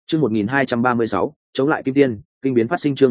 Chương 1236, chống lại kim tiên, kinh biến phát sinh. Chương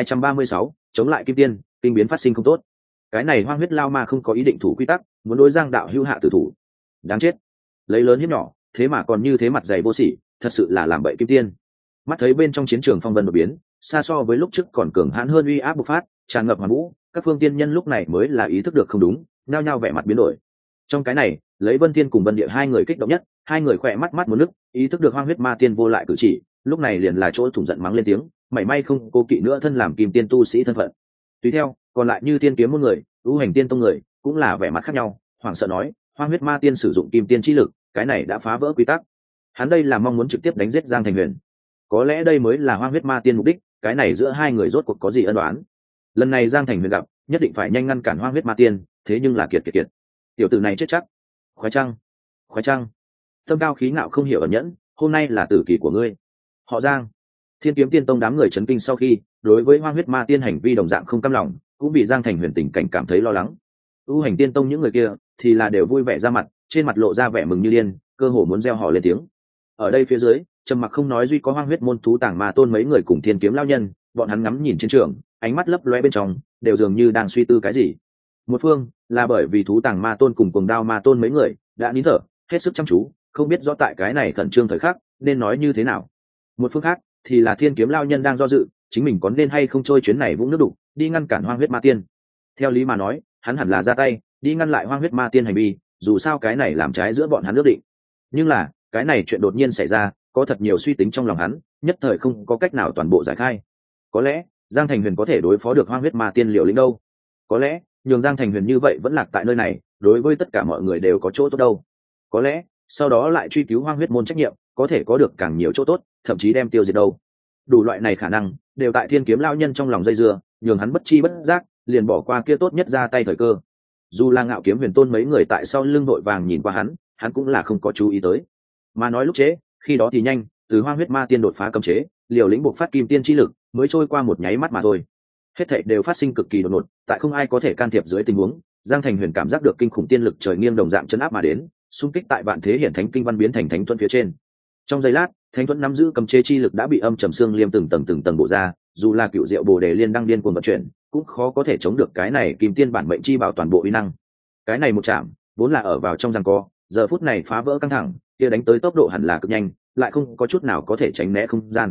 1236, chống lại kim tiên, kinh biến phát sinh không tốt. Cái này Hoang huyết lao ma không có ý định thủ quy tắc, muốn đối Giang đạo hữu hạ tử thủ. Đáng chết. Lấy lớn hiếp nhỏ, thế mà còn như thế mặt dày vô sỉ, thật sự là làm bậy kim tiên. Mắt thấy bên trong chiến trường phong vân đột biến, xa so với lúc trước còn cường hãn hơn uy áp bộc phát, tràn ngập hoàn vũ, các phương tiên nhân lúc này mới là ý thức được không đúng, nhao nhao vẻ mặt biến đổi. Trong cái này, lấy Vân Thiên cùng Vân Địa hai người kích động nhất, hai người khỏe mắt mắt muốn nước, ý thức được Hoang huyết ma tiên vô lại cử chỉ, lúc này liền là chỗ thủng giận mắng lên tiếng, mảy may không cố kỵ nữa thân làm kim tiên tu sĩ thân phận. Tùy theo, còn lại như tiên kiếm môn người, ưu hành tiên tông người, cũng là vẻ mặt khác nhau, hoảng sợ nói, Hoang huyết ma tiên sử dụng kim tiên chi lực, cái này đã phá vỡ quy tắc. Hắn đây là mong muốn trực tiếp đánh giết Giang Thành Huyền. Có lẽ đây mới là Hoang huyết ma tiên mục đích, cái này giữa hai người rốt cuộc có gì ân oán. Lần này Giang Thành Huyền gặp, nhất định phải nhanh ngăn cản Hoang huyết ma tiên, thế nhưng là kiệt. Tiểu tử này chết chắc. Khoái trăng. Tâm cao khí ngạo không hiểu ẩn nhẫn, hôm nay là tử kỳ của ngươi. Họ Giang. Thiên Kiếm Tiên Tông đám người chấn kinh sau khi, đối với Hoang huyết ma tiên hành vi đồng dạng không cam lòng, cũng bị Giang Thành Huyền tình cảnh cảm thấy lo lắng. Tu hành tiên tông những người kia thì là đều vui vẻ ra mặt, trên mặt lộ ra vẻ mừng như điên, cơ hồ muốn reo hò lên tiếng. Ở đây phía dưới, trầm mặc không nói duy có Hoang huyết môn thú tàng ma tôn mấy người cùng Thiên Kiếm lao nhân, bọn hắn ngắm nhìn chiến trường, ánh mắt lấp loe bên trong, đều dường như đang suy tư cái gì. Một phương là bởi vì thú tàng ma tôn cùng cuồng đao ma tôn mấy người đã nín thở, hết sức chăm chú, không biết rõ tại cái này khẩn trương thời khắc nên nói như thế nào. Một phương khác thì là Thiên Kiếm lao nhân đang do dự, chính mình có nên hay không trôi chuyến này vũng nước đục, đi ngăn cản Hoang huyết ma tiên. Theo lý mà nói, hắn hẳn là ra tay đi ngăn lại Hoang huyết ma tiên hành vi, dù sao cái này làm trái giữa bọn hắn ước định. Nhưng là cái này chuyện đột nhiên xảy ra, có thật nhiều suy tính trong lòng hắn, nhất thời không có cách nào toàn bộ giải khai. Có lẽ Giang Thành Huyền có thể đối phó được Hoang huyết ma tiên liều lĩnh đâu, có lẽ nhường Giang Thành Huyền như vậy vẫn lạc tại nơi này, đối với tất cả mọi người đều có chỗ tốt đâu. Có lẽ sau đó lại truy cứu Hoang huyết môn trách nhiệm, có thể có được càng nhiều chỗ tốt, thậm chí đem tiêu diệt đâu. Đủ loại này khả năng đều tại Thiên Kiếm lao nhân trong lòng dây dưa, nhường hắn bất chi bất giác liền bỏ qua kia tốt nhất ra tay thời cơ. Dù là Ngạo Kiếm Huyền Tôn mấy người tại sau lưng đội vàng nhìn qua hắn cũng là không có chú ý tới. Mà nói lúc chế, khi đó thì nhanh, từ Hoang huyết ma tiên đột phá cấm chế, liều lĩnh buộc phát kim tiên chi lực, mới trôi qua một nháy mắt mà thôi. Hết thảy đều phát sinh cực kỳ đột ngột, tại không ai có thể can thiệp dưới tình huống, Giang Thành Huyền cảm giác được kinh khủng tiên lực trời nghiêng đồng dạng chấn áp mà đến, xung kích tại vạn thế hiển thánh kinh văn biến thành thánh thuẫn phía trên. Trong giây lát, thánh thuẫn nắm giữ cấm chế chi lực đã bị âm trầm xương liêm từng tầng bộ ra, dù là cựu diệu bồ đề liên đăng điên cuồng vận chuyển, cũng khó có thể chống được cái này kim tiên bản mệnh chi bảo toàn bộ uy năng. Cái này một chạm vốn là ở vào trong giằng co, giờ phút này phá vỡ căng thẳng, kia đánh tới tốc độ hẳn là cực nhanh, lại không có chút nào có thể tránh né không gian.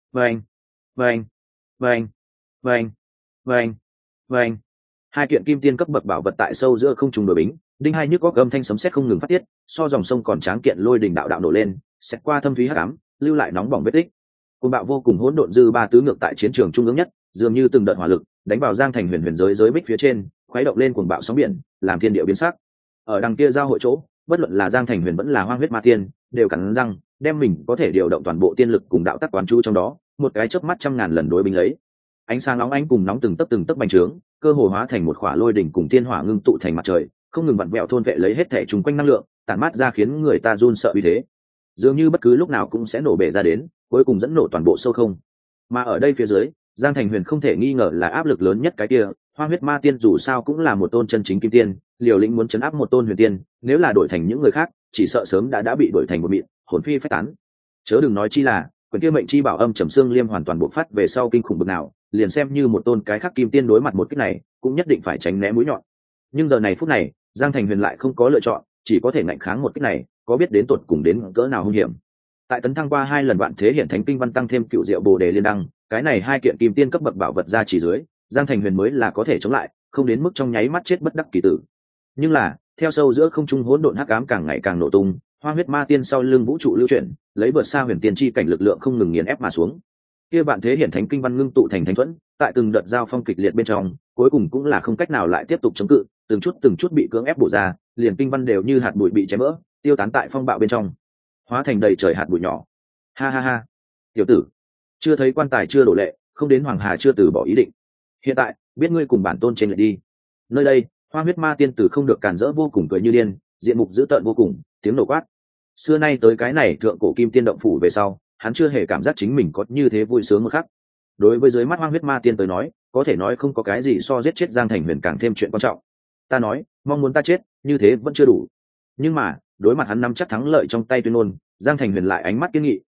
Vâng. Hai kiện kim tiên cấp bậc bảo vật tại sâu giữa không trùng đổi bính, đinh hai nhức góc âm thanh sấm sét không ngừng phát tiết, so dòng sông còn tráng kiện lôi đình đạo đạo nổ lên, xét qua thâm thúy hắc ám, lưu lại nóng bỏng vết tích. Cuồng bạo vô cùng hỗn độn dư ba tứ ngược tại chiến trường trung ương nhất, dường như từng đợt hỏa lực đánh vào Giang Thành Huyền giới bích phía trên, khuấy động lên cuồng bạo sóng biển, làm thiên địa biến sắc. Ở đằng kia giao hội chỗ, bất luận là Giang Thành Huyền vẫn là Hoang huyết ma tiên, đều cắn răng đem mình có thể điều động toàn bộ tiên lực cùng đạo tắc quán chú trong đó, một cái chớp mắt trăm ngàn lần đối bính lấy. Ánh sáng nóng ánh cùng nóng từng tấc bành trướng, cơ hồ hóa thành một khỏa lôi đỉnh cùng thiên hỏa ngưng tụ thành mặt trời, không ngừng vặn vẹo thôn vệ lấy hết thể chung quanh năng lượng, tản mát ra khiến người ta run sợ uy thế, dường như bất cứ lúc nào cũng sẽ nổ bể ra đến, cuối cùng dẫn nổ toàn bộ sâu không. Mà ở đây phía dưới, Giang Thành Huyền không thể nghi ngờ là áp lực lớn nhất cái kia. Hoang huyết ma tiên dù sao cũng là một tôn chân chính kim tiên, liều lĩnh muốn chấn áp một tôn huyền tiên, nếu là đổi thành những người khác, chỉ sợ sớm đã bị đổi thành một mịn, hồn phi phách tán. Chớ đừng nói chi là quyền kia mệnh chi bảo âm trầm xương liêm hoàn toàn bộc phát về sau kinh khủng bực nào, liền xem như một tôn cái khác kim tiên đối mặt một kích này, cũng nhất định phải tránh né mũi nhọn. Nhưng giờ này phút này, Giang Thành Huyền lại không có lựa chọn, chỉ có thể ngạnh kháng một kích này, có biết đến tột cùng đến cỡ nào hung hiểm. Tại tấn thăng qua 2 lần vạn thế hiển thánh kinh văn tăng thêm cựu diệu bồ đề liên đăng, cái này hai kiện kim tiên cấp bậc bảo vật ra chỉ dưới, Giang Thành Huyền mới là có thể chống lại, không đến mức trong nháy mắt chết bất đắc kỳ tử. Nhưng là theo sâu giữa không trung hỗn độn hắc ám càng ngày càng nổ tung, Hoang huyết ma tiên sau lưng vũ trụ lưu chuyển, lấy vượt xa huyền tiên chi cảnh lực lượng không ngừng nghiền ép mà xuống. Kia vạn thế hiển thánh kinh văn ngưng tụ thành thánh thuẫn, tại từng đợt giao phong kịch liệt bên trong, cuối cùng cũng là không cách nào lại tiếp tục chống cự, từng chút bị cưỡng ép bổ ra, liền kinh văn đều như hạt bụi bị chém vỡ, tiêu tán tại phong bạo bên trong, hóa thành đầy trời hạt bụi nhỏ. Ha, tiểu tử, chưa thấy quan tài chưa đổ lệ, không đến hoàng hà chưa từ bỏ ý định. Hiện tại biết ngươi cùng bản tôn trên lệ đi. Nơi đây, Hoang huyết ma tiên tử không được cản rỡ vô cùng cười như điên, diện mục dữ tợn vô cùng, tiếng nổ quát. Xưa nay tới cái này thượng cổ kim tiên động phủ về sau, hắn chưa hề cảm giác chính mình có như thế vui sướng một khắc. Đối với dưới mắt Hoang huyết ma tiên tới nói, có thể nói không có cái gì so giết chết Giang Thành Huyền càng thêm chuyện quan trọng. Ta nói, mong muốn ta chết, như thế vẫn chưa đủ. Nhưng mà đối mặt hắn nắm chắc thắng lợi trong tay tuyên ngôn, Giang Thành Huyền lại ánh mắt kiên nghị,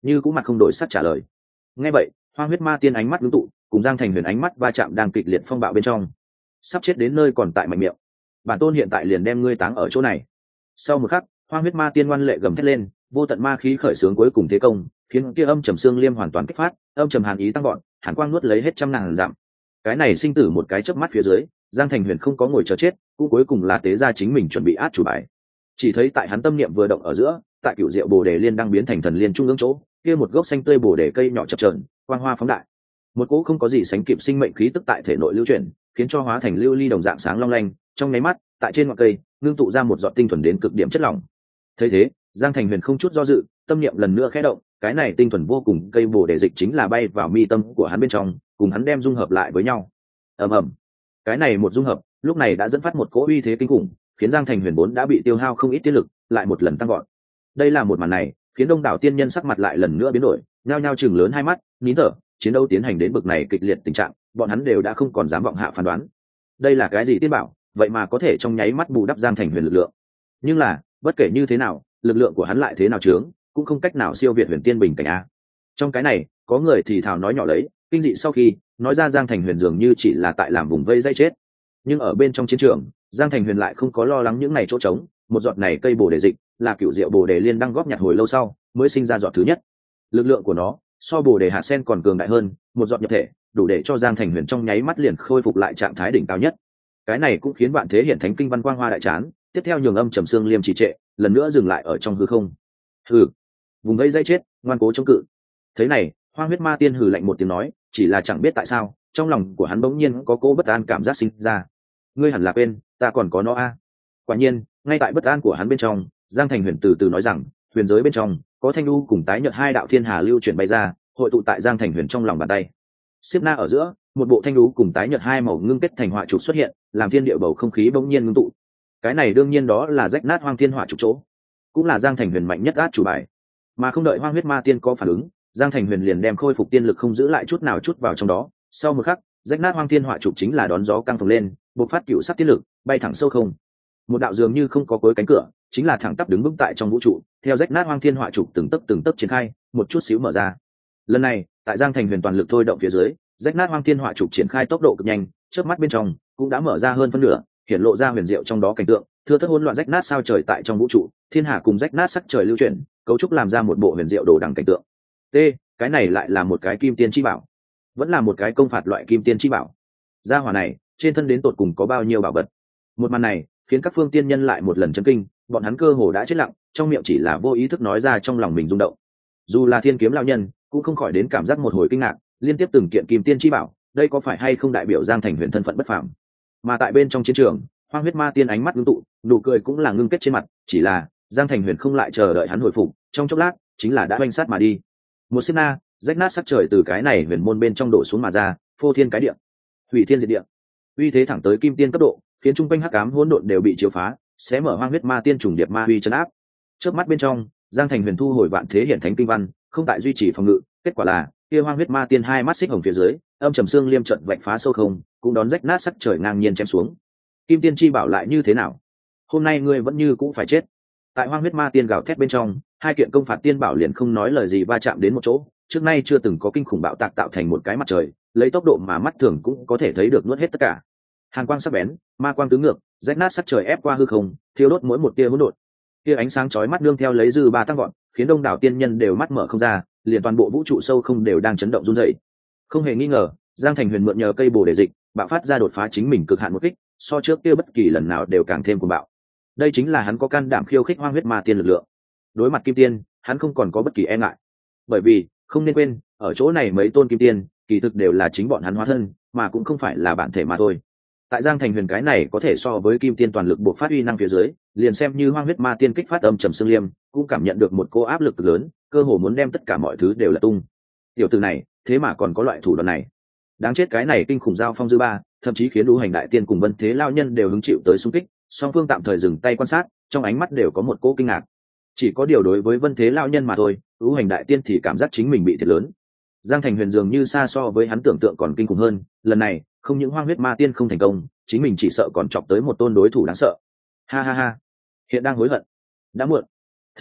như cũng mặt không đổi sắc trả lời. Nghe vậy, Hoang huyết ma tiên ánh mắt ngưng tụ, cùng Giang Thành Huyền ánh mắt va chạm đang kịch liệt phong bạo bên trong. Sắp chết đến nơi còn tại mạnh miệng, bản tôn hiện tại liền đem ngươi táng ở chỗ này. Sau một khắc, Hoang huyết ma tiên ngoan lệ gầm thét lên, vô tận ma khí khởi xướng cuối cùng thế công, khiến kia âm trầm xương liêm hoàn toàn kích phát, âm trầm hàn ý tăng gọn, hàn quang nuốt lấy hết trăm ngàn dặm. Cái này sinh tử một cái chớp mắt phía dưới, Giang Thành Huyền không có ngồi chờ chết, cũng cuối cùng là tế ra chính mình chuẩn bị át chủ bài. Chỉ thấy tại hắn tâm niệm vừa động ở giữa, tại cửu diệu bồ đề liên đang biến thành thần liên trung ương chỗ, kia một gốc xanh tươi bồ đề cây nhỏ chập chờn, quang hoa phóng đại. Một cỗ không có gì sánh kịp sinh mệnh khí tức tại thể nội lưu chuyển, khiến cho hóa thành lưu ly đồng dạng sáng long lanh, trong nháy mắt, tại trên ngọn cây, ngưng tụ ra một giọt tinh thuần đến cực điểm chất lỏng. Thấy thế, Giang Thành Huyền không chút do dự, tâm niệm lần nữa khẽ động, cái này tinh thuần vô cùng cây bồ đề dịch chính là bay vào mi tâm của hắn bên trong, cùng hắn đem dung hợp lại với nhau. Ầm ầm. Cái này một dung hợp, lúc này đã dẫn phát một cỗ uy thế kinh khủng, khiến Giang Thành Huyền vốn đã bị tiêu hao không ít tiên lực, lại một lần tăng vọt. Đây là một màn này, khiến đông đảo tiên nhân sắc mặt lại lần nữa biến đổi, nhao nhao chừng lớn hai mắt, nín thở, chiến đấu tiến hành đến bực này kịch liệt tình trạng, bọn hắn đều đã không còn dám vọng hạ phán đoán. Đây là cái gì tiên bảo, vậy mà có thể trong nháy mắt bù đắp Giang Thành Huyền lực lượng. Nhưng là, bất kể như thế nào, lực lượng của hắn lại thế nào chướng, cũng không cách nào siêu việt Huyền Tiên bình cảnh a. Trong cái này, có người thì thào nói nhỏ lấy, kinh dị sau khi nói ra Giang Thành Huyền dường như chỉ là tại làm vùng vây dây chết. Nhưng ở bên trong chiến trường, Giang Thành Huyền lại không có lo lắng những này chỗ trống, một giọt này cây bồ đề dịch là cựu diệu bồ đề liên đang góp nhặt hồi lâu sau mới sinh ra giọt thứ nhất. Lực lượng của nó so bồ đề hạt sen còn cường đại hơn, một giọt nhập thể đủ để cho Giang Thành Huyền trong nháy mắt liền khôi phục lại trạng thái đỉnh cao nhất. Cái này cũng khiến vạn thế hiện thánh kinh văn quang hoa đại chán, tiếp theo nhường âm trầm xương liêm trì trệ, lần nữa dừng lại ở trong hư không. Hừ, vùng vây dây chết, ngoan cố chống cự. Thế này, Hoang huyết ma tiên hừ lạnh một tiếng nói, chỉ là chẳng biết tại sao, trong lòng của hắn bỗng nhiên có cô bất an cảm giác sinh ra. Ngươi hẳn là quên, ta còn có nó a. Quả nhiên, ngay tại bất an của hắn bên trong, Giang Thành Huyền từ từ nói rằng, huyền giới bên trong có thanh lưu cùng tái nhợt hai đạo thiên hà lưu chuyển bay ra, hội tụ tại Giang Thành Huyền trong lòng bàn tay. Xếp na ở giữa, một bộ thanh lưu cùng tái nhợt hai màu ngưng kết thành họa trục xuất hiện, làm thiên địa bầu không khí bỗng nhiên ngưng tụ. Cái này đương nhiên đó là rách nát hoang thiên họa trục chỗ, cũng là Giang Thành Huyền mạnh nhất át chủ bài. Mà không đợi Hoang huyết ma tiên có phản ứng, Giang Thành Huyền liền đem khôi phục tiên lực không giữ lại chút nào chút vào trong đó. Sau một khắc, rách nát hoang thiên họa trục chính là đón gió căng phồng lên, bộc phát cựu sắc tiên lực, bay thẳng sâu không. Một đạo dường như không có cuối cánh cửa, chính là thẳng tắp đứng vững tại trong vũ trụ, theo rách nát hoang thiên họa trục từng tấc triển khai, một chút xíu mở ra. Lần này, tại Giang Thành Huyền toàn lực thôi động phía dưới, rách nát hoang thiên họa trục triển khai tốc độ cực nhanh, chớp mắt bên trong cũng đã mở ra hơn phân nửa, hiển lộ ra huyền diệu trong đó cảnh tượng, thưa thất hỗn loạn rách nát sao trời tại trong vũ trụ, thiên hà cùng rách nát sắc trời lưu chuyển, cấu trúc làm ra một bộ huyền diệu đồ đằng cảnh tượng. T, cái này lại là một cái kim tiên chi bảo, vẫn là một cái công phạt loại kim tiên chi bảo. Gia hỏa này, trên thân đến tột cùng có bao nhiêu bảo vật? Một màn này khiến các phương tiên nhân lại một lần chấn kinh, bọn hắn cơ hồ đã chết lặng, trong miệng chỉ là vô ý thức nói ra trong lòng mình rung động. Dù là thiên kiếm lão nhân cũng không khỏi đến cảm giác một hồi kinh ngạc, liên tiếp từng kiện kim tiên chi bảo, đây có phải hay không đại biểu Giang Thành Huyền thân phận bất phàm? Mà tại bên trong chiến trường, Hoang huyết ma tiên ánh mắt ngưng tụ, nụ cười cũng là ngưng kết trên mặt, chỉ là Giang Thành Huyền không lại chờ đợi hắn hồi phục, trong chốc lát chính là đã oanh sát mà đi. Một sát na, rách nát sắc trời từ cái này huyền môn bên trong đổ xuống mà ra, phô thiên cái địa, hủy thiên diệt địa, uy thế thẳng tới kim tiên cấp độ, khiến trung quanh hắc ám hỗn độn đều bị chiếu phá, xé mở Hoang huyết ma tiên trùng điệp ma uy trấn áp. Trước mắt bên trong, Giang Thành Huyền thu hồi vạn thế hiện thánh kinh văn, không tại duy trì phòng ngự, kết quả là kia Hoang huyết ma tiên hai mắt xích hồng phía dưới, âm trầm xương liêm trận vạch phá sâu không, cũng đón rách nát sắc trời ngang nhiên chém xuống. Kim tiên chi bảo lại như thế nào? Hôm nay ngươi vẫn như cũng phải chết. Tại Hoang huyết ma tiên gào thét bên trong, hai kiện công phạt tiên bảo liền không nói lời gì va chạm đến một chỗ, trước nay chưa từng có kinh khủng bạo tạc tạo thành một cái mặt trời, lấy tốc độ mà mắt thường cũng có thể thấy được nuốt hết tất cả. Hàn quang sắc bén, ma quang tứ ngược, rách nát sắc trời ép qua hư không, thiêu đốt mỗi một tia hỗn độn. Tia ánh sáng chói mắt nương theo lấy dư ba tăng gọn, khiến đông đảo tiên nhân đều mắt mở không ra, liền toàn bộ vũ trụ sâu không đều đang chấn động run rẩy. Không hề nghi ngờ, Giang Thành Huyền mượn nhờ cây bồ đề dịch, bạo phát ra đột phá chính mình cực hạn một kích, so trước kia bất kỳ lần nào đều càng thêm cuồng bạo. Đây chính là hắn có can đảm khiêu khích Hoang huyết ma tiên lực lượng. Đối mặt kim tiên, hắn không còn có bất kỳ e ngại. Bởi vì, không nên quên, ở chỗ này mấy tôn kim tiên, kỳ thực đều là chính bọn hắn hóa thân, mà cũng không phải là bản thể mà thôi. Tại Giang Thành Huyền cái này có thể so với kim tiên toàn lực buộc phát uy năng phía dưới, liền xem như Hoang huyết ma tiên kích phát âm trầm xương liêm, cũng cảm nhận được một cô áp lực lớn, cơ hồ muốn đem tất cả mọi thứ đều là tung. Tiểu tử này, thế mà còn có loại thủ đoạn này. Đáng chết, cái này kinh khủng giao phong dư ba, thậm chí khiến Lũ Hành đại tiên cùng Vân Thế lão nhân đều hứng chịu tới xung kích, song phương tạm thời dừng tay quan sát, trong ánh mắt đều có một cỗ kinh ngạc. Chỉ có điều đối với Vân Thế lão nhân mà thôi, Lũ Hành đại tiên thì cảm giác chính mình bị thiệt lớn. Giang Thành Huyền dường như xa so với hắn tưởng tượng còn kinh khủng hơn, lần này, không những Hoang huyết ma tiên không thành công, chính mình chỉ sợ còn chọc tới một tôn đối thủ đáng sợ. Ha ha ha, hiện đang hối hận, đã muộn. Thế này,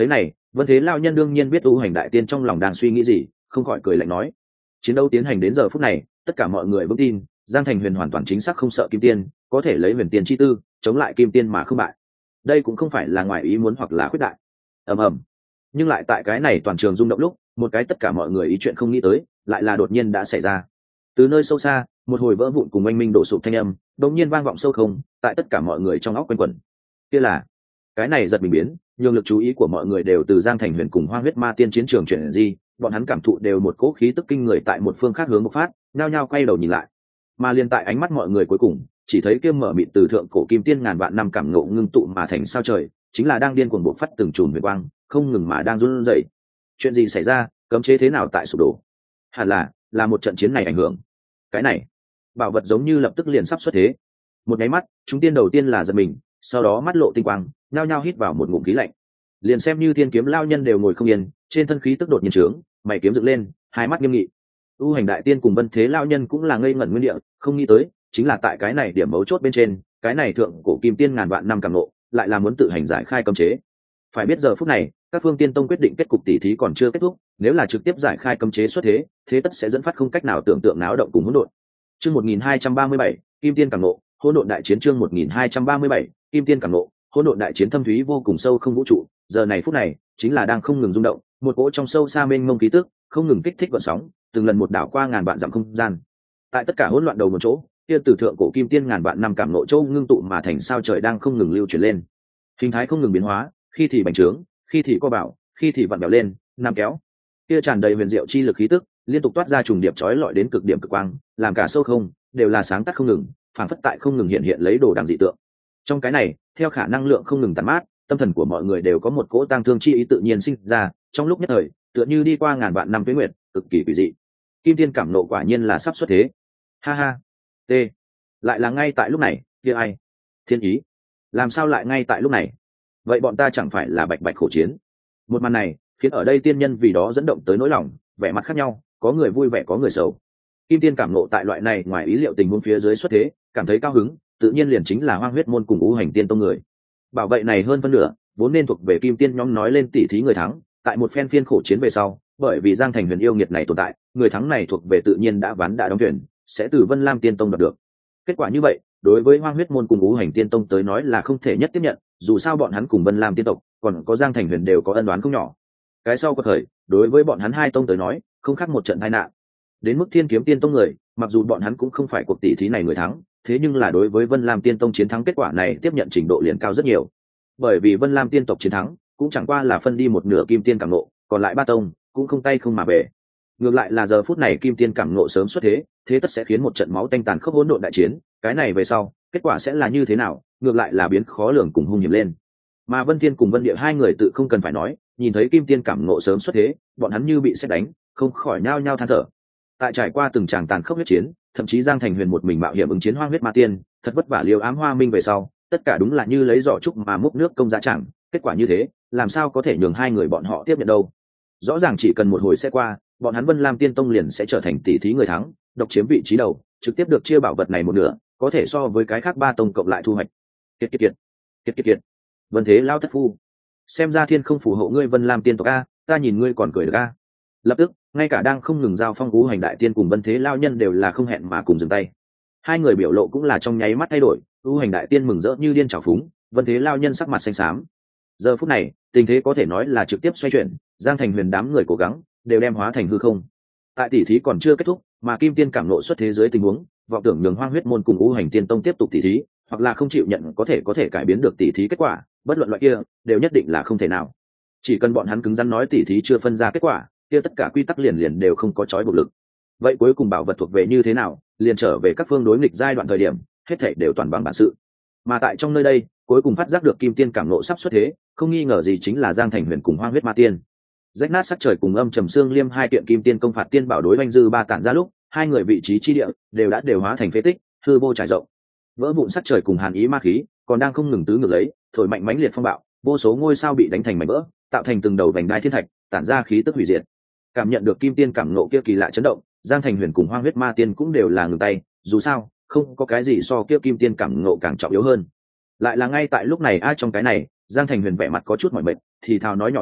Vân Thế Lao Nhân đương nhiên biết U Hành Đại Tiên trong lòng đang suy nghĩ gì, không khỏi cười lạnh nói: chiến đấu tiến hành đến giờ phút này, tất cả mọi người vững tin Giang Thành Huyền hoàn toàn chính xác không sợ Kim Tiên, có thể lấy Huyền Tiên chi tư chống lại Kim Tiên mà không bại. Đây cũng không phải là ngoài ý muốn hoặc là khuyết đại. ầm ầm. Nhưng lại tại cái này toàn trường rung động lúc, một cái tất cả mọi người ý chuyện không nghĩ tới, lại là đột nhiên đã xảy ra. Từ nơi sâu xa, một hồi vỡ vụn cùng oanh minh đổ sụp thanh âm, đột nhiên vang vọng sâu không, tại tất cả mọi người trong óc quanh quẩn. Kia là cái này giật mình biến, nhường lực chú ý của mọi người đều từ Giang Thành Huyền cùng Hoang Huyết Ma Tiên chiến trường chuyển di, bọn hắn cảm thụ đều một cỗ khí tức kinh người tại một phương khác hướng một phát, nhao nhao quay đầu nhìn lại. Mà liên tại ánh mắt mọi người cuối cùng, chỉ thấy kia mở mịt từ thượng cổ kim tiên ngàn vạn năm cảm ngộ ngưng tụ mà thành sao trời, chính là đang điên cuồng bộc phát từng chùm huyền quang, không ngừng mà đang run rẩy. Chuyện gì xảy ra, cấm chế thế nào tại sụp đổ? Hẳn là một trận chiến này ảnh hưởng. Cái này, bảo vật giống như lập tức liền sắp xuất thế. Một nháy mắt, chúng tiên đầu tiên là giật mình, sau đó mắt lộ tinh quang, nhao nhao hít vào một ngụm khí lạnh. Liền xem như Thiên Kiếm Lao Nhân đều ngồi không yên, trên thân khí tức đột nhiên trướng, mày kiếm dựng lên, hai mắt nghiêm nghị. U Hành Đại Tiên cùng Vân Thế Lao Nhân cũng là ngây ngẩn nguyên địa, không nghĩ tới, chính là tại cái này điểm mấu chốt bên trên, cái này thượng cổ kim tiên ngàn vạn năm cảm ngộ, lại là muốn tự hành giải khai cấm chế. Phải biết giờ phút này, các phương tiên tông quyết định kết cục tỷ thí còn chưa kết thúc, nếu là trực tiếp giải khai cấm chế xuất thế, thế tất sẽ dẫn phát không cách nào tưởng tượng náo động cùng hỗn độn. Chương 1237, Kim Tiên cảm ngộ, hỗn độn đại chiến chương 1237, Kim Tiên cảm ngộ, hỗn độn đại chiến thâm thúy vô cùng sâu không vũ trụ, giờ này phút này, chính là đang không ngừng rung động, một cỗ trong sâu xa mênh mông khí tức, không ngừng kích thích gợn sóng, từng lần một đảo qua ngàn vạn dặm không gian. Tại tất cả hỗn loạn đầu một chỗ, kia từ thượng cổ kim tiên ngàn vạn năm cảm ngộ châu ngưng tụ mà thành sao trời đang không ngừng lưu chuyển lên. Hình thái không ngừng biến hóa, khi thì bành trướng, khi thì co bảo, khi thì vặn bèo lên, nam kéo. Kia tràn đầy huyền diệu chi lực khí tức, liên tục toát ra trùng điệp chói lọi đến cực điểm cực quang, làm cả sâu không đều là sáng tắt không ngừng, phản phất tại không ngừng hiện hiện lấy đồ đằng dị tượng. Trong cái này, theo khả năng lượng không ngừng tàn mát, tâm thần của mọi người đều có một cỗ tang thương chi ý tự nhiên sinh ra, trong lúc nhất thời, tựa như đi qua ngàn vạn năm tuế nguyệt, cực kỳ quỷ dị. Kim Tiên cảm nộ quả nhiên là sắp xuất thế. Ha ha. T. Lại là ngay tại lúc này, kia ai? Thiên ý. Làm sao lại ngay tại lúc này? Vậy bọn ta chẳng phải là bạch bạch khổ chiến? Một màn này, khiến ở đây tiên nhân vì đó dẫn động tới nỗi lòng, vẻ mặt khác nhau, có người vui vẻ có người sầu. Kim Tiên cảm nộ tại loại này ngoài ý liệu tình huống phía dưới xuất thế, cảm thấy cao hứng, tự nhiên liền chính là Hoang Huyết môn cùng U Hành Tiên tông người. Bảo vệ này hơn phân nửa, vốn nên thuộc về Kim Tiên nhóm nói lên tỷ thí người thắng, tại một phen phiên khổ chiến về sau, bởi vì Giang Thành Huyền yêu nghiệt này tồn tại, người thắng này thuộc về tự nhiên đã ván đã đóng thuyền, sẽ từ Vân Lam Tiên tông đoạt được. Kết quả như vậy, đối với Hoang Huyết môn cùng U Hành Tiên tông tới nói là không thể nhất tiếp nhận, dù sao bọn hắn cùng Vân Lam Tiên tộc, còn có Giang Thành Huyền đều có ân oán không nhỏ. Cái sau có thời, đối với bọn hắn hai tông tới nói, không khác một trận tai nạn. Đến mức Thiên Kiếm Tiên tông người, mặc dù bọn hắn cũng không phải cuộc tỷ thí này người thắng, thế nhưng là đối với Vân Lam Tiên tông chiến thắng kết quả này tiếp nhận trình độ liền cao rất nhiều. Bởi vì Vân Lam Tiên tộc chiến thắng, cũng chẳng qua là phân đi một nửa Kim Tiên cảm ngộ, còn lại ba tông cũng không tay không mà về. Ngược lại là giờ phút này Kim Tiên cảm ngộ sớm xuất thế, thế tất sẽ khiến một trận máu tanh tàn khốc hỗn độn đại chiến, cái này về sau, kết quả sẽ là như thế nào, ngược lại là biến khó lường cùng hung hiểm lên. Mà Vân Thiên cùng Vân Địa hai người tự không cần phải nói, nhìn thấy Kim Tiên cảm ngộ sớm xuất thế, bọn hắn như bị sét đánh, không khỏi nhao nhao than thở. Tại trải qua từng tràng tàn khốc huyết chiến, thậm chí Giang Thành Huyền một mình mạo hiểm ứng chiến Hoang Huyết Ma Tiên, thật vất vả liều ám hoa minh về sau, tất cả đúng là như lấy giỏ trúc mà múc nước công giá chẳng, kết quả như thế, làm sao có thể nhường hai người bọn họ tiếp nhận đâu? Rõ ràng chỉ cần một hồi sẽ qua, bọn hắn Vân Lam Tiên tông liền sẽ trở thành tỷ thí người thắng, độc chiếm vị trí đầu, trực tiếp được chia bảo vật này một nửa, có thể so với cái khác ba tông cộng lại thu hoạch. Kiệt kiệt kiệt, kiệt kiệt kiệt. Vân Thế lao thất phu, xem ra thiên không phù hộ ngươi Vân Lam Tiên tộc a, ta nhìn ngươi còn cười được a. Lập tức, ngay cả đang không ngừng giao phong U Hành Đại Tiên cùng Vân Thế lao nhân đều là không hẹn mà cùng dừng tay. Hai người biểu lộ cũng là trong nháy mắt thay đổi, U Hành Đại Tiên mừng rỡ như điên trào phúng, Vân Thế lao nhân sắc mặt xanh xám. Giờ phút này, tình thế có thể nói là trực tiếp xoay chuyển, Giang Thành Huyền đám người cố gắng đều đem hóa thành hư không. Tại tỷ thí còn chưa kết thúc, mà Kim Tiên cảm nộ xuất thế giới tình huống, vọng tưởng nhường Hoang Huyết môn cùng U Hành Tiên tông tiếp tục tỷ thí, hoặc là không chịu nhận có thể cải biến được tỷ thí kết quả, bất luận loại kia đều nhất định là không thể nào. Chỉ cần bọn hắn cứng rắn nói tỷ thí chưa phân ra kết quả, kia tất cả quy tắc liền đều không có chói buộc lực. Vậy cuối cùng bảo vật thuộc về như thế nào, liền trở về các phương đối nghịch giai đoạn thời điểm, hết thảy đều toàn bằng bản sự. Mà tại trong nơi đây, cuối cùng phát giác được Kim Tiên cảm nộ sắp xuất thế, không nghi ngờ gì chính là Giang Thành Huyền cùng Hoang Huyết Ma Tiên. Rách nát sắc trời cùng âm trầm xương liêm hai kiện Kim Tiên công phạt tiên bảo đối oanh dư ba tản ra lúc, hai người vị trí chi địa đều hóa thành phế tích, hư vô trải rộng. Vỡ vụn sắc trời cùng hàn ý ma khí, còn đang không ngừng tứ ngược lấy, thổi mạnh mãnh liệt phong bạo, vô số ngôi sao bị đánh thành mảnh vỡ, tạo thành từng đầu vành đai thiên thạch, tản ra khí tức hủy diệt. Cảm nhận được Kim Tiên cảm nộ kia kỳ lạ chấn động, Giang Thành Huyền cùng Hoang Huyết Ma Tiên cũng đều là ngừng tay, dù sao, không có cái gì so kia Kim Tiên cảm nộ càng trọng yếu hơn. Lại là ngay tại lúc này trong cái này, Giang Thành Huyền vẻ mặt có chút mỏi mệt, thì thào nói nhỏ lấy,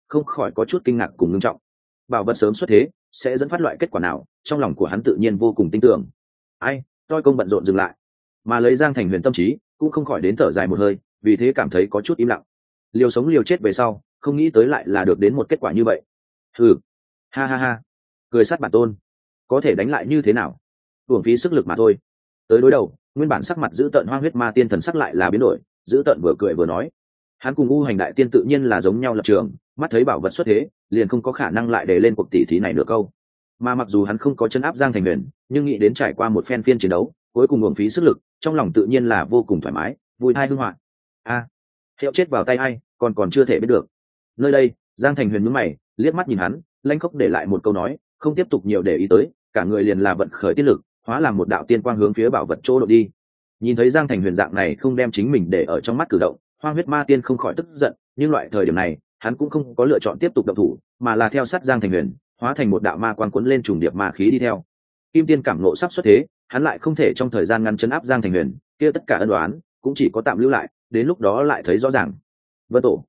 không khỏi có chút kinh ngạc cùng ngưng trọng. Bảo vật sớm xuất thế sẽ dẫn phát loại kết quả nào, trong lòng của hắn tự nhiên vô cùng tin tưởng. Ai, tôi công bận rộn dừng lại, mà lấy Giang Thành Huyền tâm trí cũng không khỏi đến thở dài một hơi, vì thế cảm thấy có chút im lặng. Liều sống liều chết về sau, không nghĩ tới lại là được đến một kết quả như vậy. Ừ, ha ha ha, cười sát bản tôn, có thể đánh lại như thế nào, uổng phí sức lực mà thôi. Tới đối đầu, nguyên bản sắc mặt giữ tợn Hoang Huyết Ma Tiên thần sắc lại là biến đổi, giữ tợn vừa cười vừa nói. Hắn cùng U Hành Đại Tiên tự nhiên là giống nhau lập trường, mắt thấy bảo vật xuất thế liền không có khả năng lại để lên cuộc tỷ thí này nữa câu. Mà mặc dù hắn không có chân áp Giang Thành Huyền, nhưng nghĩ đến trải qua một phen phiên chiến đấu cuối cùng uổng phí sức lực, trong lòng tự nhiên là vô cùng thoải mái, vui thai hưng hoạn. A, hiệu chết vào tay ai, còn chưa thể biết được. Nơi đây, Giang Thành Huyền nhướng mày, liếc mắt nhìn hắn, lanh khóc để lại một câu nói, không tiếp tục nhiều để ý tới, cả người liền là vận khởi tiên lực, hóa làm một đạo tiên quang hướng phía bảo vật chỗ độ đi. Nhìn thấy Giang Thành Huyền dạng này không đem chính mình để ở trong mắt cử động, Hoang Huyết Ma Tiên không khỏi tức giận, nhưng loại thời điểm này hắn cũng không có lựa chọn tiếp tục động thủ, mà là theo sát Giang Thành Huyền, hóa thành một đạo ma quang cuốn lên trùng điệp ma khí đi theo. Kim Tiên cảm ngộ sắp xuất thế, hắn lại không thể trong thời gian ngắn chấn áp Giang Thành Huyền, kia tất cả ân oán cũng chỉ có tạm lưu lại, đến lúc đó lại thấy rõ ràng. Vân Tổ,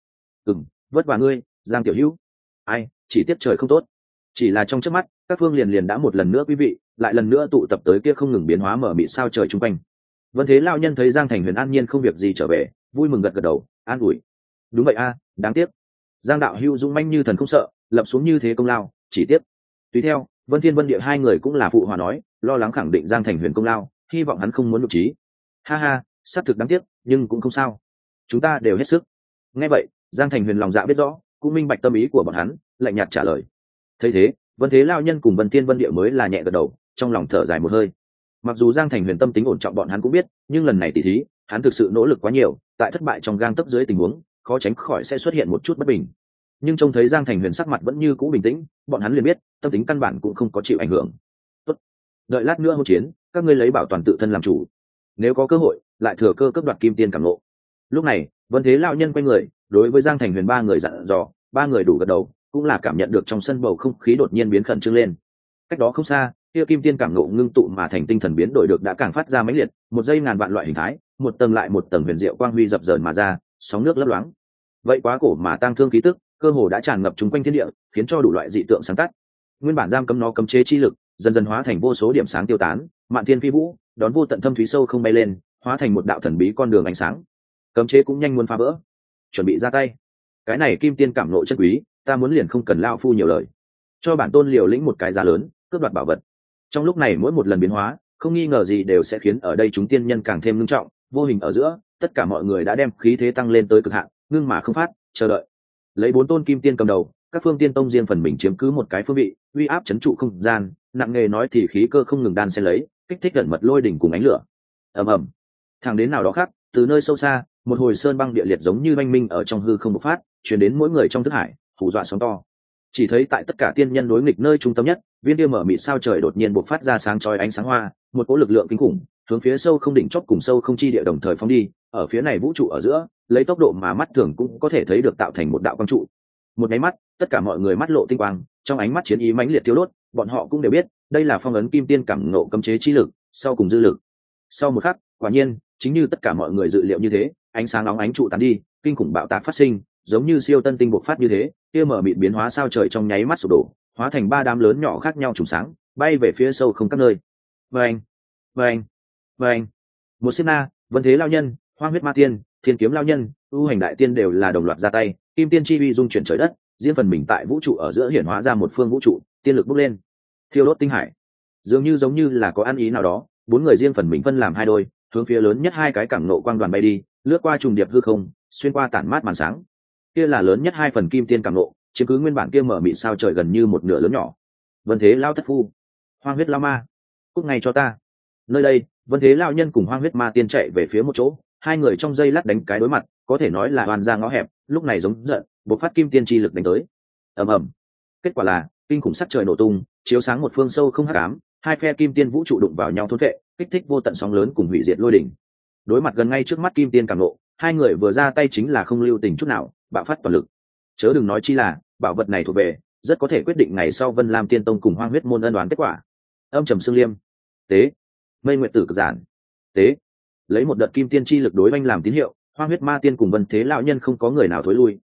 vất vả ngươi, Giang tiểu hữu. Ai, chỉ tiếc trời không tốt. Chỉ là trong chớp mắt, các phương liền đã một lần nữa quý vị, lại lần nữa tụ tập tới kia không ngừng biến hóa mở mịt sao trời chung quanh. Vân Thế lão nhân thấy Giang Thành Huyền an nhiên không việc gì trở về, vui mừng gật gật đầu, an ủi. Đúng vậy a, đáng tiếc. Giang đạo hữu dũng mãnh như thần không sợ, lập xuống như thế công lao, chỉ tiếc. Tùy theo, Vân Thiên Vân Địa hai người cũng là phụ hòa nói, lo lắng khẳng định Giang Thành Huyền công lao, hy vọng hắn không muốn nhục trí. Ha ha, xác thực đáng tiếc, nhưng cũng không sao. Chúng ta đều hết sức. Nghe vậy, Giang Thành Huyền lòng dạ biết rõ, cũng minh bạch tâm ý của bọn hắn, lạnh nhạt trả lời. Thấy thế, Vân Thế lão nhân cùng Vân Thiên Vân Địa mới là nhẹ gật đầu, trong lòng thở dài một hơi. Mặc dù Giang Thành Huyền tâm tính ổn trọng bọn hắn cũng biết, nhưng lần này tỷ thí, hắn thực sự nỗ lực quá nhiều, tại thất bại trong gang tấc dưới tình huống, khó tránh khỏi sẽ xuất hiện một chút bất bình. Nhưng trông thấy Giang Thành Huyền sắc mặt vẫn như cũ bình tĩnh, bọn hắn liền biết, tâm tính căn bản cũng không có chịu ảnh hưởng. Tốt, đợi lát nữa hỗn chiến, các ngươi lấy bảo toàn tự thân làm chủ. Nếu có cơ hội, lại thừa cơ cướp đoạt kim tiên cảm ngộ. Lúc này, Vân Thế lão nhân quay người, đối với Giang Thành Huyền ba người dặn dò, ba người đủ gật đầu, cũng là cảm nhận được trong sân bầu không khí đột nhiên biến khẩn trương lên. Cách đó không xa, kia kim tiên cảm ngộ ngưng tụ mà thành tinh thần biến đổi được đã càng phát ra mãnh liệt, một giây ngàn vạn loại hình thái, một tầng lại một tầng huyền diệu quang huy dập dờn mà ra, sóng nước lấp loáng. Vậy quá cổ mà tang thương khí tức, cơ hồ đã tràn ngập chúng quanh thiên địa, khiến cho đủ loại dị tượng sáng tắt. Nguyên bản giam cấm nó cấm chế chi lực, dần dần hóa thành vô số điểm sáng tiêu tán, mạn thiên phi vũ, đón vô tận thâm thúy sâu không bay lên, hóa thành một đạo thần bí con đường ánh sáng. Cấm chế cũng nhanh muốn phá vỡ, chuẩn bị ra tay. Cái này kim tiên cảm ngộ chân quý, ta muốn liền không cần lao phu nhiều lời, cho bản tôn liều lĩnh một cái giá lớn, cướp đoạt bảo vật. Trong lúc này mỗi một lần biến hóa, không nghi ngờ gì đều sẽ khiến ở đây chúng tiên nhân càng thêm nghiêm trọng, vô hình ở giữa, tất cả mọi người đã đem khí thế tăng lên tới cực hạn, ngưng mà không phát, chờ đợi. Lấy bốn tôn kim tiên cầm đầu, các phương tiên tông riêng phần mình chiếm cứ một cái phương vị, uy áp chấn trụ không gian, nặng nghề nói thì khí cơ không ngừng đan xen lấy, kích thích gần mật lôi đỉnh cùng ánh lửa. Ầm ầm. Thẳng đến nào đó khác, từ nơi sâu xa, một hồi sơn băng địa liệt giống như oanh minh ở trong hư không bộc phát, truyền đến mỗi người trong thức hải, hù dọa sóng to. Chỉ thấy tại tất cả tiên nhân đối nghịch nơi trung tâm nhất, viên kia mở mịt sao trời đột nhiên bộc phát ra sáng chói ánh sáng hoa, một cỗ lực lượng kinh khủng hướng phía sâu không đỉnh chót cùng sâu không chi địa đồng thời phóng đi, ở phía này vũ trụ ở giữa, lấy tốc độ mà mắt thường cũng có thể thấy được tạo thành một đạo quang trụ. Một cái mắt, tất cả mọi người mắt lộ tinh quang, trong ánh mắt chiến ý mãnh liệt thiêu đốt, bọn họ cũng đều biết, đây là phong ấn kim tiên cảm ngộ cấm chế chi lực, sau cùng dư lực. Sau một khắc, quả nhiên, chính như tất cả mọi người dự liệu như thế, ánh sáng nóng ánh trụ tán đi, kinh khủng bạo tạc phát sinh, giống như siêu tân tinh bộc phát như thế, kia mở mịt biến hóa sao trời trong nháy mắt sụp đổ, hóa thành ba đám lớn nhỏ khác nhau trùng sáng, bay về phía sâu không các nơi. Vâng, vâng, vâng. Một sát na, Vân Thế lão nhân, Hoang Huyết Ma Tiên, Thiên Kiếm lão nhân, U Hành Đại Tiên đều là đồng loạt ra tay, kim tiên chi uy dung chuyển trời đất, riêng phần mình tại vũ trụ ở giữa hiển hóa ra một phương vũ trụ, tiên lực bốc lên, thiêu đốt tinh hải. Dường như giống như là có ăn ý nào đó, bốn người riêng phần mình phân làm hai đôi, hướng phía lớn nhất hai cái cảng nộ quang đoàn bay đi, lướt qua trùng điệp hư không, xuyên qua tản mát màn sáng. Kia là lớn nhất hai phần kim tiên cảm nộ, chiếm cứ nguyên bản kia mở mịt sao trời gần như một nửa lớn nhỏ. Vân Thế lao thất phu, Hoang Huyết lao ma, cút ngay cho ta. Nơi đây, Vân Thế lao nhân cùng Hoang Huyết ma tiên chạy về phía một chỗ, hai người trong giây lát đánh cái đối mặt, có thể nói là oan ra ngõ hẹp, lúc này giống giận, bộc phát kim tiên chi lực đánh tới. Ầm ầm. Kết quả là, kinh khủng sắc trời nổ tung, chiếu sáng một phương sâu không hắc ám, hai phe kim tiên vũ trụ đụng vào nhau thôn vệ, kích thích vô tận sóng lớn cùng hủy diệt lôi đỉnh. Đối mặt gần ngay trước mắt kim tiên cảm nộ, hai người vừa ra tay chính là không lưu tình chút nào, bạo phát toàn lực. Chớ đừng nói chi là bảo vật này thuộc về, rất có thể quyết định ngày sau Vân Lam Tiên Tông cùng Hoang Huyết môn ân đoán kết quả. Âm trầm xương liêm, tế, mây nguyệt tử cực giản, tế. Lấy một đợt kim tiên chi lực đối oanh làm tín hiệu, Hoang Huyết ma tiên cùng Vân Thế lão nhân không có người nào thối lui,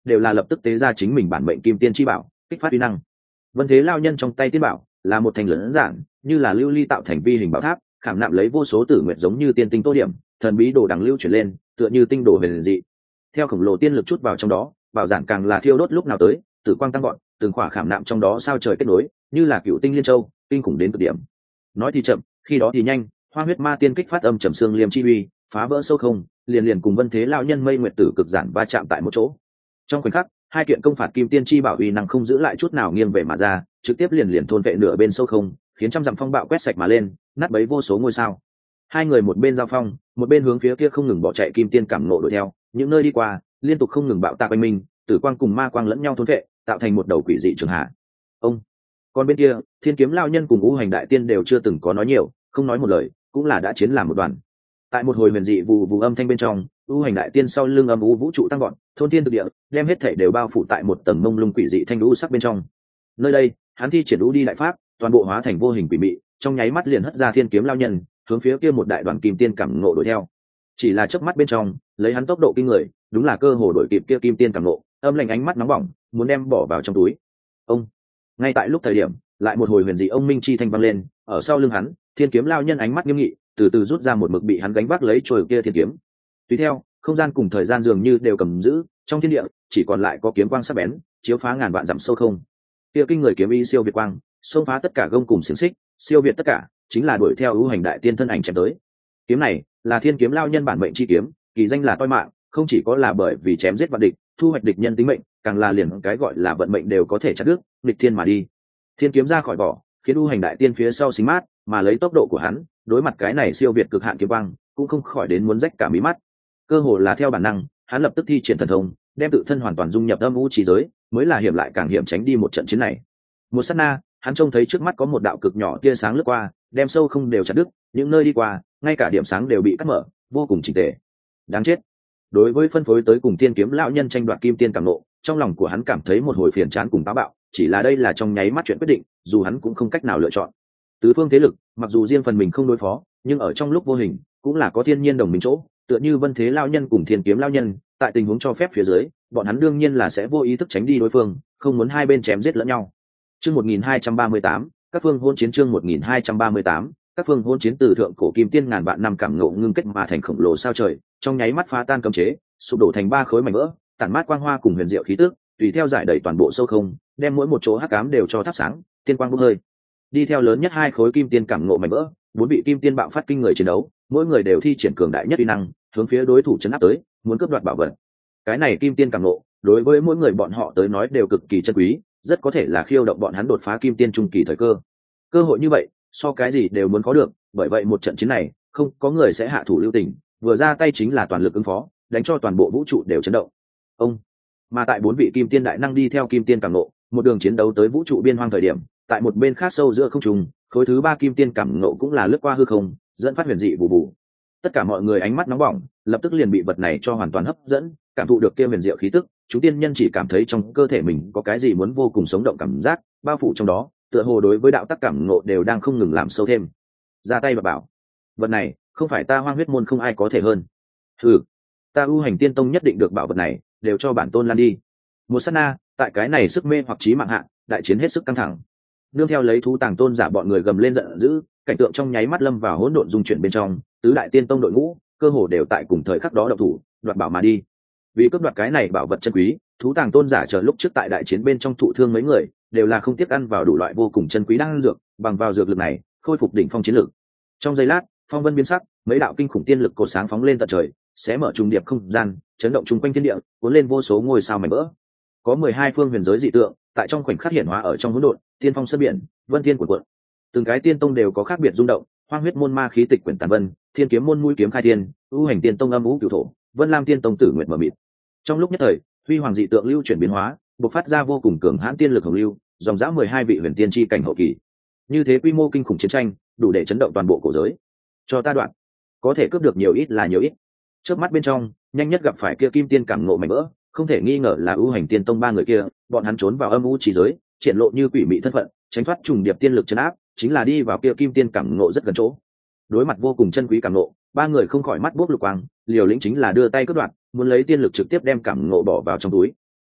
đều là lập tức tế ra chính mình bản mệnh kim tiên chi bảo kích phát uy năng. Vân Thế Lao Nhân trong tay tiên bảo là một thành lớn giản như là lưu ly tạo thành vi hình bảo tháp, khảm nạm lấy vô số tử nguyệt giống như tiên tinh tô điểm, thần bí đồ đằng lưu chuyển lên tựa như tinh đồ huyền dị. Theo khổng lồ tiên lực chút vào trong đó, bảo giản càng là thiêu đốt lúc nào tới tử quang tăng gọn, từng khỏa khảm nạm trong đó sao trời kết nối như là cựu tinh liên châu, kinh khủng đến cực điểm. Nói thì chậm, khi đó thì nhanh, Hoa Huyết Ma Tiên kích phát âm trầm xương liêm chi uy, phá vỡ sâu không, liền liền cùng Vân Thế Lao Nhân mây nguyệt tử cực giản va chạm tại một chỗ. Trong khoảnh khắc, hai kiện công phạt kim tiên chi bảo uy năng không giữ lại chút nào nghiêng về mà ra, trực tiếp liền liền thôn vệ nửa bên sâu không, khiến trăm dặm phong bạo quét sạch mà lên, nát bấy vô số ngôi sao. Hai người một bên giao phong, một bên hướng phía kia không ngừng bỏ chạy kim tiên cảm nộ đuổi theo, những nơi đi qua, liên tục không ngừng bạo tạc quanh mình, tử quang cùng ma quang lẫn nhau thôn vệ, tạo thành một đầu quỷ dị trường hạ. Ông, còn bên kia, Thiên Kiếm Lao Nhân cùng Ngũ Hành Đại Tiên đều chưa từng có nói nhiều, không nói một lời, cũng là đã chiến làm một đoàn. Tại một hồi huyền dị vù vù âm thanh bên trong, Ngũ Hành Đại Tiên sau lưng âm u vũ trụ tăng gọn, thôn thiên thực địa, đem hết thể đều bao phủ tại một tầng mông lung quỷ dị thanh lũ sắc bên trong. Nơi đây, hắn thi triển lũ đi đại pháp, toàn bộ hóa thành vô hình quỷ mị, trong nháy mắt liền hất ra Thiên Kiếm Lao Nhân, hướng phía kia một đại đoàn kim tiên cảm ngộ đuổi theo. Chỉ là chớp mắt bên trong, lấy hắn tốc độ kinh người, đúng là cơ hồ đuổi kịp kia kim tiên cảm ngộ, âm lạnh ánh mắt nóng bỏng, muốn đem bỏ vào trong túi. Ông, ngay tại lúc thời điểm, lại một hồi huyền dị ông minh chi thanh vang lên, ở sau lưng hắn, Thiên Kiếm Lao Nhân ánh mắt nghiêm nghị, từ từ rút ra một mực bị hắn gánh vác lấy trôi kia thiên kiếm. Tùy theo, không gian cùng thời gian dường như đều cầm giữ, trong thiên địa chỉ còn lại có kiếm quang sắc bén, chiếu phá ngàn vạn dặm sâu không. Kia kinh người kiếm ý siêu việt quang, xông phá tất cả gông cùng xiềng xích, siêu việt tất cả, chính là đuổi theo Ngũ Hành Đại Tiên thân ảnh chém tới. Kiếm này là Thiên Kiếm Lao Nhân bản mệnh chi kiếm, kỳ danh là toi mạng, không chỉ có là bởi vì chém giết vạn địch, thu hoạch địch nhân tính mệnh, càng là liền cái gọi là vận mệnh đều có thể chặt đứt, địch thiên mà đi. Thiên kiếm ra khỏi vỏ, khiến Ngũ Hành Đại Tiên phía sau xính mát, mà lấy tốc độ của hắn, đối mặt cái này siêu việt cực hạn kiếm quang, cũng không khỏi đến muốn rách cả mí mắt. Cơ hồ là theo bản năng, hắn lập tức thi triển thần thông, đem tự thân hoàn toàn dung nhập âm u trí giới, mới là hiểm lại càng hiểm tránh đi một trận chiến này. Một sát na, hắn trông thấy trước mắt có một đạo cực nhỏ tia sáng lướt qua, đem sâu không đều chặt đứt, những nơi đi qua, ngay cả điểm sáng đều bị cắt mở, vô cùng chỉnh tề. Đáng chết. Đối với phân phối tới cùng Thiên Kiếm Lão Nhân tranh đoạt kim tiên cảm nộ, trong lòng của hắn cảm thấy một hồi phiền chán cùng táo bạo, chỉ là đây là trong nháy mắt chuyện quyết định, dù hắn cũng không cách nào lựa chọn. Tứ phương thế lực, mặc dù riêng phần mình không đối phó, nhưng ở trong lúc vô hình, cũng là có thiên nhiên đồng minh chỗ, tựa như Vân Thế Lao Nhân cùng Thiên Kiếm Lao Nhân, tại tình huống cho phép phía dưới, bọn hắn đương nhiên là sẽ vô ý thức tránh đi đối phương, không muốn hai bên chém giết lẫn nhau. Chương 1238, các phương hôn chiến. Chương 1238, các phương hôn chiến. Từ thượng cổ kim tiên ngàn vạn năm cảm ngộ ngưng kết mà thành khổng lồ sao trời, trong nháy mắt phá tan cấm chế, sụp đổ thành ba khối mảnh vỡ, tản mát quang hoa cùng huyền diệu khí tức, tùy theo giải đầy toàn bộ sâu không, đem mỗi một chỗ hắc ám đều cho thắp sáng, tiên quang bốc hơi. Đi theo lớn nhất hai khối kim tiên cảm ngộ mảnh vỡ, bốn vị kim tiên bạo phát kinh người chiến đấu, mỗi người đều thi triển cường đại nhất uy năng, hướng phía đối thủ chấn áp tới, muốn cướp đoạt bảo vật. Cái này kim tiên cảm ngộ, đối với mỗi người bọn họ tới nói đều cực kỳ chân quý, rất có thể là khiêu động bọn hắn đột phá kim tiên trung kỳ thời cơ. Cơ hội như vậy, so cái gì đều muốn có được, bởi vậy một trận chiến này, không có người sẽ hạ thủ lưu tình, vừa ra tay chính là toàn lực ứng phó, đánh cho toàn bộ vũ trụ đều chấn động. Ông, mà tại bốn vị kim tiên đại năng đi theo kim tiên cảm ngộ, một đường chiến đấu tới vũ trụ biên hoang thời điểm, tại một bên khác sâu giữa không trung, khối thứ ba kim tiên cảm ngộ cũng là lướt qua hư không, dẫn phát huyền dị vụ vụ. Tất cả mọi người ánh mắt nóng bỏng, lập tức liền bị vật này cho hoàn toàn hấp dẫn, cảm thụ được kia huyền diệu khí tức, chúng tiên nhân chỉ cảm thấy trong cơ thể mình có cái gì muốn vô cùng sống động cảm giác, bao phủ trong đó, tựa hồ đối với đạo tắc cảm ngộ đều đang không ngừng làm sâu thêm. Ra tay và bảo, vật này không phải ta Hoang Huyết môn không ai có thể hơn. Ta U Hành Tiên Tông nhất định được bảo vật này, đều cho bản tôn lan đi. Một sát na, tại cái này sức mê hoặc chí mạng hạ, đại chiến hết sức căng thẳng. Nương theo lấy thú tàng tôn giả bọn người gầm lên giận dữ, cảnh tượng trong nháy mắt lâm vào hỗn độn dung chuyển bên trong, tứ đại tiên tông đội ngũ cơ hồ đều tại cùng thời khắc đó động thủ, đoạt bảo mà đi. Vì cướp đoạt cái này bảo vật chân quý, thú tàng tôn giả chờ lúc trước tại đại chiến bên trong thụ thương mấy người, đều là không tiếc ăn vào đủ loại vô cùng chân quý đan dược, bằng vào dược lực này, khôi phục đỉnh phong chiến lực. Trong giây lát, phong vân biến sắc, mấy đạo kinh khủng tiên lực cột sáng phóng lên tận trời, xé mở trùng điệp không gian, chấn động chung quanh thiên địa, cuốn lên vô số ngôi sao mảnh vỡ. Có 12 phương huyền giới dị tượng, tại trong khoảnh khắc hiện hóa ở trong hỗn độn, tiên phong sơn biển, vân thiên cuộn cuộn. Từng cái tiên tông đều có khác biệt rung động, Hoang Huyết môn ma khí tịch quyển tàn vân, Thiên Kiếm môn mũi kiếm khai thiên, U Hành Tiên tông âm u cửu thổ, Vân Lam Tiên tông tử nguyệt mở mịt. Trong lúc nhất thời, huy hoàng dị tượng lưu chuyển biến hóa, bộc phát ra vô cùng cường hãn tiên lực hồng lưu, dòng dã 12 vị huyền tiên chi cảnh hậu kỳ. Như thế quy mô kinh khủng chiến tranh, đủ để chấn động toàn bộ cổ giới. Cho ta đoạn, có thể cướp được nhiều ít là nhiều ít. Trước mắt bên trong, nhanh nhất gặp phải kia kim tiên cảm ngộ mảnh vỡ, không thể nghi ngờ là U Hành Tiên tông ba người kia, bọn hắn trốn vào âm u chỉ giới, triển lộ như quỷ mị thân phận, tránh thoát trùng điệp tiên lực trấn áp, chính là đi vào kia kim tiên cảm ngộ rất gần chỗ. Đối mặt vô cùng chân quý cảm ngộ, ba người không khỏi mắt buốc lục quang, liều lĩnh chính là đưa tay cướp đoạt, muốn lấy tiên lực trực tiếp đem cảm ngộ bỏ vào trong túi.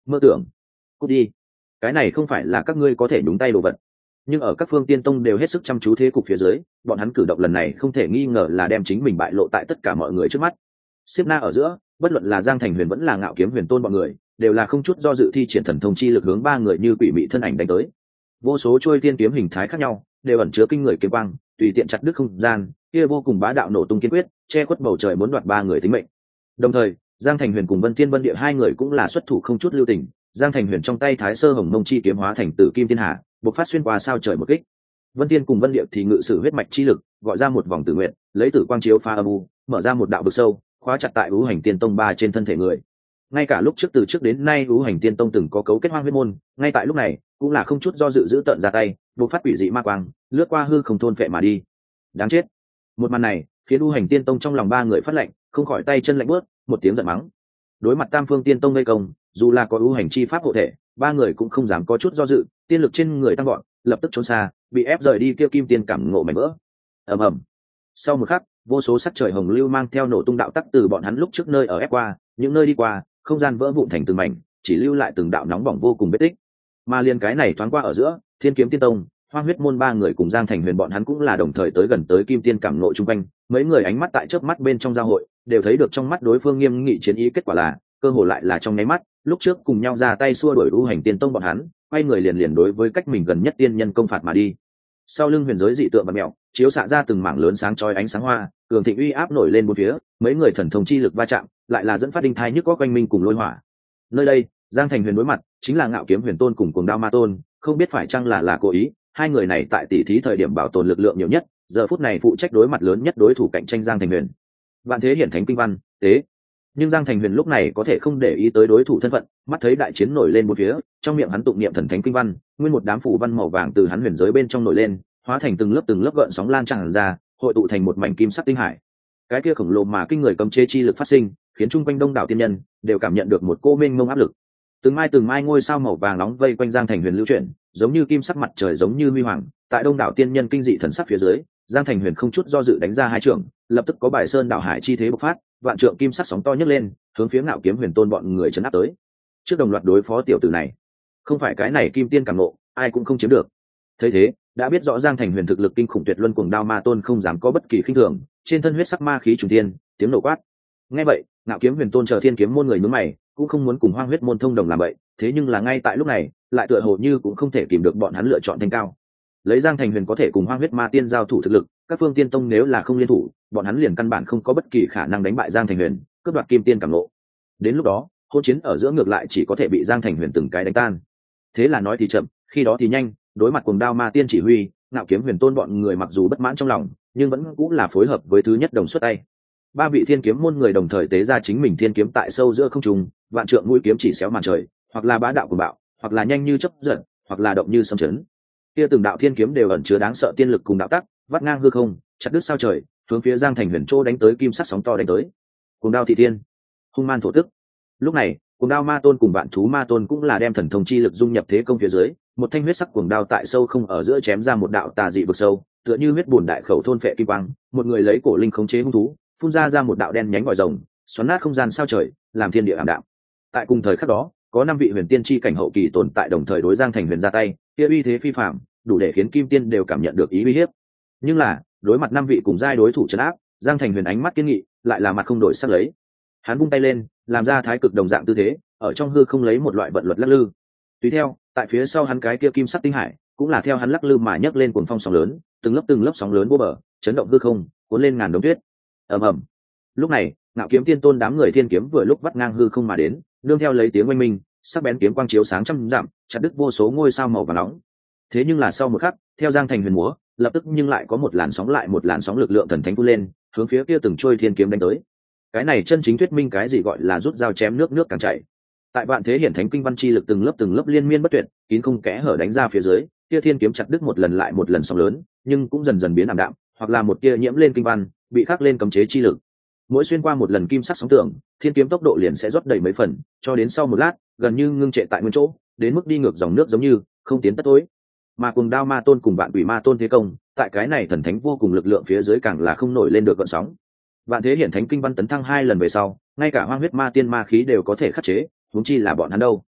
mơ tưởng, cút đi, cái này không phải là các ngươi có thể nhúng tay đồ vật. Nhưng ở các phương tiên tông đều hết sức chăm chú thế cục phía dưới, bọn hắn cử động lần này không thể nghi ngờ là đem chính mình bại lộ tại tất cả mọi người trước mắt. Xếp na ở giữa, bất luận là Giang Thành Huyền vẫn là Ngạo Kiếm Huyền Tôn bọn người, đều là không chút do dự thi triển thần thông chi lực hướng ba người như quỷ mị thân ảnh đánh tới. Vô số trôi tiên kiếm hình thái khác nhau, đều ẩn chứa kinh người kiếm quang, tùy tiện chặt đứt không gian, kia vô cùng bá đạo nổ tung kiên quyết, che khuất bầu trời muốn đoạt ba người tính mệnh. Đồng thời, Giang Thành Huyền cùng Vân Thiên Vân Địa hai người cũng là xuất thủ không chút lưu tình, Giang Thành Huyền trong tay Thái Sơ Hồng Mông chi kiếm hóa thành Tử Kim Thiên Hà, bộc phát xuyên qua sao trời một kích. Vân Thiên cùng Vân Địa thì ngự sử huyết mạch chi lực, gọi ra một vòng tử nguyện, lấy tử quang chiếu phá âm u, mở ra một đạo vực sâu, khóa chặt tại Vũ Hành Tiên Tông ba trên thân thể người. Ngay cả lúc trước từ trước đến nay Vũ Hành Tiên Tông từng có cấu kết Hoang Huyết môn, ngay tại lúc này cũng là không chút do dự giữ tận ra tay, bộc phát quỷ dị ma quang, lướt qua hư không thôn phệ mà đi. Đáng chết! Một màn này khiến Vũ Hành Tiên Tông trong lòng ba người phát lạnh, không khỏi tay chân lạnh bước, một tiếng giận mắng. Đối mặt Tam Phương Tiên Tông vây công, dù là có Vũ Hành chi pháp hộ thể, ba người cũng không dám có chút do dự, tiên lực trên người tăng vọt, lập tức trốn xa, bị ép rời đi kia kim tiên cảm ngộ mảnh vỡ. Ầm ầm. Sau một khắc, vô số sắc trời hồng lưu mang theo nổ tung đạo tắc từ bọn hắn lúc trước nơi ở ép qua, những nơi đi qua, không gian vỡ vụn thành từng mảnh, chỉ lưu lại từng đạo nóng bỏng vô cùng vết tích. Mà liên cái này thoáng qua ở giữa, Thiên Kiếm Tiên Tông, Hoang Huyết môn ba người cùng Giang Thành Huyền bọn hắn cũng là đồng thời tới gần tới kim tiên cảm ngộ chung quanh, mấy người ánh mắt tại chớp mắt bên trong giao hội, đều thấy được trong mắt đối phương nghiêm nghị chiến ý, kết quả là cơ hội lại là trong nháy mắt, lúc trước cùng nhau ra tay xua đuổi Vũ Hành Tiên Tông bọn hắn, quay người liền đối với cách mình gần nhất tiên nhân công phạt mà đi. Sau lưng huyền giới dị tượng và mèo chiếu xạ ra từng mảng lớn sáng chói ánh sáng hoa, cường thịnh uy áp nổi lên bốn phía, mấy người thần thông chi lực va chạm, lại là dẫn phát đinh thai nhức có quanh minh cùng lôi hỏa. Nơi đây, Giang Thành Huyền đối mặt chính là Ngạo Kiếm Huyền Tôn cùng Cuồng Đao Ma Tôn, không biết phải chăng là cố ý, hai người này tại tỷ thí thời điểm bảo tồn lực lượng nhiều nhất, giờ phút này phụ trách đối mặt lớn nhất đối thủ cạnh tranh Giang Thành Huyền. Vạn thế hiển thánh kinh văn, tế. Nhưng Giang Thành Huyền lúc này có thể không để ý tới đối thủ thân phận, mắt thấy đại chiến nổi lên bốn phía, trong miệng hắn tụng niệm thần thánh kinh văn, nguyên một đám phù văn màu vàng từ hắn huyền giới bên trong nổi lên, hóa thành từng lớp gợn sóng lan tràn ra, hội tụ thành một mảnh kim sắc tinh hải. Cái kia khổng lồ mà kinh người cấm chế chi lực phát sinh, khiến chung quanh đông đảo tiên nhân đều cảm nhận được một cô mênh mông áp lực. Từng mai ngôi sao màu vàng nóng vây quanh Giang Thành Huyền lưu chuyển, giống như kim sắc mặt trời giống như huy hoàng, tại đông đảo tiên nhân kinh dị thần sắc phía dưới, Giang Thành Huyền không chút do dự đánh ra hai trường, lập tức có bài sơn đảo hải chi thế bộc phát, vạn trượng kim sắc sóng to nhấc lên, hướng phía Ngạo Kiếm Huyền Tôn bọn người trấn áp tới. Trước đồng loạt đối phó tiểu tử này, không phải cái này kim tiên cảm ngộ, ai cũng không chiếm được. Thấy thế, đã biết rõ Giang Thành Huyền thực lực kinh khủng tuyệt luân, Cuồng Đao Ma Tôn không dám có bất kỳ khinh thường, trên thân huyết sắc ma khí trùng tiên, tiếng nổ quát. Nghe vậy, Ngạo Kiếm Huyền Tôn chờ Thiên Kiếm môn người nhướng mày, cũng không muốn cùng Hoang Huyết môn thông đồng làm vậy, thế nhưng là ngay tại lúc này, lại tựa hồ như cũng không thể kìm được bọn hắn lựa chọn thanh cao. Lấy Giang Thành Huyền có thể cùng Hoang Huyết Ma Tiên giao thủ thực lực, các phương tiên tông nếu là không liên thủ, bọn hắn liền căn bản không có bất kỳ khả năng đánh bại Giang Thành Huyền, cướp đoạt kim tiên cảm ngộ. Đến lúc đó, hỗn chiến ở giữa ngược lại chỉ có thể bị Giang Thành Huyền từng cái đánh tan. Thế là nói thì chậm, khi đó thì nhanh, đối mặt Cuồng Đao Ma Tiên chỉ huy, Ngạo Kiếm Huyền Tôn bọn người mặc dù bất mãn trong lòng, nhưng vẫn cũng là phối hợp với thứ nhất đồng xuất tay. Ba vị Thiên Kiếm môn người đồng thời tế ra chính mình thiên kiếm tại sâu giữa không trung, vạn trượng mũi kiếm chỉ xéo màn trời, hoặc là bá đạo cuồng bạo, hoặc là nhanh như chớp giật, hoặc là động như sấm chấn. Kia từng đạo thiên kiếm đều ẩn chứa đáng sợ tiên lực cùng đạo tắc, vắt ngang hư không, chặt đứt sao trời, hướng phía Giang Thành Huyền Trô đánh tới kim sắc sóng to đánh tới. Cuồng Đao thị tiên, hung man thổ tức. Lúc này, Cuồng Đao Ma Tôn cùng Vạn Thú Ma Tôn cũng là đem thần thông chi lực dung nhập thế công phía dưới, một thanh huyết sắc cuồng đao tại sâu không ở giữa chém ra một đạo tà dị vực sâu, tựa như huyết bùn đại khẩu thôn phệ kim quang, một người lấy cổ linh khống chế hung thú, phun ra một đạo đen nhánh vòi rồng, xoắn nát không gian sao trời, làm thiên địa ảm đạm. Tại cùng thời khắc đó, có 5 vị huyền tiên chi cảnh hậu kỳ tồn tại đồng thời đối Giang Thành Huyền ra tay, kia uy thế phi phàm, đủ để khiến kim tiên đều cảm nhận được ý uy hiếp. Nhưng là, đối mặt 5 vị cùng giai đối thủ trấn áp, Giang Thành Huyền ánh mắt kiên nghị, lại là mặt không đổi sắc lấy. Hắn vung tay lên, làm ra thái cực đồng dạng tư thế, ở trong hư không lấy một loại vận luật lắc lư. Tùy theo, tại phía sau hắn cái kia kim sắc tinh hải, cũng là theo hắn lắc lư mà nhấc lên cuồng phong sóng lớn, từng lớp sóng lớn vô bờ, chấn động hư không, cuốn lên ngàn đống tuyết. Ầm ầm. Lúc này, Ngạo Kiếm Tiên Tôn đám người thiên kiếm vừa lúc vắt ngang hư không mà đến, nương theo lấy tiếng oanh minh, sắc bén kiếm quang chiếu sáng trăm dặm, chặt đứt vô số ngôi sao màu vàng nóng. Thế nhưng là sau một khắc, theo Giang Thành Huyền múa, lập tức nhưng lại có một làn sóng lực lượng thần thánh phun lên, hướng phía kia từng trôi thiên kiếm đánh tới. Cái này chân chính thuyết minh cái gì gọi là rút dao chém nước càng chảy. Tại Vạn Thế Hiển Thánh kinh văn chi lực từng lớp liên miên bất tuyệt, kín không kẽ hở đánh ra phía dưới, kia thiên kiếm chặt đứt một lần lại một lần sóng lớn, nhưng cũng dần dần biến ảm đạm, hoặc là một tia nhiễm lên kinh văn, bị khắc lên cấm chế chi lực. Mỗi xuyên qua một lần kim sắc sóng tưởng, thiên kiếm tốc độ liền sẽ rót đầy mấy phần, cho đến sau một lát, gần như ngưng trệ tại nguyên chỗ, đến mức đi ngược dòng nước giống như không tiến tất tối. Mà Cuồng Đao Ma Tôn cùng Vạn Quỷ Ma Tôn thế công, tại cái này thần thánh vô cùng lực lượng phía dưới càng là không nổi lên được gợn sóng. Vạn Thế Hiển Thánh kinh văn tấn thăng 2 lần về sau, ngay cả Hoang Huyết Ma Tiên ma khí đều có thể khắc chế, huống chi là bọn hắn đâu.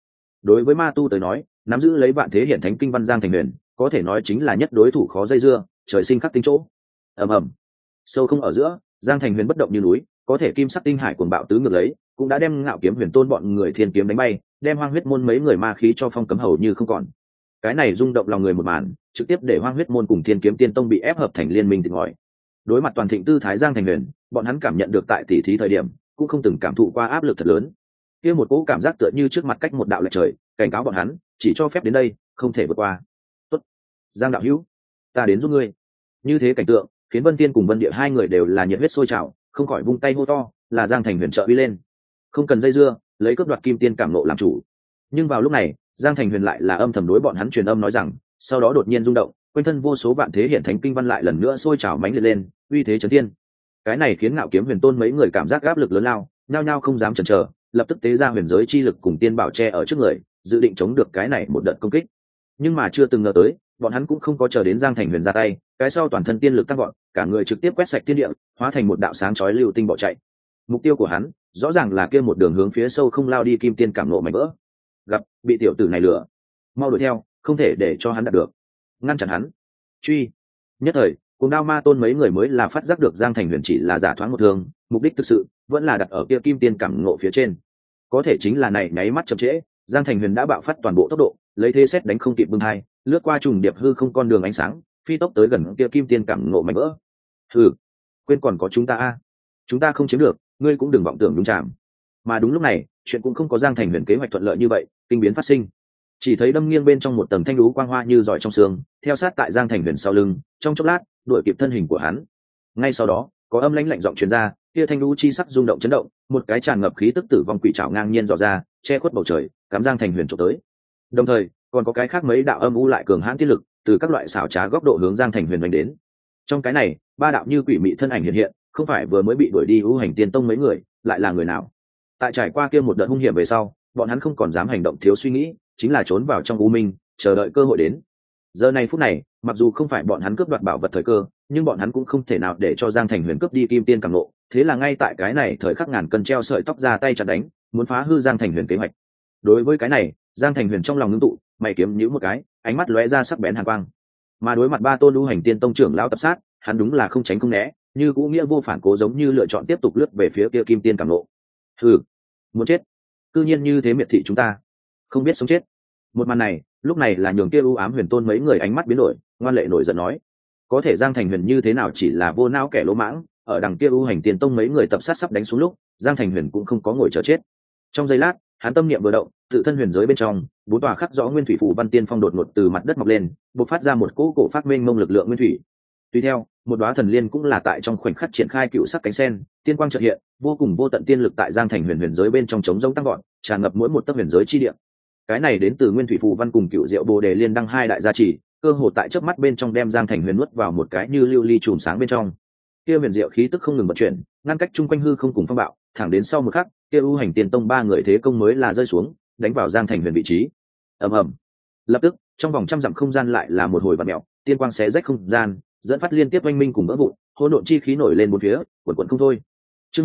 đối với ma tu tới nói, nắm giữ lấy vạn thế hiện thánh kinh văn Giang Thành Huyền có thể nói chính là nhất đối thủ khó dây dưa, trời sinh khắc tinh chỗ. Ầm ầm, sâu không ở giữa, Giang Thành Huyền bất động như núi, có thể kim sắc tinh hải cuồng bạo tứ ngược lấy, cũng đã đem Ngạo Kiếm Huyền Tôn bọn người thiên kiếm đánh bay, đem Hoang Huyết môn mấy người ma khí cho phong cấm hầu như không còn. Cái này rung động lòng người một màn, trực tiếp để Hoang Huyết môn cùng Thiên Kiếm Tiên Tông bị ép hợp thành liên minh tỉnh ngòi. Đối mặt toàn thịnh tư thái Giang Thành Huyền, bọn hắn cảm nhận được tại tỷ thí thời điểm, cũng không từng cảm thụ qua áp lực thật lớn. Kia một cỗ cảm giác tựa như trước mặt cách một đạo lệch trời, cảnh cáo bọn hắn, chỉ cho phép đến đây, không thể vượt qua. Tốt, Giang đạo hữu, ta đến giúp ngươi. Như thế cảnh tượng, khiến Vân Tiên cùng Vân Địa hai người đều là nhiệt huyết sôi trào, không khỏi vung tay hô to, là Giang Thành Huyền trợ uy lên. Không cần dây dưa, lấy cướp đoạt kim tiên cảm nộ làm chủ. Nhưng vào lúc này, Giang Thành Huyền lại là âm thầm đối bọn hắn truyền âm nói rằng, sau đó đột nhiên rung động, quanh thân vô số vạn thế hiện thánh kinh văn lại lần nữa sôi trào mãnh liệt lên, uy thế chấn thiên. Cái này khiến Ngạo Kiếm Huyền Tôn mấy người cảm giác áp lực lớn lao, nhao nhao không dám chần chờ, lập tức tế ra huyền giới chi lực cùng tiên bảo che ở trước người, dự định chống được cái này một đợt công kích. Nhưng mà chưa từng ngờ tới, bọn hắn cũng không có chờ đến Giang Thành Huyền ra tay, cái sau toàn thân tiên lực tăng vọt, cả người trực tiếp quét sạch thiên địa, hóa thành một đạo sáng chói lưu tinh bỏ chạy. Mục tiêu của hắn, rõ ràng là kia một đường hướng phía sâu không lao đi kim tiên cảm nộ mảnh vỡ. Gặp, bị tiểu tử này lừa, mau đuổi theo, không thể để cho hắn đạt được. Ngăn chặn hắn. Truy. Nhất thời, cùng Đao Ma Tôn mấy người mới là phát giác được Giang Thành Huyền chỉ là giả thoáng một thương, mục đích thực sự vẫn là đặt ở kia kim tiên cảm ngộ phía trên. Có thể chính là này nháy mắt chậm trễ, Giang Thành Huyền đã bạo phát toàn bộ tốc độ, lấy thế xét đánh không kịp bưng hai, lướt qua trùng điệp hư không con đường ánh sáng, phi tốc tới gần kia kim tiên cảm ngộ mảnh vỡ. Hừ, quên còn có chúng ta a, chúng ta không chiếm được, ngươi cũng đừng vọng tưởng nhúng chạm. Mà đúng lúc này, chuyện cũng không có Giang Thành Huyền kế hoạch thuận lợi như vậy, kinh biến phát sinh. Chỉ thấy đâm nghiêng bên trong một tầng thanh lũ quang hoa như giỏi trong xương, theo sát tại Giang Thành Huyền sau lưng, trong chốc lát, đuổi kịp thân hình của hắn. Ngay sau đó, có âm lãnh lạnh giọng truyền ra, kia thanh lũ chi sắc rung động chấn động, một cái tràn ngập khí tức tử vong quỷ trảo ngang nhiên dò ra, che khuất bầu trời, cắm Giang Thành Huyền chụp tới. Đồng thời, còn có cái khác mấy đạo âm u lại cường hãn tiết lực, từ các loại xảo trá góc độ hướng Giang Thành Huyền đánh đến. Trong cái này, ba đạo như quỷ mị thân ảnh hiện hiện, không phải vừa mới bị đuổi đi U Hành Tiên Tông mấy người, lại là người nào? Tại trải qua kia một đợt hung hiểm về sau, bọn hắn không còn dám hành động thiếu suy nghĩ, chính là trốn vào trong u minh, chờ đợi cơ hội đến. Giờ này phút này, mặc dù không phải bọn hắn cướp đoạt bảo vật thời cơ, nhưng bọn hắn cũng không thể nào để cho Giang Thành Huyền cướp đi kim tiên cảm ngộ, thế là ngay tại cái này thời khắc ngàn cân treo sợi tóc ra tay chặn đánh, muốn phá hư Giang Thành Huyền kế hoạch. Đối với cái này, Giang Thành Huyền trong lòng ngưng tụ, mày kiếm nhíu một cái, ánh mắt lóe ra sắc bén hàn quang. Mà đối mặt ba tôn U Hành Tiên Tông trưởng lão tập sát, hắn đúng là không tránh không né, như cũ nghĩa vô phản cố giống như lựa chọn tiếp tục lướt về phía kia kim tiên cảm ngộ. Hừ, muốn chết, cư nhiên như thế miệt thị chúng ta, không biết sống chết. Một màn này, lúc này là nhường kia U Ám Huyền Tôn mấy người ánh mắt biến đổi, ngoan lệ nổi giận nói: có thể Giang Thành Huyền như thế nào chỉ là vô não kẻ lỗ mãng, ở đằng kia U Hành Tiên Tông mấy người tập sát sắp đánh xuống lúc, Giang Thành Huyền cũng không có ngồi chờ chết. Trong giây lát, hắn tâm niệm vừa động, tự thân huyền giới bên trong, bốn tòa khắc rõ nguyên thủy phù văn tiên phong đột ngột từ mặt đất mọc lên, bộc phát ra một cỗ cổ phát mênh mông lực lượng nguyên thủy. Tùy theo, một đóa thần liên cũng là tại trong khoảnh khắc triển khai cựu sắc cánh sen, tiên quang chợt hiện, vô cùng vô tận tiên lực tại Giang Thành Huyền huyền giới bên trong chống rông tăng gọn, tràn ngập mỗi một tấc huyền giới chi địa. Cái này đến từ nguyên thủy phù văn cùng cựu diệu bồ đề liên đăng hai đại gia trì, cơ hồ tại chớp mắt bên trong đem Giang Thành Huyền nuốt vào một cái như lưu ly chùm sáng bên trong. Kia huyền diệu khí tức không ngừng vận chuyển, ngăn cách chung quanh hư không cùng phong bạo, thẳng đến sau một khắc, kia U Hành Tiên Tông ba người thế công mới là rơi xuống, đánh vào Giang Thành Huyền vị trí. Ầm ầm. Lập tức, trong vòng trăm dặm không gian lại là một hồi vặn mèo, tiên quang xé rách không gian, dẫn phát liên tiếp oanh minh cùng vỡ vụn, hỗn độn chi khí nổi lên bốn phía, quần quần không thôi. Chương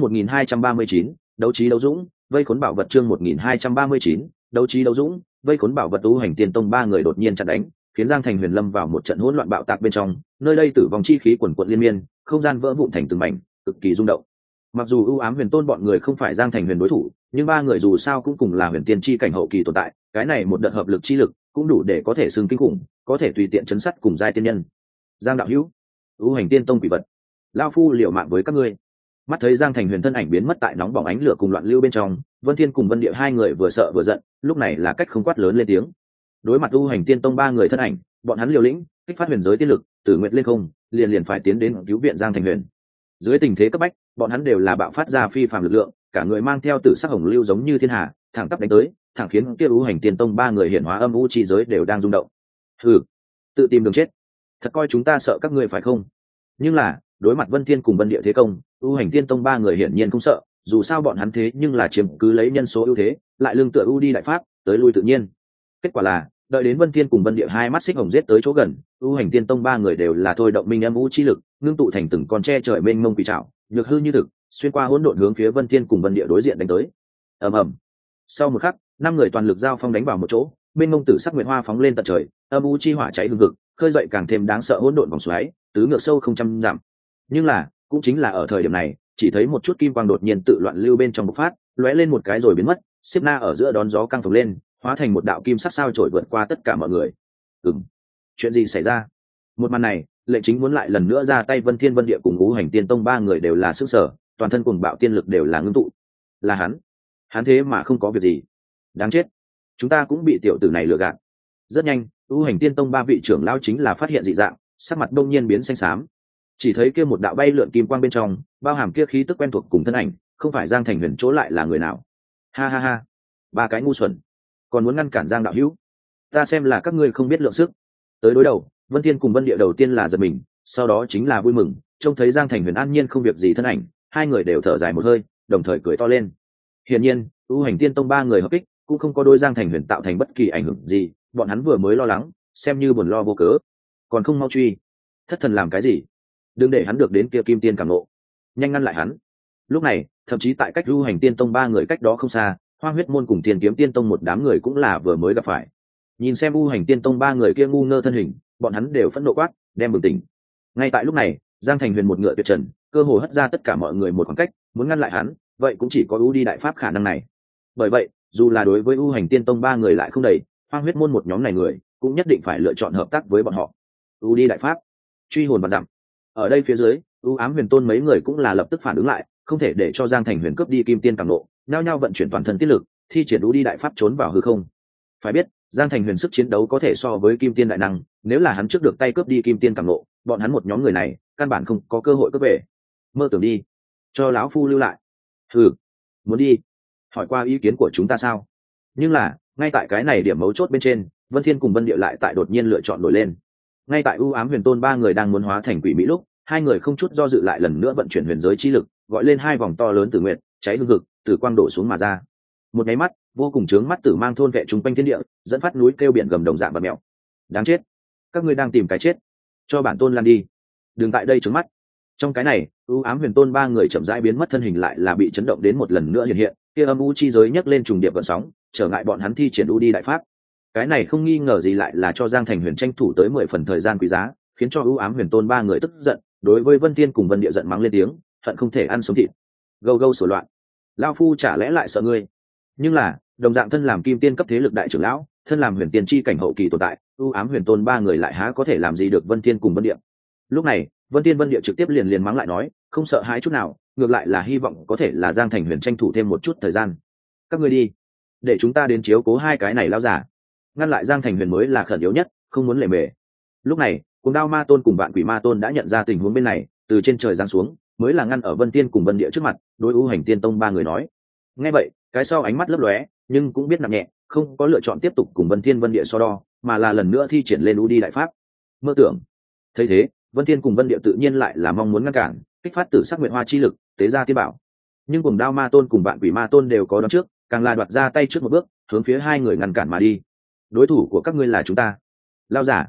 1239, đấu trí đấu dũng, vây khốn bảo vật chương 1239, đấu trí đấu dũng, vây khốn bảo vật U Hành Tiên Tông ba người đột nhiên chặn đánh, khiến Giang Thành Huyền lâm vào một trận hỗn loạn bạo tạc bên trong, nơi đây tử vong chi khí quần quần liên miên, không gian vỡ vụn thành từng mảnh, cực kỳ rung động. Mặc dù ưu ám Huyền Tôn bọn người không phải Giang Thành Huyền đối thủ, nhưng ba người dù sao cũng cùng là huyền tiên chi cảnh hậu kỳ tồn tại, cái này một đợt hợp lực chi lực cũng đủ để có thể xưng kinh khủng, có thể tùy tiện chấn sát cùng giai tiên nhân. Giang đạo hữu, ưu Hành Tiên Tông quỷ vật, lão phu liều mạng với các ngươi. Mắt thấy Giang Thành Huyền thân ảnh biến mất tại nóng bỏng ánh lửa cùng loạn lưu bên trong, Vân Thiên cùng Vân Địa hai người vừa sợ vừa giận, lúc này là cách không quát lớn lên tiếng. Đối mặt ưu Hành Tiên Tông ba người thân ảnh, bọn hắn liều lĩnh, kích phát huyền giới tiên lực, tử nguyện lên không, liền phải tiến đến cứu viện Giang Thành Huyền. Dưới tình thế cấp bách, bọn hắn đều là bạo phát ra phi phàm lực lượng, cả người mang theo tử sắc hồng lưu giống như thiên hà, thẳng tắp đánh tới, thẳng khiến kia ưu Hành Tiên Tông ba người hiển hóa âm u chi giới đều đang rung động. Hừ, tự tìm đường chết, thật coi chúng ta sợ các ngươi phải không? Nhưng là, đối mặt Vân Thiên cùng Vân Địa thế công, ưu Hành Tiên Tông ba người hiển nhiên không sợ, dù sao bọn hắn thế nhưng là chiếm cứ lấy nhân số ưu thế, lại lương tựa ưu đi đại pháp, tới lui tự nhiên. Kết quả là, đợi đến Vân Thiên cùng Vân Địa hai mắt xích hồng giết tới chỗ gần, ưu Hành Tiên Tông ba người đều là thôi động minh âm u chi lực, ngưng tụ thành từng con tre trời mênh mông quỷ trảo, nhược hư như thực, xuyên qua hỗn độn hướng phía Vân Thiên cùng Vân Địa đối diện đánh tới. Ầm ầm. Sau một khắc, năm người toàn lực giao phong đánh vào một chỗ, bên ngông tử sắc nguyệt hoa phóng lên tận trời, âm u chi hỏa cháy hừng hực, khơi dậy càng thêm đáng sợ hỗn độn vòng xoáy, tứ ngược sâu không trăm dặm. Nhưng là cũng chính là ở thời điểm này, chỉ thấy một chút kim quang đột nhiên tự loạn lưu bên trong bộc phát, lóe lên một cái rồi biến mất, xếp na ở giữa đón gió căng phồng lên, hóa thành một đạo kim sắc sao trổi vượt qua tất cả mọi người. Chuyện gì xảy ra? Một màn này, lệnh chính muốn lại lần nữa ra tay. Vân Thiên Vân Địa cùng Ngũ Hành Tiên Tông ba người đều là sức sở, toàn thân cuồng bạo tiên lực đều là ngưng tụ. Là hắn thế mà không có việc gì. Đáng chết, chúng ta cũng bị tiểu tử này lừa gạt. Rất nhanh, Ngũ Hành Tiên Tông ba vị trưởng lão chính là phát hiện dị dạng, sắc mặt đông nhiên biến xanh xám. Chỉ thấy kia một đạo bay lượn kim quang bên trong, bao hàm kia khí tức quen thuộc cùng thân ảnh, không phải Giang Thành Huyền chỗ lại là người nào? Ha ha ha, ba cái ngu xuẩn, còn muốn ngăn cản Giang đạo hữu, ta xem là các ngươi không biết lượng sức. Tới đối đầu, Vân Thiên cùng Vân Địa đầu tiên là giật mình, sau đó chính là vui mừng, trông thấy Giang Thành Huyền an nhiên không việc gì thân ảnh, hai người đều thở dài một hơi, đồng thời cười to lên. Hiển nhiên, U Hành Tiên Tông ba người hợp kích, cũng không có đối Giang Thành Huyền tạo thành bất kỳ ảnh hưởng gì, bọn hắn vừa mới lo lắng, xem như buồn lo vô cớ, còn không mau truy. Thất thần làm cái gì? Đừng để hắn được đến kia kim tiên cảm ngộ, nhanh ngăn lại hắn. Lúc này, thậm chí tại cách U Hành Tiên Tông ba người cách đó không xa, Hoang Huyết Môn cùng Tiền Kiếm Tiên Tông một đám người cũng là vừa mới gặp phải. Nhìn xem U Hành Tiên Tông ba người kia ngu ngơ thân hình, bọn hắn đều phẫn nộ quát, đem bừng tỉnh. Ngay tại lúc này, Giang Thành Huyền một ngựa tuyệt trần, cơ hồ hất ra tất cả mọi người một khoảng cách, muốn ngăn lại hắn, vậy cũng chỉ có U Đi Đại Pháp khả năng này. Bởi vậy, dù là đối với U Hành Tiên Tông ba người lại không đầy, Hoang Huyết Môn một nhóm này người cũng nhất định phải lựa chọn hợp tác với bọn họ. U Đi Đại Pháp, truy hồn vạn dặm. Ở đây phía dưới, U Ám Huyền Tôn mấy người cũng là lập tức phản ứng lại, không thể để cho Giang Thành Huyền cướp đi kim tiên cảm nộ, nhao nhao vận chuyển toàn thân tiết lực, thi triển U Đi Đại Pháp trốn vào hư không. Phải biết, Giang Thành Huyền sức chiến đấu có thể so với kim tiên đại năng, nếu là hắn trước được tay cướp đi kim tiên cảm nộ, bọn hắn một nhóm người này căn bản không có cơ hội cướp về. Mơ tưởng đi, cho lão phu lưu lại. Muốn đi? Hỏi qua ý kiến của chúng ta sao? Nhưng là, ngay tại cái này điểm mấu chốt bên trên, Vân Thiên cùng Vân Địa lại tại đột nhiên lựa chọn nổi lên. Ngay tại U Ám Huyền Tôn ba người đang muốn hóa thành quỷ mỹ lúc, hai người không chút do dự lại lần nữa vận chuyển huyền giới chi lực, gọi lên hai vòng to lớn tử nguyệt, cháy hương hực, từ quang đổ xuống mà ra. Một cái mắt, vô cùng chướng mắt tử mang thôn vệ chúng quanh thiên địa, dẫn phát núi kêu biển gầm đồng dạng và mèo. Đáng chết, các ngươi đang tìm cái chết, cho bản tôn lan đi, đừng tại đây chướng mắt. Trong cái này, U Ám Huyền Tôn ba người chậm rãi biến mất thân hình lại là bị chấn động đến một lần nữa hiện hiện, kia âm u chi giới nhấc lên trùng điệp gợn sóng, trở ngại bọn hắn thi triển U Đi Đại Pháp. Cái này không nghi ngờ gì lại là cho Giang Thành Huyền tranh thủ tới 10 phần thời gian quý giá, khiến cho U Ám Huyền Tôn ba người tức giận, đối với Vân Thiên cùng Vân Địa giận mắng lên tiếng, hận không thể ăn sống thịt. Gâu gâu sổ loạn, lão phu chả lẽ lại sợ ngươi? Nhưng là, đồng dạng thân làm kim tiên cấp thế lực đại trưởng lão, thân làm huyền tiên chi cảnh hậu kỳ tồn tại, U Ám Huyền Tôn ba người lại há có thể làm gì được Vân Thiên cùng Vân Địa. Lúc này, Vân Thiên Vân Địa trực tiếp liền mắng lại nói, không sợ hãi chút nào, ngược lại là hy vọng có thể là Giang Thành Huyền tranh thủ thêm một chút thời gian. Các ngươi đi, để chúng ta đến chiếu cố hai cái này lão giả, ngăn lại Giang Thành Huyền mới là khẩn yếu nhất, không muốn lề mề. Lúc này, Cuồng Đao Ma Tôn cùng Vạn Quỷ Ma Tôn đã nhận ra tình huống bên này, từ trên trời giáng xuống, mới là ngăn ở Vân Tiên cùng Vân Địa trước mặt, đối U Hành Tiên Tông ba người nói. Nghe vậy, cái sau ánh mắt lấp lóe, nhưng cũng biết nặng nhẹ, không có lựa chọn tiếp tục cùng Vân Thiên Vân Địa so đo, mà là lần nữa thi triển lên U Đi Đại Pháp. Mơ tưởng. Thấy thế, Vân Thiên cùng Vân Địa tự nhiên lại là mong muốn ngăn cản, kích phát tử sắc nguyện hoa chi lực, tế ra tiên bảo. Nhưng Cuồng Đao Ma Tôn cùng Vạn Quỷ Ma Tôn đều có đón trước, càng là đoạt ra tay trước một bước, hướng phía hai người ngăn cản mà đi. Đối thủ của các ngươi là chúng ta. Lao giả.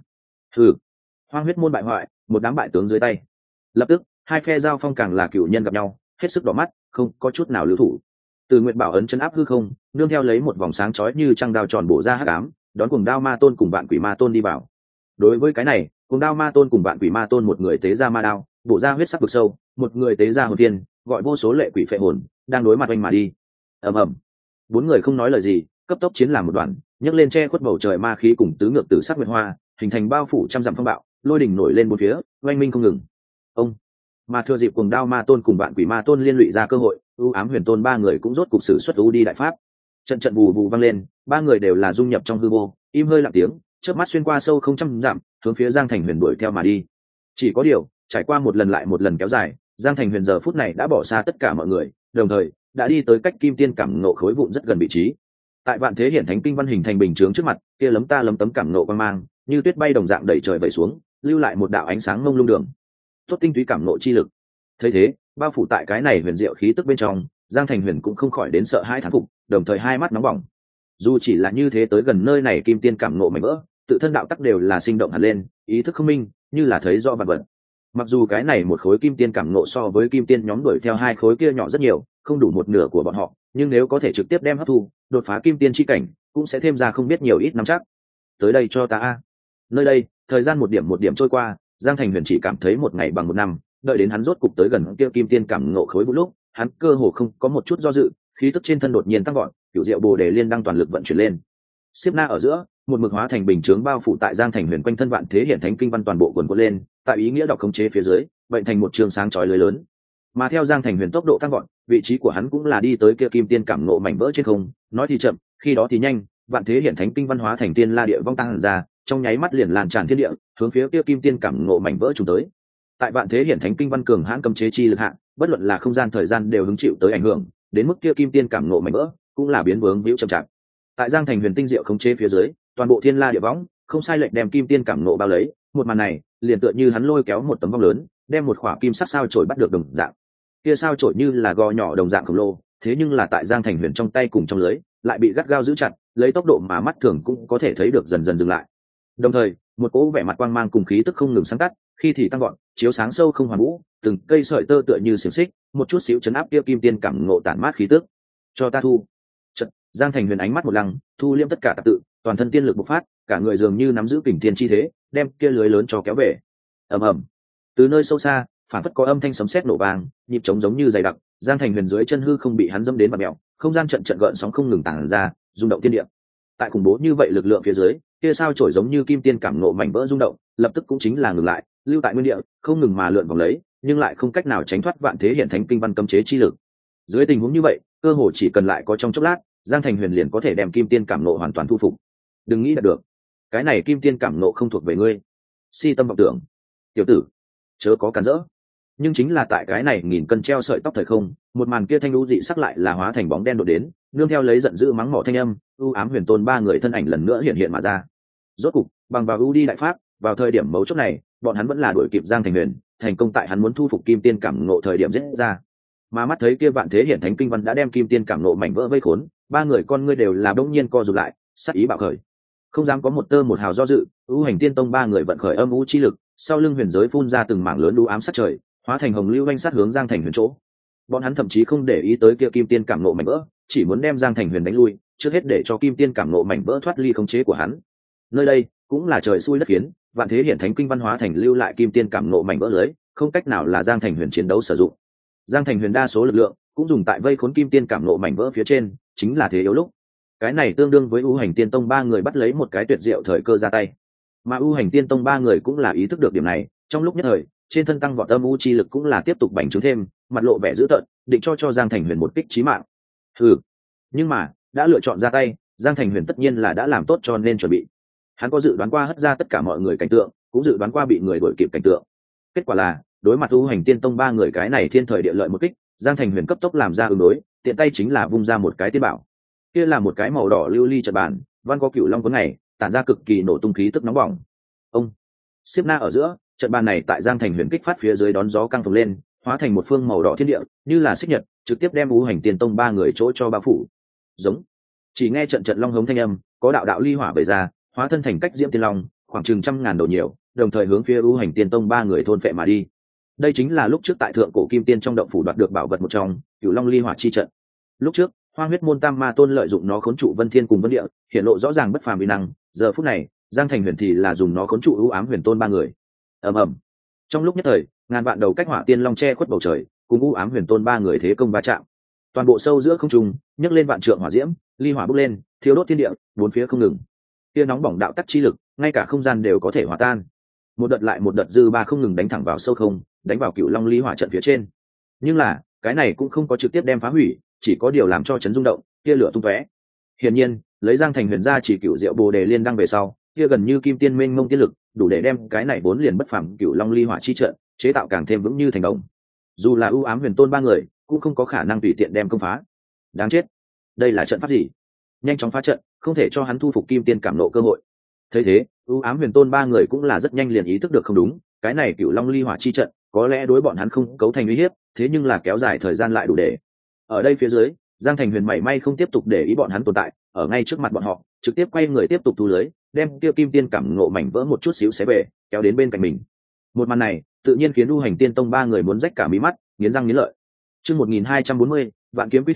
Hoang Huyết Môn bại hoại, một đám bại tướng dưới tay. Lập tức, hai phe giao phong càng là cựu nhân gặp nhau, hết sức đỏ mắt, không có chút nào lưu thủ. Từ Nguyệt Bảo ấn chân áp hư không, nương theo lấy một vòng sáng chói như trăng đao tròn bổ ra hắc ám, đón Cuồng Đao Ma Tôn cùng Vạn Quỷ Ma Tôn đi vào. Đối với cái này, Cuồng Đao Ma Tôn cùng Vạn Quỷ Ma Tôn một người tế ra ma đao, bổ ra huyết sắc vực sâu, một người tế ra hồn tiên, gọi vô số lệ quỷ phệ hồn, đang đối mặt oanh mà đi. Ầm ầm. Bốn người không nói lời gì, cấp tốc chiến làm một đoàn, nhấc lên che khuất bầu trời ma khí cùng tứ ngược tử sắc nguyệt hoa, hình thành bao phủ trăm dặm phong bạo, lôi đỉnh nổi lên bốn phía, oanh minh không ngừng. Ông mà thừa dịp Cuồng Đao Ma Tôn cùng Vạn Quỷ Ma Tôn liên lụy ra cơ hội, U Ám Huyền Tôn ba người cũng rốt cục sử xuất U Đi Đại Pháp. Trận trận vù vù vang lên, ba người đều là dung nhập trong hư vô, im hơi lặng tiếng, chớp mắt xuyên qua sâu không trăm dặm, hướng phía Giang Thành Huyền đuổi theo mà đi. Chỉ có điều, trải qua một lần lại một lần kéo dài, Giang Thành Huyền giờ phút này đã bỏ xa tất cả mọi người, đồng thời đã đi tới cách kim tiên cảm ngộ khối vụn rất gần vị trí. Tại Vạn Thế Hiển Thánh Kinh văn hình thành bình chướng trước mặt, kia lấm ta lấm tấm cảm ngộ quang mang, như tuyết bay đồng dạng đẩy trời vẩy xuống, lưu lại một đạo ánh sáng mông lung đường. Tốt tinh túy cảm ngộ chi lực. Thấy thế, bao phủ tại cái này huyền diệu khí tức bên trong, Giang Thành Huyền cũng không khỏi đến sợ hãi thán phục, đồng thời hai mắt nóng bỏng. Dù chỉ là như thế tới gần nơi này kim tiên cảm ngộ mảnh vỡ, tự thân đạo tắc đều là sinh động hẳn lên, ý thức không minh, như là thấy rõ vạn vật. Mặc dù cái này một khối kim tiên cảm ngộ so với kim tiên nhóm đuổi theo hai khối kia nhỏ rất nhiều, không đủ một nửa của bọn họ, nhưng nếu có thể trực tiếp đem hấp thu đột phá kim tiên chi cảnh cũng sẽ thêm ra không biết nhiều ít năm chắc. Tới đây cho ta a. Nơi đây thời gian một điểm trôi qua, Giang Thành Huyền chỉ cảm thấy một ngày bằng một năm. Đợi đến hắn rốt cục tới gần kia kim tiên cảm ngộ khối vũ lúc, hắn cơ hồ không có một chút do dự, khí tức trên thân đột nhiên tăng gọn, cửu diệu bồ đề liên đang toàn lực vận chuyển lên. Xếp na ở giữa, một mực hóa thành bình chướng bao phủ tại Giang Thành Huyền quanh thân vạn thế hiển thánh kinh văn toàn bộ quần quật lên, tại ý nghĩa đọc khống chế phía dưới, bệnh thành một trường sáng chói lưới lớn. Mà theo Giang Thành Huyền tốc độ tăng gọn, vị trí của hắn cũng là đi tới kia kim tiên cảm ngộ mảnh vỡ trên không, nói thì chậm, khi đó thì nhanh, vạn thế hiển thánh kinh văn hóa thành tiên la địa vong tăng ra, trong nháy mắt liền lan tràn thiên địa, hướng phía kia kim tiên cảm ngộ mảnh vỡ trùng tới. Tại vạn thế hiển thánh kinh văn cường hãn cấm chế chi lực hạ, bất luận là không gian thời gian đều hứng chịu tới ảnh hưởng, đến mức kia kim tiên cảm ngộ mảnh vỡ cũng là biến vướng víu chậm chạp. Tại Giang Thành Huyền tinh diệu khống chế phía dưới, toàn bộ thiên la địa võng không sai lệch đem kim tiên cảm ngộ bao lấy, một màn này liền tựa như hắn lôi kéo một tấm vong lớn, đem một khỏa kim sắc sao chổi bắt được đồng dạng. Kia sao chổi như là gò nhỏ đồng dạng khổng lồ, thế nhưng là tại Giang Thành Huyền trong tay cùng trong lưới, lại bị gắt gao giữ chặt, lấy tốc độ mà mắt thường cũng có thể thấy được dần dần dừng lại. Đồng thời, một cỗ vẻ mặt quang mang cùng khí tức không ngừng sáng tắt, khi thì tăng gọn, chiếu sáng sâu không hoàn vũ, từng cây sợi tơ tựa như xiềng xích, một chút xíu chấn áp kia kim tiên cảm ngộ tản mát khí tức. Cho ta thu. Chợt, Giang Thành Huyền ánh mắt một lăng, thu liêm tất cả tạp tự, toàn thân tiên lực bộc phát, cả người dường như nắm giữ kình thiên chi thế, đem kia lưới lớn cho kéo về. Ầm ầm. Từ nơi sâu xa, phản phất có âm thanh sấm sét nổ vang, nhịp trống giống như dày đặc, Giang Thành Huyền dưới chân hư không bị hắn dẫm đến vặn mèo, không gian trận gợn sóng không ngừng tản ra, rung động thiên địa. Tại khủng bố như vậy lực lượng phía dưới, kia sao chổi giống như kim tiên cảm nộ mảnh vỡ rung động, lập tức cũng chính là ngừng lại, lưu tại nguyên địa, không ngừng mà lượn vòng lấy, nhưng lại không cách nào tránh thoát vạn thế hiển thánh kinh văn cấm chế chi lực. Dưới tình huống như vậy, cơ hồ chỉ cần lại có trong chốc lát, Giang Thành Huyền liền có thể đem kim tiên cảm nộ hoàn toàn thu phục. Đừng nghĩ đạt được, cái này kim tiên cảm nộ không thuộc về ngươi. Si tâm vọng tưởng, tiểu tử, chớ có cản rỡ. Nhưng chính là tại cái này nghìn cân treo sợi tóc thời không, một màn kia thanh lũ dị sắc lại là hóa thành bóng đen đột đến, nương theo lấy giận dữ mắng mỏ thanh âm, u ám huyền tôn ba người thân ảnh lần nữa hiện hiện mà ra. Rốt cục, bằng vào u đi đại pháp, vào thời điểm mấu chốt này, bọn hắn vẫn là đuổi kịp Giang Thành Huyền, thành công tại hắn muốn thu phục kim tiên cảm ngộ thời điểm giết ra. Mà mắt thấy kia vạn thế hiển thánh kinh văn đã đem kim tiên cảm ngộ mảnh vỡ vây khốn, ba người con ngươi đều là bỗng nhiên co rụt lại, sắc ý bạo khởi. Không dám có một tơ một hào do dự, u hành tiên tông ba người vận khởi âm u chi lực, sau lưng huyền giới phun ra từng mảng lớn u ám sát trời, hóa thành hồng lưu vanh sát hướng Giang Thành Huyền chỗ. Bọn hắn thậm chí không để ý tới kia kim tiên cảm ngộ mảnh vỡ, chỉ muốn đem Giang Thành Huyền đánh lui, trước hết để cho kim tiên cảm ngộ mảnh vỡ thoát ly khống chế của hắn. Nơi đây cũng là trời xui đất khiến, vạn thế hiển thánh kinh văn hóa thành lưu lại kim tiên cảm ngộ mảnh vỡ lưới, không cách nào là Giang Thành Huyền chiến đấu sử dụng. Giang Thành Huyền đa số lực lượng cũng dùng tại vây khốn kim tiên cảm ngộ mảnh vỡ phía trên, chính là thế yếu lúc. Cái này tương đương với u hành tiên tông ba người bắt lấy một cái tuyệt diệu thời cơ ra tay. Mà u hành tiên tông ba người cũng là ý thức được điểm này, trong lúc nhất thời, trên thân tăng vọt âm u chi lực cũng là tiếp tục bành trướng thêm, mặt lộ vẻ dữ tợn, định cho Giang Thành Huyền một kích chí mạng. Nhưng mà đã lựa chọn ra tay, Giang Thành Huyền tất nhiên là đã làm tốt cho nên chuẩn bị. Hắn có dự đoán qua hất ra tất cả mọi người cảnh tượng, cũng dự đoán qua bị người đuổi kịp cảnh tượng. Kết quả là đối mặt u hành tiên tông ba người cái này thiên thời địa lợi một kích, Giang Thành Huyền cấp tốc làm ra ứng đối, tiện tay chính là vung ra một cái tiên bảo. Kia là một cái màu đỏ lưu ly trận bàn, văn có cửu long cuốn này, tản ra cực kỳ nổ tung khí tức nóng bỏng. Ông xếp na ở giữa, trận bàn này tại Giang Thành Huyền kích phát phía dưới đón gió căng phồng lên, hóa thành một phương màu đỏ thiên địa, như là xích nhật, trực tiếp đem u hành tiên tông ba người chỗ cho bao phủ. Giống. Chỉ nghe trận trận long hống thanh âm, có đạo đạo ly hỏa bày ra, hóa thân thành cách diễm tiên long, khoảng chừng 100.000 đầu nhiều, đồng thời hướng phía u hành tiên tông ba người thôn phệ mà đi. Đây chính là lúc trước tại thượng cổ kim tiên trong động phủ đoạt được bảo vật một trong, Cửu Long ly hỏa chi trận. Lúc trước, Hoang huyết môn tam ma tôn lợi dụng nó khốn trụ Vân Thiên cùng Vân Địa, hiện lộ rõ ràng bất phàm uy năng. Giờ phút này, Giang Thành Huyền thì là dùng nó khốn trụ ưu ám huyền tôn ba người. Ầm ầm. Trong lúc nhất thời, ngàn vạn đầu cách hỏa tiên long che khuất bầu trời, cùng ưu ám huyền tôn ba người thế công va chạm. Toàn bộ sâu giữa không trung, nhấc lên vạn trượng hỏa diễm, ly hỏa bốc lên, thiêu đốt thiên địa, bốn phía không ngừng. Tia nóng bỏng đạo tắc chi lực, ngay cả không gian đều có thể hòa tan. Một đợt lại một đợt dư ba không ngừng đánh thẳng vào sâu không, đánh vào Cửu Long ly hỏa trận phía trên. Nhưng là, cái này cũng không có trực tiếp đem phá hủy, chỉ có điều làm cho chấn rung động, tia lửa tung tóe. Hiển nhiên, lấy Giang Thành Huyền ra chỉ Cửu Diệu Bồ Đề Liên đăng về sau, kia gần như kim tiên mênh mông tiên lực, đủ để đem cái này vốn liền bất phàm Cửu Long ly hỏa chi trận chế tạo càng thêm vững như thành đồng. Dù là ưu ám huyền tôn ba người, cũng không có khả năng tùy tiện đem công phá. Đáng chết, đây là trận pháp gì? Nhanh chóng phá trận, không thể cho hắn thu phục kim tiên cảm nộ cơ hội. Thấy thế, ưu ám huyền tôn ba người cũng là rất nhanh liền ý thức được không đúng, cái này Cửu Long ly hỏa chi trận có lẽ đối bọn hắn không cấu thành uy hiếp, thế nhưng là kéo dài thời gian lại đủ để. Ở đây phía dưới, Giang Thành Huyền mảy may không tiếp tục để ý bọn hắn tồn tại, ở ngay trước mặt bọn họ, trực tiếp quay người tiếp tục thu lưới, đem kia kim tiên cảm ngộ mảnh vỡ một chút xíu xé về, kéo đến bên cạnh mình. Một màn này, tự nhiên khiến U Hành Tiên Tông ba người muốn rách cả mí mắt, nghiến răng nghiến lợi. Chương 1240, Vạn kiếm quy thiên,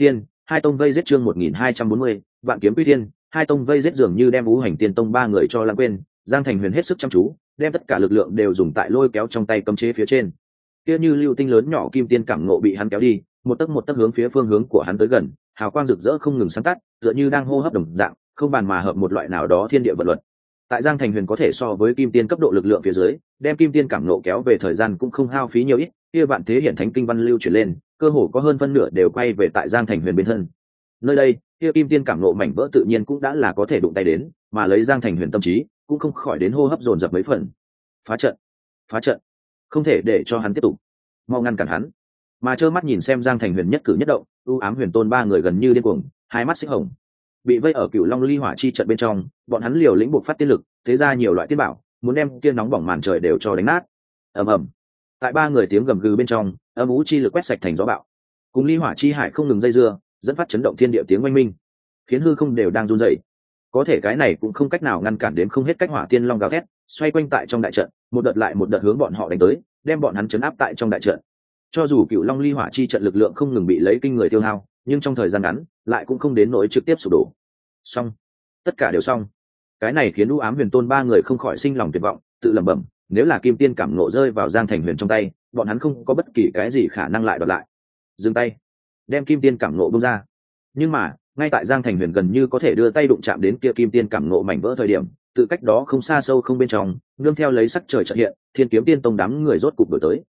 hai tông vây giết chương 1240, vạn kiếm quy thiên, hai tông vây giết dường như đem Vũ Hành Tiên tông ba người cho lãng quên. Giang Thành Huyền hết sức chăm chú, đem tất cả lực lượng đều dùng tại lôi kéo trong tay cấm chế phía trên. Kia như lưu tinh lớn nhỏ kim tiên cảm ngộ bị hắn kéo đi, một tấc hướng phía phương hướng của hắn tới gần, hào quang rực rỡ không ngừng sáng tắt, tựa như đang hô hấp đồng dạng, không bàn mà hợp một loại nào đó thiên địa vận luật. Tại Giang Thành Huyền có thể so với kim tiên cấp độ lực lượng phía dưới, đem kim tiên cảm ngộ kéo về thời gian cũng không hao phí nhiều ít, kia vạn thế hiển thánh kinh văn lưu chuyển lên, cơ hồ có hơn phân nửa đều quay về tại Giang Thành Huyền bên thân. Nơi đây, kia kim tiên cảm ngộ mảnh vỡ tự nhiên cũng đã là có thể đụng tay đến, mà lấy Giang Thành Huyền tâm trí, cũng không khỏi đến hô hấp dồn dập mấy phần. Phá trận, phá trận, không thể để cho hắn tiếp tục, mau ngăn cản hắn. Mà trơ mắt nhìn xem Giang Thành Huyền nhất cử nhất động, u ám huyền tôn ba người gần như điên cuồng, hai mắt xích hồng, bị vây ở Cửu Long ly hỏa chi trận bên trong, bọn hắn liều lĩnh buộc phát tiên lực, thế ra nhiều loại tiên bảo, muốn đem kia nóng bỏng màn trời đều cho đánh nát. Ầm ầm. Tại ba người tiếng gầm gừ bên trong, âm u chi lực quét sạch thành gió bạo, cùng ly hỏa chi hải không ngừng dây dưa, dẫn phát chấn động thiên địa tiếng oanh minh, khiến hư không đều đang run rẩy. Có thể cái này cũng không cách nào ngăn cản đến không hết cách hỏa tiên long gào thét, xoay quanh tại trong đại trận, một đợt lại một đợt hướng bọn họ đánh tới, đem bọn hắn chấn áp tại trong đại trận. Cho dù Cửu Long ly hỏa chi trận lực lượng không ngừng bị lấy kinh người tiêu hao, nhưng trong thời gian ngắn lại cũng không đến nỗi trực tiếp sụp đổ. Xong, tất cả đều xong. Cái này khiến u ám huyền tôn ba người không khỏi sinh lòng tuyệt vọng, tự lẩm bẩm, nếu là kim tiên cảm nộ rơi vào Giang Thành Huyền trong tay, bọn hắn không có bất kỳ cái gì khả năng lại đoạt lại. Dừng tay, đem kim tiên cảm nộ bung ra. Nhưng mà ngay tại Giang Thành Huyền gần như có thể đưa tay đụng chạm đến kia kim tiên cảm nộ mảnh vỡ thời điểm, tự cách đó không xa sâu không bên trong, nương theo lấy sắc trời chợt hiện, Thiên Kiếm Tiên tông đám người rốt cục đuổi tới.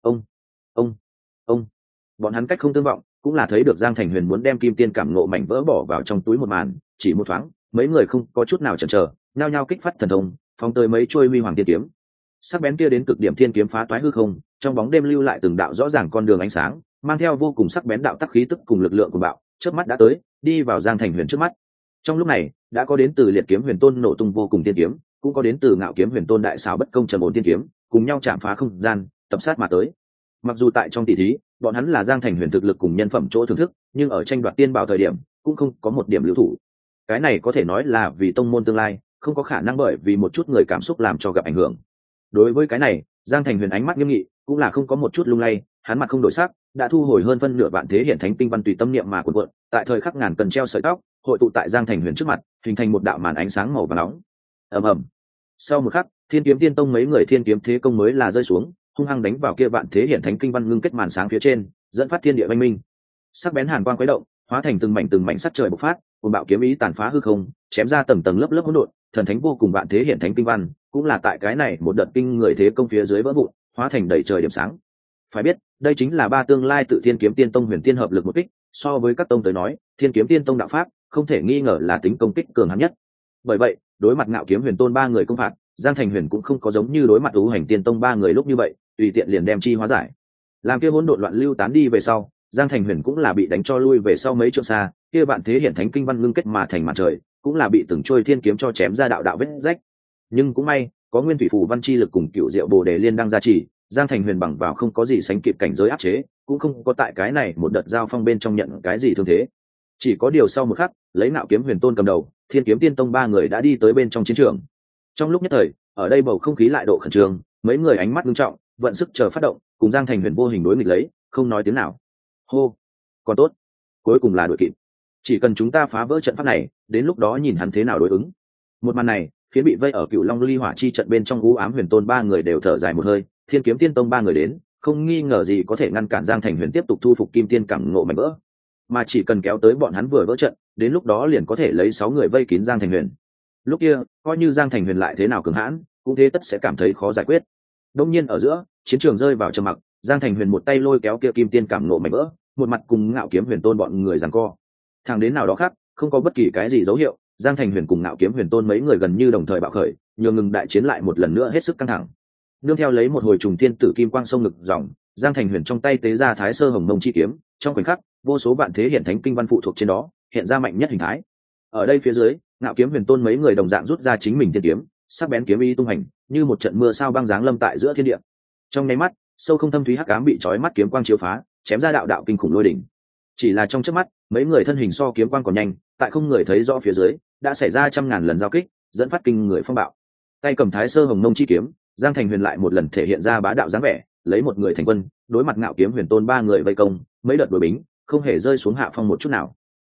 Ông, bọn hắn cách không tương vọng, cũng là thấy được Giang Thành Huyền muốn đem kim tiên cảm nộ mảnh vỡ bỏ vào trong túi một màn, chỉ một thoáng, mấy người không có chút nào chần chờ, nhao nhao kích phát thần thông, phóng tới mấy chuôi huy hoàng tiên kiếm. Sắc bén kia đến cực điểm thiên kiếm phá toái hư không, trong bóng đêm lưu lại từng đạo rõ ràng con đường ánh sáng, mang theo vô cùng sắc bén đạo tắc khí tức cùng lực lượng của bạo, chớp mắt đã tới, đi vào Giang Thành Huyền trước mắt. Trong lúc này, đã có đến từ Liệt Kiếm Huyền Tôn nổ tung vô cùng tiên kiếm, cũng có đến từ Ngạo Kiếm Huyền Tôn đại xảo bất công trầm ổn tiên kiếm, cùng nhau chạm phá không gian, tập sát mà tới. Mặc dù tại trong tỷ thí, bọn hắn là Giang Thành Huyền thực lực cùng nhân phẩm chỗ thưởng thức, nhưng ở tranh đoạt tiên bảo thời điểm, cũng không có một điểm lưu thủ. Cái này có thể nói là vì tông môn tương lai, không có khả năng bởi vì một chút người cảm xúc làm cho gặp ảnh hưởng. Đối với cái này, Giang Thành Huyền ánh mắt nghiêm nghị, cũng là không có một chút lung lay, hắn mặt không đổi sắc, đã thu hồi hơn phân nửa vạn thế hiển thánh kinh văn tùy tâm niệm mà cuộn cuộn, tại thời khắc ngàn cần treo sợi tóc, hội tụ tại Giang Thành Huyền trước mặt, hình thành một đạo màn ánh sáng màu vàng nóng. Ầm ầm. Sau một khắc, Thiên Kiếm Tiên tông mấy người thiên kiếm thế công mới là rơi xuống, hung hăng đánh vào kia vạn thế hiển thánh kinh văn ngưng kết màn sáng phía trên, dẫn phát thiên địa oanh minh. Sắc bén hàn quang quấy động, hóa thành từng mảnh sắt trời bộc phát, cuồng bạo kiếm ý tàn phá hư không, chém ra tầng tầng lớp lớp hỗn độn, thần thánh vô cùng vạn thế hiển thánh kinh văn, cũng là tại cái này một đợt kinh người thế công phía dưới vỡ vụn, hóa thành đầy trời điểm sáng. Phải biết, đây chính là ba tương lai tự Thiên Kiếm Tiên tông huyền tiên hợp lực một kích, so với các tông tới nói, Thiên Kiếm Tiên tông đạo pháp, không thể nghi ngờ là tính công kích cường hãn nhất. Bởi vậy, đối mặt Ngạo Kiếm Huyền Tôn ba người công phạt, Giang Thành Huyền cũng không có giống như đối mặt Vũ Hành Tiên tông ba người lúc như vậy, tùy tiện liền đem chi hóa giải. Làm kia hỗn độn loạn lưu tán đi về sau, Giang Thành Huyền cũng là bị đánh cho lui về sau mấy trượng xa, kia vạn thế hiển thánh kinh văn ngưng kết mà thành màn trời, cũng là bị từng trôi thiên kiếm cho chém ra đạo đạo vết rách. Nhưng cũng may, có Nguyên Thủy Phù Văn chi lực cùng Cựu Diệu Bồ Đề Liên đang gia trì, Giang Thành Huyền bằng vào không có gì sánh kịp cảnh giới áp chế, cũng không có tại cái này một đợt giao phong bên trong nhận cái gì thương thế. Chỉ có điều sau một khắc, lấy Ngạo Kiếm Huyền Tôn cầm đầu, Thiên Kiếm Tiên tông ba người đã đi tới bên trong chiến trường. Trong lúc nhất thời, ở đây bầu không khí lại độ khẩn trương, mấy người ánh mắt nghiêm trọng, vận sức chờ phát động, cùng Giang Thành Huyền vô hình đối nghịch lấy, không nói tiếng nào. Hô, còn tốt, cuối cùng là đuổi kịp. Chỉ cần chúng ta phá vỡ trận pháp này, đến lúc đó nhìn hắn thế nào đối ứng. Một màn này khiến bị vây ở Cựu Long ly hỏa chi trận bên trong u ám huyền tôn ba người đều thở dài một hơi. Thiên Kiếm Tiên tông ba người đến, không nghi ngờ gì có thể ngăn cản Giang Thành Huyền tiếp tục thu phục kim tiên cảm ngộ mảnh vỡ, mà chỉ cần kéo tới bọn hắn vừa vỡ trận, đến lúc đó liền có thể lấy 6 người vây kín Giang Thành Huyền. Lúc kia, coi như Giang Thành Huyền lại thế nào cường hãn, cũng thế tất sẽ cảm thấy khó giải quyết. Đông nhiên ở giữa, chiến trường rơi vào trầm mặc, Giang Thành Huyền một tay lôi kéo kia kim tiên cảm ngộ mảnh vỡ, một mặt cùng Ngạo Kiếm Huyền Tôn bọn người giằng co. Thẳng đến nào đó khác, không có bất kỳ cái gì dấu hiệu, Giang Thành Huyền cùng Ngạo Kiếm Huyền Tôn mấy người gần như đồng thời bạo khởi, nhường ngừng đại chiến lại một lần nữa hết sức căng thẳng. Nương theo lấy một hồi trùng thiên tử kim quang sông ngực dòng, Giang Thành Huyền trong tay tế ra Thái Sơ Hồng Mông chi kiếm, trong khoảnh khắc, vô số vạn thế hiển thánh kinh văn phụ thuộc trên đó, hiện ra mạnh nhất hình thái. Ở đây phía dưới, Ngạo Kiếm Huyền Tôn mấy người đồng dạng rút ra chính mình tiên kiếm, sắc bén kiếm ý tung hành, như một trận mưa sao băng giáng lâm tại giữa thiên địa. Trong nháy mắt, sâu không thâm thúy hắc ám bị chói mắt kiếm quang chiếu phá, chém ra đạo đạo kinh khủng lôi đỉnh. Chỉ là trong chớp mắt, mấy người thân hình so kiếm quang còn nhanh, tại không người thấy rõ phía dưới, đã xảy ra trăm ngàn lần giao kích, dẫn phát kinh người phong bạo. Tay cầm Thái Sơ Hồng Mông chi kiếm, Giang Thành Huyền lại một lần thể hiện ra bá đạo dáng vẻ, lấy một người thành quân, đối mặt Ngạo Kiếm Huyền Tôn ba người vây công, mấy đợt đối bính, không hề rơi xuống hạ phong một chút nào.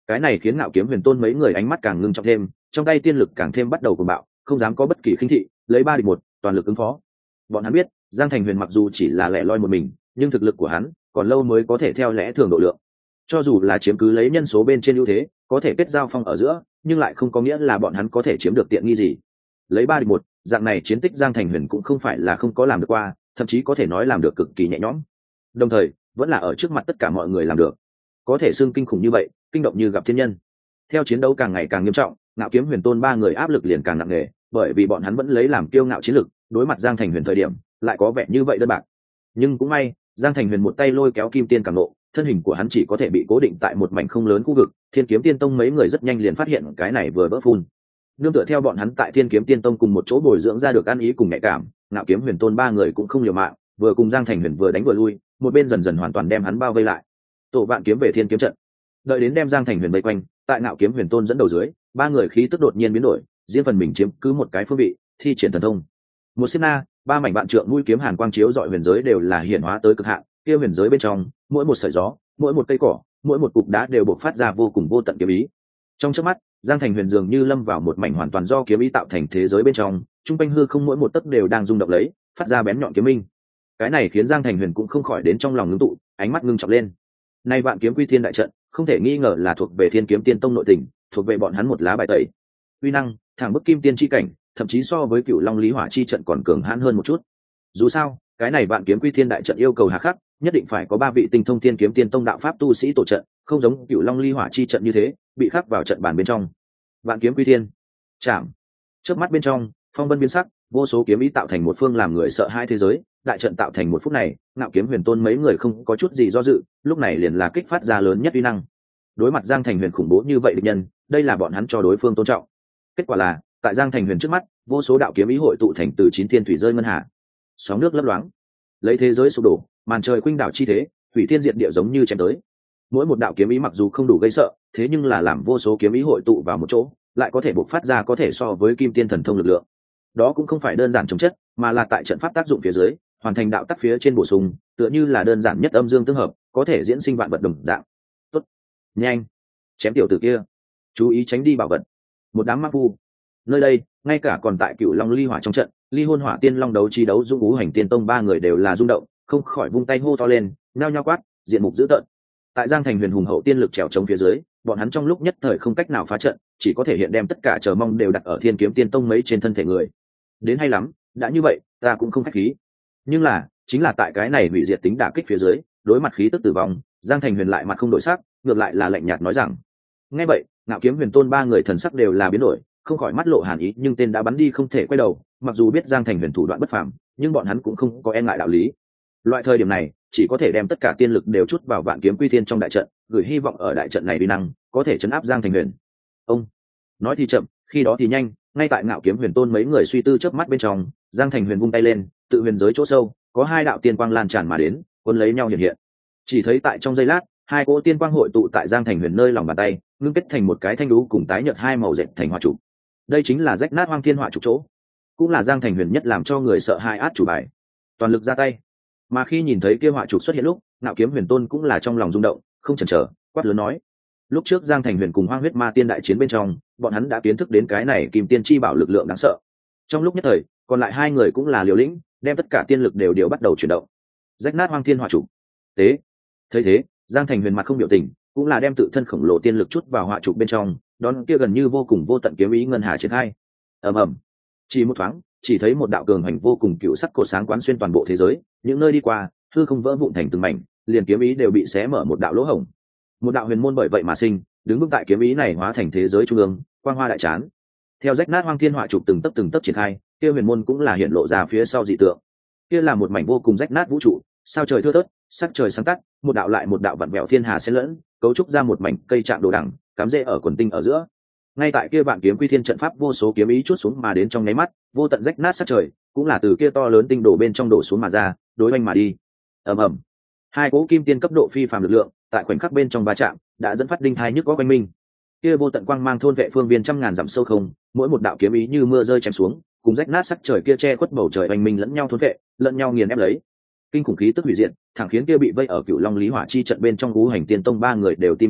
Cái này khiến Ngạo Kiếm Huyền Tôn mấy người ánh mắt càng ngưng trọng thêm, trong tay tiên lực càng thêm bắt đầu cuồng bạo, không dám có bất kỳ khinh thị, lấy 3 địch 1, toàn lực ứng phó. Bọn hắn biết, Giang Thành Huyền mặc dù chỉ là lẻ loi một mình, nhưng thực lực của hắn còn lâu mới có thể theo lẽ thường độ lượng. Cho dù là chiếm cứ lấy nhân số bên trên ưu thế, có thể kết giao phong ở giữa, nhưng lại không có nghĩa là bọn hắn có thể chiếm được tiện nghi gì. Lấy 3 địch 1, dạng này chiến tích Giang Thành Huyền cũng không phải là không có làm được qua, thậm chí có thể nói làm được cực kỳ nhẹ nhõm. Đồng thời, vẫn là ở trước mặt tất cả mọi người làm được. Có thể xưng kinh khủng như vậy, kinh động như gặp thiên nhân. Theo chiến đấu càng ngày càng nghiêm trọng, Ngạo Kiếm Huyền Tôn 3 người áp lực liền càng nặng nề, bởi vì bọn hắn vẫn lấy làm kiêu ngạo chiến lực, đối mặt Giang Thành Huyền thời điểm, lại có vẻ như vậy đơn bạc. Nhưng cũng may, Giang Thành Huyền một tay lôi kéo Kim Tiên Cảm Nộ, thân hình của hắn chỉ có thể bị cố định tại một mảnh không lớn khu vực. Thiên Kiếm Tiên Tông mấy người rất nhanh liền phát hiện cái này vừa vỡ phun. Nương tựa theo bọn hắn tại Thiên Kiếm Tiên Tông cùng một chỗ bồi dưỡng ra được ăn ý cùng nhạy cảm, Ngạo Kiếm Huyền Tôn 3 người cũng không liều mạng, vừa cùng Giang Thành Huyền vừa đánh vừa lui, một bên dần dần hoàn toàn đem hắn bao vây lại. Tổ vạn kiếm về Thiên Kiếm trận. Đợi đến đem Giang Thành Huyền vây quanh, tại Ngạo Kiếm Huyền Tôn dẫn đầu dưới, 3 người khí tức đột nhiên biến đổi, riêng phần mình chiếm cứ một cái phương vị, thi triển thần thông. Một sát na, 3 mảnh vạn trượng mũi kiếm hàn quang chiếu dọi huyền giới đều là hiển hóa tới cực hạn, kia huyền giới bên trong, mỗi một sợi gió, mỗi một cây cỏ, mỗi một cục đá đều bộc phát ra vô cùng vô tận kiếm ý. Trong chớp mắt, Giang Thành Huyền dường như lâm vào một mảnh hoàn toàn do kiếm ý tạo thành thế giới bên trong, trung quanh hư không mỗi một tấc đều đang rung động lấy, phát ra bén nhọn kiếm minh. Cái này khiến Giang Thành Huyền cũng không khỏi đến trong lòng ngưng tụ, ánh mắt ngưng trọng lên. Nay vạn kiếm quy thiên đại trận, không thể nghi ngờ là thuộc về Thiên Kiếm Tiên Tông nội tình, thuộc về bọn hắn một lá bài tẩy. Uy năng, thẳng bức kim tiên chi cảnh, thậm chí so với Cửu Long Lý Hỏa chi trận còn cường hãn hơn một chút. Dù sao, cái này vạn kiếm quy thiên đại trận yêu cầu hà khắc, nhất định phải có 3 vị tinh thông Thiên Kiếm Tiên Tông đạo pháp tu sĩ tổ trận, không giống Cửu Long Ly Hỏa chi trận như thế, bị khắc vào trận bàn bên trong. Vạn kiếm quy thiên, chạm. Chớp mắt bên trong, phong vân biến sắc, vô số kiếm ý tạo thành một phương làm người sợ hai thế giới, đại trận tạo thành một phút này, Ngạo Kiếm Huyền Tôn mấy người không có chút gì do dự, lúc này liền là kích phát ra lớn nhất uy năng. Đối mặt Giang Thành Huyền khủng bố như vậy địch nhân, đây là bọn hắn cho đối phương tôn trọng. Kết quả là, tại Giang Thành Huyền trước mắt, vô số đạo kiếm ý hội tụ thành từ 9 thiên thủy rơi ngân hà. Sóng nước lấp loáng, lấy thế giới sụp đổ, màn trời khuynh đảo chi thế, thủy thiên diệt địa giống như chém tới. Mỗi một đạo kiếm ý mặc dù không đủ gây sợ, thế nhưng là làm vô số kiếm ý hội tụ vào một chỗ, lại có thể bộc phát ra có thể so với kim tiên thần thông lực lượng. Đó cũng không phải đơn giản chống chất, mà là tại trận pháp tác dụng phía dưới, hoàn thành đạo tắc phía trên bổ sung, tựa như là đơn giản nhất âm dương tương hợp, có thể diễn sinh vạn vật đồng dạng. Tốt, nhanh, chém tiểu tử kia, chú ý tránh đi bảo vật. Một đám ma phu, nơi đây, ngay cả còn tại Cửu Long Ly Hỏa trong trận, Ly Hôn Hỏa Tiên Long đấu chi đấu Dũng Ú Hành Tiên Tông 3 người đều là rung động, không khỏi vung tay hô to lên, nhao nhao quát, diện mục dữ tợn. Tại Giang Thành Huyền hùng hậu tiên lực trèo chống phía dưới, bọn hắn trong lúc nhất thời không cách nào phá trận, chỉ có thể hiện đem tất cả chờ mong đều đặt ở Thiên Kiếm Tiên Tông mấy trên thân thể người. Đến hay lắm, đã như vậy, ta cũng không khách khí. Nhưng là, chính là tại cái này hủy diệt tính đả kích phía dưới, đối mặt khí tức tử vong, Giang Thành Huyền lại mặt không đổi sắc, ngược lại là lạnh nhạt nói rằng: nghe vậy, Ngạo Kiếm Huyền Tôn 3 người thần sắc đều là biến đổi, không khỏi mắt lộ hàn ý, nhưng tên đã bắn đi không thể quay đầu. Mặc dù biết Giang Thành Huyền thủ đoạn bất phàm, nhưng bọn hắn cũng không có e ngại đạo lý. Loại thời điểm này, chỉ có thể đem tất cả tiên lực đều chút vào vạn kiếm quy thiên trong đại trận, gửi hy vọng ở đại trận này uy năng có thể chấn áp Giang Thành Huyền. Ông nói thì chậm, khi đó thì nhanh, ngay tại Ngạo Kiếm Huyền Tôn mấy người suy tư chớp mắt bên trong, Giang Thành Huyền vung tay lên, tự huyền giới chỗ sâu, có 2 đạo tiên quang lan tràn mà đến, cuốn lấy nhau hiện hiện. Chỉ thấy tại trong giây lát, 2 cỗ tiên quang hội tụ tại Giang Thành Huyền nơi lòng bàn tay, ngưng kết thành một cái thanh đú cùng tái nhợt 2 màu dệt thành hỏa trụ. Đây chính là rách nát Hoang Thiên Hỏa trụ chỗ, cũng là Giang Thành Huyền nhất làm cho người sợ hãi át chủ bài. Toàn lực ra tay. Mà khi nhìn thấy kia hỏa trụ xuất hiện lúc, Ngạo Kiếm Huyền Tôn cũng là trong lòng rung động, không chần chờ, quát lớn nói: lúc trước Giang Thành Huyền cùng Hoang Huyết Ma Tiên đại chiến bên trong, bọn hắn đã kiến thức đến cái này Kim Tiên chi bảo lực lượng đáng sợ. Trong lúc nhất thời, còn lại 2 người cũng là liều lĩnh, đem tất cả tiên lực đều bắt đầu chuyển động. Rách nát Hoang Thiên Hỏa trụ. Tế. Thấy thế, Giang Thành Huyền mặt không biểu tình, cũng là đem tự thân khổng lồ tiên lực chút vào hỏa trụ bên trong, đón kia gần như vô cùng vô tận kiếm ý ngân hà triển khai. Ầm ầm. Chỉ một thoáng, chỉ thấy một đạo cường hành vô cùng cựu sắc cột sáng quán xuyên toàn bộ thế giới, những nơi đi qua, hư không vỡ vụn thành từng mảnh, liền kiếm ý đều bị xé mở một đạo lỗ hổng. Một đạo huyền môn bởi vậy mà sinh, đứng vững tại kiếm ý này hóa thành thế giới trung ương, quang hoa đại chán. Theo rách nát Hoang Thiên Hỏa trụ từng tấc triển khai, kia huyền môn cũng là hiện lộ ra phía sau dị tượng. Kia là một mảnh vô cùng rách nát vũ trụ, sao trời thưa thớt, sắc trời sáng tắt, một đạo lại một đạo vặn vẹo thiên hà xen lẫn, cấu trúc ra một mảnh cây trạng đồ đằng, cắm rễ ở quần tinh ở giữa. Ngay tại kia vạn kiếm quy thiên trận pháp vô số kiếm ý chút xuống mà đến trong nháy mắt, vô tận rách nát sắc trời cũng là từ kia to lớn tinh đổ bên trong đổ xuống mà ra, đối oanh mà đi. Ầm ầm. 2 cỗ kim tiên cấp độ phi phàm lực lượng, tại khoảnh khắc bên trong va chạm, đã dẫn phát đinh thai nhức có quanh minh. Kia vô tận quang mang thôn vệ phương viên trăm ngàn dặm sâu không, mỗi một đạo kiếm ý như mưa rơi chém xuống, cùng rách nát sắc trời kia che khuất bầu trời oanh minh lẫn nhau thôn vệ, lẫn nhau nghiền ép lấy. Kinh khủng khí tức hủy diệt, thẳng khiến kia bị vây ở Cửu Long Lý Hỏa chi trận bên trong Ú Hành Tiên Tông 3 người đều tim đập nhanh,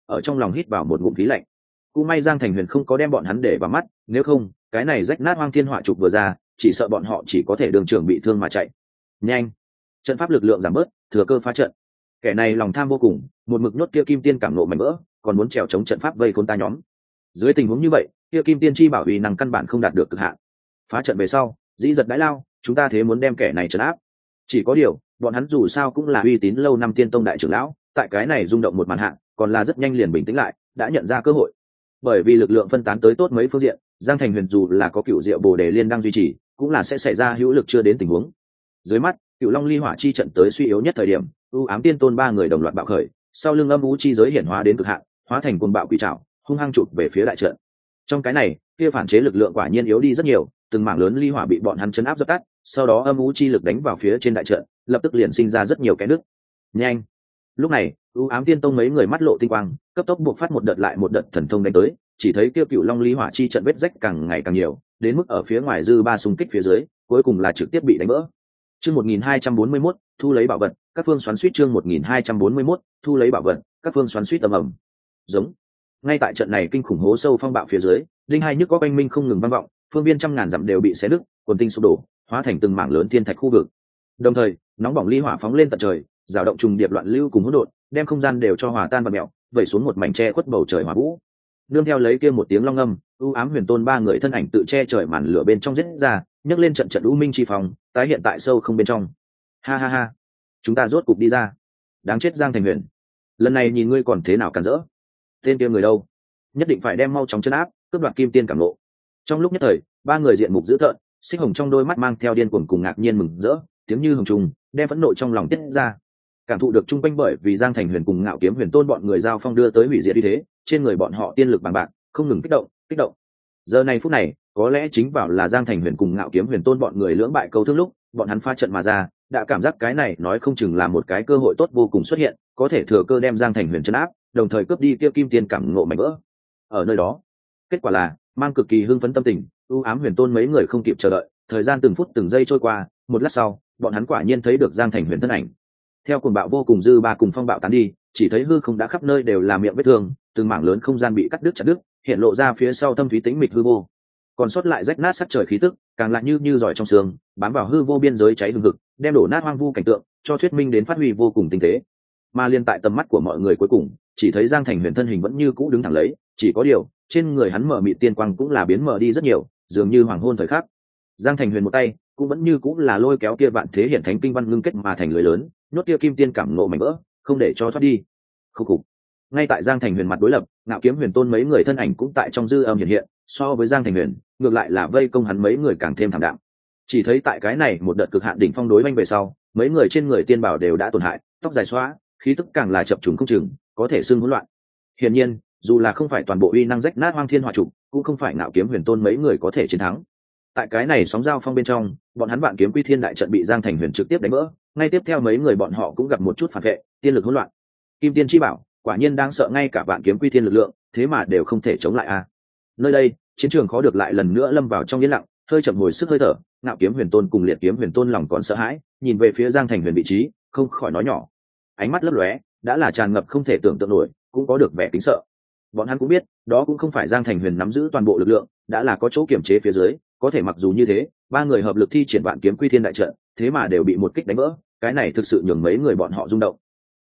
ở trong lòng hít vào một ngụm khí lạnh. Cũng may Giang Thành Huyền không có đem bọn hắn để vào mắt, nếu không cái này rách nát hoang thiên hỏa trục vừa ra, chỉ sợ bọn họ chỉ có thể đường trường bị thương mà chạy. Nhanh, trận pháp lực lượng giảm bớt, thừa cơ phá trận. Kẻ này lòng tham vô cùng, một mực nhốt kia kim tiên cảm nộ mảnh vỡ, còn muốn trèo chống trận pháp vây khốn ta nhóm. Dưới tình huống như vậy, kia kim tiên chi bảo uy năng căn bản không đạt được cực hạn. Phá trận về sau, dĩ giật đãi lao, chúng ta thế muốn đem kẻ này trấn áp. Chỉ có điều, bọn hắn dù sao cũng là uy tín lâu năm tiên tông đại trưởng lão, tại cái này rung động một màn hạ, còn là rất nhanh liền bình tĩnh lại, đã nhận ra cơ hội. Bởi vì lực lượng phân tán tới tốt mấy phương diện, Giang Thành Huyền dù là có cựu diệu bồ đề liên đang duy trì, cũng là sẽ xảy ra hữu lực chưa đến tình huống. Dưới mắt, cựu long ly hỏa chi trận tới suy yếu nhất thời điểm, ưu ám tiên tôn ba người đồng loạt bạo khởi, sau lưng âm u chi giới hiển hóa đến cực hạn, hóa thành cuồng bạo quỷ trảo, hung hăng chụp về phía đại trận. Trong cái này, kia phản chế lực lượng quả nhiên yếu đi rất nhiều, từng mảng lớn ly hỏa bị bọn hắn chấn áp dập tắt, sau đó âm u chi lực đánh vào phía trên đại trận, lập tức liền sinh ra rất nhiều cái nước. Nhanh! Lúc này, ưu ám tiên tông mấy người mắt lộ tinh quang, cấp tốc buộc phát một đợt lại một đợt thần thông đánh tới, chỉ thấy kia cựu long ly hỏa chi trận vết rách càng ngày càng nhiều, đến mức ở phía ngoài dư ba xung kích phía dưới, cuối cùng là trực tiếp bị đánh vỡ. Chương 1241, thu lấy bảo vật, các phương xoắn xuýt. Chương 1241, thu lấy bảo vật, các phương xoắn xuýt ầm ầm. Giống. Ngay tại trận này kinh khủng hố sâu phong bạo phía dưới, linh hai nhức có oanh minh không ngừng vang vọng, phương viên trăm ngàn dặm đều bị xé nứt, quần tinh sụp đổ, hóa thành từng mảng lớn thiên thạch khu vực. Đồng thời, nóng bỏng ly hỏa phóng lên tận trời, dao động trùng điệp loạn lưu cùng hỗn độn, đem không gian đều cho hòa tan và mèo, vẩy xuống một mảnh che khuất bầu trời hỏa vũ. Nương theo lấy kia một tiếng long ngâm, u ám huyền tôn ba người thân ảnh tự che trời màn lửa bên trong giết ra, nhấc lên trận trận u minh chi phòng, tái hiện tại sâu không bên trong. Ha ha ha, chúng ta rốt cục đi ra. Đáng chết Giang Thành Huyền, lần này nhìn ngươi còn thế nào cản rỡ. Tên kia người đâu? Nhất định phải đem mau chóng chấn áp, cướp đoạt kim tiên cảm lộ. Trong lúc nhất thời, ba người diện mục dữ tợn, xích hồng trong đôi mắt mang theo điên cuồng cùng ngạc nhiên mừng rỡ, tiếng như hồng trùng, đem phẫn nộ trong lòng tiết ra. Cảm thụ được trung quanh bởi vì Giang Thành Huyền cùng Ngạo Kiếm Huyền Tôn bọn người giao phong đưa tới hủy diệt như thế, trên người bọn họ tiên lực bằng bạc, không ngừng kích động. Giờ này phút này, có lẽ chính vào là Giang Thành Huyền cùng Ngạo Kiếm Huyền Tôn bọn người lưỡng bại câu thương lúc, bọn hắn pha trận mà ra, đã cảm giác cái này nói không chừng là một cái cơ hội tốt vô cùng xuất hiện, có thể thừa cơ đem Giang Thành Huyền trấn áp, đồng thời cướp đi kia kim tiên cảm ngộ mảnh vỡ. Ở nơi đó, kết quả là mang cực kỳ hưng phấn tâm tình, u ám Huyền Tôn mấy người không kịp chờ đợi, thời gian từng phút từng giây trôi qua, một lát sau, bọn hắn quả nhiên thấy được Giang Thành Huyền thân ảnh. Theo cuồng bạo vô cùng dư ba cùng phong bạo tán đi, chỉ thấy hư không đã khắp nơi đều là miệng vết thương, từng mảng lớn không gian bị cắt đứt chặt đứt, hiện lộ ra phía sau thâm thúy tĩnh mịch hư vô. Còn sót lại rách nát sắc trời khí tức, càng lại như giỏi trong xương, bám vào hư vô biên giới cháy hừng hực, đem đổ nát hoang vu cảnh tượng, cho thuyết minh đến phát huy vô cùng tinh tế. Mà liên tại tầm mắt của mọi người cuối cùng, chỉ thấy Giang Thành Huyền thân hình vẫn như cũ đứng thẳng lấy, chỉ có điều, trên người hắn mở mịt tiên quang cũng là biến mở đi rất nhiều, dường như hoàng hôn thời khắc. Giang Thành Huyền một tay, cũng vẫn như cũ là lôi kéo kia vạn thế hiển thánh kinh văn ngưng kết mà thành lưới lớn, nhốt kia kim tiên cảm nộ mảnh vỡ, không để cho thoát đi. Khúc khục. Ngay tại Giang Thành Huyền mặt đối lập, Ngạo Kiếm Huyền Tôn mấy người thân ảnh cũng tại trong dư âm hiện hiện, so với Giang Thành Huyền, ngược lại là vây công hắn mấy người càng thêm thảm đạm. Chỉ thấy tại cái này một đợt cực hạn đỉnh phong đối vanh về sau, mấy người trên người tiên bảo đều đã tổn hại, tóc dài xóa, khí tức càng là chập trùng không chừng, có thể xưng hỗn loạn. Hiển nhiên, dù là không phải toàn bộ uy năng rách nát hoang thiên hỏa trụ, cũng không phải Ngạo Kiếm Huyền Tôn mấy người có thể chiến thắng. Tại cái này sóng giao phong bên trong, bọn hắn vạn kiếm quy thiên đại trận bị Giang Thành Huyền trực tiếp đánh vỡ, ngay tiếp theo mấy người bọn họ cũng gặp một chút phản vệ, tiên lực hỗn loạn. Kim tiên chi bảo, quả nhiên đang sợ ngay cả vạn kiếm quy thiên lực lượng, thế mà đều không thể chống lại a. Nơi đây, chiến trường khó được lại lần nữa lâm vào trong yên lặng, hơi chậm hồi sức hơi thở, Ngạo Kiếm Huyền Tôn cùng Liệt Kiếm Huyền Tôn lòng còn sợ hãi, nhìn về phía Giang Thành Huyền vị trí, không khỏi nói nhỏ. Ánh mắt lấp lóe, đã là tràn ngập không thể tưởng tượng nổi, cũng có được vẻ kính sợ. Bọn hắn cũng biết, đó cũng không phải Giang Thành Huyền nắm giữ toàn bộ lực lượng, đã là có chỗ kiểm chế phía dưới, có thể mặc dù như thế, ba người hợp lực thi triển vạn kiếm quy thiên đại trận, thế mà đều bị một kích đánh vỡ, cái này thực sự nhường mấy người bọn họ rung động.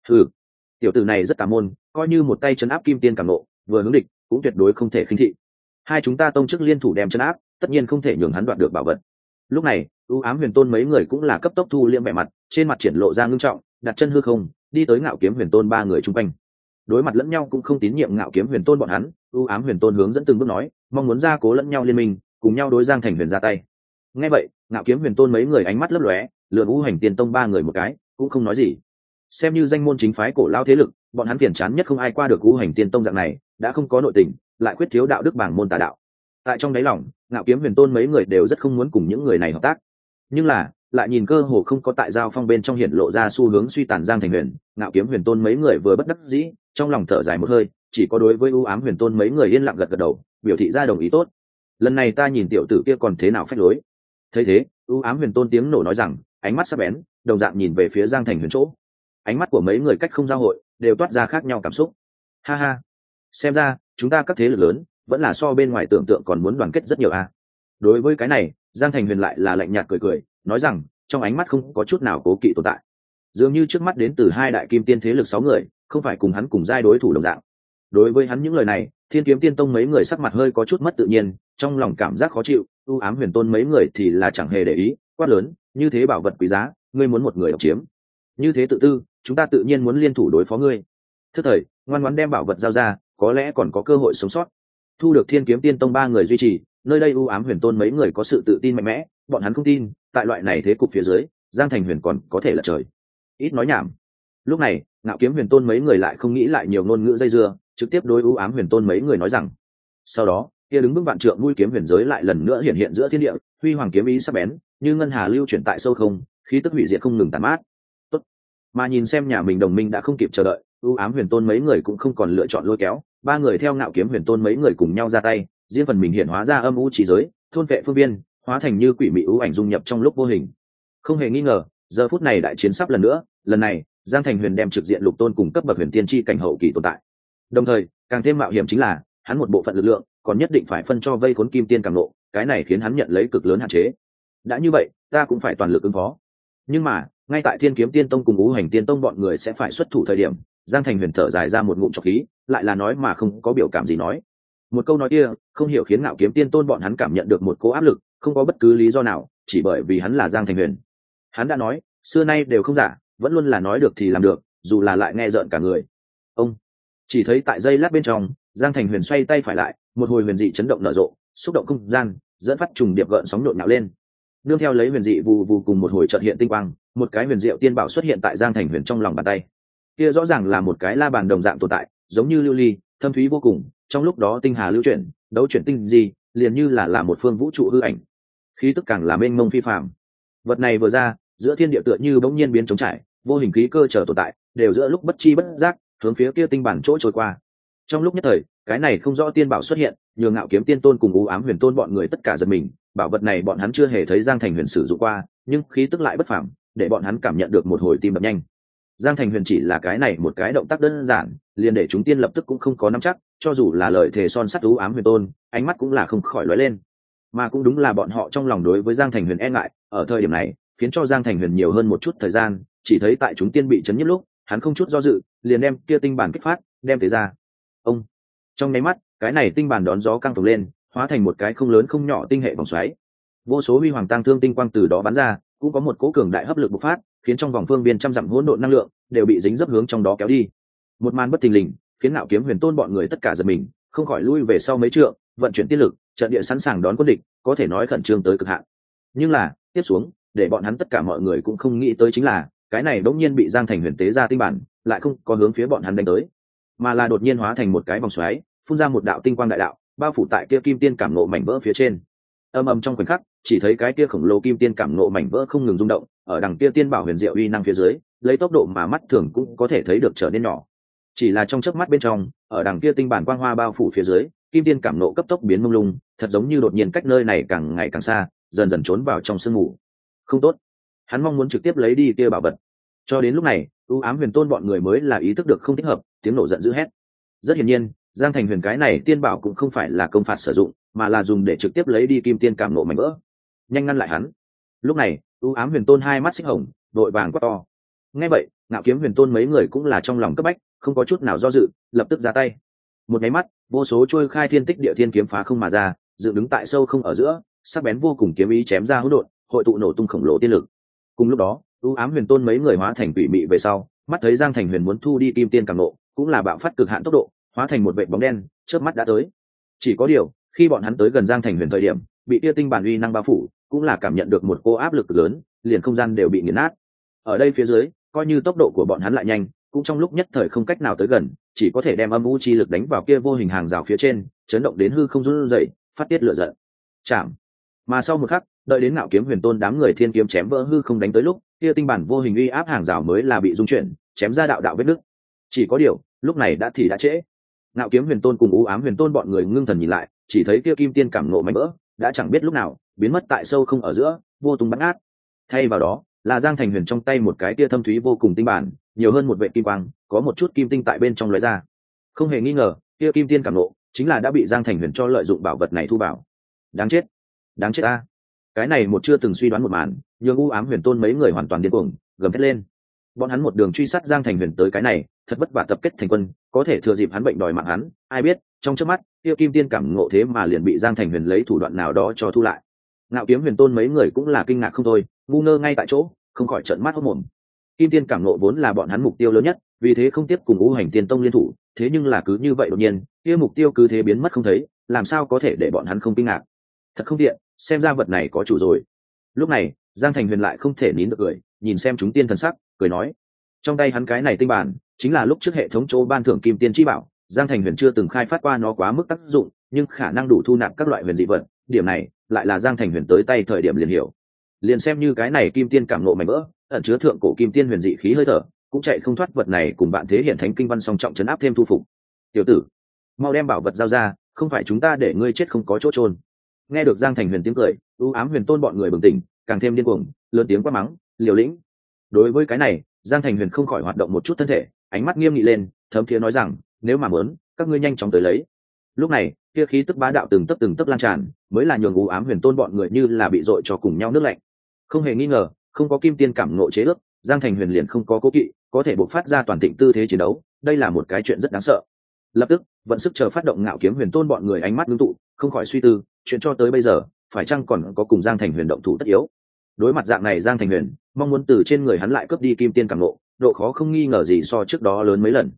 Tiểu tử này rất tà môn, coi như một tay trấn áp kim tiên cảm nộ, vừa hướng địch, cũng tuyệt đối không thể khinh thị. Hai chúng ta tông chức liên thủ đem trấn áp, tất nhiên không thể nhường hắn đoạt được bảo vật. Lúc này, u ám Huyền Tôn mấy người cũng là cấp tốc thu liễm vẻ mặt, trên mặt triển lộ ra ngưng trọng, đặt chân hư không, đi tới Ngạo Kiếm Huyền Tôn ba người chung quanh. Đối mặt lẫn nhau cũng không tín nhiệm Ngạo Kiếm Huyền Tôn bọn hắn, u ám Huyền Tôn hướng dẫn từng bước nói, mong muốn gia cố lẫn nhau liên minh, cùng nhau đối Giang Thành Huyền ra tay. Nghe vậy, Ngạo Kiếm Huyền Tôn mấy người ánh mắt lấp lóe, lườm U Hành Tiên Tông ba người một cái, cũng không nói gì. Xem như danh môn chính phái cổ lao thế lực, bọn hắn phiền chán nhất không ai qua được U Hành Tiên Tông dạng này, đã không có nội tình, lại khuyết thiếu đạo đức bảng môn tà đạo. Tại trong đáy lòng, Ngạo Kiếm Huyền Tôn mấy người đều rất không muốn cùng những người này hợp tác. Nhưng là, lại nhìn cơ hồ không có tại giao phong bên trong hiện lộ ra xu hướng suy tàn Giang Thành Huyền, Ngạo Kiếm Huyền Tôn mấy người vừa bất đắc dĩ, trong lòng thở dài một hơi, chỉ có đối với U ám Huyền Tôn mấy người yên lặng gật gật đầu, biểu thị ra đồng ý tốt. Lần này ta nhìn tiểu tử kia còn thế nào phách lối. Thấy thế, U ám Huyền Tôn tiếng nổ nói rằng, ánh mắt sắc bén, đồng dạng nhìn về phía Giang Thành Huyền chỗ. Ánh mắt của mấy người cách không giao hội, đều toát ra khác nhau cảm xúc. Ha ha, xem ra chúng ta các thế lực lớn vẫn là so bên ngoài tưởng tượng còn muốn đoàn kết rất nhiều a. Đối với cái này Giang Thành Huyền lại là lạnh nhạt cười cười, nói rằng trong ánh mắt không có chút nào cố kỵ tồn tại, dường như trước mắt đến từ hai đại kim tiên thế lực 6 người không phải cùng hắn cùng giai đối thủ đồng dạng. Đối với hắn những lời này, Thiên Kiếm Tiên Tông mấy người sắc mặt hơi có chút mất tự nhiên, trong lòng cảm giác khó chịu. U Ám Huyền Tôn mấy người thì là chẳng hề để ý, quát lớn, như thế bảo vật quý giá, ngươi muốn một người độc chiếm, như thế tự tư, chúng ta tự nhiên muốn liên thủ đối phó ngươi. Thứ thời ngoan ngoãn đem bảo vật giao ra, có lẽ còn có cơ hội sống sót. Thu được Thiên Kiếm Tiên Tông 3 người duy trì, nơi đây U Ám Huyền Tôn mấy người có sự tự tin mạnh mẽ, bọn hắn không tin tại loại này thế cục phía dưới Giang Thành Huyền còn có thể lật trời. Ít nói nhảm. Lúc này Ngạo Kiếm Huyền Tôn mấy người lại không nghĩ lại nhiều ngôn ngữ dây dưa, trực tiếp đối U Ám Huyền Tôn mấy người nói rằng. Sau đó kia đứng vững vạn trượng mũi kiếm huyền giới lại lần nữa hiện hiện giữa thiên địa, huy hoàng kiếm ý sắc bén như ngân hà lưu chuyển tại sâu không, khí tức hủy diệt không ngừng tàn mát. Tốt. Mà nhìn xem nhà mình đồng minh đã không kịp chờ đợi, U Ám Huyền Tôn mấy người cũng không còn lựa chọn lôi kéo, 3 người theo Ngạo Kiếm Huyền Tôn mấy người cùng nhau ra tay, riêng phần mình hiện hóa ra âm u chỉ giới, thôn vệ phương viên, hóa thành như quỷ mị ưu ảnh dung nhập trong lúc vô hình. Không hề nghi ngờ, giờ phút này đại chiến sắp lần nữa, lần này Giang Thành Huyền đem trực diện Lục Tôn cùng cấp bậc huyền tiên chi cảnh hậu kỳ tồn tại. Đồng thời càng thêm mạo hiểm chính là hắn một bộ phận lực lượng còn nhất định phải phân cho vây khốn kim tiên càng nộ, cái này khiến hắn nhận lấy cực lớn hạn chế. Đã như vậy ta cũng phải toàn lực ứng phó. Nhưng mà ngay tại Thiên Kiếm Tiên Tông cùng Ngũ Hành Tiên Tông bọn người sẽ phải xuất thủ thời điểm, Giang Thành Huyền thở dài ra một ngụm trọc khí, lại là nói mà không có biểu cảm gì nói. Một câu nói kia không hiểu khiến Ngạo Kiếm Tiên Tôn bọn hắn cảm nhận được một cỗ áp lực, không có bất cứ lý do nào, chỉ bởi vì hắn là Giang Thành Huyền. Hắn đã nói xưa nay đều không giả, vẫn luôn là nói được thì làm được, dù là lại nghe rợn cả người. Ông chỉ thấy tại giây lát bên trong, Giang Thành Huyền xoay tay phải lại, một hồi huyền dị chấn động nở rộ, xúc động không gian, dẫn phát trùng điệp gợn sóng nhộn nhạo lên. Nương theo lấy huyền dị vù vù cùng một hồi chợt hiện tinh quang, một cái huyền diệu tiên bảo xuất hiện tại Giang Thành Huyền trong lòng bàn tay. Kia rõ ràng là một cái la bàn đồng dạng tồn tại, giống như lưu ly, thâm thúy vô cùng, trong lúc đó tinh hà lưu chuyển, đấu chuyển tinh gì, liền như là một phương vũ trụ hư ảnh. Khí tức càng là mênh mông phi phàm. Vật này vừa ra, giữa thiên địa tựa như bỗng nhiên biến trống trải, vô hình khí cơ trở tồn tại, đều giữa lúc bất chi bất giác, hướng phía kia tinh bản chỗ trôi qua. Trong lúc nhất thời, cái này không rõ tiên bảo xuất hiện, nhường Ngạo Kiếm Tiên Tôn cùng U Ám Huyền Tôn bọn người tất cả giật mình, bảo vật này bọn hắn chưa hề thấy Giang Thành Huyền sử dụng qua, nhưng khí tức lại bất phàm, để bọn hắn cảm nhận được một hồi tim đập nhanh. Giang Thành Huyền chỉ là cái này một cái động tác đơn giản, liền để chúng tiên lập tức cũng không có nắm chắc, cho dù là lời thề son sắt U Ám Huyền Tôn, ánh mắt cũng là không khỏi lóe lên. Mà cũng đúng là bọn họ trong lòng đối với Giang Thành Huyền e ngại, ở thời điểm này, khiến cho Giang Thành Huyền nhiều hơn một chút thời gian, chỉ thấy tại chúng tiên bị chấn nhất lúc, hắn không chút do dự, liền đem kia tinh bản kích phát, đem tế ra. Ông trong nháy mắt, cái này tinh bản đón gió căng phồng lên, hóa thành một cái không lớn không nhỏ tinh hệ vòng xoáy. Vô số huy hoàng tang thương tinh quang từ đó bắn ra, cũng có một cỗ cường đại hấp lực bộc phát, khiến trong vòng phương viên trăm dặm hỗn độn năng lượng đều bị dính dấp hướng trong đó kéo đi. Một màn bất thình lình, khiến Ngạo Kiếm Huyền Tôn bọn người tất cả giật mình, không khỏi lui về sau mấy trượng, vận chuyển tiên lực, trận địa sẵn sàng đón quân địch, có thể nói khẩn trương tới cực hạn. Nhưng là, tiếp xuống, để bọn hắn tất cả mọi người cũng không nghĩ tới chính là, cái này đột nhiên bị Giang Thành Huyền tế ra tinh bản, lại không có hướng phía bọn hắn đánh tới, mà là đột nhiên hóa thành một cái vòng xoáy, phun ra một đạo tinh quang đại đạo, bao phủ tại kia kim tiên cảm ngộ mảnh vỡ phía trên. Ầm ầm trong khoảnh khắc, chỉ thấy cái kia khổng lồ kim tiên cảm ngộ mảnh vỡ không ngừng rung động, ở đằng kia tiên bảo huyền diệu uy năng phía dưới, lấy tốc độ mà mắt thường cũng có thể thấy được trở nên nhỏ. Chỉ là trong chớp mắt bên trong, ở đằng kia tinh bản quang hoa bao phủ phía dưới, kim tiên cảm ngộ cấp tốc biến mông lung, thật giống như đột nhiên cách nơi này càng ngày càng xa, dần dần trốn vào trong sương mù. Không tốt, hắn mong muốn trực tiếp lấy đi kia bảo vật. Cho đến lúc này, U Ám Huyền Tôn bọn người mới là ý thức được không thích hợp, tiếng nổ giận dữ hét. Rất hiển nhiên, Giang Thành Huyền cái này tiên bảo cũng không phải là công phạt sử dụng, mà là dùng để trực tiếp lấy đi kim tiên cảm nộ mảnh vỡ. Nhanh ngăn lại hắn. Lúc này, U Ám Huyền Tôn hai mắt xích hồng, đội vàng quát to. Nghe vậy, Ngạo Kiếm Huyền Tôn mấy người cũng là trong lòng cấp bách, không có chút nào do dự, lập tức ra tay. Một cái mắt, vô số trôi khai thiên tích địa thiên kiếm phá không mà ra, dựng đứng tại sâu không ở giữa, sắc bén vô cùng kiếm ý chém ra hỗn độn, hội tụ nổ tung khổng lồ tiên lực. Cùng lúc đó, U Ám Huyền Tôn mấy người hóa thành quỷ mị về sau, mắt thấy Giang Thành Huyền muốn thu đi kim tiên cảm nộ, cũng là bạo phát cực hạn tốc độ, hóa thành một vệt bóng đen, chớp mắt đã tới. Chỉ có điều, khi bọn hắn tới gần Giang Thành Huyền thời điểm, bị tia tinh bản uy năng bao phủ, cũng là cảm nhận được một cô áp lực lớn, liền không gian đều bị nghiền nát. Ở đây phía dưới, coi như tốc độ của bọn hắn lại nhanh, cũng trong lúc nhất thời không cách nào tới gần, chỉ có thể đem âm u chi lực đánh vào kia vô hình hàng rào phía trên, chấn động đến hư không run rẩy, phát tiết lửa giận. Chạm. Mà sau một khắc, đợi đến Ngạo Kiếm Huyền Tôn đám người thiên kiếm chém vỡ hư không đánh tới lúc, kia tinh bản vô hình uy áp hàng rào mới là bị rung chuyển, chém ra đạo đạo vết nứt. Chỉ có điều, lúc này đã trễ. Ngạo Kiếm Huyền Tôn cùng U Ám Huyền Tôn bọn người ngưng thần nhìn lại, chỉ thấy kia kim tiên cảm ngộ mảnh vỡ đã chẳng biết lúc nào biến mất tại sâu không ở giữa, vô tung bắn át. Thay vào đó, là Giang Thành Huyền trong tay một cái kia thâm thúy vô cùng tinh bản, nhiều hơn một vệt kim quang, có một chút kim tinh tại bên trong lóe ra. Không hề nghi ngờ, kia kim tiên cảm nộ chính là đã bị Giang Thành Huyền cho lợi dụng bảo vật này thu bảo. Đáng chết, đáng chết ta. Cái này một chưa từng suy đoán một màn, nhường U Ám Huyền Tôn mấy người hoàn toàn điên cuồng, gầm thét lên. Bọn hắn một đường truy sát Giang Thành Huyền tới cái này, thật vất vả tập kết thành quân, có thể thừa dịp hắn bệnh đòi mạng hắn, ai biết, trong chớp mắt, kia kim tiên cảm ngộ thế mà liền bị Giang Thành Huyền lấy thủ đoạn nào đó cho thu lại. Ngạo Kiếm Huyền Tôn mấy người cũng là kinh ngạc không thôi, ngu ngơ ngay tại chỗ, không khỏi trợn mắt hốt mồm. Kim tiên cảm ngộ vốn là bọn hắn mục tiêu lớn nhất, vì thế không tiếp cùng U Hành Tiên Tông liên thủ, thế nhưng là cứ như vậy đột nhiên, kia mục tiêu cứ thế biến mất không thấy, làm sao có thể để bọn hắn không kinh ngạc. Thật không tiện, xem ra vật này có chủ rồi. Lúc này, Giang Thành Huyền lại không thể nín được cười, nhìn xem chúng tiên thần sắc, cười nói: trong tay hắn cái này tinh bản chính là lúc trước hệ thống chỗ ban thưởng kim tiên chi bảo, Giang Thành Huyền chưa từng khai phát qua nó quá mức tác dụng, nhưng khả năng đủ thu nạp các loại huyền dị vật, điểm này lại là Giang Thành Huyền tới tay thời điểm liền hiểu. Liền xem như cái này kim tiên cảm ngộ mảnh vỡ, ẩn chứa thượng cổ kim tiên huyền dị khí hơi thở, cũng chạy không thoát vật này cùng bạn thế hiện thánh kinh văn song trọng chấn áp thêm thu phục. Tiểu tử, mau đem bảo vật giao ra, không phải chúng ta để ngươi chết không có chỗ trôn. Nghe được Giang Thành Huyền tiếng cười, U Ám Huyền Tôn bọn người bừng tỉnh, càng thêm điên cuồng, lớn tiếng quát mắng: liều lĩnh. Đối với cái này, Giang Thành Huyền không khỏi hoạt động một chút thân thể, ánh mắt nghiêm nghị lên, thấm thiế nói rằng: nếu mà muốn, các ngươi nhanh chóng tới lấy. Lúc này, kia khí tức bá đạo từng tấc lan tràn, mới là nhường U Ám Huyền Tôn bọn người như là bị dội cho cùng nhau nước lạnh. Không hề nghi ngờ, không có kim tiên cảm ngộ chế ước, Giang Thành Huyền liền không có cố kỵ, có thể bộc phát ra toàn thịnh tư thế chiến đấu, đây là một cái chuyện rất đáng sợ. Lập tức, vận sức chờ phát động Ngạo Kiếm Huyền Tôn bọn người ánh mắt ngưng tụ, không khỏi suy tư, chuyện cho tới bây giờ, phải chăng còn có cùng Giang Thành Huyền động thủ tất yếu. Đối mặt dạng này Giang Thành Huyền, mong muốn từ trên người hắn lại cướp đi kim tiên cảm ngộ, độ khó không nghi ngờ gì so trước đó lớn mấy lần.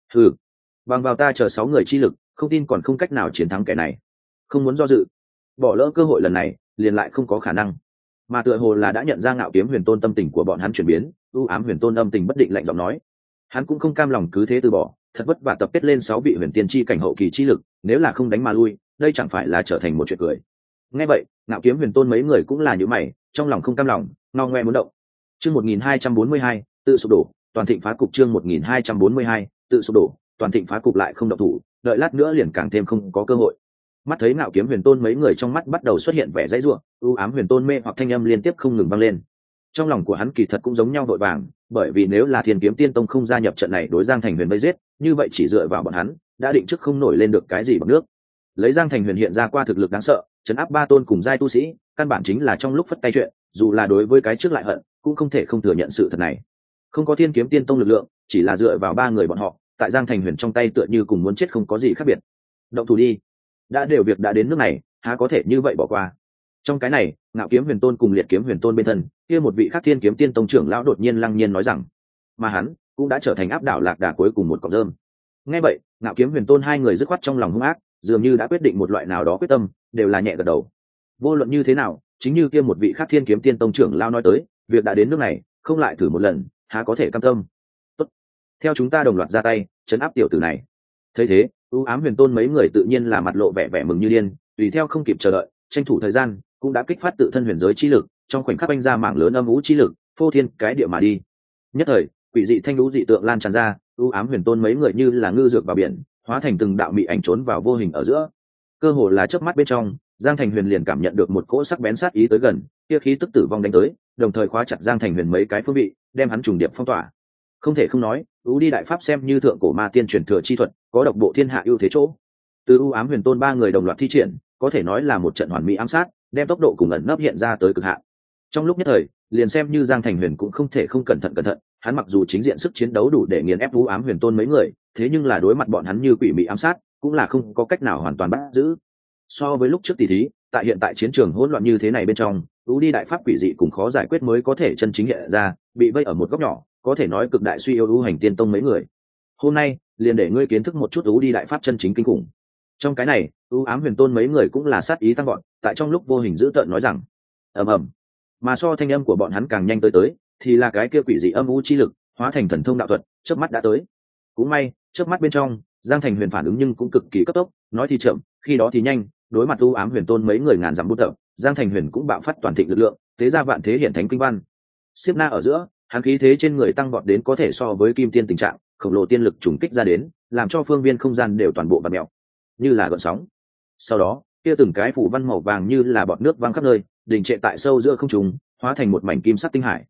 Bằng vào ta chờ 6 người chi lực, không tin còn không cách nào chiến thắng kẻ này. Không muốn do dự, bỏ lỡ cơ hội lần này, liền lại không có khả năng. Mà tựa hồ là đã nhận ra Ngạo Kiếm Huyền Tôn tâm tình của bọn hắn chuyển biến, U Ám Huyền Tôn âm tình bất định lạnh giọng nói: hắn cũng không cam lòng cứ thế từ bỏ, thật vất vả tập kết lên 6 vị huyền tiên chi cảnh hậu kỳ chi lực, nếu là không đánh mà lui, đây chẳng phải là trở thành một chuyện cười. Nghe vậy, Ngạo Kiếm Huyền Tôn mấy người cũng là như mày, trong lòng không cam lòng, ngao ngoe muốn động. Chương 1242, tự sụp đổ, toàn thịnh phá cục. Chương 1242, tự sụp đổ, toàn thịnh phá cục lại không động thủ, đợi lát nữa liền càng thêm không có cơ hội. Mắt thấy Ngạo Kiếm Huyền Tôn mấy người trong mắt bắt đầu xuất hiện vẻ dãy rủa, U Ám Huyền Tôn mê hoặc thanh âm liên tiếp không ngừng vang lên. Trong lòng của hắn kỳ thật cũng giống nhau vội vàng, bởi vì nếu là Thiên Kiếm Tiên Tông không gia nhập trận này đối Giang Thành Huyền vây giết, như vậy chỉ dựa vào bọn hắn, đã định trước không nổi lên được cái gì bằng nước. Lấy Giang Thành Huyền hiện ra qua thực lực đáng sợ, trấn áp 3 tôn cùng giai tu sĩ, căn bản chính là trong lúc phất tay chuyện, dù là đối với cái trước lại hận, cũng không thể không thừa nhận sự thật này. Không có Thiên Kiếm Tiên Tông lực lượng, chỉ là dựa vào 3 người bọn họ, tại Giang Thành Huyền trong tay tựa như cùng muốn chết không có gì khác biệt. Động thủ đi, đã đều việc đã đến nước này, há có thể như vậy bỏ qua. Trong cái này, Ngạo Kiếm Huyền Tôn cùng Liệt Kiếm Huyền Tôn bên thân, kia một vị khác Thiên Kiếm Tiên Tông trưởng lão đột nhiên lăng nhiên nói rằng, mà hắn cũng đã trở thành áp đảo lạc đà cuối cùng một cọng rơm. Nghe vậy, Ngạo Kiếm Huyền Tôn hai người dứt khoát trong lòng hung ác, dường như đã quyết định một loại nào đó quyết tâm, đều là nhẹ gật đầu. Vô luận như thế nào, chính như kia một vị khác Thiên Kiếm Tiên Tông trưởng lão nói tới, việc đã đến nước này, không lại thử một lần, há có thể cam tâm. Tốt, theo chúng ta đồng loạt ra tay, trấn áp tiểu tử này. Thấy thế, U Ám Huyền Tôn mấy người tự nhiên là mặt lộ vẻ vẻ mừng như điên, tùy theo không kịp chờ đợi, tranh thủ thời gian, cũng đã kích phát tự thân huyền giới chi lực, trong khoảnh khắc anh ra mảng lớn âm vũ chi lực, phô thiên cái địa mà đi. Nhất thời, quỷ dị thanh lũ dị tượng lan tràn ra, U Ám Huyền Tôn mấy người như là ngư dược vào biển, hóa thành từng đạo mị ảnh trốn vào vô hình ở giữa. Cơ hồ là chớp mắt bên trong, Giang Thành Huyền liền cảm nhận được một cỗ sắc bén sát ý tới gần, kia khí tức tử vong đánh tới, đồng thời khóa chặt Giang Thành Huyền mấy cái phương vị, đem hắn trùng điệp phong tỏa. Không thể không nói, U Đi Đại Pháp xem như thượng cổ ma tiên truyền thừa chi thuật, có độc bộ thiên hạ ưu thế chỗ. Từ U Ám Huyền Tôn ba người đồng loạt thi triển, có thể nói là một trận hoàn mỹ ám sát, đem tốc độ cùng ẩn nấp hiện ra tới cực hạn. Trong lúc nhất thời, liền xem như Giang Thành Huyền cũng không thể không cẩn thận, hắn mặc dù chính diện sức chiến đấu đủ để nghiền ép U Ám Huyền Tôn mấy người, thế nhưng là đối mặt bọn hắn như quỷ mị ám sát, cũng là không có cách nào hoàn toàn bắt giữ. So với lúc trước tỷ thí, tại hiện tại chiến trường hỗn loạn như thế này bên trong, U Đi Đại Pháp quỷ dị cùng khó giải quyết mới có thể chân chính hiện ra, bị vây ở một góc nhỏ, có thể nói cực đại suy yếu U Hành Tiên Tông mấy người. Hôm nay, liền để ngươi kiến thức một chút U Đi Đại Pháp chân chính kinh khủng. Trong cái này, U Ám Huyền Tôn mấy người cũng là sát ý tăng gọn, tại trong lúc vô hình dữ tợn nói rằng, ầm ầm. Mà so thanh âm của bọn hắn càng nhanh tới, thì là cái kia quỷ dị âm u chi lực, hóa thành thần thông đạo thuật, chớp mắt đã tới. Cũng may, chớp mắt bên trong, Giang Thành Huyền phản ứng nhưng cũng cực kỳ cấp tốc, nói thì chậm, khi đó thì nhanh, đối mặt U Ám Huyền Tôn mấy người ngàn dặm buôn tập, Giang Thành Huyền cũng bạo phát toàn thịnh lực lượng, tế ra vạn thế hiển thánh kinh văn. Xiếp na ở giữa, hắn khí thế trên người tăng vọt đến có thể so với kim tiên tình trạng, khổng lồ tiên lực trùng kích ra đến, làm cho phương viên không gian đều toàn bộ bạt mèo, như là gợn sóng. Sau đó, kia từng cái phủ văn màu vàng như là bọt nước văng khắp nơi, đình trệ tại sâu giữa không trung, hóa thành một mảnh kim sắc tinh hải.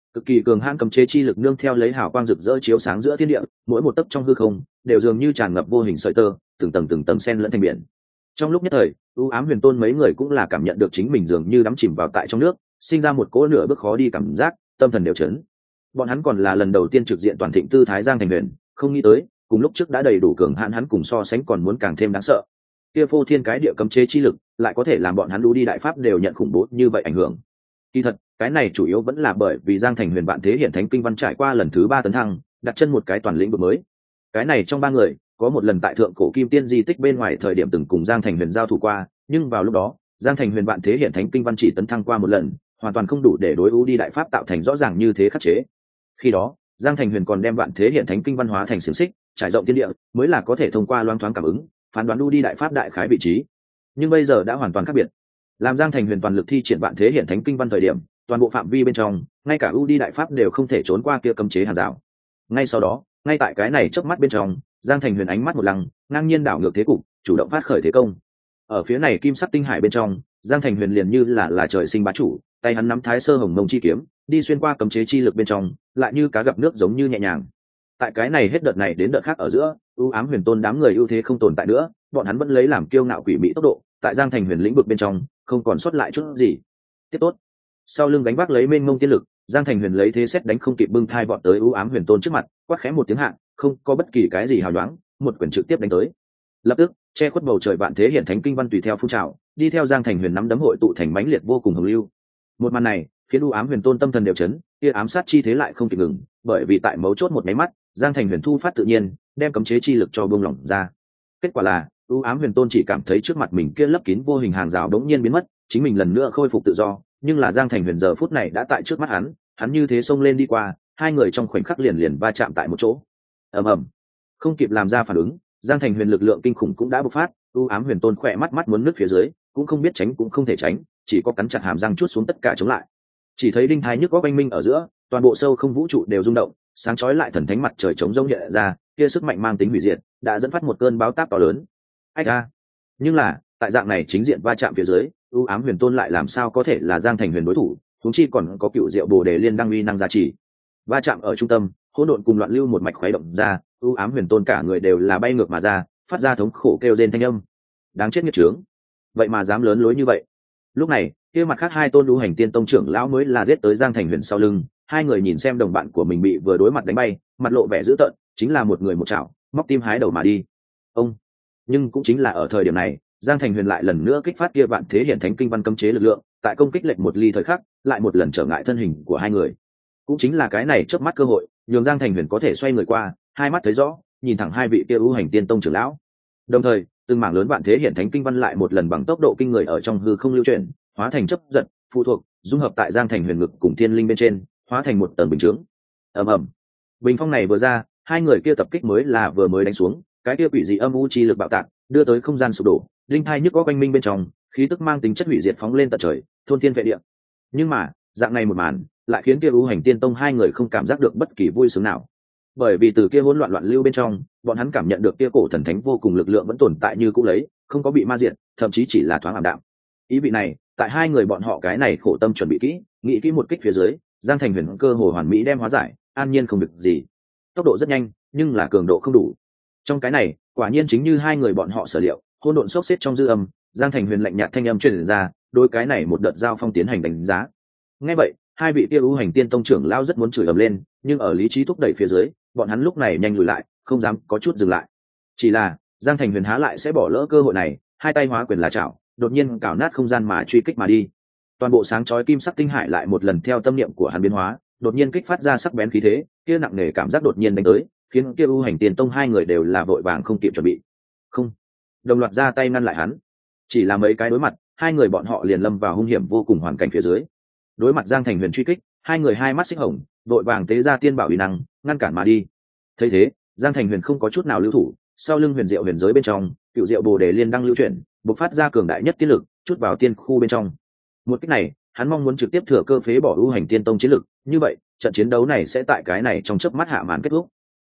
cực kỳ cường hãn cấm chế chi lực nương theo lấy hào quang rực rỡ chiếu sáng giữa thiên địa, mỗi một tấc trong hư không đều dường như tràn ngập vô hình sợi tơ, từng tầng xen lẫn thành biển. Trong lúc nhất thời, ưu ám huyền tôn mấy người cũng là cảm nhận được chính mình dường như đắm chìm vào tại trong nước, sinh ra một cỗ nửa bước khó đi cảm giác, tâm thần đều chấn. Bọn hắn còn là lần đầu tiên trực diện toàn thịnh tư thái Giang Thành Huyền, không nghĩ tới cùng lúc trước đã đầy đủ cường hãn hắn cùng so sánh còn muốn càng thêm đáng sợ. Kia phô thiên cái địa cấm chế chi lực lại có thể làm bọn hắn đu đi đại pháp đều nhận khủng bố như vậy ảnh hưởng. Kỳ thật, cái này chủ yếu vẫn là bởi vì Giang Thành Huyền Vạn Thế Hiển Thánh Kinh Văn trải qua lần thứ 3 tấn thăng, đặt chân một cái toàn lĩnh vực mới. Cái này trong 3 người, có một lần tại thượng cổ Kim Tiên di tích bên ngoài thời điểm từng cùng Giang Thành Huyền giao thủ qua, nhưng vào lúc đó, Giang Thành Huyền Vạn Thế Hiển Thánh Kinh Văn chỉ tấn thăng qua một lần, hoàn toàn không đủ để đối ưu đi đại pháp tạo thành rõ ràng như thế khắc chế. Khi đó, Giang Thành Huyền còn đem Vạn Thế Hiển Thánh Kinh Văn hóa thành xiềng xích, trải rộng thiên địa, mới là có thể thông qua loáng thoáng cảm ứng, phán đoán ưu đi đại pháp đại khái vị trí. Nhưng bây giờ đã hoàn toàn khác biệt. Làm Giang Thành Huyền toàn lực thi triển Vạn Thế Hiển Thánh Kinh Văn thời điểm, toàn bộ phạm vi bên trong, ngay cả ưu đi đại pháp đều không thể trốn qua kia cấm chế hàng rào. Ngay sau đó, ngay tại cái này chớp mắt bên trong, Giang Thành Huyền ánh mắt một lăng, ngang nhiên đảo ngược thế cục, chủ động phát khởi thế công. Ở phía này kim sắc tinh hải bên trong, Giang Thành Huyền liền như là trời sinh bá chủ, tay hắn nắm Thái Sơ Hồng Mông chi kiếm, đi xuyên qua cấm chế chi lực bên trong, lại như cá gặp nước giống như nhẹ nhàng. Tại cái này hết đợt này đến đợt khác ở giữa, ưu ám huyền tôn đám người ưu thế không tồn tại nữa, bọn hắn vẫn lấy làm kiêu ngạo quỷ mỹ tốc độ, tại Giang Thành Huyền lĩnh vực bên trong, không còn sót lại chút gì. Tiếp tốt. Sau lưng gánh vác lấy mênh mông tiên lực, Giang Thành Huyền lấy thế xét đánh không kịp bưng thai vọt tới ưu ám huyền tôn trước mặt, quát khẽ một tiếng hạ, không có bất kỳ cái gì hào nhoáng, một quyền trực tiếp đánh tới. Lập tức, che khuất bầu trời Vạn Thế Hiển Thánh Kinh Văn tùy theo phun trào, đi theo Giang Thành Huyền nắm đấm hội tụ thành mãnh liệt vô cùng hồng lưu. Một màn này khiến ưu ám huyền tôn tâm thần đều chấn, kia ám sát chi thế lại không kịp ngừng, bởi vì tại mấu chốt một máy mắt, Giang Thành Huyền thu phát tự nhiên, đem cấm chế chi lực cho buông lỏng ra. Kết quả là, ưu ám huyền tôn chỉ cảm thấy trước mặt mình kia lấp kín vô hình hàng rào đống nhiên biến mất, chính mình lần nữa khôi phục tự do, nhưng là Giang Thành Huyền giờ phút này đã tại trước mắt hắn như thế xông lên đi qua, hai người trong khoảnh khắc liền va chạm tại một chỗ. Ầm ầm. Không kịp làm ra phản ứng, Giang Thành Huyền lực lượng kinh khủng cũng đã bộc phát, ưu ám huyền tôn khỏe mắt muốn nứt phía dưới, cũng không biết tránh cũng không thể tránh, chỉ có cắn chặt hàm răng chuốt xuống tất cả chống lại. Chỉ thấy đinh thái nhức góc oanh minh ở giữa, toàn bộ sâu không vũ trụ đều rung động, sáng chói lại thần thánh mặt trời chống rông hiện ra, kia sức mạnh mang tính hủy diệt, đã dẫn phát một cơn báo táp to lớn. Ách a! Nhưng là, tại dạng này chính diện va chạm phía dưới, ưu ám huyền tôn lại làm sao có thể là Giang Thành Huyền đối thủ, huống chi còn có cựu diệu bồ đề liên đăng uy năng gia trì. Va chạm ở trung tâm, hỗn độn cùng loạn lưu một mạch khuấy động ra, ưu ám huyền tôn cả người đều là bay ngược mà ra, phát ra thống khổ kêu rên thanh âm. Đáng chết nghiệt trướng, vậy mà dám lớn lối như vậy. Lúc này, kia mặt khác hai tôn lũ hành tiên tông trưởng lão mới là giết tới Giang Thành Huyền sau lưng, hai người nhìn xem đồng bạn của mình bị vừa đối mặt đánh bay, mặt lộ vẻ dữ tợn, chính là một người một chảo, móc tim hái đầu mà đi. Ông, nhưng cũng chính là ở thời điểm này, Giang Thành Huyền lại lần nữa kích phát kia Vạn Thế Hiển Thánh Kinh Văn cấm chế lực lượng, tại công kích lệch một ly thời khắc, lại một lần trở ngại thân hình của hai người. Cũng chính là cái này chớp mắt cơ hội, nhường Giang Thành Huyền có thể xoay người qua, hai mắt thấy rõ, nhìn thẳng hai vị kia ưu hành tiên tông trưởng lão. Đồng thời, từng mảng lớn Vạn Thế Hiển Thánh Kinh Văn lại một lần bằng tốc độ kinh người ở trong hư không lưu chuyển, hóa thành chấp giật, phụ thuộc, dung hợp tại Giang Thành Huyền ngực cùng thiên linh bên trên, hóa thành một tầng bình chướng. Ầm ầm. Bình phong này vừa ra, hai người kia tập kích mới vừa đánh xuống, cái kia quỷ dị âm u chi lực bạo tạc, đưa tới không gian sụp đổ, linh thai nhức có quanh minh bên trong, khí tức mang tính chất hủy diệt phóng lên tận trời, thôn thiên vệ địa. Nhưng mà, dạng này một màn, lại khiến kia ưu hành tiên tông hai người không cảm giác được bất kỳ vui sướng nào. Bởi vì từ kia hỗn loạn loạn lưu bên trong, bọn hắn cảm nhận được kia cổ thần thánh vô cùng lực lượng vẫn tồn tại như cũ lấy, không có bị ma diệt, thậm chí chỉ là thoáng ảm đạm. Ý vị này, tại hai người bọn họ cái này khổ tâm chuẩn bị kỹ, nghĩ kỹ một kích phía dưới, Giang Thành Huyền cơ hồ hoàn mỹ đem hóa giải, an nhiên không được gì. Tốc độ rất nhanh, nhưng là cường độ không đủ. Trong cái này, quả nhiên chính như hai người bọn họ sở liệu, hỗn độn xốc xếp trong dư âm, Giang Thành Huyền lạnh nhạt thanh âm truyền ra, đối cái này một đợt giao phong tiến hành đánh giá. Nghe vậy, hai vị kia ưu hành tiên tông trưởng lao rất muốn chửi ầm lên, nhưng ở lý trí thúc đẩy phía dưới, bọn hắn lúc này nhanh lùi lại, không dám có chút dừng lại. Chỉ là, Giang Thành Huyền há lại sẽ bỏ lỡ cơ hội này, hai tay hóa quyền là chảo, đột nhiên cào nát không gian mà truy kích mà đi. Toàn bộ sáng chói kim sắc tinh hải lại một lần theo tâm niệm của hắn biến hóa, đột nhiên kích phát ra sắc bén khí thế, kia nặng nề cảm giác đột nhiên đánh tới, khiến kia ưu hành tiên tông hai người đều là vội vàng không kịp chuẩn bị. Không, đồng loạt ra tay ngăn lại hắn. Chỉ là mấy cái đối mặt, hai người bọn họ liền lâm vào hung hiểm vô cùng hoàn cảnh phía dưới. Đối mặt Giang Thành Huyền truy kích, hai người hai mắt xích hồng, vội vàng tế ra tiên bảo uy năng, ngăn cản mà đi. Thấy thế, Giang Thành Huyền không có chút nào lưu thủ, sau lưng huyền diệu huyền giới bên trong, cựu diệu bồ đề liên đăng lưu chuyển, bộc phát ra cường đại nhất tiên lực, chút vào tiên khu bên trong. Một cách này, hắn mong muốn trực tiếp thừa cơ phế bỏ ưu hành tiên tông chiến lực, như vậy, trận chiến đấu này sẽ tại cái này trong chớp mắt hạ màn kết thúc.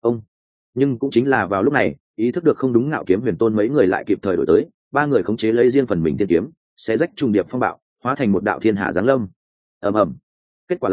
Nhưng cũng chính là vào lúc này, ý thức được không đúng, Ngạo Kiếm Huyền Tôn mấy người lại kịp thời đổi tới, ba người khống chế lấy riêng phần mình tiên kiếm, sẽ rách trùng điệp phong bạo, hóa thành một đạo thiên hạ giáng lâm. Ầm ầm. Kết quả là,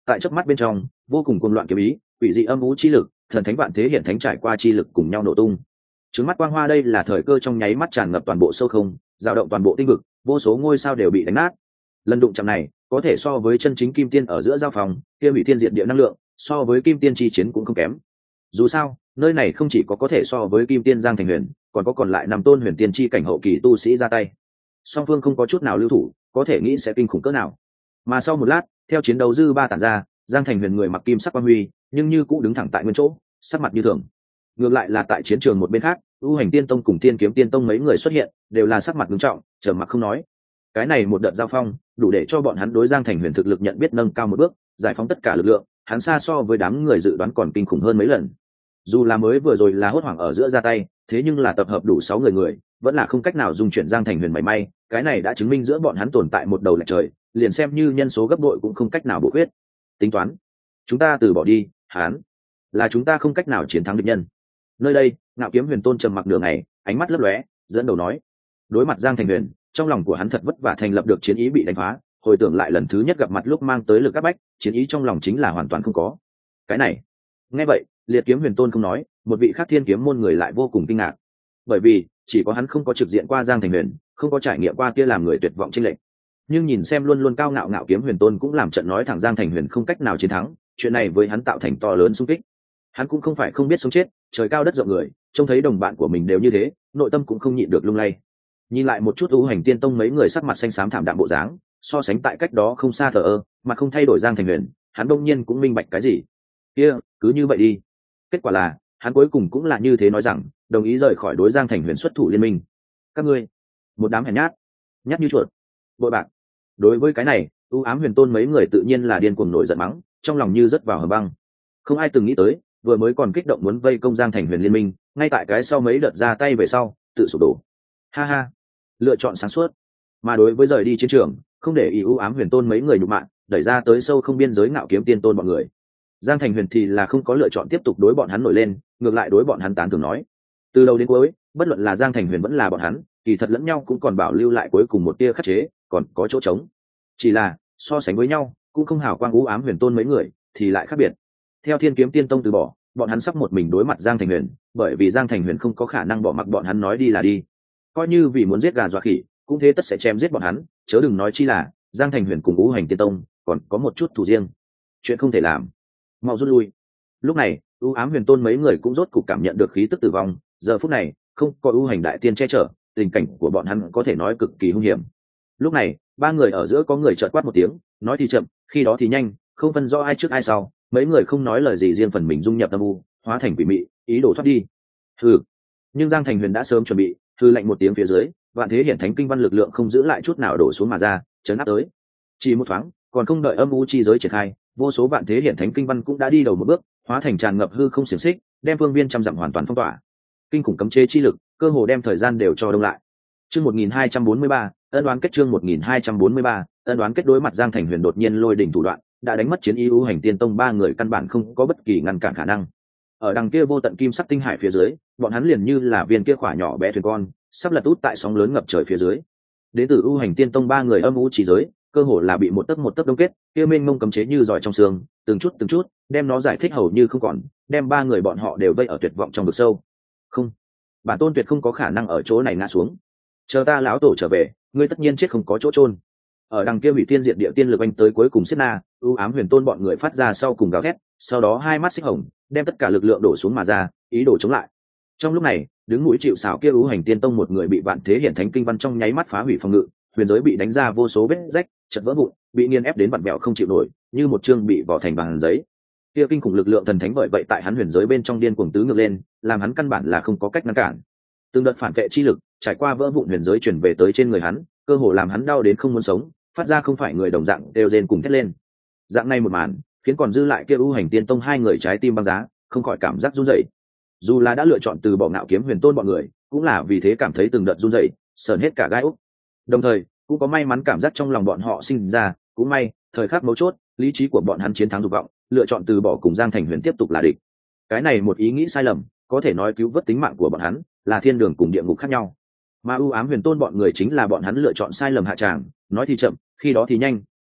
tại chớp mắt bên trong vô cùng cuồng loạn kiếm ý, quỷ dị âm u chi lực, thần thánh vạn thế hiện thánh trải qua chi lực cùng nhau nổ tung. Trứng mắt quang hoa đây là thời cơ trong nháy mắt tràn ngập toàn bộ sâu không, dao động toàn bộ tinh vực, vô số ngôi sao đều bị đánh nát. Lần đụng chạm này có thể so với chân chính kim tiên ở giữa giao phòng, kia hủy thiên diệt địa năng lượng, so với kim tiên chi chiến cũng không kém. Dù sao, nơi này không chỉ có thể so với kim tiên Giang Thành Huyền, còn có còn lại 5 tôn huyền tiên chi cảnh hậu kỳ tu sĩ ra tay. Song phương không có chút nào lưu thủ, có thể nghĩ sẽ kinh khủng cỡ nào. Mà sau một lát, theo chiến đấu dư ba tản ra, Giang Thành Huyền người mặc kim sắc quang huy, nhưng như cũng đứng thẳng tại nguyên chỗ, sắc mặt như thường. Ngược lại là tại chiến trường một bên khác, U Hành Tiên Tông cùng Tiên Kiếm Tiên Tông mấy người xuất hiện, đều là sắc mặt nghiêm trọng, trầm mặc không nói. Cái này một đợt giao phong, đủ để cho bọn hắn đối Giang Thành Huyền thực lực nhận biết nâng cao một bước, giải phóng tất cả lực lượng, hắn xa so với đám người dự đoán còn kinh khủng hơn mấy lần. Dù là mới vừa rồi là hốt hoảng ở giữa ra tay, thế nhưng là tập hợp đủ 6 người, vẫn là không cách nào dung chuyển Giang Thành Huyền mảy may, cái này đã chứng minh giữa bọn hắn tồn tại một đầu lệch trời, liền xem như nhân số gấp bội cũng không cách nào bổ khuyết. Tính toán, chúng ta từ bỏ đi, hắn là chúng ta không cách nào chiến thắng địch nhân. Nơi đây, Ngạo Kiếm Huyền Tôn trầm mặc nửa ngày, ánh mắt lấp lóe, dẫn đầu nói. Đối mặt Giang Thành Huyền, trong lòng của hắn thật vất vả thành lập được chiến ý bị đánh phá, hồi tưởng lại lần thứ nhất gặp mặt lúc mang tới lực áp bách, chiến ý trong lòng chính là hoàn toàn không có. Cái này, nghe vậy, Liệt Kiếm Huyền Tôn không nói, một vị khác Thiên Kiếm môn người lại vô cùng kinh ngạc. Bởi vì, chỉ có hắn không có trực diện qua Giang Thành Huyền, không có trải nghiệm qua kia làm người tuyệt vọng chênh lệch. Nhưng nhìn xem luôn luôn cao ngạo Ngạo Kiếm Huyền Tôn cũng làm trận nói thẳng Giang Thành Huyền không cách nào chiến thắng, chuyện này với hắn tạo thành to lớn xung kích. Hắn cũng không phải không biết sống chết, trời cao đất rộng người, trông thấy đồng bạn của mình đều như thế, nội tâm cũng không nhịn được lung lay. Nhìn lại một chút U Hành Tiên Tông mấy người sắc mặt xanh xám thảm đạm bộ dáng, so sánh tại cách đó không xa thờ ơ, mà không thay đổi Giang Thành Huyền, hắn đông nhiên cũng minh bạch cái gì. Kia, cứ như vậy đi. Kết quả là, hắn cuối cùng cũng là như thế nói rằng, đồng ý rời khỏi đối Giang Thành Huyền xuất thủ liên minh. Các ngươi, một đám hèn nhát, nhát như chuột, bội bạc. Đối với cái này, U Ám Huyền Tôn mấy người tự nhiên là điên cuồng nổi giận mắng, trong lòng như rất vào hầm băng. Không ai từng nghĩ tới, vừa mới còn kích động muốn vây công Giang Thành Huyền liên minh, ngay tại cái sau mấy đợt ra tay về sau, tự sụp đổ. Ha ha, lựa chọn sáng suốt. Mà đối với rời đi chiến trường, không để ý U Ám Huyền Tôn mấy người nhục mạ, đẩy ra tới sâu không biên giới Ngạo Kiếm Tiên Tôn bọn người. Giang Thành Huyền thì là không có lựa chọn tiếp tục đối bọn hắn nổi lên, ngược lại đối bọn hắn tán thưởng nói. Từ đầu đến cuối, bất luận là Giang Thành Huyền vẫn là bọn hắn, kỳ thật lẫn nhau cũng còn bảo lưu lại cuối cùng một tia khắc chế, còn có chỗ trống. Chỉ là, so sánh với nhau, cũng không hào quang U Ám Huyền Tôn mấy người, thì lại khác biệt. Theo Thiên Kiếm Tiên Tông từ bỏ, bọn hắn sắp một mình đối mặt Giang Thành Huyền, bởi vì Giang Thành Huyền không có khả năng bỏ mặc bọn hắn nói đi là đi. Coi như vì muốn giết gà dọa khỉ, cũng thế tất sẽ chém giết bọn hắn, chớ đừng nói chi là Giang Thành Huyền cùng U Hành Tiên Tông còn có một chút thủ riêng. Chuyện không thể làm, mau rút lui. Lúc này, U Ám Huyền Tôn mấy người cũng rốt cục cảm nhận được khí tức tử vong, giờ phút này, không có U Hành Đại Tiên che chở, tình cảnh của bọn hắn có thể nói cực kỳ hung hiểm. Lúc này, ba người ở giữa có người chợt quát một tiếng, nói thì chậm, khi đó thì nhanh, không phân rõ ai trước ai sau, mấy người không nói lời gì riêng phần mình dung nhập âm u, hóa thành quỷ mị, ý đồ thoát đi. Hừ. Nhưng Giang Thành Huyền đã sớm chuẩn bị, hừ lạnh một tiếng phía dưới, vạn thế hiển thánh kinh văn lực lượng không giữ lại chút nào đổ xuống mà ra, chấn áp tới. Chỉ một thoáng, còn không đợi âm u chi giới triển khai, vô số vạn thế hiển thánh kinh văn cũng đã đi đầu một bước, hóa thành tràn ngập hư không xiển xích, đem phương viên trăm dặm hoàn toàn phong tỏa. Kinh khủng cấm chế chi lực, cơ hồ đem thời gian đều cho đông lại. Chương 1243, ân đoán kết chương 1243, ân đoán kết đối mặt Giang Thành Huyền đột nhiên lôi đỉnh thủ đoạn, đã đánh mất chiến ý U Hành Tiên Tông ba người căn bản không có bất kỳ ngăn cản khả năng. Ở đằng kia vô tận kim sắc tinh hải phía dưới, bọn hắn liền như là viên kia khỏa nhỏ bé thuyền con, sắp lật út tại sóng lớn ngập trời phía dưới. Đến từ U Hành Tiên Tông ba người âm u chỉ giới, cơ hồ là bị một tấc đông kết, kia mênh mông cấm chế như giỏi trong xương, từng chút, đem nó giải thích hầu như không còn, đem ba người bọn họ đều vây ở tuyệt vọng trong vực sâu. Không, bản tôn tuyệt không có khả năng ở chỗ này ngã xuống. Chờ ta lão tổ trở về, ngươi tất nhiên chết không có chỗ chôn. Ở đằng kia hủy thiên diệt địa tiên lực anh tới cuối cùng xiết na, U Ám Huyền Tôn bọn người phát ra sau cùng gào thét, sau đó hai mắt xích hồng, đem tất cả lực lượng đổ xuống mà ra, ý đồ chống lại. Trong lúc này, đứng mũi chịu sào kia U Hành Tiên Tông một người bị vạn thế hiển thánh kinh văn trong nháy mắt phá hủy phòng ngự, huyền giới bị đánh ra vô số vết rách, chật vỡ vụn, bị nghiền ép đến vặn vẹo không chịu nổi, như một chương bị vỏ thành bằng giấy. Kia kinh khủng lực lượng thần thánh bởi vậy tại hắn huyền giới bên trong điên cuồng tứ ngược lên, làm hắn căn bản là không có cách ngăn cản. Từng đợt phản vệ chi lực trải qua vỡ vụn huyền giới truyền về tới trên người hắn, cơ hồ làm hắn đau đến không muốn sống, phát ra không phải người đồng dạng đều rên cùng thét lên. Dạng này một màn khiến còn dư lại kia U Hành Tiên Tông hai người trái tim băng giá, không khỏi cảm giác run rẩy. Dù là đã lựa chọn từ bỏ Ngạo Kiếm Huyền Tôn bọn người, cũng là vì thế cảm thấy từng đợt run rẩy, sờn hết cả gai ốc. Đồng thời cũng có may mắn cảm giác trong lòng bọn họ sinh ra, cũng may thời khắc mấu chốt, lý trí của bọn hắn chiến thắng dục vọng, lựa chọn từ bỏ cùng Giang Thành Huyền tiếp tục là địch. Cái này một ý nghĩ sai lầm, có thể nói cứu vớt tính mạng của bọn hắn, là thiên đường cùng địa ngục khác nhau. Mà U Ám Huyền Tôn bọn người chính là bọn hắn lựa chọn sai lầm hạ tràng, nói thì chậm, khi đó thì nhanh,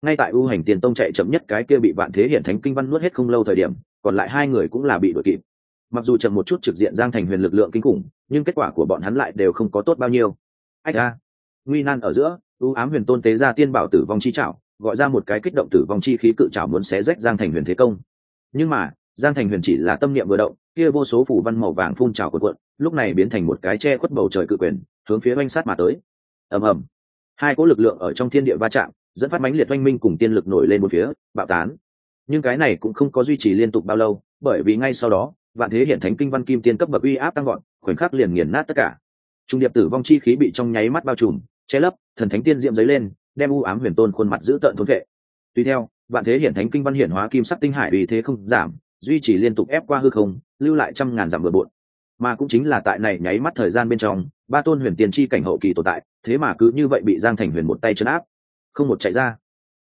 ngay tại ưu hành tiền tông chạy chậm nhất cái kia bị vạn thế hiển thánh kinh văn nuốt hết không lâu thời điểm, còn lại hai người cũng là bị đuổi kịp. Mặc dù chậm một chút trực diện Giang Thành Huyền lực lượng kinh khủng, nhưng kết quả của bọn hắn lại đều không có tốt bao nhiêu. Ách a, nguy nan ở giữa, ưu ám huyền tôn tế ra tiên bảo tử vong chi trảo, gọi ra một cái kích động tử vong chi khí cự trảo muốn xé rách Giang Thành Huyền thế công. Nhưng mà Giang Thành Huyền chỉ là tâm niệm vừa động, kia vô số phù văn màu vàng phun trào cuộn cuộn, lúc này biến thành một cái che khuất bầu trời cự quyền, hướng phía oanh sát mà tới. Ầm ầm, hai cỗ lực lượng ở trong thiên địa va chạm, dẫn phát mãnh liệt oanh minh cùng tiên lực nổi lên một phía, bạo tán. Nhưng cái này cũng không có duy trì liên tục bao lâu, bởi vì ngay sau đó, vạn thế hiển thánh kinh văn kim tiên cấp bậc uy áp tăng gọn, khoảnh khắc liền nghiền nát tất cả. Trung điệp tử vong chi khí bị trong nháy mắt bao trùm, che lấp, thần thánh tiên diệm giấy lên, đem u ám huyền tôn khuôn mặt giữ tợn thôn vệ. Tùy theo, vạn thế hiển thánh kinh văn hiển hóa kim sắc tinh hải uy thế không giảm, duy trì liên tục ép qua hư không, lưu lại trăm ngàn dặm bừa bộn. Mà cũng chính là tại này nháy mắt thời gian bên trong, ba tôn huyền tiên chi cảnh hậu kỳ tồn tại, thế mà cứ như vậy bị Giang Thành Huyền một tay trấn áp, không một chạy ra.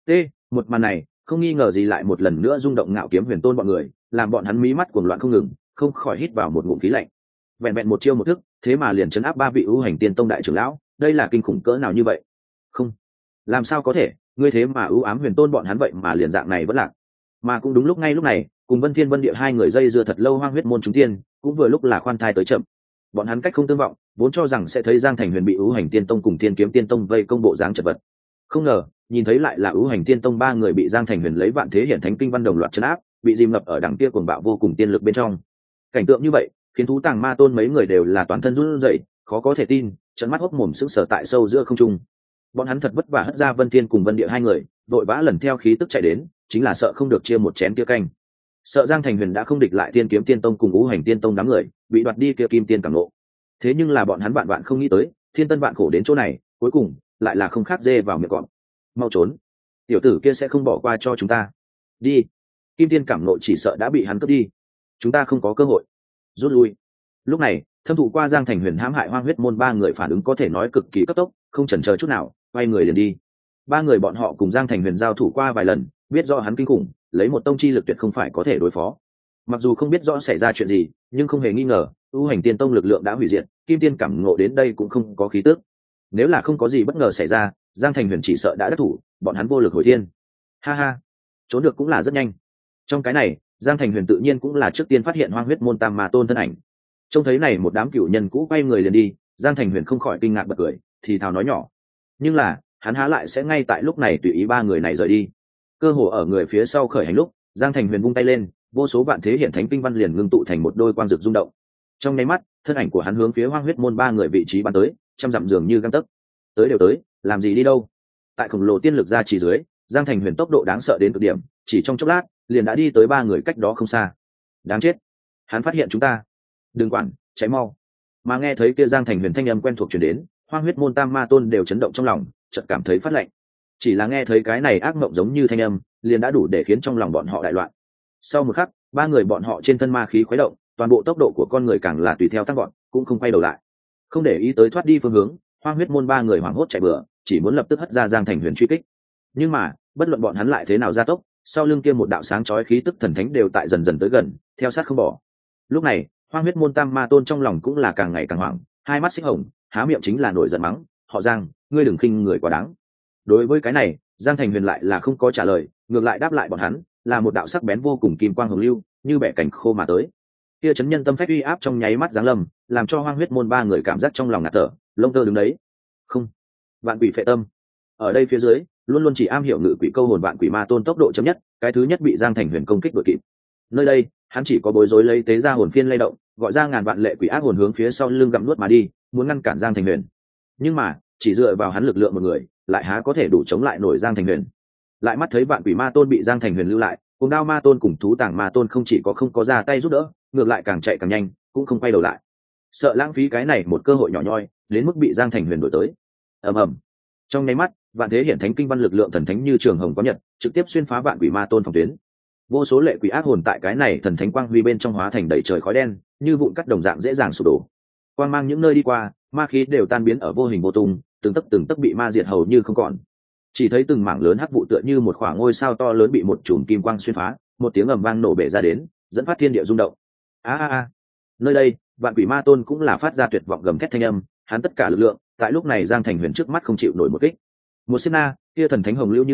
Một màn này, không nghi ngờ gì lại một lần nữa rung động Ngạo Kiếm Huyền Tôn bọn người, làm bọn hắn mí mắt cuồng loạn không ngừng, không khỏi hít vào một ngụm khí lạnh. Vẹn vẹn một chiêu một thức, thế mà liền trấn áp ba vị ưu hành tiên tông đại trưởng lão, đây là kinh khủng cỡ nào như vậy? Không, làm sao có thể, ngươi thế mà ưu ám huyền tôn bọn hắn vậy mà liền dạng này vẫn lạc. Mà cũng đúng lúc ngay lúc này, cùng Vân Thiên Vân Địa hai người dây dưa thật lâu Hoang Huyết môn chúng tiên, cũng vừa lúc là khoan thai tới chậm. Bọn hắn cách không tương vọng, vốn cho rằng sẽ thấy Giang Thành Huyền bị ưu hành tiên tông cùng Thiên Kiếm tiên tông vây công bộ dáng chật vật. Không ngờ, nhìn thấy lại là ưu hành tiên tông ba người bị Giang Thành Huyền lấy vạn thế hiển thánh kinh văn đồng loạt trấn áp, bị dìm ngập ở đằng kia cuồng bạo vô cùng tiên lực bên trong. Cảnh tượng như vậy, khiến thú tàng ma tôn mấy người đều là toàn thân run rẩy, khó có thể tin, trợn mắt hốc mồm sững sờ tại sâu giữa không trung. Bọn hắn thật vất vả hất ra Vân Thiên cùng Vân Địa hai người, vội vã lần theo khí tức chạy đến, chính là sợ không được chia một chén kia canh. Sợ Giang Thành Huyền đã không địch lại Thiên Kiếm tiên tông cùng ưu hành tiên tông đám người, bị đoạt đi kia kim tiên cảm ngộ. Thế nhưng là bọn hắn vạn vạn không nghĩ tới, thiên tân vạn khổ đến chỗ này, cuối cùng lại là không khác dê vào miệng cọp. Mau trốn, tiểu tử kia sẽ không bỏ qua cho chúng ta. Đi, kim tiên cảm ngộ chỉ sợ đã bị hắn cướp đi, chúng ta không có cơ hội. Rút lui. Lúc này, thâm thụ qua Giang Thành Huyền hãm hại Hoang Huyết môn ba người phản ứng có thể nói cực kỳ cấp tốc, không chần chờ chút nào, quay người liền đi. Ba người bọn họ cùng Giang Thành Huyền giao thủ qua vài lần, biết rõ hắn kinh khủng, lấy một tông chi lực tuyệt không phải có thể đối phó. Mặc dù không biết rõ xảy ra chuyện gì, nhưng không hề nghi ngờ, ưu hành tiên tông lực lượng đã hủy diệt, kim tiên cảm ngộ đến đây cũng không có khí tức. Nếu là không có gì bất ngờ xảy ra, Giang Thành Huyền chỉ sợ đã đắc thủ, bọn hắn vô lực hồi thiên. Ha ha, trốn được cũng là rất nhanh. Trong cái này, Giang Thành Huyền tự nhiên cũng là trước tiên phát hiện Hoang Huyết môn tam ma tôn thân ảnh. Trông thấy này một đám cựu nhân cũ quay người liền đi, Giang Thành Huyền không khỏi kinh ngạc bật cười, thì thào nói nhỏ. Nhưng là, hắn há lại sẽ ngay tại lúc này tùy ý ba người này rời đi. Cơ hồ ở người phía sau khởi hành lúc, Giang Thành Huyền vung tay lên, vô số vạn thế hiển thánh kinh văn liền ngưng tụ thành một đôi quang rực rung động. Trong nháy mắt, thân ảnh của hắn hướng phía Hoang Huyết môn ba người vị trí bắn tới, trăm dặm dường như gang tấc. Tới đều tới, làm gì đi đâu? Tại khổng lồ tiên lực ra chỉ dưới, Giang Thành Huyền tốc độ đáng sợ đến cực điểm, chỉ trong chốc lát, liền đã đi tới ba người cách đó không xa. Đáng chết, hắn phát hiện chúng ta. Đừng quản, cháy mau. Mà nghe thấy kia Giang Thành Huyền thanh âm quen thuộc truyền đến, Hoang Huyết môn tam ma tôn đều chấn động trong lòng, chợt cảm thấy phát lạnh. Chỉ là nghe thấy cái này ác mộng giống như thanh âm, liền đã đủ để khiến trong lòng bọn họ đại loạn. Sau một khắc, ba người bọn họ trên thân ma khí khuấy động, toàn bộ tốc độ của con người càng là tùy theo tăng gọn, cũng không quay đầu lại. Không để ý tới thoát đi phương hướng, Hoang Huyết môn ba người hoảng hốt chạy bừa, chỉ muốn lập tức hất ra Giang Thành Huyền truy kích. Nhưng mà, bất luận bọn hắn lại thế nào gia tốc, sau lưng kia một đạo sáng chói khí tức thần thánh đều tại dần dần tới gần, theo sát không bỏ. Lúc này, Hoang Huyết môn tam ma tôn trong lòng cũng là càng ngày càng hoảng, hai mắt xích hồng, há miệng chính là nổi giận mắng, "Họ Giang, ngươi đừng khinh người quá đáng." Đối với cái này, Giang Thành Huyền lại là không có trả lời, ngược lại đáp lại bọn hắn, là một đạo sắc bén vô cùng kim quang hồng lưu, như bẻ cảnh khô mà tới. Kia chấn nhân tâm phách uy áp trong nháy mắt giáng lâm, làm cho Hoang Huyết môn ba người cảm giác trong lòng ngạt thở, lông tơ đứng đấy. Không, vạn quỷ phệ tâm. Ở đây phía dưới, luôn luôn chỉ am hiểu ngự quỷ câu hồn vạn quỷ ma tôn tốc độ chậm nhất, cái thứ nhất bị Giang Thành Huyền công kích đuổi kịp. Nơi đây, hắn chỉ có bối rối lấy tế ra hồn phiên lay động, gọi ra ngàn vạn lệ quỷ ác hồn hướng phía sau lưng gặm nuốt mà đi, muốn ngăn cản Giang Thành Huyền. Nhưng mà, chỉ dựa vào hắn lực lượng một người, lại há có thể đủ chống lại nổi Giang Thành Huyền. Lại mắt thấy vạn quỷ ma tôn bị Giang Thành Huyền lưu lại, cùng đao ma tôn cùng thú tàng ma tôn không chỉ có không có ra tay giúp đỡ, ngược lại càng chạy càng nhanh, cũng không quay đầu lại. Sợ lãng phí cái này một cơ hội nhỏ nhoi, đến mức bị Giang Thành Huyền đuổi tới. Ầm ầm. Trong nháy mắt, vạn thế hiển thánh kinh văn lực lượng thần thánh như trường hồng có nhật, trực tiếp xuyên phá vạn quỷ ma tôn phòng tuyến. Vô số lệ quỷ ác hồn tại cái này thần thánh quang huy bên trong hóa thành đầy trời khói đen, như vụn cắt đồng dạng dễ dàng sụp đổ. Quang mang những nơi đi qua, ma khí đều tan biến ở vô hình vô tung, từng tấc bị ma diệt hầu như không còn. Chỉ thấy từng mảng lớn hắc vụ tựa như một khoảng ngôi sao to lớn bị một chùm kim quang xuyên phá, một tiếng ầm vang nổ bể ra đến, dẫn phát thiên địa rung động. A. Nơi đây, vạn quỷ ma tôn cũng là phát ra tuyệt vọng gầm thét thanh âm, hắn tất cả lực lượng, tại lúc này Giang Thành Huyền trước mắt không chịu nổi một kích. Một sát na, kia thần thánh hồng lưu như tiễn,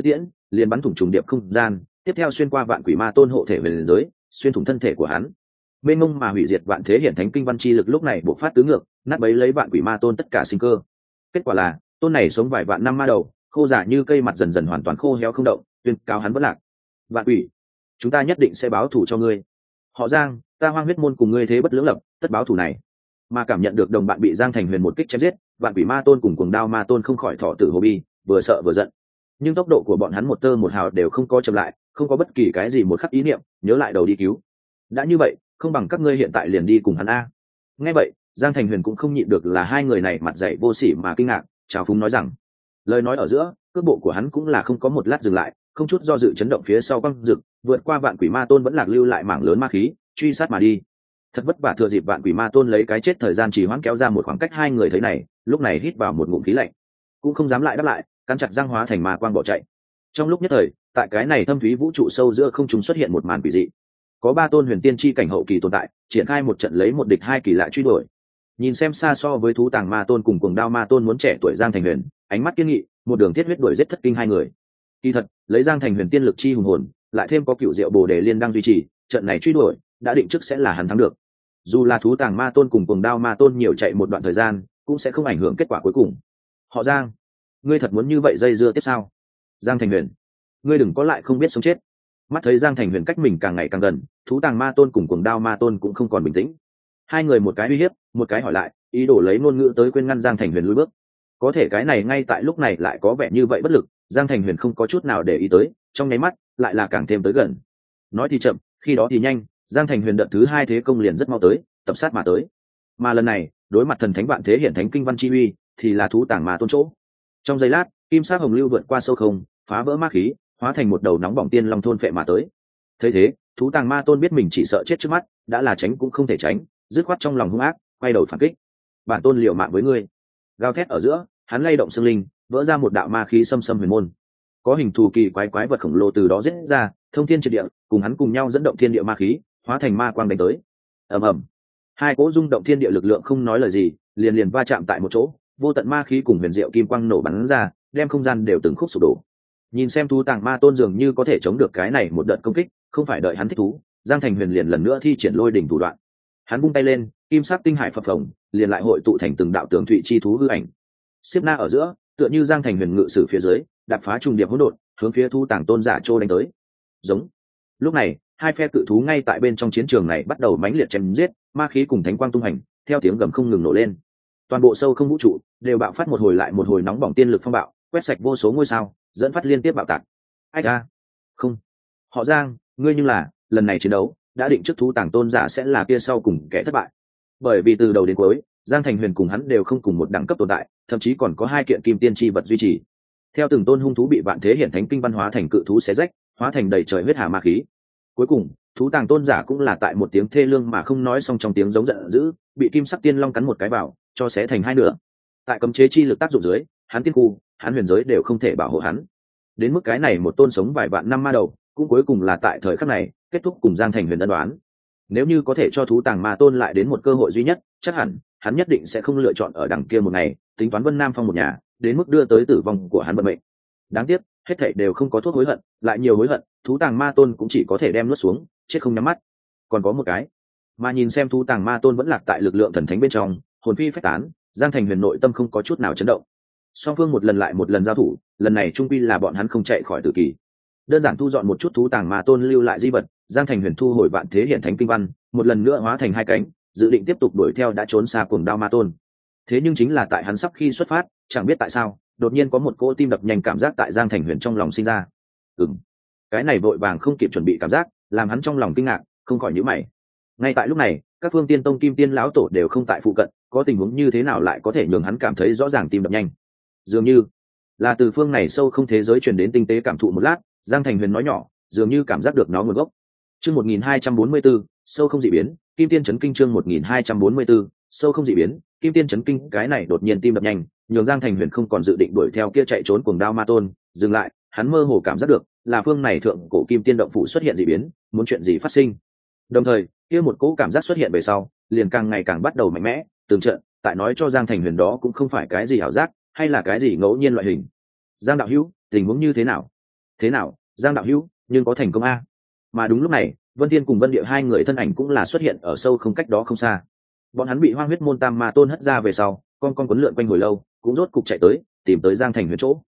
liền bắn thủng trùng điệp không gian, tiếp theo xuyên qua vạn quỷ ma tôn hộ thể về liền giới, xuyên thủng thân thể của hắn. Mênh mông mà hủy diệt vạn thế hiển thánh kinh văn chi lực lúc này bộc phát tứ ngược, nát bấy lấy vạn quỷ ma tôn tất cả sinh cơ. Kết quả là tôn này sống vài vạn năm ma đầu, khô giả như cây mặt dần dần hoàn toàn khô héo không động, tuyên cáo hắn vẫn lạc. Vạn quỷ, chúng ta nhất định sẽ báo thù cho ngươi. Họ Giang, ta Hoang Huyết môn cùng ngươi thế bất lưỡng lập, tất báo thù này. Mà cảm nhận được đồng bạn bị Giang Thành Huyền một kích chém giết, vạn quỷ ma tôn cùng cuồng đao ma tôn không khỏi thọ tử hồ bi, vừa sợ vừa giận. Nhưng tốc độ của bọn hắn một tơ một hào đều không có chậm lại, không có bất kỳ cái gì một khắc ý niệm nhớ lại đầu đi cứu. Đã như vậy, không bằng các ngươi hiện tại liền đi cùng hắn a. Nghe vậy, Giang Thành Huyền cũng không nhịn được là hai người này mặt dày vô sỉ mà kinh ngạc, chào phúng nói rằng, lời nói ở giữa, cước bộ của hắn cũng là không có một lát dừng lại, không chút do dự chấn động phía sau quăng rực, vượt qua vạn quỷ ma tôn vẫn lạc lưu lại mảng lớn ma khí, truy sát mà đi. Thật vất vả thừa dịp vạn quỷ ma tôn lấy cái chết thời gian trì hoãn kéo ra một khoảng cách, hai người thấy này, lúc này hít vào một ngụm khí lạnh, cũng không dám lại đáp lại, cắn chặt răng hóa thành ma quang bỏ chạy. Trong lúc nhất thời, tại cái này thâm thúy vũ trụ sâu giữa không trung xuất hiện một màn quỷ dị. Có ba tôn huyền tiên chi cảnh hậu kỳ tồn tại, triển khai một trận lấy một địch hai kỳ lạ truy đuổi. Nhìn xem xa so với thú tàng ma tôn cùng cuồng đao ma tôn muốn trẻ tuổi Giang Thành Huyền, ánh mắt kiên nghị, một đường thiết huyết đuổi giết thất kinh hai người. Kỳ thật, lấy Giang Thành Huyền tiên lực chi hùng hồn, lại thêm có cựu diệu bồ đề liên đang duy trì, trận này truy đuổi đã định trước sẽ là hắn thắng được. Dù là thú tàng ma tôn cùng cuồng đao ma tôn nhiều chạy một đoạn thời gian, cũng sẽ không ảnh hưởng kết quả cuối cùng. Họ Giang, ngươi thật muốn như vậy dây dưa tiếp sao? Giang Thành Huyền, ngươi đừng có lại không biết sống chết. Mắt thấy Giang Thành Huyền cách mình càng ngày càng gần, thú tàng ma tôn cùng cuồng đao ma tôn cũng không còn bình tĩnh. Hai người một cái uy hiếp, một cái hỏi lại, ý đồ lấy ngôn ngữ tới khuyên ngăn Giang Thành Huyền lùi bước. Có thể cái này ngay tại lúc này lại có vẻ như vậy bất lực, Giang Thành Huyền không có chút nào để ý tới, trong nháy mắt lại là càng thêm tới gần. Nói thì chậm, khi đó thì nhanh, Giang Thành Huyền đợt thứ hai thế công liền rất mau tới, tập sát mà tới. Mà lần này, đối mặt thần thánh vạn thế hiển thánh kinh văn chi uy, thì là thú tàng ma tôn chỗ. Trong giây lát, kim sắc hồng lưu vượt qua sâu không, phá vỡ ma khí, hóa thành một đầu nóng bỏng tiên long thôn phệ mà tới. Thấy thế, thú tàng ma tôn biết mình chỉ sợ chết trước mắt, đã là tránh cũng không thể tránh, dứt khoát trong lòng hung ác, quay đầu phản kích. Bản tôn liều mạng với ngươi. Gào thét ở giữa, hắn lay động xương linh, vỡ ra một đạo ma khí xâm xâm huyền môn. Có hình thù kỳ quái vật khổng lồ từ đó giết ra, thông thiên triệt địa, cùng hắn cùng nhau dẫn động thiên địa ma khí, hóa thành ma quang đánh tới. Ầm ầm. Hai cỗ rung động thiên địa lực lượng không nói lời gì, liền liền va chạm tại một chỗ, vô tận ma khí cùng huyền diệu kim quang nổ bắn ra, đem không gian đều từng khúc sụp đổ. Nhìn xem thú tàng ma tôn dường như có thể chống được cái này một đợt công kích, không phải đợi hắn thích thú, Giang Thành Huyền liền lần nữa thi triển lôi đỉnh thủ đoạn. Hắn vung tay lên, kim sắc tinh hải phập phồng, liền lại hội tụ thành từng đạo tường thụy chi thú hư ảnh. Xếp na ở giữa, tựa như Giang Thành Huyền ngự sử phía dưới, đạp phá trùng điệp hỗn độn, hướng phía thú tàng tôn giả trô đánh tới. Giống. Lúc này, hai phe cự thú ngay tại bên trong chiến trường này bắt đầu mãnh liệt chém giết, ma khí cùng thánh quang tung hành, theo tiếng gầm không ngừng nổ lên. Toàn bộ sâu không vũ trụ đều bạo phát một hồi lại một hồi nóng bỏng tiên lực phong bạo, quét sạch vô số ngôi sao, dẫn phát liên tiếp bạo tạc. Ách a, không, họ Giang, ngươi nhưng là lần này chiến đấu đã định trước thú tàng tôn giả sẽ là kia sau cùng kẻ thất bại, bởi vì từ đầu đến cuối Giang Thành Huyền cùng hắn đều không cùng một đẳng cấp tồn tại, thậm chí còn có hai kiện kim tiên chi vật duy trì. Theo từng tôn hung thú bị vạn thế hiển thánh kinh văn hóa thành cự thú xé rách, hóa thành đầy trời huyết hà ma khí. Cuối cùng, thú tàng tôn giả cũng là tại một tiếng thê lương mà không nói xong trong tiếng giống giận dữ, bị kim sắc tiên long cắn một cái vào, cho xé thành hai nửa. Tại cấm chế chi lực tác dụng dưới, hắn tiên khu, hắn huyền giới đều không thể bảo hộ hắn. Đến mức cái này một tôn sống vài vạn năm ma đầu, cũng cuối cùng là tại thời khắc này kết thúc cùng Giang Thành Huyền ân đoán. Nếu như có thể cho thú tàng ma tôn lại đến một cơ hội duy nhất, chắc hẳn hắn nhất định sẽ không lựa chọn ở đằng kia một ngày tính toán Vân Nam Phong một nhà, đến mức đưa tới tử vong của hắn vận mệnh. Đáng tiếc, hết thảy đều không có thuốc hối hận, lại nhiều hối hận, thú tàng ma tôn cũng chỉ có thể đem nuốt xuống, chết không nhắm mắt. Còn có một cái, mà nhìn xem thú tàng ma tôn vẫn lạc tại lực lượng thần thánh bên trong, hồn phi phách tán, Giang Thành Huyền nội tâm không có chút nào chấn động. Song phương một lần lại một lần giao thủ, lần này trung quy là bọn hắn không chạy khỏi tử kỳ. Đơn giản thu dọn một chút thú tàng ma tôn lưu lại di vật, Giang Thành Huyền thu hồi vạn thế hiện thánh kinh văn, một lần nữa hóa thành hai cánh, dự định tiếp tục đuổi theo đã trốn xa cuồng đao ma tôn. Thế nhưng chính là tại hắn sắp khi xuất phát, chẳng biết tại sao, đột nhiên có một cỗ tim đập nhanh cảm giác tại Giang Thành Huyền trong lòng sinh ra. Cái này vội vàng không kịp chuẩn bị cảm giác, làm hắn trong lòng kinh ngạc, không khỏi nhíu mày. Ngay tại lúc này, các phương tiên tông kim tiên lão tổ đều không tại phụ cận, có tình huống như thế nào lại có thể nhường hắn cảm thấy rõ ràng tim đập nhanh? Dường như là từ phương này sâu không thế giới truyền đến tinh tế cảm thụ một lát, Giang Thành Huyền nói nhỏ, dường như cảm giác được nó nguồn gốc. Chương 1244, sâu không dị biến, Kim Tiên chấn kinh chương 1244, sâu không dị biến, Kim Tiên chấn kinh, cái này đột nhiên tim đập nhanh, nhường Giang Thành Huyền không còn dự định đuổi theo kia chạy trốn cuồng đao ma tôn, dừng lại, hắn mơ hồ cảm giác được, là phương này thượng cổ Kim Tiên động phủ xuất hiện dị biến, muốn chuyện gì phát sinh. Đồng thời, kia một cỗ cảm giác xuất hiện về sau, liền càng ngày càng bắt đầu mạnh mẽ, từng trận, tại nói cho Giang Thành Huyền đó cũng không phải cái gì ảo giác, hay là cái gì ngẫu nhiên loại hình. Giang đạo hữu, tình huống như thế nào? thế nào giang đạo hữu nhưng có thành công a? Mà đúng lúc này Vân Thiên cùng Vân Địa hai người thân ảnh cũng là xuất hiện ở sâu không cách đó không xa. Bọn hắn bị Hoang Huyết môn Tam Ma Tôn hất ra về sau, con quấn lượn quanh hồi lâu, cũng rốt cục chạy tới, tìm tới Giang Thành Huyền chỗ.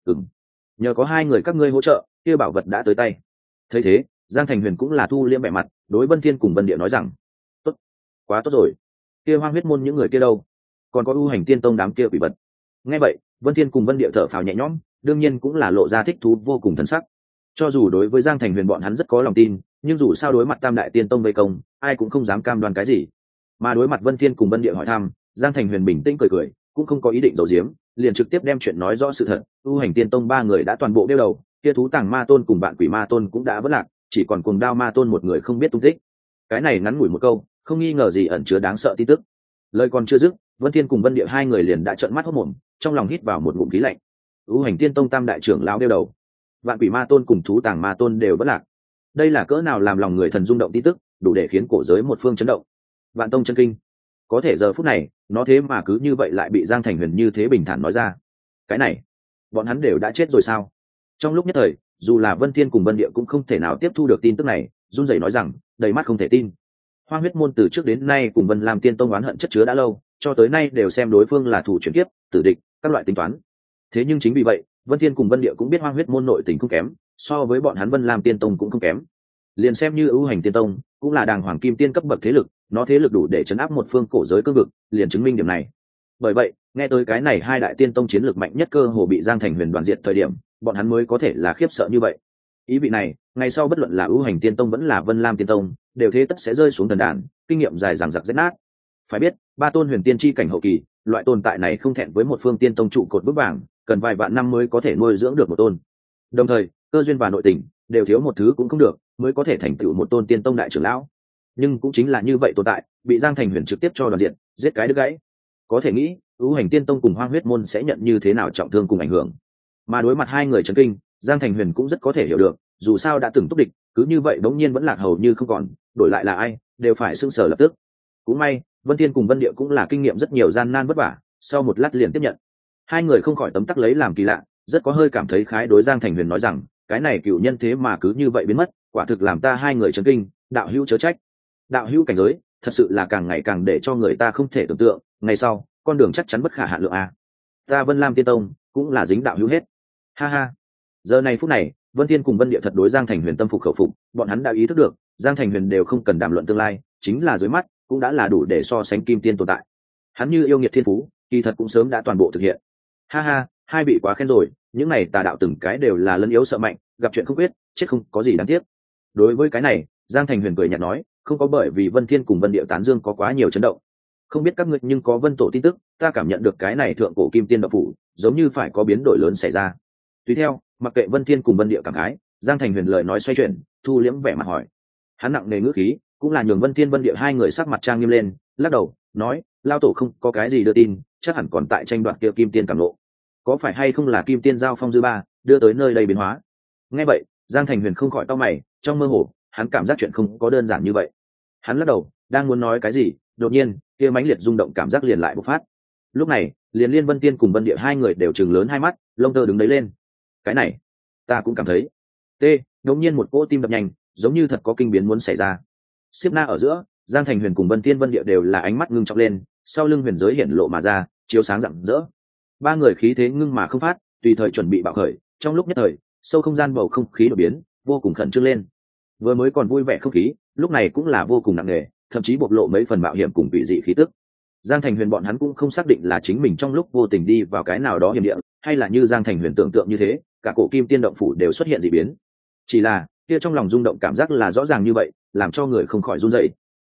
Nhờ có hai người các ngươi hỗ trợ, kia bảo vật đã tới tay. Thấy thế, Giang Thành Huyền cũng là thu liễm vẻ mặt, đối Vân Thiên cùng Vân Địa nói rằng: tốt, quá tốt rồi. Kia Hoang Huyết môn những người kia đâu? Còn có U Hành Tiên Tông đám kia quỷ vật. Nghe vậy, Vân Thiên cùng Vân Địa thở phào nhẹ nhõm, đương nhiên cũng là lộ ra thích thú vô cùng thần sắc. Cho dù đối với Giang Thành Huyền bọn hắn rất có lòng tin, nhưng dù sao đối mặt Tam Đại Tiên Tông vây công, ai cũng không dám cam đoan cái gì. Mà đối mặt Vân Thiên cùng Vân Địa hỏi thăm, Giang Thành Huyền bình tĩnh cười cười, cũng không có ý định giấu giếm, liền trực tiếp đem chuyện nói rõ sự thật. U Hành Tiên Tông ba người đã toàn bộ đeo đầu, kia Thú Tàng Ma Tôn cùng Vạn Quỷ Ma Tôn cũng đã vỡ lạc, chỉ còn Cuồng Đao Ma Tôn một người không biết tung tích. Cái này ngắn ngủi một câu, không nghi ngờ gì ẩn chứa đáng sợ tin tức. Lời còn chưa dứt, Vân Thiên cùng Vân Địa hai người liền đã trợn mắt hốt mồm, trong lòng hít vào một ngụm khí lạnh. U Hành Tiên Tông tam đại trưởng lão đeo đầu, Vạn Quỷ Ma Tôn cùng Thú Tàng Ma Tôn đều vỡ lạc. Đây là cỡ nào làm lòng người thần rung động tin tức, đủ để khiến cổ giới một phương chấn động. Vạn Tông chân kinh. Có thể giờ phút này, nó thế mà cứ như vậy lại bị Giang Thành Huyền như thế bình thản nói ra. Cái này, bọn hắn đều đã chết rồi sao? Trong lúc nhất thời, dù là Vân Thiên cùng Vân Địa cũng không thể nào tiếp thu được tin tức này, run rẩy nói rằng, đầy mắt không thể tin. Hoang Huyết môn từ trước đến nay cùng Vân Lam Tiên Tông oán hận chất chứa đã lâu, cho tới nay đều xem đối phương là thủ chuyển kiếp, tử địch, các loại tính toán. Thế nhưng chính vì vậy, Vân Thiên cùng Vân Địa cũng biết Hoang Huyết môn nội tình không kém, so với bọn hắn Vân Lam Tiên Tông cũng không kém. Liền xem như ưu hành tiên tông, cũng là đàng hoàng kim tiên cấp bậc thế lực, nó thế lực đủ để chấn áp một phương cổ giới cương vực, liền chứng minh điểm này. Bởi vậy, nghe tới cái này hai đại tiên tông chiến lược mạnh nhất cơ hồ bị Giang Thành Huyền đoàn diệt thời điểm, bọn hắn mới có thể là khiếp sợ như vậy. Ý vị này, ngày sau bất luận là ưu hành tiên tông vẫn là Vân Lam tiên tông, đều thế tất sẽ rơi xuống thần đàn, kinh nghiệm dài dằng dặc rách nát. Phải biết, ba tôn huyền tiên chi cảnh hậu kỳ, loại tồn tại này không thẹn với một phương tiên tông trụ cột vững vàng, cần vài vạn năm mới có thể nuôi dưỡng được một tôn. Đồng thời, cơ duyên và nội tình đều thiếu một thứ cũng không được, mới có thể thành tựu một tôn tiên tông đại trưởng lão. Nhưng cũng chính là như vậy tồn tại, bị Giang Thành Huyền trực tiếp cho đoàn diện, giết cái đứt gãy. Có thể nghĩ, ưu hành tiên tông cùng Hoang Huyết môn sẽ nhận như thế nào trọng thương cùng ảnh hưởng. Mà đối mặt hai người chấn kinh, Giang Thành Huyền cũng rất có thể hiểu được, dù sao đã từng túc địch, cứ như vậy bỗng nhiên vẫn lạc hầu như không còn, đổi lại là ai, đều phải sững sờ lập tức. Cũng may, Vân Thiên cùng Vân Địa cũng là kinh nghiệm rất nhiều gian nan vất vả, sau một lát liền tiếp nhận. Hai người không khỏi tấm tắc lấy làm kỳ lạ, rất có hơi cảm thấy khái đối Giang Thành Huyền nói rằng, cái này cựu nhân thế mà cứ như vậy biến mất, quả thực làm ta hai người chấn kinh, đạo hữu chớ trách. Đạo hữu cảnh giới, thật sự là càng ngày càng để cho người ta không thể tưởng tượng, ngày sau, con đường chắc chắn bất khả hạn lượng a. Ta Vân Lam Tiên Tông cũng là dính đạo hữu hết. Ha ha. Giờ này phút này, Vân Thiên cùng Vân Địa thật đối Giang Thành Huyền tâm phục khẩu phục, bọn hắn đã ý thức được, Giang Thành Huyền đều không cần đàm luận tương lai, chính là dưới mắt, cũng đã là đủ để so sánh kim tiên tồn tại. Hắn như yêu nghiệt thiên phú, kỳ thật cũng sớm đã toàn bộ thực hiện. Ha ha, hai vị quá khen rồi, những này tà đạo từng cái đều là lấn yếu sợ mạnh, gặp chuyện không biết, chết không có gì đáng tiếc. Đối với cái này, Giang Thành Huyền cười nhạt nói, không có bởi vì Vân Thiên cùng Vân Địa tán dương có quá nhiều chấn động. Không biết các ngươi nhưng có Vân Tổ tin tức, ta cảm nhận được cái này thượng cổ kim tiên đạo phủ, giống như phải có biến đổi lớn xảy ra. Tùy theo, mặc kệ Vân Thiên cùng Vân Địa cảm khái, Giang Thành Huyền lời nói xoay chuyển, thu liễm vẻ mặt hỏi. Hắn nặng nề ngữ khí, cũng là nhường Vân Thiên Vân Địa hai người sắc mặt trang nghiêm lên, lắc đầu, nói, lao tổ không có cái gì đưa tin, chắc hẳn còn tại tranh đoạt kia kim tiên cảm lộ. Có phải hay không là kim tiên giao phong dư ba, đưa tới nơi đây biến hóa? Nghe vậy, Giang Thành Huyền không khỏi cau mày, trong mơ hồ, hắn cảm giác chuyện không có đơn giản như vậy. Hắn lắc đầu, đang muốn nói cái gì, đột nhiên, kia mãnh liệt rung động cảm giác liền lại bộc phát. Lúc này, liền liên Vân Tiên cùng Vân Địa hai người đều trừng lớn hai mắt, lông tơ đứng đấy lên. Cái này, ta cũng cảm thấy. Đột nhiên một cỗ tim đập nhanh, giống như thật có kinh biến muốn xảy ra. Xiếp na ở giữa, Giang Thành Huyền cùng Vân Tiên Vân Địa đều là ánh mắt ngưng trọng lên, sau lưng huyền giới hiển lộ mà ra, chiếu sáng rạng rỡ. Ba người khí thế ngưng mà không phát, tùy thời chuẩn bị bạo khởi, trong lúc nhất thời, sâu không gian bầu không khí đổi biến, vô cùng khẩn trương lên. Vừa mới còn vui vẻ không khí, lúc này cũng là vô cùng nặng nề, thậm chí bộc lộ mấy phần mạo hiểm cùng bị dị khí tức. Giang Thành Huyền bọn hắn cũng không xác định là chính mình trong lúc vô tình đi vào cái nào đó hiểm địa, hay là như Giang Thành Huyền tưởng tượng như thế, cả cổ kim tiên động phủ đều xuất hiện dị biến. Chỉ là, kia trong lòng rung động cảm giác là rõ ràng như vậy, làm cho người không khỏi run rẩy.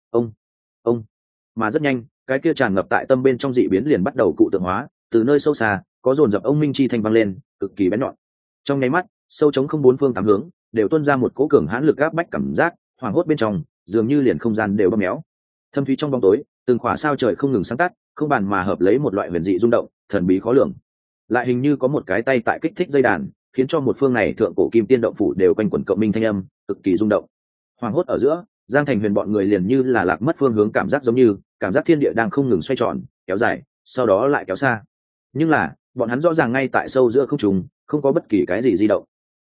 Ông, mà rất nhanh, cái kia tràn ngập tại tâm bên trong dị biến liền bắt đầu cụ tượng hóa, từ nơi sâu xa, có dồn dập ông minh chi thanh vang lên, cực kỳ bén nhọn. Trong nháy mắt, sâu trống không bốn phương tám hướng, đều tuôn ra một cỗ cường hãn lực áp bách cảm giác, hoảng hốt bên trong, dường như liền không gian đều bóp méo. Thâm thúy trong bóng tối, từng khỏa sao trời không ngừng sáng tắt, không bàn mà hợp lấy một loại huyền dị rung động, thần bí khó lường. Lại hình như có một cái tay tại kích thích dây đàn, khiến cho một phương này thượng cổ kim tiên động phủ đều quanh quẩn cộng minh thanh âm, cực kỳ rung động. Hoảng hốt ở giữa, Giang Thành Huyền bọn người liền như là lạc mất phương hướng cảm giác, giống như cảm giác thiên địa đang không ngừng xoay tròn, kéo dài, sau đó lại kéo xa. Nhưng là, bọn hắn rõ ràng ngay tại sâu giữa không trung, không có bất kỳ cái gì di động.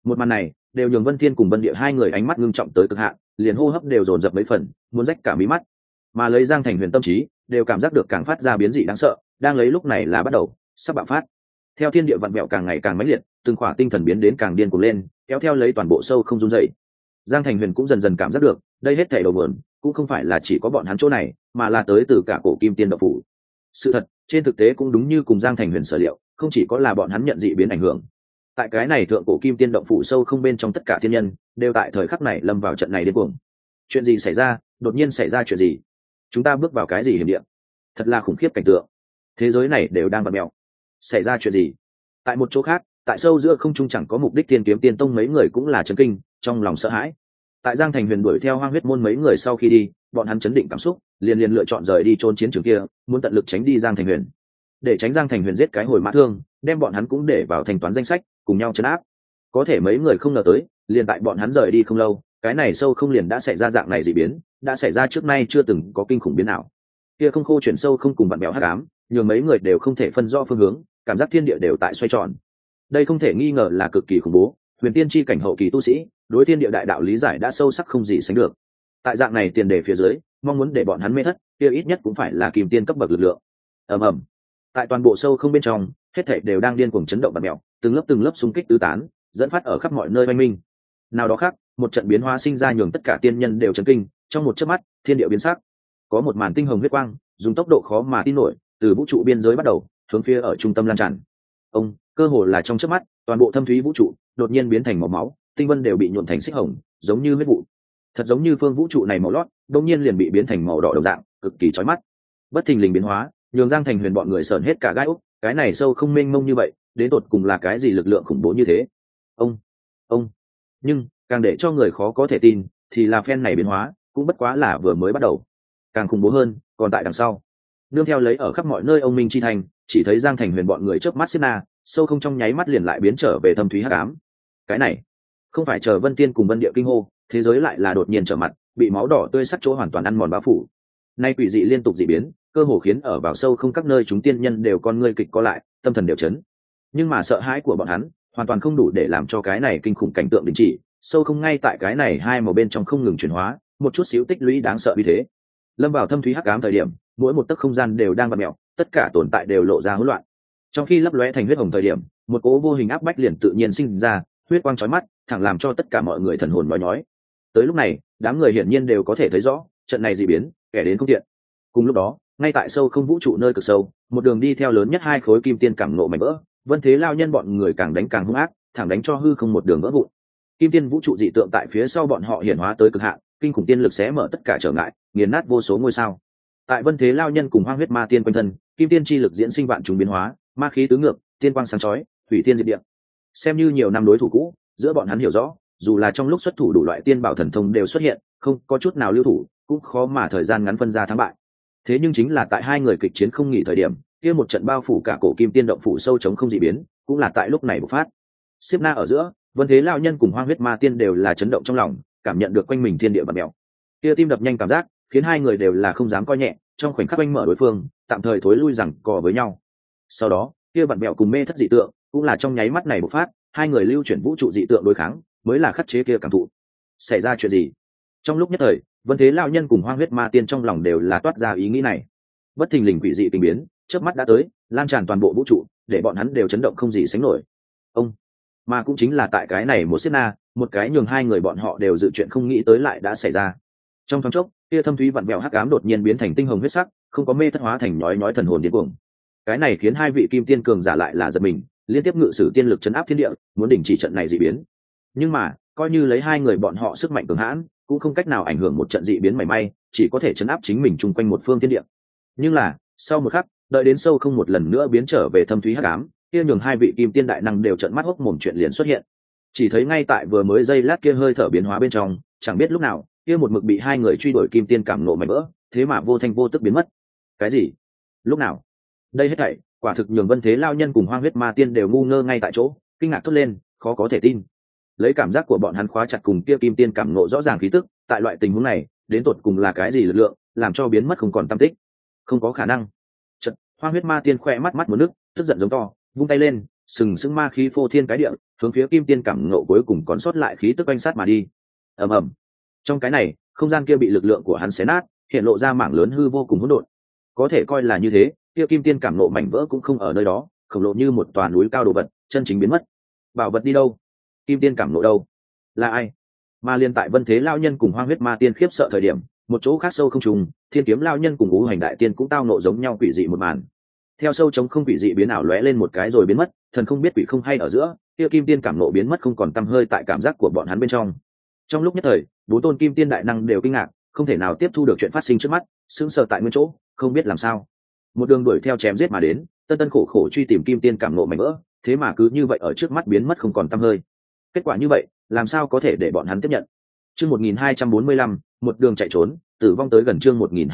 Một màn này đều nhường Vân Thiên cùng Vân Địa hai người ánh mắt ngưng trọng tới cực hạn, liền hô hấp đều dồn dập mấy phần, muốn rách cả mí mắt. Mà lấy Giang Thành Huyền tâm trí, đều cảm giác được càng phát ra biến dị đáng sợ, đang lấy lúc này là bắt đầu sắp bạo phát. Theo thiên địa vặn vẹo càng ngày càng mãnh liệt, từng khỏa tinh thần biến đến càng điên cuồng lên, kéo theo lấy toàn bộ sâu không run dậy. Giang Thành Huyền cũng dần dần cảm giác được, đây hết thảy đầu nguồn cũng không phải là chỉ có bọn hắn chỗ này, mà là tới từ cả cổ Kim Tiên Động Phủ. Sự thật, trên thực tế cũng đúng như cùng Giang Thành Huyền sở liệu, không chỉ có là bọn hắn nhận dị biến ảnh hưởng. Tại cái này thượng cổ Kim Tiên Động Phủ sâu không bên trong tất cả thiên nhân, đều tại thời khắc này lâm vào trận này điên cuồng. Chuyện gì xảy ra? Đột nhiên xảy ra chuyện gì? Chúng ta bước vào cái gì hiểm địa? Thật là khủng khiếp cảnh tượng. Thế giới này đều đang vặn mèo. Xảy ra chuyện gì? Tại một chỗ khác, tại sâu giữa không trung chẳng có mục đích Thiên Kiếm Tiên Tông mấy người cũng là chấn kinh, trong lòng sợ hãi. Tại Giang Thành Huyền đuổi theo Hoang Huyết môn mấy người sau khi đi, bọn hắn chấn định cảm xúc, liền lựa chọn rời đi trốn chiến trường kia, muốn tận lực tránh đi Giang Thành Huyền. Để tránh Giang Thành Huyền giết cái hồi mã thương, đem bọn hắn cũng để vào thanh toán danh sách, cùng nhau trấn áp. Có thể mấy người không ngờ tới, liền tại bọn hắn rời đi không lâu, cái này sâu không liền đã xảy ra dạng này dị biến, đã xảy ra trước nay chưa từng có kinh khủng biến nào. Kia không khô chuyển sâu không cùng bạn bèo hắc ám, nhường mấy người đều không thể phân rõ phương hướng, cảm giác thiên địa đều tại xoay tròn. Đây không thể nghi ngờ là cực kỳ khủng bố, huyền tiên chi cảnh hậu kỳ tu sĩ, đối thiên địa đại đạo lý giải đã sâu sắc không gì sánh được. Tại dạng này tiền đề phía dưới, mong muốn để bọn hắn mê thất, kia ít nhất cũng phải là kim tiên cấp bậc lực lượng. Ầm ầm. Tại toàn bộ sâu không bên trong, hết thảy đều đang điên cuồng chấn động bạt mèo, từng lớp xung kích tứ tán, dẫn phát ở khắp mọi nơi oanh minh. Nào đó khác, một trận biến hóa sinh ra nhường tất cả tiên nhân đều chấn kinh, trong một chớp mắt, thiên địa biến sắc. Có một màn tinh hồng huyết quang, dùng tốc độ khó mà tin nổi, từ vũ trụ biên giới bắt đầu, hướng phía ở trung tâm lan tràn. Cơ hồ là trong chớp mắt, toàn bộ thâm thúy vũ trụ đột nhiên biến thành màu máu, tinh vân đều bị nhuộm thành xích hồng, giống như huyết vụ. Thật giống như phương vũ trụ này màu lót, đột nhiên liền bị biến thành màu đỏ đồng dạng, cực kỳ chói mắt. Bất thình lình biến hóa, nhường Giang Thành Huyền bọn người sởn hết cả gai ốc, cái này sâu không mênh mông như vậy, đến tột cùng là cái gì lực lượng khủng bố như thế? Ông. Nhưng càng để cho người khó có thể tin, thì là phen này biến hóa, cũng bất quá là vừa mới bắt đầu. Càng khủng bố hơn, còn tại đằng sau. Nương theo lấy ở khắp mọi nơi ông minh chi thành, chỉ thấy Giang Thành Huyền bọn người chớp mắt xiết na, sâu không trong nháy mắt liền lại biến trở về thâm thúy hắc ám. Cái này, không phải chờ Vân Tiên cùng Vân Địa kinh hô, thế giới lại là đột nhiên trở mặt, bị máu đỏ tươi sắc chỗ hoàn toàn ăn mòn bao phủ. Nay quỷ dị liên tục dị biến, cơ hồ khiến ở vào sâu không các nơi chúng tiên nhân đều con ngươi kịch co lại, tâm thần đều chấn. Nhưng mà sợ hãi của bọn hắn hoàn toàn không đủ để làm cho cái này kinh khủng cảnh tượng đình chỉ, sâu không ngay tại cái này hai màu bên trong không ngừng chuyển hóa, một chút xíu tích lũy đáng sợ như thế. Lâm vào thâm thúy hắc ám thời điểm, mỗi một tấc không gian đều đang vặn mèo, tất cả tồn tại đều lộ ra hỗn loạn. Trong khi lấp lóe thành huyết hồng thời điểm, một cỗ vô hình áp bách liền tự nhiên sinh ra, huyết quang chói mắt, thẳng làm cho tất cả mọi người thần hồn nhói nhói. Tới lúc này, đám người hiển nhiên đều có thể thấy rõ, trận này dị biến, kẻ đến không tiện. Cùng lúc đó, ngay tại sâu không vũ trụ nơi cực sâu, một đường đi theo lớn nhất hai khối kim tiên cảm nộ mảnh vỡ, Vân Thế Lao Nhân bọn người càng đánh càng hung ác, thẳng đánh cho hư không một đường vỡ vụn. Kim tiên vũ trụ dị tượng tại phía sau bọn họ hiển hóa tới cực hạn, kinh khủng tiên lực xé mở tất cả trở ngại, nghiền nát vô số ngôi sao. Tại Vân Thế Lao Nhân cùng Hoang Huyết Ma Tiên quanh thân, kim tiên chi lực diễn sinh vạn trùng biến hóa, ma khí tứ ngược, tiên quang sáng chói, thủy tiên diệt địa. Xem như nhiều năm đối thủ cũ, giữa bọn hắn hiểu rõ, dù là trong lúc xuất thủ đủ loại tiên bảo thần thông đều xuất hiện, không có chút nào lưu thủ, cũng khó mà thời gian ngắn phân ra thắng bại. Thế nhưng chính là tại hai người kịch chiến không nghỉ thời điểm, kia một trận bao phủ cả cổ kim tiên động phủ sâu chống không dị biến, cũng là tại lúc này bộc phát. Xếp na ở giữa, Vân Thế Lao Nhân cùng Hoang Huyết Ma Tiên đều là chấn động trong lòng, cảm nhận được quanh mình thiên địa bạt mèo. Kia tim đập nhanh cảm giác, khiến hai người đều là không dám coi nhẹ, trong khoảnh khắc quanh mở đối phương, tạm thời thối lui rằng cò với nhau. Sau đó, kia bạt mèo cùng mê thất dị tượng, cũng là trong nháy mắt này bộc phát, hai người lưu chuyển vũ trụ dị tượng đối kháng, mới là khắc chế kia cảm thụ. Xảy ra chuyện gì? Trong lúc nhất thời, Vân Thế Lao Nhân cùng Hoang Huyết Ma Tiên trong lòng đều là toát ra ý nghĩ này. Bất thình lình quỷ dị tình biến, chớp mắt đã tới, lan tràn toàn bộ vũ trụ, để bọn hắn đều chấn động không gì sánh nổi. Mà cũng chính là tại cái này một sát na, một cái nhường hai người bọn họ đều dự chuyện không nghĩ tới lại đã xảy ra. Trong thoáng chốc, kia thâm thúy vặn vẹo hắc ám đột nhiên biến thành tinh hồng huyết sắc, không có mê thất hóa thành nhói nhói thần hồn điên cuồng. Cái này khiến hai vị kim tiên cường giả lại là giật mình, liên tiếp ngự sử tiên lực chấn áp thiên địa, muốn đình chỉ trận này dị biến. Nhưng mà, coi như lấy hai người bọn họ sức mạnh cường hãn, cũng không cách nào ảnh hưởng một trận dị biến mảy may, chỉ có thể chấn áp chính mình chung quanh một phương thiên địa. Nhưng là, sau một khắc, đợi đến sâu không một lần nữa biến trở về thâm thúy hắc ám, kia nhường hai vị kim tiên đại năng đều trợn mắt hốc mồm chuyện liền xuất hiện. Chỉ thấy ngay tại vừa mới giây lát kia hơi thở biến hóa bên trong, chẳng biết lúc nào, kia một mực bị hai người truy đuổi kim tiên cảm nộ mảnh vỡ, thế mà vô thanh vô tức biến mất. Cái gì? Lúc nào? Đây hết thảy, quả thực nhường Vân Thế Lao Nhân cùng Hoang Huyết Ma Tiên đều ngu ngơ ngay tại chỗ, kinh ngạc thốt lên, khó có thể tin. Lấy cảm giác của bọn hắn khóa chặt cùng kia kim tiên cảm nộ rõ ràng khí tức, tại loại tình huống này, đến tột cùng là cái gì lực lượng, làm cho biến mất không còn tăm tích? Không có khả năng. Chợt, Hoang Huyết Ma Tiên khẽ mắt muốn nước, tức giận giống to, vung tay lên, sừng sững ma khí phô thiên cái địa, hướng phía kim tiên cảm ngộ cuối cùng còn sót lại khí tức oanh sát mà đi. Ầm ầm. Trong cái này, không gian kia bị lực lượng của hắn xé nát, hiện lộ ra mảng lớn hư vô cùng hỗn độn. Có thể coi là như thế, kia kim tiên cảm ngộ mảnh vỡ cũng không ở nơi đó, khổng lồ như một tòa núi cao đồ vật, chân chính biến mất. Bảo vật đi đâu? Kim tiên cảm ngộ đâu? Là ai? Mà liên tại Vân Thế lão nhân cùng Hoang Huyết Ma Tiên khiếp sợ thời điểm, một chỗ khác sâu không trùng, Thiên Kiếm lão nhân cùng Ngũ Hành đại tiên cũng tao nộ giống nhau quỷ dị một màn. Theo sâu chống không quỷ dị biến ảo lóe lên một cái rồi biến mất, thần không biết quỷ không hay ở giữa, kia kim tiên cảm nộ biến mất không còn tăm hơi tại cảm giác của bọn hắn bên trong. Trong lúc nhất thời, bốn tôn kim tiên đại năng đều kinh ngạc, không thể nào tiếp thu được chuyện phát sinh trước mắt, sững sờ tại nguyên chỗ, không biết làm sao. Một đường đuổi theo chém giết mà đến, tân tân khổ khổ truy tìm kim tiên cảm nộ mảnh vỡ, thế mà cứ như vậy ở trước mắt biến mất không còn tăm hơi. Kết quả như vậy, làm sao có thể để bọn hắn tiếp nhận? Chương 1245, một đường chạy trốn, tử vong tới gần chương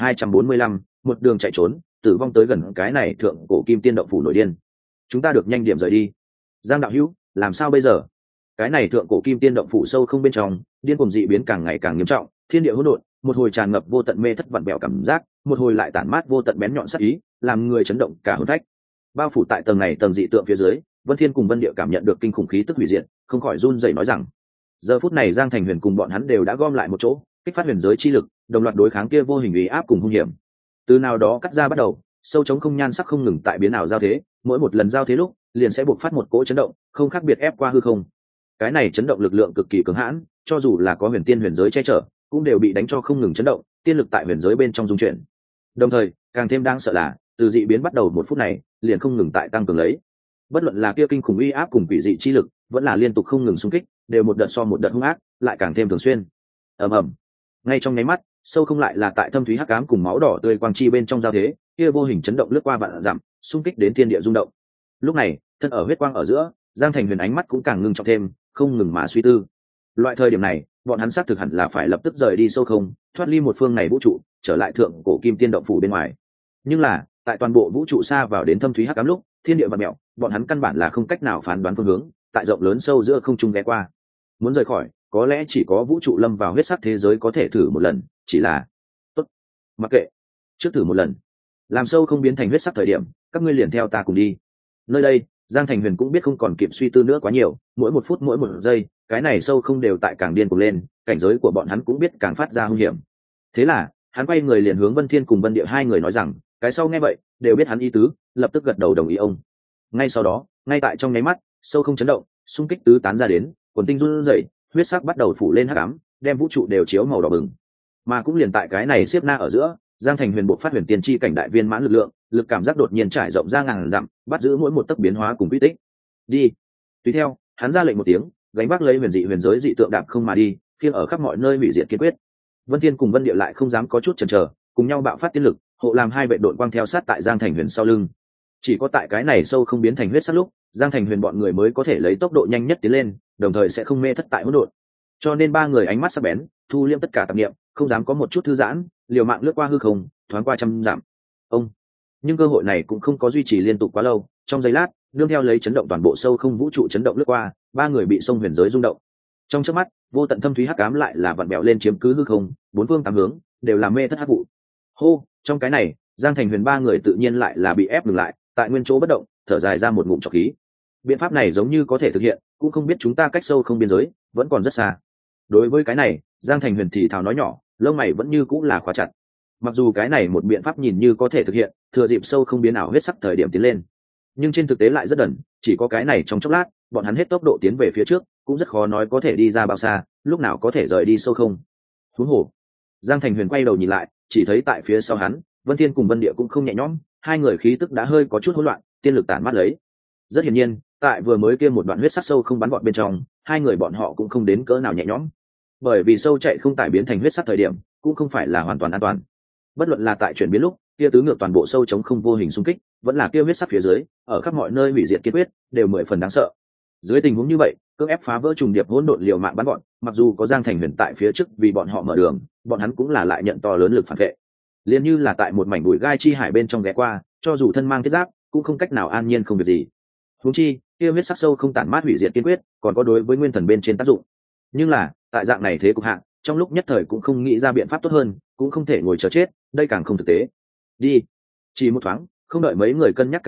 1245, một đường chạy trốn, tử vong tới gần cái này thượng cổ kim tiên động phủ nổi điên. Chúng ta được nhanh điểm rời đi. Giang đạo hữu, làm sao bây giờ? Cái này thượng cổ kim tiên động phủ sâu không bên trong, điên cuồng dị biến càng ngày càng nghiêm trọng, thiên địa hỗn độn, một hồi tràn ngập vô tận mê thất vặn bèo cảm giác, một hồi lại tản mát vô tận bén nhọn sắc ý, làm người chấn động cả hồn phách. Bao phủ tại tầng này tầng dị tượng phía dưới, Vân Thiên cùng Vân Địa cảm nhận được kinh khủng khí tức hủy diệt, không khỏi run rẩy nói rằng: giờ phút này Giang Thành Huyền cùng bọn hắn đều đã gom lại một chỗ, kích phát huyền giới chi lực, đồng loạt đối kháng kia vô hình uy áp cùng hung hiểm. Từ nào đó cắt ra bắt đầu, sâu chống không nhan sắc không ngừng tại biến ảo giao thế, mỗi một lần giao thế lúc liền sẽ buộc phát một cỗ chấn động, không khác biệt ép qua hư không. Cái này chấn động lực lượng cực kỳ cứng hãn, cho dù là có huyền tiên huyền giới che chở, cũng đều bị đánh cho không ngừng chấn động, tiên lực tại huyền giới bên trong dung chuyển. Đồng thời, càng thêm đáng sợ là, từ dị biến bắt đầu một phút này, liền không ngừng tại tăng cường lấy. Bất luận là kia kinh khủng uy áp cùng quỷ dị chi lực, vẫn là liên tục không ngừng xung kích, đều một đợt so một đợt hung ác, lại càng thêm thường xuyên. Ầm ầm. Ngay trong nháy mắt, sâu không lại là tại thâm thúy hắc ám cùng máu đỏ tươi quang chi bên trong giao thế, kia vô hình chấn động lướt qua vạn dặm, xung kích đến thiên địa rung động. Lúc này, thân ở huyết quang ở giữa, Giang Thành Huyền ánh mắt cũng càng ngưng trọng thêm, không ngừng mà suy tư. Loại thời điểm này, bọn hắn xác thực hẳn là phải lập tức rời đi sâu không, thoát ly một phương này vũ trụ, trở lại thượng cổ kim tiên động phủ bên ngoài. Nhưng là, tại toàn bộ vũ trụ xa vào đến thâm thúy hắc ám lúc, thiên địa vặn mèo, bọn hắn căn bản là không cách nào phán đoán phương hướng, tại rộng lớn sâu giữa không trung ghé qua. Muốn rời khỏi, có lẽ chỉ có vũ trụ lâm vào huyết sắc thế giới có thể thử một lần, chỉ là tốt, mặc kệ, trước thử một lần, làm sâu không biến thành huyết sắc thời điểm, các ngươi liền theo ta cùng đi. Nơi đây, Giang Thành Huyền cũng biết không còn kịp suy tư nữa quá nhiều, mỗi một phút mỗi một giây, cái này sâu không đều tại càng điên cuồng lên, cảnh giới của bọn hắn cũng biết càng phát ra hung hiểm. Thế là, hắn quay người liền hướng Vân Thiên cùng Vân Địa hai người nói rằng, cái sau nghe vậy, đều biết hắn ý tứ, lập tức gật đầu đồng ý ông. Ngay sau đó, ngay tại trong nháy mắt, sâu không chấn động, xung kích tứ tán ra đến, quần tinh run rẩy, huyết sắc bắt đầu phủ lên hắc ám, đem vũ trụ đều chiếu màu đỏ bừng. Mà cũng liền tại cái này xếp na ở giữa, Giang Thành Huyền bộ phát huyền tiên chi cảnh đại viên mãn lực lượng, lực cảm giác đột nhiên trải rộng ra ngàn dặm, bắt giữ mỗi một tấc biến hóa cùng quy tích. Đi. Tùy theo, hắn ra lệnh một tiếng, gánh vác lấy huyền dị huyền giới dị tượng đạp không mà đi, khiêng ở khắp mọi nơi hủy diệt kiên quyết. Vân Thiên cùng Vân Địa lại không dám có chút chần chờ, cùng nhau bạo phát tiên lực, hộ làm hai vệ đội quang theo sát tại Giang Thành Huyền sau lưng. Chỉ có tại cái này sâu không biến thành huyết sắc lúc, Giang Thành Huyền bọn người mới có thể lấy tốc độ nhanh nhất tiến lên, đồng thời sẽ không mê thất tại hỗn độn. Cho nên ba người ánh mắt sắc bén, thu liễm tất cả tạp niệm, không dám có một chút thư giãn, liều mạng lướt qua hư không, thoáng qua trăm dặm. Ông. Nhưng cơ hội này cũng không có duy trì liên tục quá lâu, trong giây lát, nương theo lấy chấn động toàn bộ sâu không vũ trụ chấn động lướt qua, ba người bị sông huyền giới rung động. Trong chớp mắt, vô tận thâm thúy hắc ám lại là vặn bèo lên chiếm cứ hư không, bốn phương tám hướng đều là mê thất hắc vụ. Hô, trong cái này, Giang Thành Huyền ba người tự nhiên lại là bị ép ngừng lại, tại nguyên chỗ bất động, thở dài ra một ngụm trọc khí. Biện pháp này giống như có thể thực hiện, cũng không biết chúng ta cách sâu không biên giới, vẫn còn rất xa. Đối với cái này, Giang Thành Huyền thì thào nói nhỏ, lông mày vẫn như cũng là khóa chặt. Mặc dù cái này một biện pháp nhìn như có thể thực hiện, thừa dịp sâu không biến ảo huyết sắc thời điểm tiến lên, nhưng trên thực tế lại rất đần, chỉ có cái này trong chốc lát, bọn hắn hết tốc độ tiến về phía trước, cũng rất khó nói có thể đi ra bao xa, lúc nào có thể rời đi sâu không. Huống hồ, Giang Thành Huyền quay đầu nhìn lại, chỉ thấy tại phía sau hắn, Vân Thiên cùng Vân Địa cũng không nhẹ nhõm, hai người khí tức đã hơi có chút hỗn loạn, tiên lực tản mát lấy. Rất hiển nhiên, tại vừa mới kia một đoạn huyết sắc sâu không bắn gọn bên trong, hai người bọn họ cũng không đến cỡ nào nhẹ nhõm. Bởi vì sâu chạy không tải biến thành huyết sắc thời điểm, cũng không phải là hoàn toàn an toàn. Bất luận là tại chuyển biến lúc, kia tứ ngược toàn bộ sâu chống không vô hình xung kích, vẫn là kia huyết sắc phía dưới, ở khắp mọi nơi hủy diệt kiên quyết, đều mười phần đáng sợ. Dưới tình huống như vậy, cưỡng ép phá vỡ trùng điệp hỗn độn liều mạng bắn gọn, mặc dù có Giang Thành Huyền tại phía trước vì bọn họ mở đường, bọn hắn cũng là lại nhận to lớn lực phản vệ. Liên như là tại một mảnh bụi gai chi hải bên trong ghé qua, cho dù thân mang thiết giáp, cũng không cách nào an nhiên không việc gì. Huống chi, kia huyết sắc sâu không tản mát hủy diệt kiên quyết, còn có đối với nguyên thần bên trên tác dụng. Nhưng là, tại dạng này thế cục hạn, trong lúc nhất thời cũng không nghĩ ra biện pháp tốt hơn, cũng không thể ngồi chờ chết, đây càng không thực tế. Đi. Chỉ một thoáng, không đợi mấy người cân nhắc càng nhiều,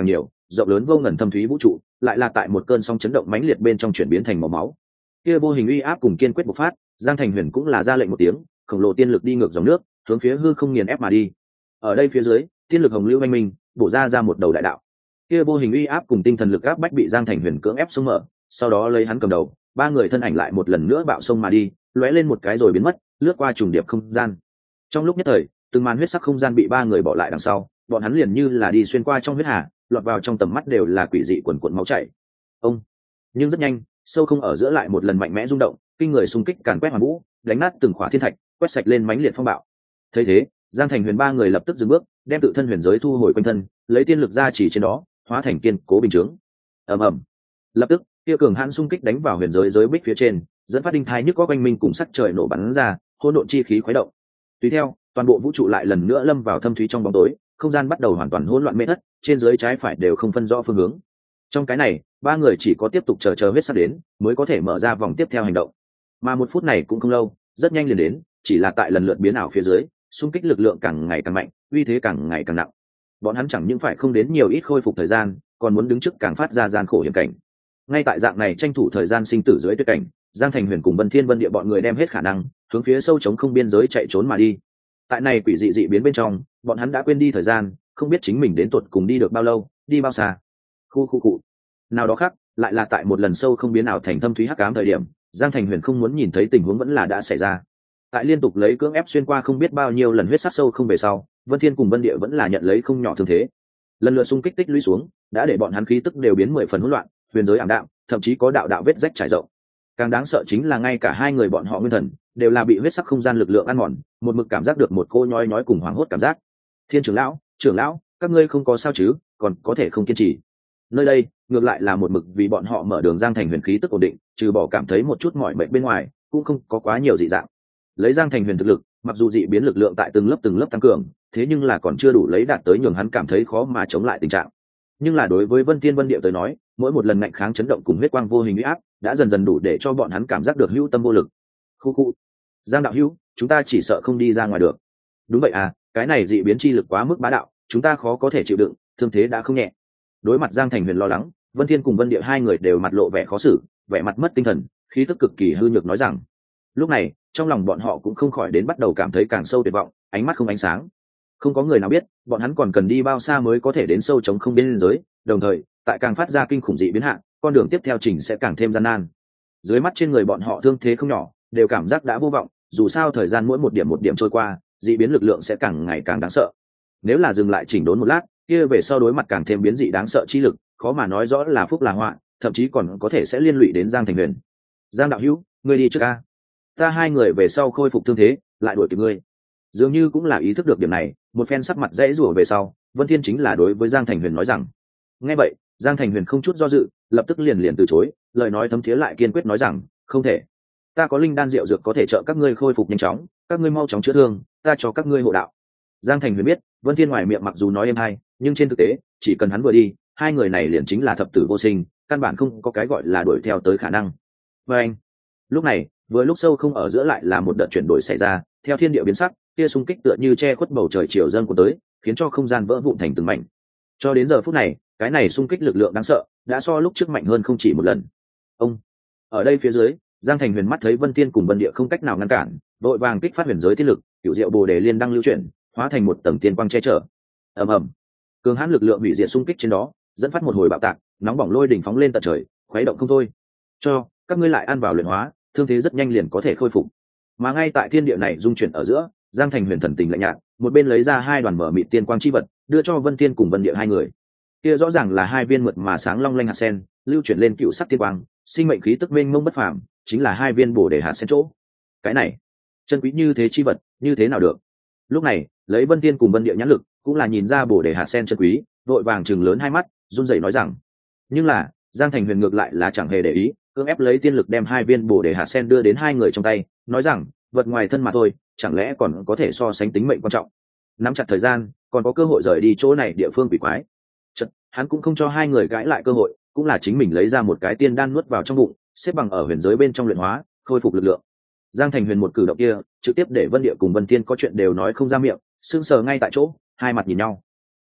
rộng lớn vô ngần thâm thúy vũ trụ lại là tại một cơn sóng chấn động mãnh liệt bên trong chuyển biến thành màu máu. Kia vô hình uy áp cùng kiên quyết bộc phát, Giang Thành Huyền cũng là ra lệnh một tiếng, khổng lồ tiên lực đi ngược dòng nước, hướng phía hư không nghiền ép mà đi. Ở đây phía dưới, tiên lực hồng lưu anh minh, bổ ra một đầu đại đạo. Kia vô hình uy áp cùng tinh thần lực áp bách bị Giang Thành Huyền cưỡng ép xông mở, sau đó lấy hắn cầm đầu, ba người thân ảnh lại một lần nữa bạo sông mà đi, lóe lên một cái rồi biến mất, lướt qua trùng điệp không gian. Trong lúc nhất thời, từng màn huyết sắc không gian bị ba người bỏ lại đằng sau, bọn hắn liền như là đi xuyên qua trong huyết hà, lọt vào trong tầm mắt đều là quỷ dị quần quần máu chảy. Ông, nhưng rất nhanh, sâu không ở giữa lại một lần mạnh mẽ rung động, kinh người xung kích càn quét hoàn vũ, đánh nát từng khỏa thiên thạch, quét sạch lên mãnh liệt phong bạo. Thấy thế, Giang Thành Huyền ba người lập tức dừng bước, đem tự thân huyền giới thu hồi quanh thân, lấy tiên lực ra chỉ trên đó, hóa thành kiên cố bình chướng. Ầm ầm. Lập tức, kia cường hãn xung kích đánh vào huyền giới giới bích phía trên, dẫn phát đinh thai nhức có quanh minh cùng sắc trời nổ bắn ra, hỗn độn chi khí khuấy động. Tùy theo, toàn bộ vũ trụ lại lần nữa lâm vào thâm thúy trong bóng tối, không gian bắt đầu hoàn toàn hỗn loạn mê thất, trên dưới trái phải đều không phân rõ phương hướng. Trong cái này, ba người chỉ có tiếp tục chờ huyết sắc đến, mới có thể mở ra vòng tiếp theo hành động. Mà một phút này cũng không lâu, rất nhanh liền đến, chỉ là tại lần lượt biến ảo phía dưới, xung kích lực lượng càng ngày càng mạnh, uy thế càng ngày càng nặng. Bọn hắn chẳng những phải không đến nhiều ít khôi phục thời gian, còn muốn đứng trước càng phát ra gian khổ hiểm cảnh. Ngay tại dạng này tranh thủ thời gian sinh tử dưới tuyệt cảnh, Giang Thành Huyền cùng Vân Thiên Vân Địa bọn người đem hết khả năng, hướng phía sâu trống không biên giới chạy trốn mà đi. Tại này quỷ dị dị biến bên trong, bọn hắn đã quên đi thời gian, không biết chính mình đến tuột cùng đi được bao lâu, đi bao xa. Khu. Nào đó khác, lại là tại một lần sâu không biến ảo thành thâm thúy hắc ám thời điểm, Giang Thành Huyền không muốn nhìn thấy tình huống vẫn là đã xảy ra. Tại liên tục lấy cưỡng ép xuyên qua không biết bao nhiêu lần huyết sắc sâu không về sau, Vân Thiên cùng Vân Địa vẫn là nhận lấy không nhỏ thương thế. Lần lượt xung kích tích lũy xuống, đã để bọn hắn khí tức đều biến 10 phần hỗn loạn, huyền giới ảm đạm, thậm chí có đạo vết rách trải rộng. Càng đáng sợ chính là ngay cả hai người bọn họ nguyên thần đều là bị huyết sắc không gian lực lượng ăn mòn, một mực cảm giác được một cô nhói cùng hoảng hốt cảm giác. Thiên trưởng lão, các ngươi không có sao chứ, còn có thể không kiên trì. Nơi đây ngược lại là một mực vì bọn họ mở đường Giang Thành Huyền khí tức ổn định, trừ bỏ cảm thấy một chút mỏi mệt bên ngoài, cũng không có quá nhiều dị dạng. Lấy Giang Thành Huyền thực lực, mặc dù dị biến lực lượng tại từng lớp tăng cường, thế nhưng là còn chưa đủ lấy đạt tới nhường hắn cảm thấy khó mà chống lại tình trạng. Nhưng là đối với Vân Tiên Vân Địa tới nói, mỗi một lần ngạnh kháng chấn động cùng huyết quang vô hình uy áp, đã dần dần đủ để cho bọn hắn cảm giác được hữu tâm vô lực. Khu. Giang đạo hữu, chúng ta chỉ sợ không đi ra ngoài được. Đúng vậy à, cái này dị biến chi lực quá mức bá đạo, chúng ta khó có thể chịu đựng, thương thế đã không nhẹ. Đối mặt Giang Thành Huyền lo lắng, Vân Thiên cùng Vân Địa hai người đều mặt lộ vẻ khó xử, vẻ mặt mất tinh thần, khí tức cực kỳ hư nhược nói rằng. Lúc này, trong lòng bọn họ cũng không khỏi đến bắt đầu cảm thấy càng sâu tuyệt vọng, ánh mắt không ánh sáng. Không có người nào biết, bọn hắn còn cần đi bao xa mới có thể đến sâu trống không biên giới, đồng thời, tại càng phát ra kinh khủng dị biến hạn, con đường tiếp theo trình sẽ càng thêm gian nan. Dưới mắt trên người bọn họ thương thế không nhỏ, đều cảm giác đã vô vọng, dù sao thời gian mỗi một điểm trôi qua, dị biến lực lượng sẽ càng ngày càng đáng sợ. Nếu là dừng lại chỉnh đốn một lát, kia về sau đối mặt càng thêm biến dị đáng sợ chi lực, khó mà nói rõ là phúc là họa, thậm chí còn có thể sẽ liên lụy đến Giang Thành Huyền. Giang đạo hữu, ngươi đi trước a. Ta hai người về sau khôi phục thương thế, lại đuổi kịp ngươi. Dường như cũng là ý thức được điểm này, một phen sắc mặt dãy rủa về sau, Vân Thiên chính là đối với Giang Thành Huyền nói rằng. Nghe vậy, Giang Thành Huyền không chút do dự, lập tức liền từ chối, lời nói thấm thiế lại kiên quyết nói rằng, không thể. Ta có linh đan diệu dược có thể trợ các ngươi khôi phục nhanh chóng, các ngươi mau chóng chữa thương, ta cho các ngươi hộ đạo. Giang Thành Huyền biết, Vân Thiên ngoài miệng mặc dù nói êm hay, nhưng trên thực tế, chỉ cần hắn vừa đi, hai người này liền chính là thập tử vô sinh, căn bản không có cái gọi là đuổi theo tới khả năng. Và anh, lúc này, vừa lúc sâu không ở giữa lại là một đợt chuyển đổi xảy ra, theo thiên địa biến sắc, kia xung kích tựa như che khuất bầu trời chiều dâng của tới, khiến cho không gian vỡ vụn thành từng mảnh. Cho đến giờ phút này, cái này xung kích lực lượng đáng sợ, đã so lúc trước mạnh hơn không chỉ một lần. Ông, ở đây phía dưới, Giang Thành Huyền mắt thấy Vân Thiên cùng Vân Địa không cách nào ngăn cản, vội vàng kích phát huyền giới tiên lực, cửu diệu bồ đề liên đăng lưu chuyển, hóa thành một tầng tiên quang che chở. Ầm, cường hãn lực lượng hủy diệt xung kích trên đó, dẫn phát một hồi bạo tạc, nóng bỏng lôi đỉnh phóng lên tận trời, khuấy động không thôi. Cho các ngươi lại ăn vào luyện hóa, thương thế rất nhanh liền có thể khôi phục. Mà ngay tại thiên địa này dung chuyển ở giữa, Giang Thành Huyền thần tình lạnh nhạt, một bên lấy ra hai đoàn mở mịt tiên quang chi vật, đưa cho Vân Thiên cùng Vân Địa hai người. Kia rõ ràng là hai viên mượt mà sáng long lanh hạt sen, lưu chuyển lên cựu sắc tiên quang, sinh mệnh khí tức mênh mông bất phàm, chính là hai viên bổ để hạt sen chỗ. Cái này, chân quý như thế chi vật, như thế nào được? Lúc này, lấy Vân Thiên cùng Vân Địa nhãn lực, cũng là nhìn ra bổ để hạt sen chân quý, vội vàng trừng lớn hai mắt, run rẩy nói rằng. Nhưng là, Giang Thành Huyền ngược lại là chẳng hề để ý, cưỡng ép lấy tiên lực đem hai viên bổ để hạt sen đưa đến hai người trong tay, nói rằng, vật ngoài thân mà thôi, chẳng lẽ còn có thể so sánh tính mệnh quan trọng. Nắm chặt thời gian, còn có cơ hội rời đi chỗ này địa phương quỷ quái. Chật, hắn cũng không cho hai người gãi lại cơ hội, cũng là chính mình lấy ra một cái tiên đan nuốt vào trong bụng, xếp bằng ở huyền giới bên trong luyện hóa, khôi phục lực lượng. Giang Thành Huyền một cử động kia, trực tiếp để Vân Địa cùng Vân Thiên có chuyện đều nói không ra miệng, sững sờ ngay tại chỗ, hai mặt nhìn nhau.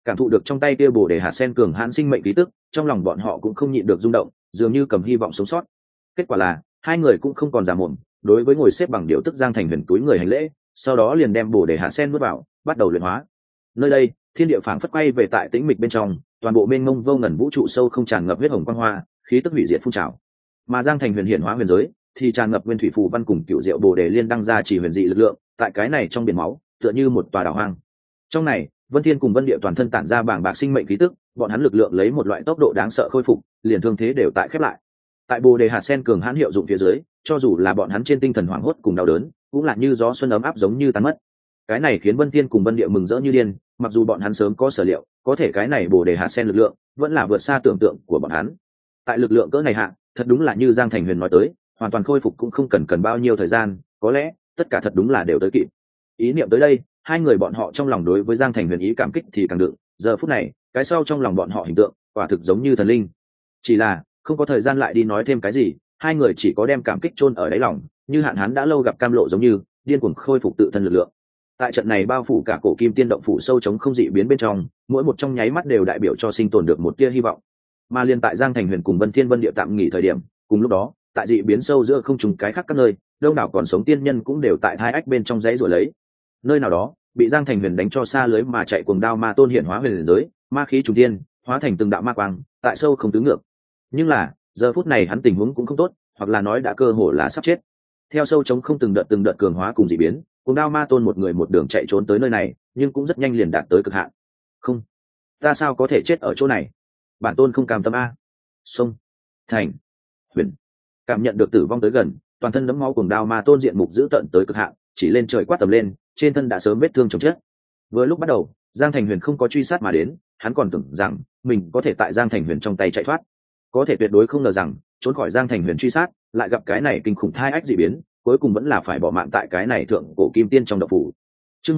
Cảm thụ được trong tay kia bồ đề hạt sen cường hãn sinh mệnh khí tức, trong lòng bọn họ cũng không nhịn được rung động, dường như cầm hy vọng sống sót. Kết quả là hai người cũng không còn giả mồm, đối với ngồi xếp bằng điệu tức Giang Thành Huyền túi người hành lễ, sau đó liền đem bồ đề hạt sen nuốt vào, bắt đầu luyện hóa. Nơi đây, thiên địa phảng phất quay về tại tĩnh mịch bên trong, toàn bộ mênh mông vô ngần vũ trụ sâu không tràn ngập huyết hồng quang hoa, khí tức hủy diệt phun trào. Mà Giang Thành Huyền hiển hóa huyền giới, thì tràn ngập nguyên thủy phù văn cùng cựu diệu bồ đề liên đăng ra chỉ huyền dị lực lượng, tại cái này trong biển máu, tựa như một tòa đảo hoang. Trong này, Vân Thiên cùng Vân Địa toàn thân tản ra bàng bạc sinh mệnh khí tức, bọn hắn lực lượng lấy một loại tốc độ đáng sợ khôi phục, liền thương thế đều tại khép lại. Tại bồ đề hạt sen cường hãn hiệu dụng phía dưới, cho dù là bọn hắn trên tinh thần hoảng hốt cùng đau đớn, cũng là như gió xuân ấm áp giống như tan mất. Cái này khiến Vân Thiên cùng Vân Địa mừng rỡ như điên, mặc dù bọn hắn sớm có sở liệu, có thể cái này bồ đề hạt sen lực lượng vẫn là vượt xa tưởng tượng của bọn hắn. Tại lực lượng cỡ này hạ, thật đúng là như Giang Thành Huyền nói tới, hoàn toàn khôi phục cũng không cần bao nhiêu thời gian, có lẽ tất cả thật đúng là đều tới kịp. Ý niệm tới đây, hai người bọn họ trong lòng đối với Giang Thành Huyền ý cảm kích thì càng đựng, giờ phút này, cái sau trong lòng bọn họ hình tượng, quả thực giống như thần linh. Chỉ là không có thời gian lại đi nói thêm cái gì, hai người chỉ có đem cảm kích chôn ở đáy lòng, như hạn hán đã lâu gặp cam lộ giống như điên cuồng khôi phục tự thân lực lượng. Tại trận này bao phủ cả cổ kim tiên động phủ sâu chống không dị biến bên trong, mỗi một trong nháy mắt đều đại biểu cho sinh tồn được một tia hy vọng. Mà liên tại Giang Thành Huyền cùng Vân Thiên Vân Địa tạm nghỉ thời điểm, cùng lúc đó, tại dị biến sâu giữa không trùng cái khác các nơi, đông đảo còn sống tiên nhân cũng đều tại hai ách bên trong dãy rồi lấy. Nơi nào đó, bị Giang Thành Huyền đánh cho xa lưới mà chạy cuồng đao ma tôn hiện hóa huyền giới, ma khí trùng thiên, hóa thành từng đạo ma quang, tại sâu không tứ ngược. Nhưng là, giờ phút này hắn tình huống cũng không tốt, hoặc là nói đã cơ hồ là sắp chết. Theo sâu chống không từng đợt cường hóa cùng dị biến, cuồng đao ma tôn một người một đường chạy trốn tới nơi này, nhưng cũng rất nhanh liền đạt tới cực hạn. Không, ta sao có thể chết ở chỗ này? Bản tôn không cam tâm a. Sông, thành, huyền, cảm nhận được tử vong tới gần, toàn thân đẫm máu cuồng đao ma tôn diện mục dữ tợn tới cực hạn, chỉ lên trời quát tầm lên, trên thân đã sớm vết thương chồng chết. Vừa lúc bắt đầu, Giang Thành Huyền không có truy sát mà đến, hắn còn tưởng rằng mình có thể tại Giang Thành Huyền trong tay chạy thoát, có thể tuyệt đối không ngờ rằng trốn khỏi Giang Thành Huyền truy sát, lại gặp cái này kinh khủng thai ách dị biến, cuối cùng vẫn là phải bỏ mạng tại cái này thượng cổ kim tiên trong động phủ. Chương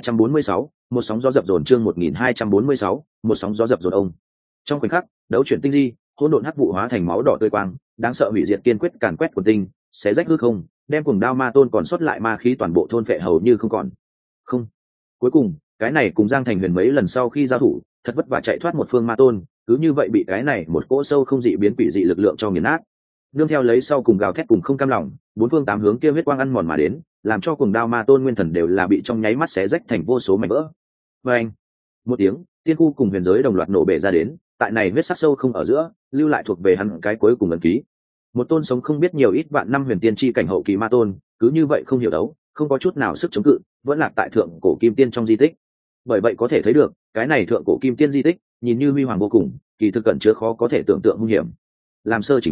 1246, một sóng gió dập dồn. Chương 1246, một sóng gió dập dồn. Ông trong khoảnh khắc, đấu chuyển tinh di, hỗn độn hắc vụ hóa thành máu đỏ tươi quang, đáng sợ hủy diệt kiên quyết càn quét quần tinh, xé rách hư không, đem cuồng đao ma tôn còn sót lại ma khí toàn bộ thôn phệ hầu như không còn. Không, cuối cùng, cái này cùng Giang Thành Huyền mấy lần sau khi giao thủ, thật vất vả chạy thoát một phương ma tôn, cứ như vậy bị cái này một cỗ sâu không dị biến quỷ dị lực lượng cho nghiền nát. Nương theo lấy sau cùng gào thét cùng không cam lòng, bốn phương tám hướng kia huyết quang ăn mòn mà đến, làm cho cuồng đao ma tôn nguyên thần đều là bị trong nháy mắt xé rách thành vô số mảnh vỡ. Và anh, một tiếng, tiên khu cùng huyền giới đồng loạt nổ bể ra đến, tại này huyết sắc sâu không ở giữa, lưu lại thuộc về hắn cái cuối cùng ấn ký. Một tôn sống không biết nhiều ít vạn năm huyền tiên chi cảnh hậu kỳ ma tôn, cứ như vậy không hiểu đấu, không có chút nào sức chống cự, vẫn lạc tại thượng cổ kim tiên trong di tích. Bởi vậy có thể thấy được, cái này thượng cổ kim tiên di tích, nhìn như huy hoàng vô cùng, kỳ thực cẩn chứa khó có thể tưởng tượng hung hiểm. Làm sơ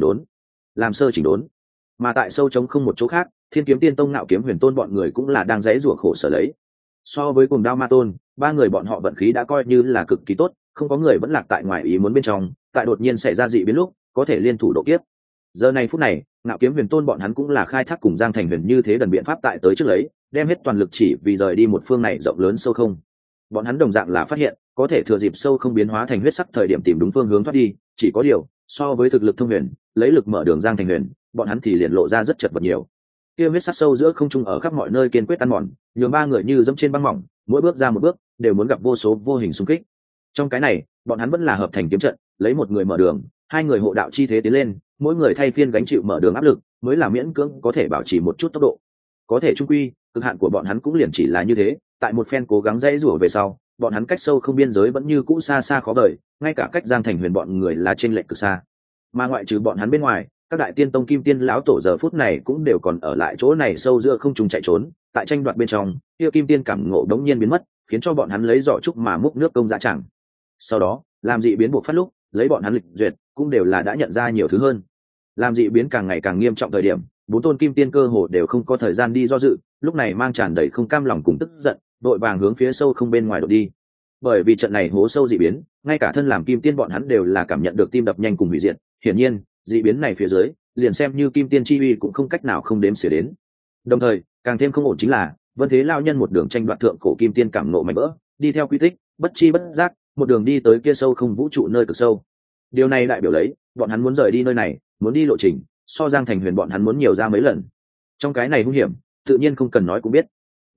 chỉnh đốn. Mà tại sâu trống không một chỗ khác, Thiên Kiếm Tiên Tông Ngạo Kiếm Huyền Tôn bọn người cũng là đang giãy giụa khổ sở lấy. So với cùng đao ma tôn, ba người bọn họ vận khí đã coi như là cực kỳ tốt, không có người vẫn lạc tại ngoài ý muốn bên trong, tại đột nhiên xảy ra dị biến lúc, có thể liên thủ độ kiếp. Giờ này phút này, Ngạo Kiếm Huyền Tôn bọn hắn cũng là khai thác cùng Giang Thành Huyền như thế đần biện pháp tại tới trước lấy, đem hết toàn lực chỉ vì rời đi một phương này rộng lớn sâu không. Bọn hắn đồng dạng là phát hiện, có thể thừa dịp sâu không biến hóa thành huyết sắc thời điểm tìm đúng phương hướng thoát đi, chỉ có điều, so với thực lực thông huyền, lấy lực mở đường Giang Thành Huyền, bọn hắn thì liền lộ ra rất chật vật nhiều. Kia huyết sắc sâu giữa không trung ở khắp mọi nơi kiên quyết ăn mòn, nhường ba người như dẫm trên băng mỏng, mỗi bước ra một bước đều muốn gặp vô số vô hình xung kích. Trong cái này, bọn hắn vẫn là hợp thành kiếm trận, lấy một người mở đường, hai người hộ đạo chi thế tiến lên, mỗi người thay phiên gánh chịu mở đường áp lực, mới là miễn cưỡng có thể bảo trì một chút tốc độ. Có thể chung quy, cực hạn của bọn hắn cũng liền chỉ là như thế, tại một phen cố gắng dãy rủa về sau, bọn hắn cách sâu không biên giới vẫn như cũ xa xa khó vời, ngay cả cách Giang Thành Huyền bọn người là trên lệch cực xa. Mà ngoại trừ bọn hắn bên ngoài, các đại tiên tông kim tiên lão tổ giờ phút này cũng đều còn ở lại chỗ này sâu giữa không trùng chạy trốn, tại tranh đoạt bên trong, kia kim tiên cảm ngộ đống nhiên biến mất, khiến cho bọn hắn lấy giỏ trúc mà múc nước công dã chẳng. Sau đó, làm dị biến buộc phát lúc, lấy bọn hắn lịch duyệt, cũng đều là đã nhận ra nhiều thứ hơn. Làm dị biến càng ngày càng nghiêm trọng thời điểm, bốn tôn kim tiên cơ hồ đều không có thời gian đi do dự, lúc này mang tràn đầy không cam lòng cùng tức giận, đội vàng hướng phía sâu không bên ngoài đột đi. Bởi vì trận này hố sâu dị biến, ngay cả thân làm kim tiên bọn hắn đều là cảm nhận được tim đập nhanh cùng hủy diệt, hiển nhiên, dị biến này phía dưới, liền xem như kim tiên chi uy cũng không cách nào không đếm xỉa đến. Đồng thời, càng thêm không ổn chính là, Vân Thế lão nhân một đường tranh đoạt thượng cổ kim tiên cảm nộ mảnh vỡ, đi theo quy tích, bất chi bất giác, một đường đi tới kia sâu không vũ trụ nơi cực sâu. Điều này đại biểu lấy, bọn hắn muốn rời đi nơi này, muốn đi lộ trình, so Giang Thành Huyền bọn hắn muốn nhiều ra mấy lần. Trong cái này hung hiểm, tự nhiên không cần nói cũng biết.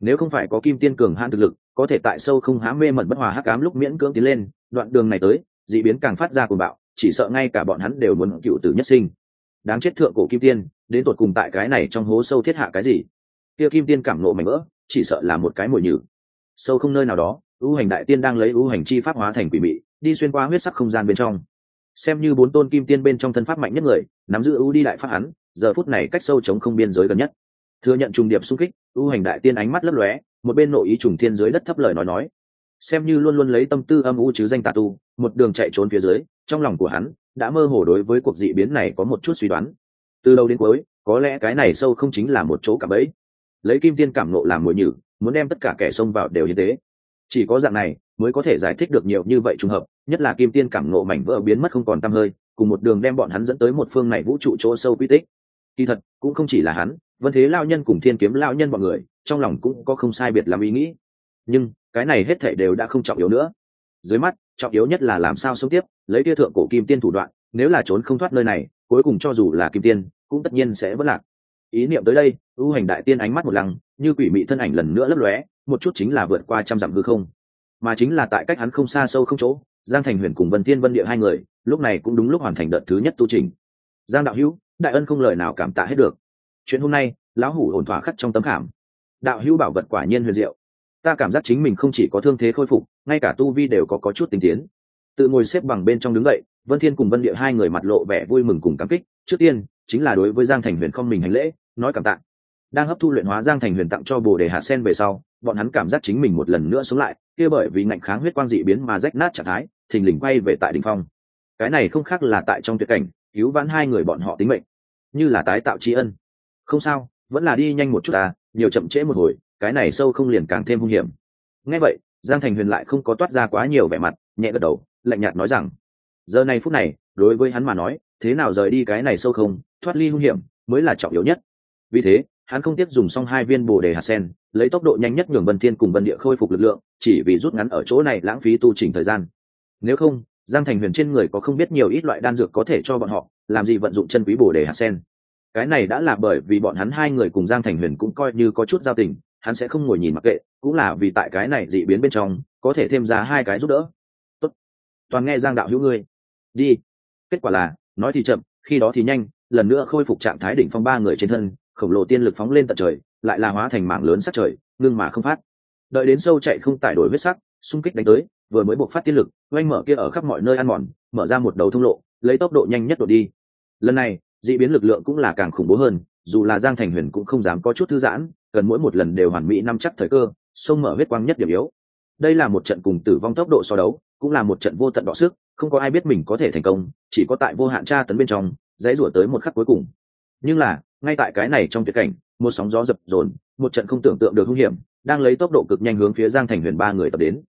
nếu không phải có kim tiên cường hãn thực lực có thể tại sâu không há mê mẩn bất hòa hắc ám lúc miễn cưỡng tiến lên, đoạn đường này tới dị biến càng phát ra cuồng bạo, chỉ sợ ngay cả bọn hắn đều muốn cựu tử nhất sinh. Đáng chết, thượng cổ kim tiên đến tột cùng tại cái này trong hố sâu thiết hạ cái gì? Kia kim tiên cảm nộ mảnh vỡ chỉ sợ là một cái mồi nhử. Sâu không nơi nào đó, ưu hành đại tiên đang lấy ưu hành chi pháp hóa thành quỷ mị đi xuyên qua huyết sắc không gian bên trong. Xem như 4 tôn kim tiên bên trong thân pháp mạnh nhất người, nắm giữ ưu đi đại pháp hắn giờ phút này cách sâu chống không biên giới gần nhất, thừa nhận trùng điệp xung kích. ưu hành đại tiên ánh mắt lấp lóe, một bên nội ý trùng thiên dưới đất thấp lời nói xem như luôn luôn lấy tâm tư âm u chứ danh tà tu, một đường chạy trốn phía dưới, trong lòng của hắn đã mơ hồ đối với cuộc dị biến này có một chút suy đoán. Từ đầu đến cuối có lẽ cái này sâu không chính là một chỗ cạm bẫy, lấy kim tiên cảm nộ làm mồi nhử, muốn đem tất cả kẻ xông vào đều như thế. Chỉ có dạng này mới có thể giải thích được nhiều như vậy trùng hợp, nhất là kim tiên cảm nộ mảnh vỡ biến mất không còn tăm hơi, cùng một đường đem bọn hắn dẫn tới một phương này vũ trụ chỗ sâu quy tích. Kỳ thật cũng không chỉ là hắn, Vân Thế lão nhân cùng Thiên Kiếm lão nhân bọn người trong lòng cũng có không sai biệt làm ý nghĩ, nhưng cái này hết thảy đều đã không trọng yếu nữa. Dưới mắt trọng yếu nhất là làm sao sống tiếp, lấy kia thượng cổ kim tiên thủ đoạn, nếu là trốn không thoát nơi này, cuối cùng cho dù là kim tiên cũng tất nhiên sẽ vỡ lạc. Ý niệm tới đây, ưu hành đại tiên ánh mắt một lăng, như quỷ mị thân ảnh lần nữa lấp lóe, một chút chính là vượt qua trăm dặm hư không, mà chính là tại cách hắn không xa sâu không chỗ, Giang Thành Huyền cùng Vân Tiên Vân Địa hai người lúc này cũng đúng lúc hoàn thành đợt thứ nhất tu trình. Giang đạo hữu, đại ân không lời nào cảm tạ hết được. Chuyện hôm nay lão hủ ổn thỏa khắc trong tấm khảm. Đạo hữu bảo vật quả nhiên huyền diệu, ta cảm giác chính mình không chỉ có thương thế khôi phục, ngay cả tu vi đều có chút tinh tiến. Tự ngồi xếp bằng bên trong đứng dậy, Vân Thiên cùng Vân Địa hai người mặt lộ vẻ vui mừng cùng cảm kích. Trước tiên chính là đối với Giang Thành Huyền không mình hành lễ, nói cảm tạ. Đang hấp thu luyện hóa Giang Thành Huyền tặng cho Bồ Đề hạt sen về sau, bọn hắn cảm giác chính mình một lần nữa sống lại, kia bởi vì ngạnh kháng huyết quang dị biến mà rách nát trạng thái, thình lình quay về tại đỉnh phong. Cái này không khác là tại trong tuyệt cảnh cứu vãn hai người bọn họ tính mệnh, như là tái tạo tri ân. Không sao, vẫn là đi nhanh một chút à, nhiều chậm trễ một hồi, cái này sâu không liền càng thêm hung hiểm. Nghe vậy, Giang Thành Huyền lại không có toát ra quá nhiều vẻ mặt, nhẹ gật đầu, lạnh nhạt nói rằng, giờ này phút này, đối với hắn mà nói, thế nào rời đi cái này sâu không, thoát ly hung hiểm mới là trọng yếu nhất. Vì thế, hắn không tiếc dùng xong 2 viên Bồ Đề hạt sen, lấy tốc độ nhanh nhất nhường Vân Thiên cùng Vân Địa khôi phục lực lượng, chỉ vì rút ngắn ở chỗ này lãng phí tu chỉnh thời gian. Nếu không, Giang Thành Huyền trên người có không biết nhiều ít loại đan dược có thể cho bọn họ, làm gì vận dụng chân quý Bồ Đề hạt sen. Cái này đã là bởi vì bọn hắn hai người cùng Giang Thành Huyền cũng coi như có chút giao tình, hắn sẽ không ngồi nhìn mặc kệ, cũng là vì tại cái này dị biến bên trong có thể thêm ra 2 cái giúp đỡ. Tốt, toàn nghe Giang đạo hữu ngươi. Đi. Kết quả là, nói thì chậm, khi đó thì nhanh, lần nữa khôi phục trạng thái đỉnh phong 3 người trên thân, khổng lồ tiên lực phóng lên tận trời, lại là hóa thành mảng lớn sắc trời, ngưng mà không phát. Đợi đến sâu chạy không tải đổi huyết sắc, xung kích đánh tới, vừa mới buộc phát tiên lực, oanh mở kia ở khắp mọi nơi ăn mòn, mở ra một đầu thông lộ, lấy tốc độ nhanh nhất đột đi. Lần này, dị biến lực lượng cũng là càng khủng bố hơn, dù là Giang Thành Huyền cũng không dám có chút thư giãn, cần mỗi một lần đều hoàn mỹ nắm chắc thời cơ, xông mở huyết quang nhất điểm yếu. Đây là một trận cùng tử vong tốc độ so đấu, cũng là một trận vô tận đọ sức, không có ai biết mình có thể thành công, chỉ có tại vô hạn tra tấn bên trong, dãy rủa tới một khắc cuối cùng. Nhưng là, ngay tại cái này trong tuyệt cảnh, một sóng gió dập dồn, một trận không tưởng tượng được hung hiểm, đang lấy tốc độ cực nhanh hướng phía Giang Thành Huyền 3 người tập đến.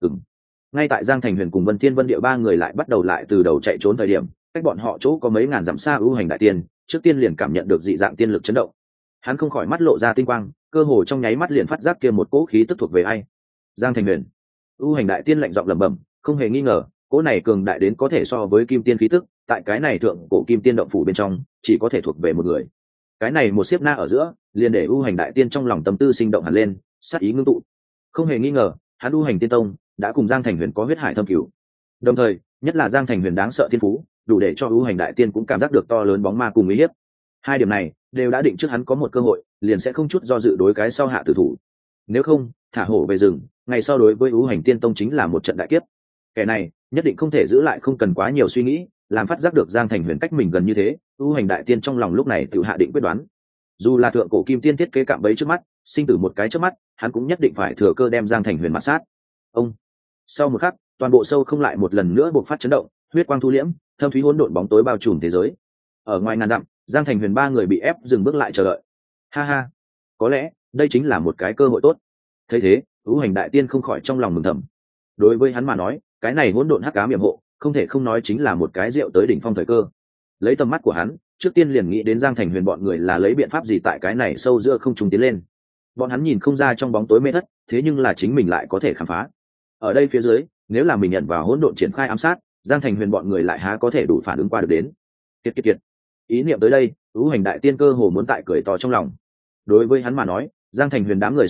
Ngay tại Giang Thành Huyền cùng Vân Thiên Vân Địa 3 người lại bắt đầu lại từ đầu chạy trốn thời điểm, cách bọn họ chỗ có mấy ngàn dặm xa ưu hành đại tiên, trước tiên liền cảm nhận được dị dạng tiên lực chấn động. Hắn không khỏi mắt lộ ra tinh quang, cơ hồ trong nháy mắt liền phát giác kia một cỗ khí tức thuộc về ai. Giang Thành Huyền. Ưu hành đại tiên lạnh giọng lẩm bẩm, không hề nghi ngờ, cỗ này cường đại đến có thể so với kim tiên khí tức, tại cái này thượng cổ kim tiên động phủ bên trong, chỉ có thể thuộc về một người. Cái này một xếp na ở giữa, liền để ưu hành đại tiên trong lòng tâm tư sinh động hẳn lên, sát ý ngưng tụ. Không hề nghi ngờ, hắn ưu hành tiên tông đã cùng Giang Thành Huyền có huyết hải thâm cửu. Đồng thời, nhất là Giang Thành Huyền đáng sợ thiên phú, đủ để cho ưu hành đại tiên cũng cảm giác được to lớn bóng ma cùng uy hiếp. Hai điểm này đều đã định trước hắn có một cơ hội, liền sẽ không chút do dự đối cái sau hạ tử thủ. Nếu không, thả hổ về rừng, ngày sau đối với ưu hành tiên tông chính là một trận đại kiếp. Kẻ này nhất định không thể giữ lại, không cần quá nhiều suy nghĩ, làm phát giác được Giang Thành Huyền cách mình gần như thế, ưu hành đại tiên trong lòng lúc này tự hạ định quyết đoán. Dù là thượng cổ kim tiên thiết kế cạm bẫy trước mắt, sinh tử một cái trước mắt, hắn cũng nhất định phải thừa cơ đem Giang Thành Huyền mặt sát. Ông. Sau một khắc, toàn bộ sâu không lại một lần nữa bộc phát chấn động, huyết quang thu liễm, thâm thúy hỗn độn bóng tối bao trùm thế giới. Ở ngoài ngàn dặm, Giang Thành Huyền 3 người bị ép dừng bước lại chờ đợi. Ha ha, có lẽ đây chính là một cái cơ hội tốt. Thấy thế, ưu hành đại tiên không khỏi trong lòng mừng thầm. Đối với hắn mà nói, cái này hỗn độn hắc ám yểm hộ, không thể không nói chính là một cái rượu tới đỉnh phong thời cơ. Lấy tầm mắt của hắn, trước tiên liền nghĩ đến Giang Thành Huyền bọn người là lấy biện pháp gì tại cái này sâu giữa không trung tiến lên. Bọn hắn nhìn không ra trong bóng tối mê thất, thế nhưng là chính mình lại có thể khám phá. Ở đây phía dưới, nếu là mình nhận vào hỗn độn triển khai ám sát, Giang Thành Huyền bọn người lại há có thể đủ phản ứng qua được đến. Kiệt. Ý niệm tới đây, ưu hành đại tiên cơ hồ muốn tại cười to trong lòng. Đối với hắn mà nói, Giang Thành Huyền đám người xuất hiện,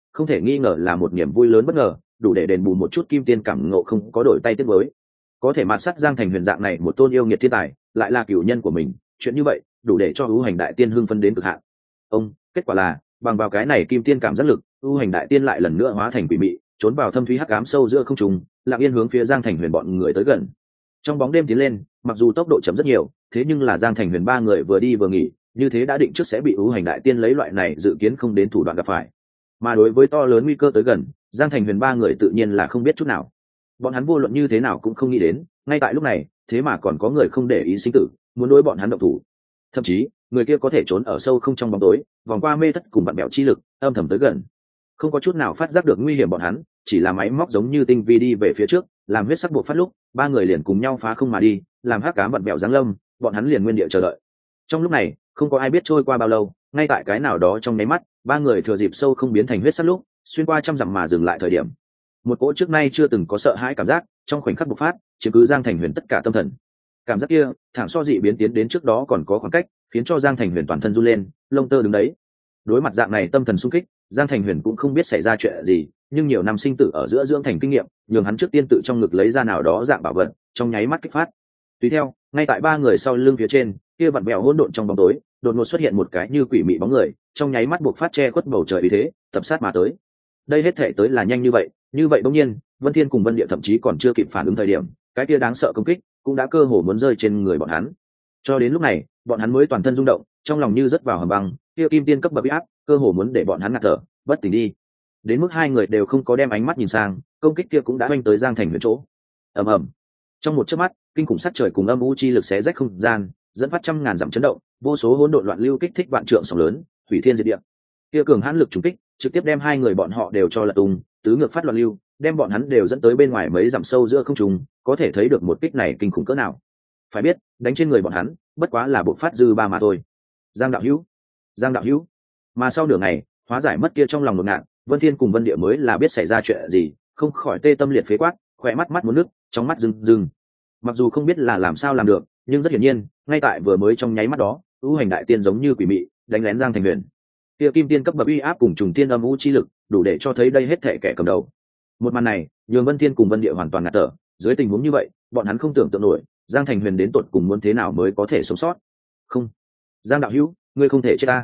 không thể nghi ngờ là một niềm vui lớn bất ngờ, đủ để đền bù một chút kim tiên cảm ngộ không có đổi tay tiếc với. Có thể mạt sát Giang Thành Huyền dạng này một tôn yêu nghiệt thiên tài, lại là cửu nhân của mình, chuyện như vậy đủ để cho ưu hành đại tiên hưng phấn đến cực hạn. Kết quả là bằng vào cái này kim tiên cảm giác lực, ưu hành đại tiên lại lần nữa hóa thành quỷ mị, trốn vào thâm thúy hắc ám sâu giữa không trung, lặng yên hướng phía Giang Thành Huyền bọn người tới gần. Trong bóng đêm tiến lên, mặc dù tốc độ chậm rất nhiều, thế nhưng là Giang Thành Huyền ba người vừa đi vừa nghỉ, như thế đã định trước sẽ bị ưu hành đại tiên lấy loại này dự kiến không đến thủ đoạn gặp phải. Mà đối với to lớn nguy cơ tới gần, Giang Thành Huyền ba người tự nhiên là không biết chút nào. Bọn hắn vô luận như thế nào cũng không nghĩ đến, ngay tại lúc này, thế mà còn có người không để ý sinh tử, muốn đối bọn hắn động thủ. Thậm chí, người kia có thể trốn ở sâu không trong bóng tối, vòng qua mê thất cùng bạn bèo chi lực, âm thầm tới gần. Không có chút nào phát giác được nguy hiểm bọn hắn, chỉ là máy móc giống như tinh vi đi về phía trước, làm huyết sắc buộc phát lúc, ba người liền cùng nhau phá không mà đi, làm hắc ám bạn bèo giáng lâm, bọn hắn liền nguyên địa chờ đợi. Trong lúc này, không có ai biết trôi qua bao lâu, ngay tại cái nào đó trong nháy mắt, ba người thừa dịp sâu không biến thành huyết sắc lúc, xuyên qua trăm dặm mà dừng lại thời điểm. Một cỗ trước nay chưa từng có sợ hãi cảm giác, trong khoảnh khắc bộc phát, chiếm cứ Giang Thành Huyền tất cả tâm thần. Cảm giác kia, thẳng so dị biến tiến đến trước đó còn có khoảng cách, khiến cho Giang Thành Huyền toàn thân run lên, lông tơ đứng đấy. Đối mặt dạng này tâm thần xung kích, Giang Thành Huyền cũng không biết xảy ra chuyện gì, nhưng nhiều năm sinh tử ở giữa dưỡng thành kinh nghiệm, nhường hắn trước tiên tự trong ngực lấy ra nào đó dạng bảo vật, trong nháy mắt kích phát. Tùy theo, ngay tại ba người sau lưng phía trên, kia vặn vẹo hỗn độn trong bóng tối, đột ngột xuất hiện một cái như quỷ mị bóng người, trong nháy mắt buộc phát che khuất bầu trời ý thế, tập sát mà tới. Đây hết thể tới là nhanh như vậy bỗng nhiên, Vân Thiên cùng Vân Địa thậm chí còn chưa kịp phản ứng thời điểm, cái kia đáng sợ công kích cũng đã cơ hồ muốn rơi trên người bọn hắn. Cho đến lúc này, bọn hắn mới toàn thân rung động, trong lòng như rớt vào hầm băng, kia kim tiên cấp bậc uy áp, cơ hồ muốn để bọn hắn ngạt thở, bất tỉnh đi. Đến mức hai người đều không có đem ánh mắt nhìn sang, công kích kia cũng đã vênh tới Giang Thành Huyền chỗ. Ầm ầm. Trong một chớp mắt, kinh khủng sắc trời cùng âm u chi lực xé rách không gian, dẫn phát trăm ngàn dặm chấn động, vô số hỗn độn loạn lưu kích thích vạn trượng sóng lớn, hủy thiên diệt địa. Kia cường hãn lực trùng kích, trực tiếp đem hai người bọn họ đều cho lật tung, tứ ngược phát loạn lưu, đem bọn hắn đều dẫn tới bên ngoài mấy dặm sâu giữa không trung, có thể thấy được một kích này kinh khủng cỡ nào. Phải biết, đánh trên người bọn hắn, bất quá là bộ phát dư ba mà thôi. Giang đạo hữu. Mà sau nửa ngày, hóa giải mất kia trong lòng đột ngạn, Vân Thiên cùng Vân Địa mới là biết xảy ra chuyện gì, không khỏi tê tâm liệt phế quát, khỏe mắt muốn nước, trong mắt rưng rưng. Mặc dù không biết là làm sao làm được, nhưng rất hiển nhiên, ngay tại vừa mới trong nháy mắt đó, ưu hành đại tiên giống như quỷ mị, đánh lén Giang Thành Huyền. Kia kim tiên cấp bậc uy áp cùng trùng tiên âm u chi lực, đủ để cho thấy đây hết thảy kẻ cầm đầu. Một màn này, nhường Vân Thiên cùng Vân Địa hoàn toàn ngạt thở, dưới tình huống như vậy, bọn hắn không tưởng tượng nổi, Giang Thành Huyền đến tột cùng muốn thế nào mới có thể sống sót. Không, Giang đạo hữu, ngươi không thể chết ta.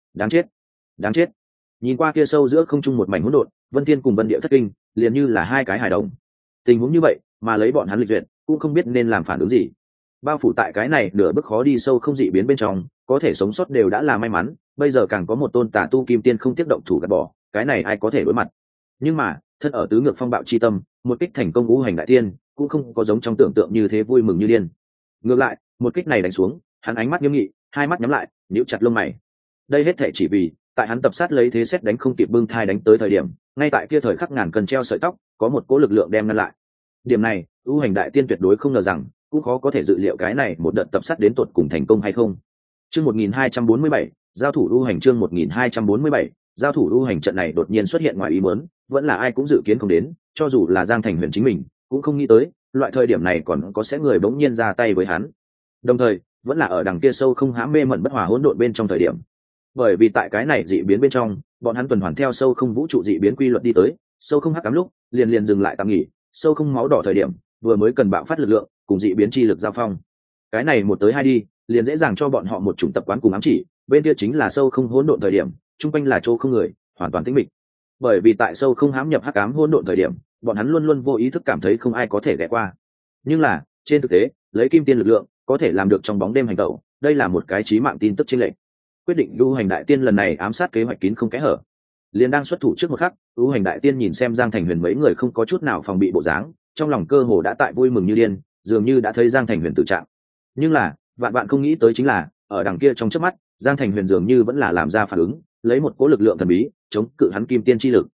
Đáng chết. Nhìn qua kia sâu giữa không trung một mảnh hỗn độn, Vân Thiên cùng Vân Địa thất kinh, liền như là hai cái hài đồng. Tình huống như vậy, mà lấy bọn hắn lịch duyệt, cũng không biết nên làm phản ứng gì. Bao phủ tại cái này nửa bước khó đi sâu không dị biến bên trong, có thể sống sót đều đã là may mắn, bây giờ càng có một tôn tà tu kim tiên không tiếp động thủ gạt bỏ, cái này ai có thể đối mặt. Nhưng mà, thân ở tứ ngược phong bạo chi tâm, một kích thành công ngũ hành đại tiên, cũng không có giống trong tưởng tượng như thế vui mừng như điên. Ngược lại, một kích này đánh xuống, hắn ánh mắt nghiêm nghị, hai mắt nhắm lại, nhíu chặt lông mày. Đây hết thể chỉ vì, tại hắn tập sát lấy thế xét đánh không kịp bưng thai đánh tới thời điểm, ngay tại kia thời khắc ngàn cân treo sợi tóc, có một cỗ lực lượng đem ngăn lại. Điểm này, ngũ hành đại tiên tuyệt đối không ngờ rằng, cũng khó có thể dự liệu cái này một đợt tập sát đến tột cùng thành công hay không. Chương 1247, giao thủ ưu hành chương 1247, giao thủ ưu hành trận này đột nhiên xuất hiện ngoài ý muốn, vẫn là ai cũng dự kiến không đến, cho dù là Giang Thành Huyền chính mình, cũng không nghĩ tới, loại thời điểm này còn có sẽ người bỗng nhiên ra tay với hắn. Đồng thời, vẫn là ở đằng kia sâu không hãm mê mẩn bất hòa hỗn độn bên trong thời điểm. Bởi vì tại cái này dị biến bên trong, bọn hắn tuần hoàn theo sâu không vũ trụ dị biến quy luật đi tới, sâu không hắc ám lúc, liền dừng lại tạm nghỉ, sâu không máu đỏ thời điểm, vừa mới cần bạo phát lực lượng, cùng dị biến chi lực giao phong. Cái này một tới hai đi, liền dễ dàng cho bọn họ một chủng tập quán cùng ám chỉ, bên kia chính là sâu không hỗn độn thời điểm, trung quanh là chỗ không người, hoàn toàn tĩnh mịch. Bởi vì tại sâu không hãm nhập hắc ám hỗn độn thời điểm, bọn hắn luôn luôn vô ý thức cảm thấy không ai có thể ghé qua. Nhưng là, trên thực tế, lấy kim tiên lực lượng, có thể làm được trong bóng đêm hành động, đây là một cái chí mạng tin tức chênh lệch. Quyết định lưu hành đại tiên lần này ám sát kế hoạch kín không kẽ hở. Liền đang xuất thủ trước một khắc, lưu hành đại tiên nhìn xem Giang Thành Huyền mấy người không có chút nào phòng bị bộ dáng, trong lòng cơ hồ đã tại vui mừng như điên, dường như đã thấy Giang Thành Huyền tự trạng. Nhưng là, vạn vạn không nghĩ tới chính là, ở đằng kia trong chớp mắt, Giang Thành Huyền dường như vẫn là làm ra phản ứng, lấy một cỗ lực lượng thần bí, chống cự hắn kim tiên chi lực.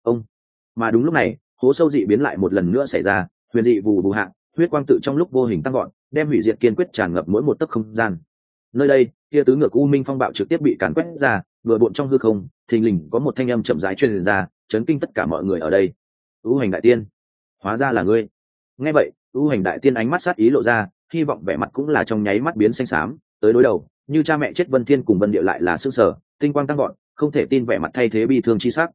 Mà đúng lúc này, hố sâu dị biến lại một lần nữa xảy ra, huyền dị vù vù hạ, huyết quang tự trong lúc vô hình tăng gọn, đem hủy diệt kiên quyết tràn ngập mỗi một tấc không gian. Nơi đây, kia tứ ngược u minh phong bạo trực tiếp bị càn quét ra, vừa bộn trong hư không, thình lình có một thanh âm chậm rãi truyền ra, chấn kinh tất cả mọi người ở đây. U hành đại tiên, hóa ra là ngươi. Nghe vậy, U hành đại tiên ánh mắt sát ý lộ ra, hy vọng vẻ mặt cũng là trong nháy mắt biến xanh xám, tới đối đầu, như cha mẹ chết Vân Thiên cùng Vân Địa lại là sững sờ, tinh quang tăng gọn, không thể tin vẻ mặt thay thế bi thương chi sắc.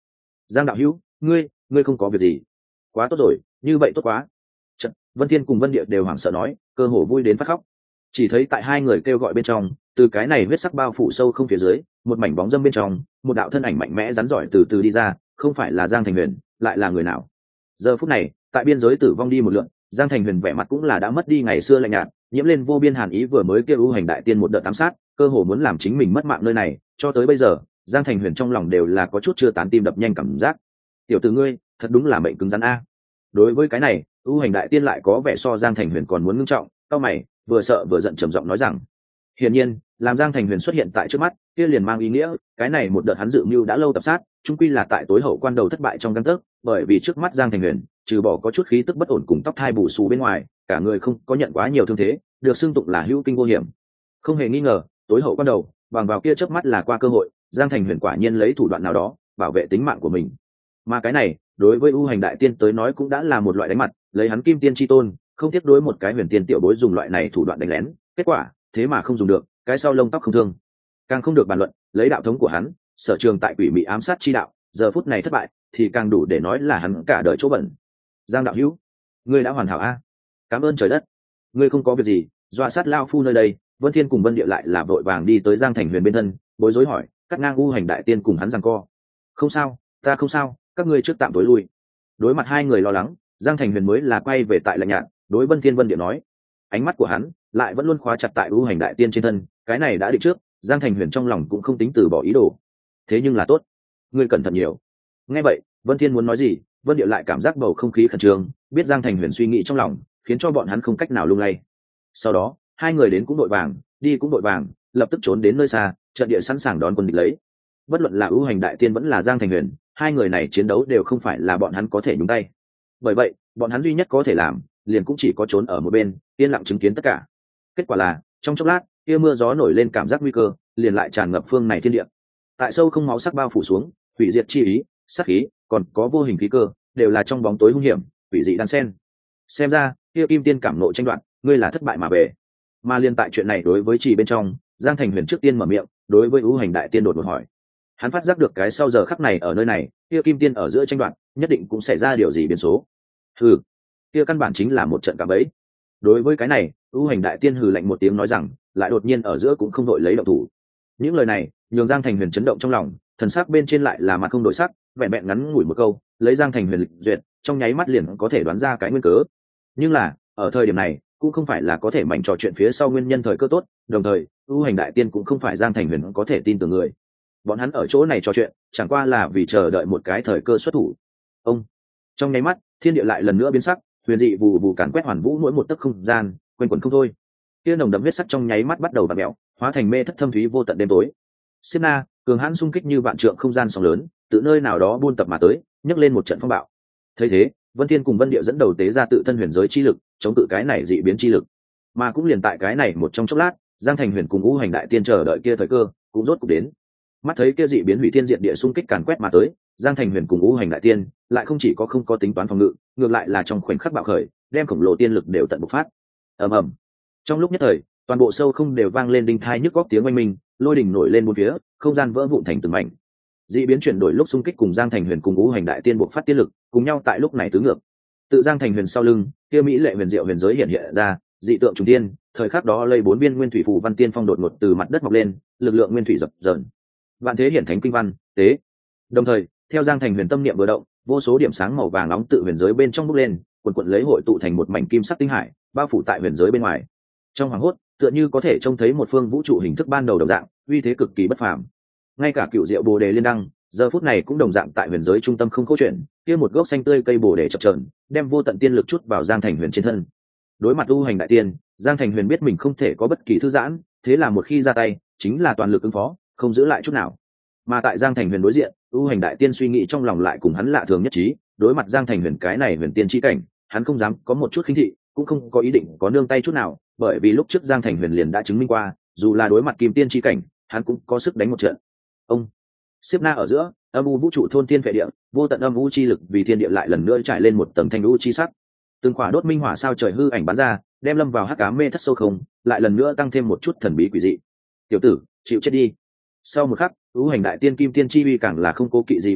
Giang đạo hữu, ngươi không có việc gì? Quá tốt rồi, như vậy tốt quá. Chật, Vân Thiên cùng Vân Địa đều hoảng sợ nói, cơ hồ vui đến phát khóc. Chỉ thấy tại hai người kêu gọi bên trong, từ cái này huyết sắc bao phủ sâu không phía dưới, một mảnh bóng dâm bên trong, một đạo thân ảnh mạnh mẽ rắn giỏi từ từ đi ra, không phải là Giang Thành Huyền, lại là người nào? Giờ phút này, tại biên giới tử vong đi một lượt, Giang Thành Huyền vẻ mặt cũng là đã mất đi ngày xưa lạnh nhạt, nhiễm lên vô biên hàn ý, vừa mới kêu ưu hành đại tiên một đợt ám sát, cơ hồ muốn làm chính mình mất mạng nơi này, cho tới bây giờ, Giang Thành Huyền trong lòng đều là có chút chưa tán tim đập nhanh cảm giác. Tiểu tử ngươi, thật đúng là mệnh cứng rắn a. Đối với cái này, ưu hành đại tiên lại có vẻ so Giang Thành Huyền còn muốn ngưng trọng, cau mày, vừa sợ vừa giận trầm giọng nói rằng: hiển nhiên, làm Giang Thành Huyền xuất hiện tại trước mắt, kia liền mang ý nghĩa, cái này một đợt hắn dự mưu đã lâu tập sát, chung quy là tại tối hậu quan đầu thất bại trong gang tấc, bởi vì trước mắt Giang Thành Huyền, trừ bỏ có chút khí tức bất ổn cùng tóc thai bù xù bên ngoài, cả người không có nhận quá nhiều thương thế, được xưng tụng là hữu kinh vô hiểm. Không hề nghi ngờ, tối hậu quan đầu, bằng vào kia chớp mắt là qua cơ hội, Giang Thành Huyền quả nhiên lấy thủ đoạn nào đó bảo vệ tính mạng của mình. Mà cái này, đối với ưu hành đại tiên tới nói cũng đã là một loại đánh mặt, lấy hắn kim tiên chi tôn, không tiếc đối một cái huyền tiên tiểu bối dùng loại này thủ đoạn đánh lén, kết quả thế mà không dùng được, cái sau lông tóc không thương, càng không được bàn luận, lấy đạo thống của hắn, sở trường tại quỷ mị ám sát chi đạo, giờ phút này thất bại thì càng đủ để nói là hắn cả đời chỗ bẩn. Giang đạo hữu, ngươi đã hoàn hảo a. Cảm ơn trời đất, ngươi không có việc gì. Dọa sát lao phu nơi đây, Vân Thiên cùng Vân Địa lại là vội vàng đi tới Giang Thành Huyền bên thân, bối rối hỏi, cắt ngang u hành đại tiên cùng hắn giằng co. Không sao, ta không sao, các ngươi trước tạm tối lui. Đối mặt hai người lo lắng, Giang Thành Huyền mới là quay về tại lạnh nhạt, đối Vân Thiên Vân Địa nói, ánh mắt của hắn lại vẫn luôn khóa chặt tại u hành đại tiên trên thân, cái này đã định trước, Giang Thành Huyền trong lòng cũng không tính từ bỏ ý đồ. Thế nhưng là tốt, ngươi cẩn thận nhiều. Nghe vậy, Vân Thiên muốn nói gì, Vân Địa lại cảm giác bầu không khí khẩn trương, biết Giang Thành Huyền suy nghĩ trong lòng, khiến cho bọn hắn không cách nào lung lay. Sau đó, hai người đến cũng đội vàng, đi cũng đội vàng, lập tức trốn đến nơi xa, trận địa sẵn sàng đón quân địch lấy. Bất luận là ưu hành đại tiên vẫn là Giang Thành Huyền, hai người này chiến đấu đều không phải là bọn hắn có thể nhúng tay. Bởi vậy, bọn hắn duy nhất có thể làm, liền cũng chỉ có trốn ở một bên, yên lặng chứng kiến tất cả. Kết quả là, trong chốc lát, kia mưa gió nổi lên cảm giác nguy cơ, liền lại tràn ngập phương này thiên địa. Tại sâu không máu sắc bao phủ xuống, hủy diệt chi ý, sát khí, còn có vô hình khí cơ, đều là trong bóng tối hung hiểm, hủy dị đan sen. Xem ra, kia kim tiên cảm nộ tranh đoạt, ngươi là thất bại mà về. Mà liên tại chuyện này đối với trì bên trong, Giang Thành Huyền trước tiên mở miệng, đối với ưu hành đại tiên đột ngột hỏi. Hắn phát giác được cái sau giờ khắc này ở nơi này, kia kim tiên ở giữa tranh đoạt, nhất định cũng xảy ra điều gì biến số. Hừ, kia căn bản chính là một trận cạm bẫy. Đối với cái này, ưu hành đại tiên hừ lạnh một tiếng nói rằng, lại đột nhiên ở giữa cũng không đội lấy động thủ. Những lời này nhường Giang Thành Huyền chấn động trong lòng, thần sắc bên trên lại là mặt không đổi sắc, vẹn vẹn ngắn ngủi một câu, lấy Giang Thành Huyền lịch duyệt, trong nháy mắt liền có thể đoán ra cái nguyên cớ. Nhưng là, ở thời điểm này, cũng không phải là có thể mảnh trò chuyện phía sau nguyên nhân thời cơ tốt, đồng thời, ưu hành đại tiên cũng không phải Giang Thành Huyền có thể tin tưởng người. Bọn hắn ở chỗ này trò chuyện, chẳng qua là vì chờ đợi một cái thời cơ xuất thủ. Ông, trong nháy mắt, thiên địa lại lần nữa biến sắc, huyền dị vù vù càn quét hoàn vũ mỗi một tấc không gian, quanh quẩn không thôi. Kia nồng đậm huyết sắc trong nháy mắt bắt đầu vặn mèo, hóa thành mê thất thâm thúy vô tận đêm tối. Sina, cường hãn xung kích như vạn trượng không gian sóng lớn, từ nơi nào đó buôn tập mà tới, nhấc lên một trận phong bạo. Thấy thế, Vân Thiên cùng Vân Điệu dẫn đầu tế ra tự thân huyền giới chi lực, chống cự cái này dị biến chi lực. Mà cũng liền tại cái này một trong chốc lát, Giang Thành Huyền cùng ngũ hành đại tiên chờ đợi kia thời cơ, cũng rốt cục đến. Mắt thấy kia dị biến hủy thiên diệt địa xung kích càn quét mà tới, Giang Thành Huyền cùng ngũ hành đại tiên lại không chỉ có không có tính toán phòng ngự, ngược lại là trong khoảnh khắc bạo khởi, đem khổng lồ tiên lực đều tận bộc phát. Ầm ầm. Trong lúc nhất thời, toàn bộ sâu không đều vang lên đinh thai nhức góc tiếng oanh minh, lôi đỉnh nổi lên bốn phía, không gian vỡ vụn thành từng mảnh. Dị biến chuyển đổi lúc xung kích cùng Giang Thành Huyền cùng ngũ hành đại tiên bộc phát tiên lực, cùng nhau tại lúc này tứ ngược. Tự Giang Thành Huyền sau lưng, kia mỹ lệ huyền diệu huyền giới hiện hiện ra, dị tượng trùng tiên, thời khắc đó lây bốn viên nguyên thủy phù văn tiên phong đột ngột từ mặt đất mọc lên, lực lượng nguyên thủy dập dờn. Vạn thế hiển thánh kinh văn, tế. Đồng thời, theo Giang Thành Huyền tâm niệm vừa động, vô số điểm sáng màu vàng nóng tự huyền giới bên trong bốc lên, quần quần lấy hội tụ thành một mảnh kim sắc tinh hải, bao phủ tại huyền giới bên ngoài. Trong hoàng hốt, tựa như có thể trông thấy một phương vũ trụ hình thức ban đầu đồng dạng, uy thế cực kỳ bất phàm. Ngay cả cựu diệu bồ đề liên đăng, giờ phút này cũng đồng dạng tại huyền giới trung tâm không câu chuyện, kia một gốc xanh tươi cây bồ đề chập chờn, đem vô tận tiên lực chút vào Giang Thành Huyền trên thân. Đối mặt u hành đại tiên, Giang Thành Huyền biết mình không thể có bất kỳ thư giãn, thế là một khi ra tay, chính là toàn lực ứng phó, không giữ lại chút nào. Mà tại Giang Thành Huyền đối diện, u hành đại tiên suy nghĩ trong lòng lại cùng hắn lạ thường nhất trí, đối mặt Giang Thành Huyền cái này huyền tiên chi cảnh, hắn không dám có một chút khinh thị, cũng không có ý định có nương tay chút nào, bởi vì lúc trước Giang Thành Huyền liền đã chứng minh qua, dù là đối mặt kim tiên chi cảnh, hắn cũng có sức đánh một trận. Ông Xếp na ở giữa, âm u vũ trụ thôn thiên phệ địa, vô tận âm u chi lực vì thiên địa lại lần nữa trải lên một tầng thanh u chi sắc. Từng khỏa đốt minh hỏa sao trời hư ảnh bắn ra, đem lâm vào hắc ám mê thất sâu không, lại lần nữa tăng thêm một chút thần bí quỷ dị. Tiểu tử, chịu chết đi. Sau một khắc, u hành đại tiên kim tiên chi uy càng là không cố kỵ gì bộc phát,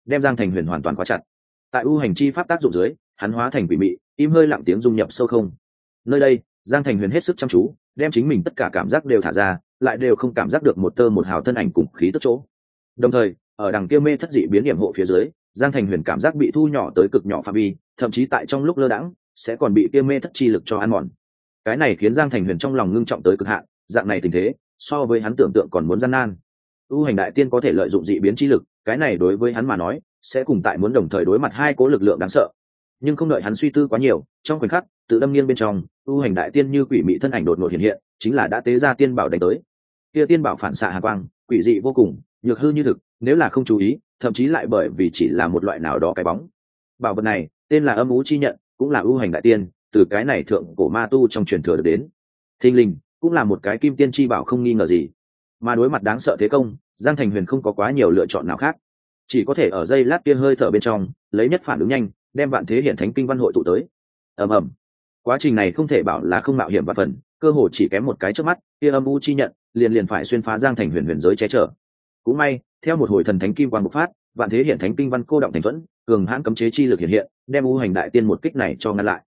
đem Giang Thành Huyền hoàn toàn khóa chặt. Tại u hành chi pháp tác dụng dưới, hắn hóa thành quỷ mị, im hơi lặng tiếng dung nhập sâu không. Nơi đây, Giang Thành Huyền hết sức chăm chú, đem chính mình tất cả cảm giác đều thả ra, lại đều không cảm giác được một tơ một hào thân ảnh cùng khí tức chỗ. Đồng thời, ở đằng kia mê thất dị biến điểm hộ phía dưới, Giang Thành Huyền cảm giác bị thu nhỏ tới cực nhỏ phạm vi, thậm chí tại trong lúc lơ đãng sẽ còn bị kia mê thất chi lực cho ăn mòn. Cái này khiến Giang Thành Huyền trong lòng ngưng trọng tới cực hạn, dạng này tình thế, so với hắn tưởng tượng còn muốn gian nan. U hành đại tiên có thể lợi dụng dị biến chi lực, cái này đối với hắn mà nói, sẽ cùng tại muốn đồng thời đối mặt hai cố lực lượng đáng sợ. Nhưng không đợi hắn suy tư quá nhiều, trong khoảnh khắc, tự đâm nghiêng bên trong, U hành đại tiên như quỷ mị thân ảnh đột ngột hiện hiện, chính là đã tế ra tiên bảo đánh tới. Kia tiên bảo phản xạ hàn quang, quỷ dị vô cùng, nhược hư như thực, nếu là không chú ý, thậm chí lại bởi vì chỉ là một loại nào đó cái bóng. Bảo vật này, tên là Âm Ú Chi Nhận, cũng là U hành đại tiên, từ cái này thượng cổ ma tu trong truyền thừa được đến. Thinh linh, cũng là một cái kim tiên chi bảo không nghi ngờ gì. Mà đối mặt đáng sợ thế công, Giang Thành Huyền không có quá nhiều lựa chọn nào khác, chỉ có thể ở giây lát kia hơi thở bên trong, lấy nhất phản ứng nhanh, đem vạn thế hiển thánh kinh văn hội tụ tới. Ầm ầm. Quá trình này không thể bảo là không mạo hiểm và phần, cơ hồ chỉ kém một cái chớp mắt, kia Âm U Chi Nhận liền phải xuyên phá Giang Thành Huyền huyền giới che chở. Cũng may, theo một hồi thần thánh kim quang bộc phát, vạn thế hiển thánh kinh văn cô động thành thuẫn, cường hãn cấm chế chi lực hiện hiện, đem U hành đại tiên một kích này cho ngăn lại.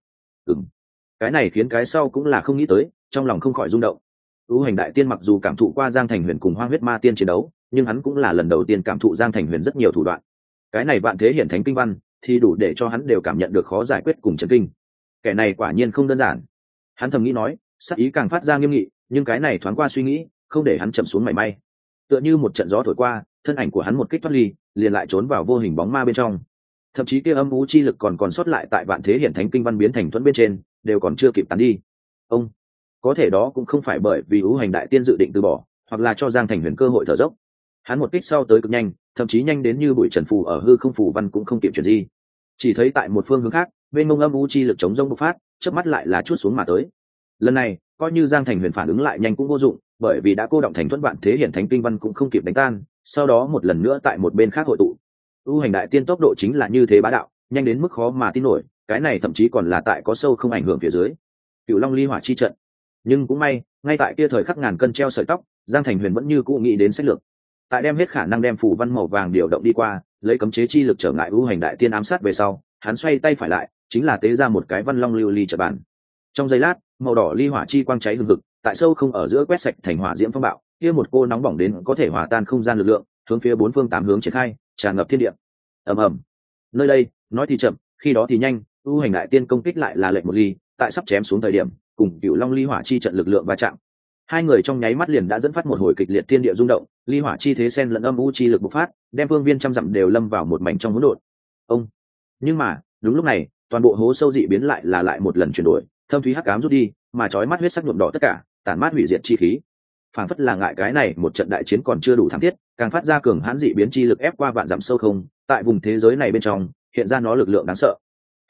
Cái này khiến cái sau cũng là không nghĩ tới, trong lòng không khỏi rung động. U hành đại tiên mặc dù cảm thụ qua Giang Thành Huyền cùng Hoang huyết ma tiên chiến đấu, nhưng hắn cũng là lần đầu tiên cảm thụ Giang Thành Huyền rất nhiều thủ đoạn. Cái này vạn thế hiển thánh kinh văn thì đủ để cho hắn đều cảm nhận được khó giải quyết cùng chấn kinh. Kẻ này quả nhiên không đơn giản. Hắn thầm nghĩ nói, sắc ý càng phát ra nghiêm nghị, nhưng cái này thoáng qua suy nghĩ, không để hắn chậm xuống mảy may. Tựa như một trận gió thổi qua, thân ảnh của hắn một kích thoát ly, liền lại trốn vào vô hình bóng ma bên trong. Thậm chí kia âm u chi lực còn sót lại tại vạn thế hiển thánh kinh văn biến thành thuẫn bên trên, đều còn chưa kịp tán đi. Ông, có thể đó cũng không phải bởi vì U hành đại tiên dự định từ bỏ, hoặc là cho Giang Thành Huyền cơ hội thở dốc. Hắn một kích sau tới cực nhanh, thậm chí nhanh đến như bụi trần phù ở hư không phù văn cũng không kịp chuyển gì. Chỉ thấy tại một phương hướng khác, bên mông âm u chi lực chống rông bộc phát, chớp mắt lại là chuốt xuống mà tới. Lần này, coi như Giang Thành Huyền phản ứng lại nhanh cũng vô dụng, bởi vì đã cô động thành thuẫn vạn thế hiển thánh kinh văn cũng không kịp đánh tan, sau đó một lần nữa tại một bên khác hội tụ. U hành đại tiên tốc độ chính là như thế bá đạo, nhanh đến mức khó mà tin nổi, cái này thậm chí còn là tại có sâu không ảnh hưởng phía dưới. Cửu Long ly hỏa chi trận. Nhưng cũng may, ngay tại kia thời khắc ngàn cân treo sợi tóc, Giang Thành Huyền vẫn như cũ nghĩ đến sách lược. Tại đem hết khả năng đem phù văn màu vàng điều động đi qua, lấy cấm chế chi lực trở ngại U hành đại tiên ám sát về sau, hắn xoay tay phải lại, chính là tế ra một cái văn long lưu ly trận bàn. Trong giây lát, màu đỏ ly hỏa chi quang cháy hừng hực, tại sâu không ở giữa quét sạch thành hỏa diễm phong bạo, kia một cô nóng bỏng đến có thể hòa tan không gian lực lượng, hướng phía bốn phương tám hướng triển khai, tràn ngập thiên địa. Ầm ầm. Nơi đây, nói thì chậm, khi đó thì nhanh, U hành đại tiên công kích lại là lệnh một ly, tại sắp chém xuống thời điểm, cùng Cửu Long ly hỏa chi trận lực lượng va chạm. Hai người trong nháy mắt liền đã dẫn phát một hồi kịch liệt thiên địa rung động, ly hỏa chi thế sen lẫn âm u chi lực bộc phát, đem phương viên trăm dặm đều lâm vào một mảnh trong hỗn độn. Ông. Nhưng mà, đúng lúc này, toàn bộ hố sâu dị biến lại một lần chuyển đổi, thâm thúy hắc ám rút đi, mà chói mắt huyết sắc nhuộm đỏ tất cả, tản mát hủy diệt chi khí. Phảng phất là ngại cái này một trận đại chiến còn chưa đủ thảm thiết, càng phát ra cường hãn dị biến chi lực ép qua vạn dặm sâu không, tại vùng thế giới này bên trong, hiện ra nó lực lượng đáng sợ.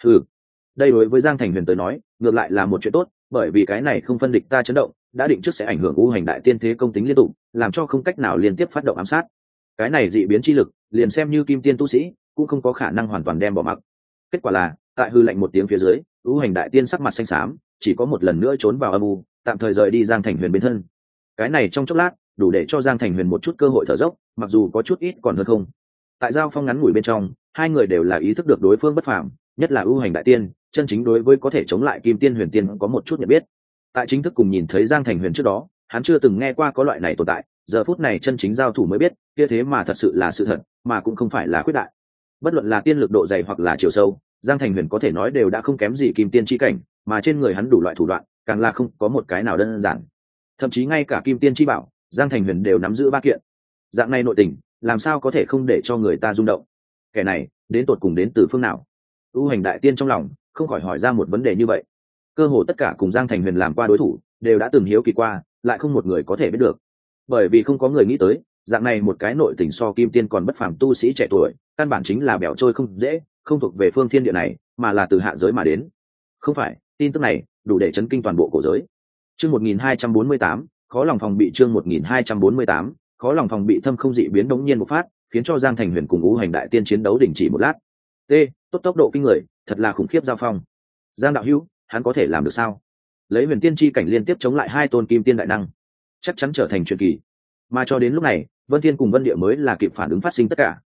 Đây đối với Giang Thành Huyền tới nói, ngược lại là một chuyện tốt, bởi vì cái này không phân địch ta chấn động, đã định trước sẽ ảnh hưởng U hành đại tiên thế công tính liên tục, làm cho không cách nào liên tiếp phát động ám sát. Cái này dị biến chi lực, liền xem như kim tiên tu sĩ, cũng không có khả năng hoàn toàn đem bỏ mặc. Kết quả là, tại hư lệnh một tiếng phía dưới, U hành đại tiên sắc mặt xanh xám, chỉ có một lần nữa trốn vào âm u, tạm thời rời đi Giang Thành Huyền bên thân. Cái này trong chốc lát, đủ để cho Giang Thành Huyền một chút cơ hội thở dốc, mặc dù có chút ít còn hơn không. Tại giao phong ngắn ngủi bên trong, hai người đều là ý thức được đối phương bất phàm, nhất là U hành đại tiên, chân chính đối với có thể chống lại kim tiên huyền tiên có một chút nhận biết. Tại chính thức cùng nhìn thấy Giang Thành Huyền trước đó, hắn chưa từng nghe qua có loại này tồn tại, giờ phút này chân chính giao thủ mới biết, kia thế mà thật sự là sự thật, mà cũng không phải là khuyết đại. Bất luận là tiên lực độ dày hoặc là chiều sâu, Giang Thành Huyền có thể nói đều đã không kém gì kim tiên chi cảnh, mà trên người hắn đủ loại thủ đoạn, càng là không có một cái nào đơn giản. Thậm chí ngay cả kim tiên chi bảo, Giang Thành Huyền đều nắm giữ ba kiện. Dạng này nội tình, làm sao có thể không để cho người ta rung động? Kẻ này, đến tột cùng đến từ phương nào? U hành đại tiên trong lòng không khỏi hỏi ra một vấn đề như vậy. Cơ hồ tất cả cùng Giang Thành Huyền làm qua đối thủ, đều đã từng hiếu kỳ qua, lại không một người có thể biết được. Bởi vì không có người nghĩ tới, dạng này một cái nội tình so kim tiên còn bất phàm tu sĩ trẻ tuổi, căn bản chính là bẻo trôi không dễ, không thuộc về phương thiên địa này, mà là từ hạ giới mà đến. Không phải, tin tức này đủ để chấn kinh toàn bộ cổ giới. Chương 1248, khó lòng phòng bị chương 1248, khó lòng phòng bị thâm không dị biến đống nhiên một phát, khiến cho Giang Thành Huyền cùng U hành đại tiên chiến đấu đình chỉ một lát. Tốt tốc độ kinh người, thật là khủng khiếp giao phong. Giang đạo hữu, hắn có thể làm được sao? Lấy huyền tiên chi cảnh liên tiếp chống lại hai tôn kim tiên đại năng, chắc chắn trở thành truyền kỳ. Mà cho đến lúc này, Vân Thiên cùng Vân Địa mới là kịp phản ứng phát sinh tất cả,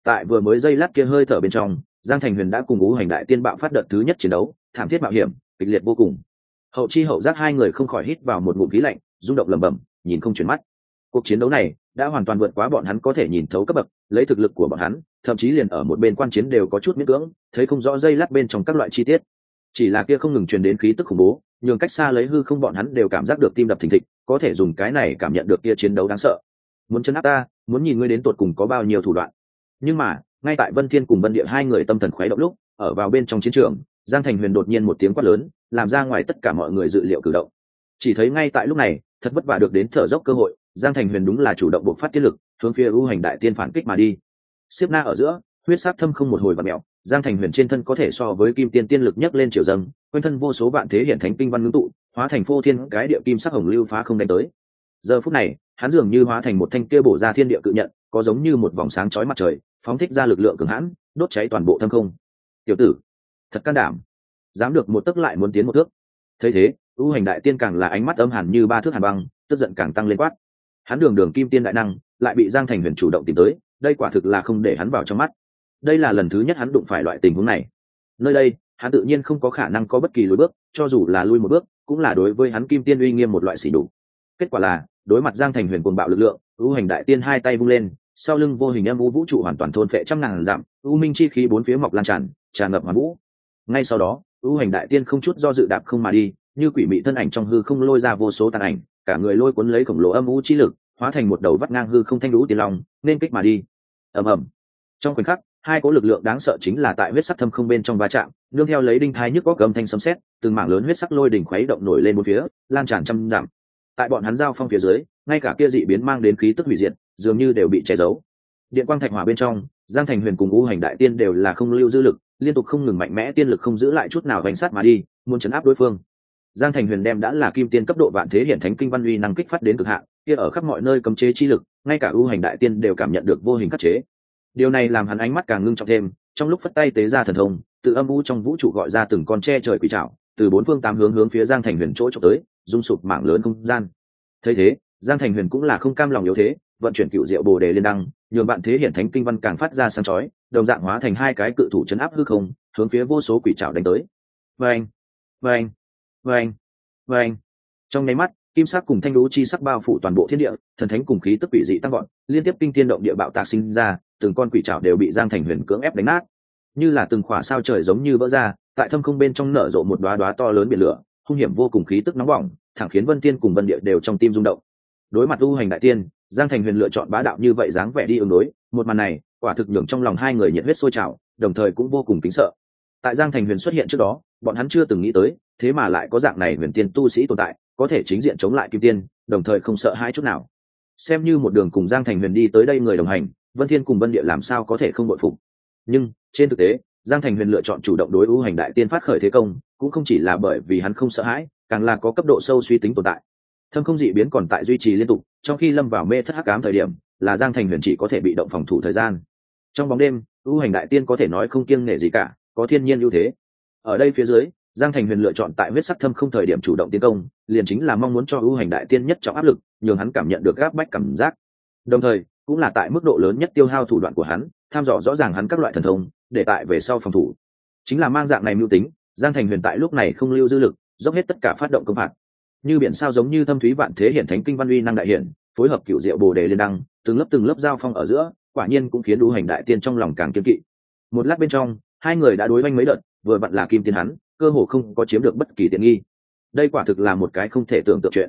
Tại vừa mới giây lát kia hơi thở bên trong, Giang Thành Huyền đã cùng Ngũ Hành Đại Tiên bạo phát đợt thứ nhất chiến đấu, thảm thiết mạo hiểm, kịch liệt vô cùng. Hậu chi hậu giác hai người không khỏi hít vào một ngụm khí lạnh, rung động lẩm bẩm, nhìn không chuyển mắt. Cuộc chiến đấu này đã hoàn toàn vượt quá bọn hắn có thể nhìn thấu cấp bậc, lấy thực lực của bọn hắn, thậm chí liền ở một bên quan chiến đều có chút miễn cưỡng, thấy không rõ giây lát bên trong các loại chi tiết. Chỉ là kia không ngừng truyền đến khí tức khủng bố, nhường cách xa lấy hư không bọn hắn đều cảm giác được tim đập thình thịch, có thể dùng cái này cảm nhận được kia chiến đấu đáng sợ. Muốn chấn áp ta, muốn nhìn ngươi đến tột cùng có bao nhiêu thủ đoạn. Nhưng mà ngay tại Vân Thiên cùng Vân Địa hai người tâm thần khuấy động lúc, ở vào bên trong chiến trường, Giang Thành Huyền đột nhiên một tiếng quát lớn, làm ra ngoài tất cả mọi người dự liệu cử động. Chỉ thấy ngay tại lúc này, thật vất vả được đến thở dốc cơ hội, Giang Thành Huyền đúng là chủ động bộc phát tiết lực, hướng phía U Hành Đại Tiên phản kích mà đi. Xiếp na ở giữa, huyết sát thâm không một hồi vặn mèo, Giang Thành Huyền trên thân có thể so với Kim Tiên tiên lực nhấc lên chiều dâng, quanh thân vô số vạn thế hiển thánh kinh văn ngưng tụ, hóa thành phô thiên cái địa kim sắc hồng lưu phá không đánh tới. Giờ phút này, hắn dường như hóa thành một thanh kia bổ ra thiên địa cự nhận, có giống như một vòng sáng chói mặt trời, phóng thích ra lực lượng cường hãn, đốt cháy toàn bộ thâm không. Tiểu tử, thật can đảm, dám được một tấc lại muốn tiến một thước. Thấy thế, U Hành Đại Tiên càng là ánh mắt âm hàn như ba thước hàn băng, tức giận càng tăng lên quát. Hắn đường đường kim tiên đại năng, lại bị Giang Thành Huyền chủ động tìm tới, đây quả thực là không để hắn vào trong mắt. Đây là lần thứ nhất hắn đụng phải loại tình huống này. Nơi đây, hắn tự nhiên không có khả năng có bất kỳ lùi bước, cho dù là lui một bước, cũng là đối với hắn kim tiên uy nghiêm một loại sỉ nhục. Kết quả là, đối mặt Giang Thành Huyền cuồng bạo lực lượng, U Hành Đại Tiên hai tay vung lên, sau lưng vô hình âm u vũ trụ hoàn toàn thôn phệ trăm ngàn dặm, u minh chi khí bốn phía mọc lan tràn, tràn ngập hoàn vũ. Ngay sau đó, U Hành Đại Tiên không chút do dự đạp không mà đi, như quỷ mị thân ảnh trong hư không lôi ra vô số tàn ảnh, cả người lôi cuốn lấy khổng lồ âm u chi lực, hóa thành một đầu vắt ngang hư không thanh lũ tiên long, nên kích mà đi. Ầm ầm. Trong khoảnh khắc, hai cỗ lực lượng đáng sợ chính là tại huyết sắc thâm không bên trong va chạm, nương theo lấy đinh thai nhức góc âm thanh sấm sét, từng mảng lớn huyết sắc lôi đỉnh khuấy động nổi lên bốn phía, lan tràn trăm dặm. Tại bọn hắn giao phong phía dưới, ngay cả kia dị biến mang đến khí tức hủy diệt, dường như đều bị che giấu. Điện quang thạch hỏa bên trong, Giang Thành Huyền cùng U Hành Đại Tiên đều là không lưu dư lực, liên tục không ngừng mạnh mẽ tiên lực không giữ lại chút nào vành sát mà đi, muốn chấn áp đối phương. Giang Thành Huyền đem đã là kim tiên cấp độ vạn thế hiển thánh kinh văn uy năng kích phát đến cực hạn, kia ở khắp mọi nơi cấm chế chi lực, ngay cả U Hành Đại Tiên đều cảm nhận được vô hình khắc chế. Điều này làm hắn ánh mắt càng ngưng trọng thêm, trong lúc phất tay tế ra thần thông, từ âm u trong vũ trụ gọi ra từng con tre trời quỷ trảo, từ bốn phương tám hướng hướng phía Giang Thành Huyền chỗ chụp tới, rung sụp mảng lớn không gian. Thấy thế, Giang Thành Huyền cũng là không cam lòng yếu thế, vận chuyển cựu diệu bồ đề liên đăng, nhường bạn thế hiển thánh kinh văn càng phát ra sáng chói, đồng dạng hóa thành hai cái cự thủ chấn áp hư không, hướng phía vô số quỷ trảo đánh tới. Vâng, vâng, vâng, vâng. Trong nháy mắt, kim sắc cùng thanh lũ chi sắc bao phủ toàn bộ thiên địa, thần thánh cùng khí tức quỷ dị tăng vọt, liên tiếp kinh thiên động địa bạo tạc sinh ra, từng con quỷ trảo đều bị Giang Thành Huyền cưỡng ép đánh nát, như là từng khỏa sao trời giống như vỡ ra, tại thâm không bên trong nở rộ một đóa đóa to lớn biển lửa, hung hiểm vô cùng khí tức nóng bỏng, thẳng khiến Vân Tiên cùng Vân Địa đều trong tim rung động. Đối mặt U Hành Đại Tiên, Giang Thành Huyền lựa chọn bá đạo như vậy dáng vẻ đi ứng đối, một màn này, quả thực nhường trong lòng hai người nhiệt huyết sôi trào, đồng thời cũng vô cùng kính sợ. Tại Giang Thành Huyền xuất hiện trước đó, bọn hắn chưa từng nghĩ tới, thế mà lại có dạng này huyền tiên tu sĩ tồn tại, có thể chính diện chống lại kim tiên, đồng thời không sợ hãi chút nào. Xem như một đường cùng Giang Thành Huyền đi tới đây người đồng hành, Vân Thiên cùng Vân Địa làm sao có thể không bội phục. Nhưng, trên thực tế, Giang Thành Huyền lựa chọn chủ động đối U Hành Đại Tiên phát khởi thế công, cũng không chỉ là bởi vì hắn không sợ hãi, càng là có cấp độ sâu suy tính tồn tại. Thâm không dị biến còn tại duy trì liên tục, trong khi lâm vào mê thất hắc ám thời điểm, là Giang Thành Huyền chỉ có thể bị động phòng thủ thời gian. Trong bóng đêm, U Hành Đại Tiên có thể nói không kiêng nể gì cả, có thiên nhiên ưu thế. Ở đây phía dưới, Giang Thành Huyền lựa chọn tại huyết sắc thâm không thời điểm chủ động tiến công, liền chính là mong muốn cho U Hành Đại Tiên nhất trọng áp lực, nhường hắn cảm nhận được áp bách cảm giác. Đồng thời, cũng là tại mức độ lớn nhất tiêu hao thủ đoạn của hắn, tham dò rõ ràng hắn các loại thần thông, để tại về sau phòng thủ. Chính là mang dạng này mưu tính, Giang Thành Huyền tại lúc này không lưu dư lực, dốc hết tất cả phát động công phạt. Như biển sao giống như thâm thúy vạn thế hiển thánh kinh văn uy năng đại hiển, phối hợp cựu diệu bồ đề liên đăng, từng lớp giao phong ở giữa, quả nhiên cũng khiến U Hành Đại Tiên trong lòng càng kiên kỵ. Một lát bên trong, hai người đã đối oanh mấy đợt, vừa vặn là kim tiên hắn, cơ hồ không có chiếm được bất kỳ tiện nghi. Đây quả thực là một cái không thể tưởng tượng chuyện.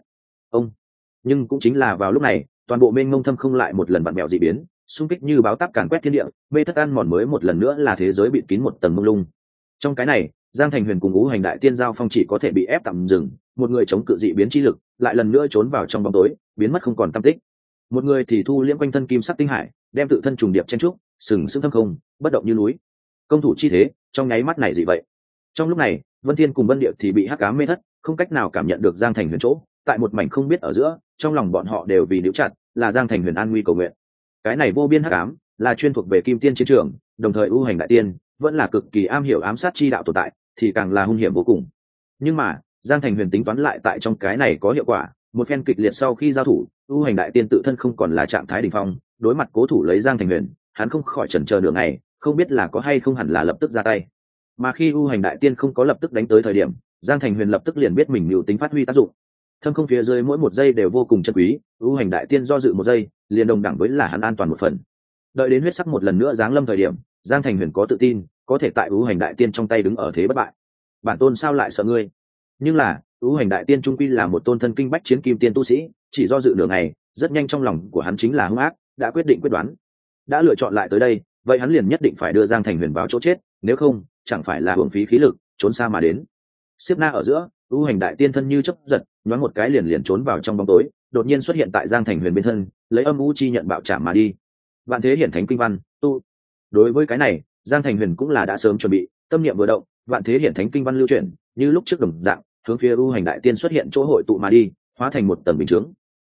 Nhưng cũng chính là vào lúc này, toàn bộ mênh mông thâm không lại một lần vặn mèo dị biến, xung kích như báo táp càn quét thiên địa, mê thất ăn mòn mới một lần nữa là thế giới bịt kín một tầng mông lung. Trong cái này, Giang Thành Huyền cùng U Hành Đại Tiên giao phong chỉ có thể bị ép tạm dừng, một người chống cự dị biến chi lực, lại lần nữa trốn vào trong bóng tối, biến mất không còn tăm tích. Một người thì thu liễm quanh thân kim sắc tinh hải, đem tự thân trùng điệp chen trúc, sừng sững thâm không, bất động như núi. Công thủ chi thế, trong nháy mắt này dị vậy. Trong lúc này, Vân Thiên cùng Vân Địa thì bị hắc ám mê thất, không cách nào cảm nhận được Giang Thành Huyền chỗ, tại một mảnh không biết ở giữa, trong lòng bọn họ đều vì níu chặt, là Giang Thành Huyền an nguy cầu nguyện. Cái này vô biên hắc ám, là chuyên thuộc về kim tiên chiến trường, đồng thời U Hành Đại Tiên vẫn là cực kỳ am hiểu ám sát chi đạo tồn tại, thì càng là hung hiểm vô cùng. Nhưng mà, Giang Thành Huyền tính toán lại tại trong cái này có hiệu quả, một phen kịch liệt sau khi giao thủ, U Hành Đại Tiên tự thân không còn là trạng thái đỉnh phong, đối mặt cố thủ lấy Giang Thành Huyền, hắn không khỏi chần chờ nửa ngày, không biết là có hay không hẳn là lập tức ra tay. Mà khi U Hành Đại Tiên không có lập tức đánh tới thời điểm, Giang Thành Huyền lập tức liền biết mình mưu tính phát huy tác dụng. Thâm không phía dưới mỗi một giây đều vô cùng chân quý, U Hành Đại Tiên do dự một giây, liền đồng đẳng với là hắn an toàn một phần. Đợi đến huyết sắc một lần nữa giáng lâm thời điểm, Giang Thành Huyền có tự tin, có thể tại U Hành Đại Tiên trong tay đứng ở thế bất bại. Bản tôn sao lại sợ ngươi? Nhưng là, U Hành Đại Tiên trung quy là một tôn thân kinh bách chiến kim tiên tu sĩ, chỉ do dự nửa ngày, rất nhanh trong lòng của hắn chính là hung ác, đã quyết định quyết đoán. Đã lựa chọn lại tới đây, vậy hắn liền nhất định phải đưa Giang Thành Huyền vào chỗ chết, nếu không, chẳng phải là hưởng phí khí lực, trốn xa mà đến. Xếp na ở giữa, U Hành Đại Tiên thân như chớp giật, nhoáng một cái liền trốn vào trong bóng tối, đột nhiên xuất hiện tại Giang Thành Huyền bên thân, lấy âm u chi nhận bạo chạm mà đi. Vạn thế hiển thánh kinh văn, tu. Đối với cái này, Giang Thành Huyền cũng là đã sớm chuẩn bị, tâm niệm vừa động, vạn thế hiển thánh kinh văn lưu chuyển, như lúc trước đồng dạng, hướng phía U Hành Đại Tiên xuất hiện chỗ hội tụ mà đi, hóa thành một tầng bình chướng.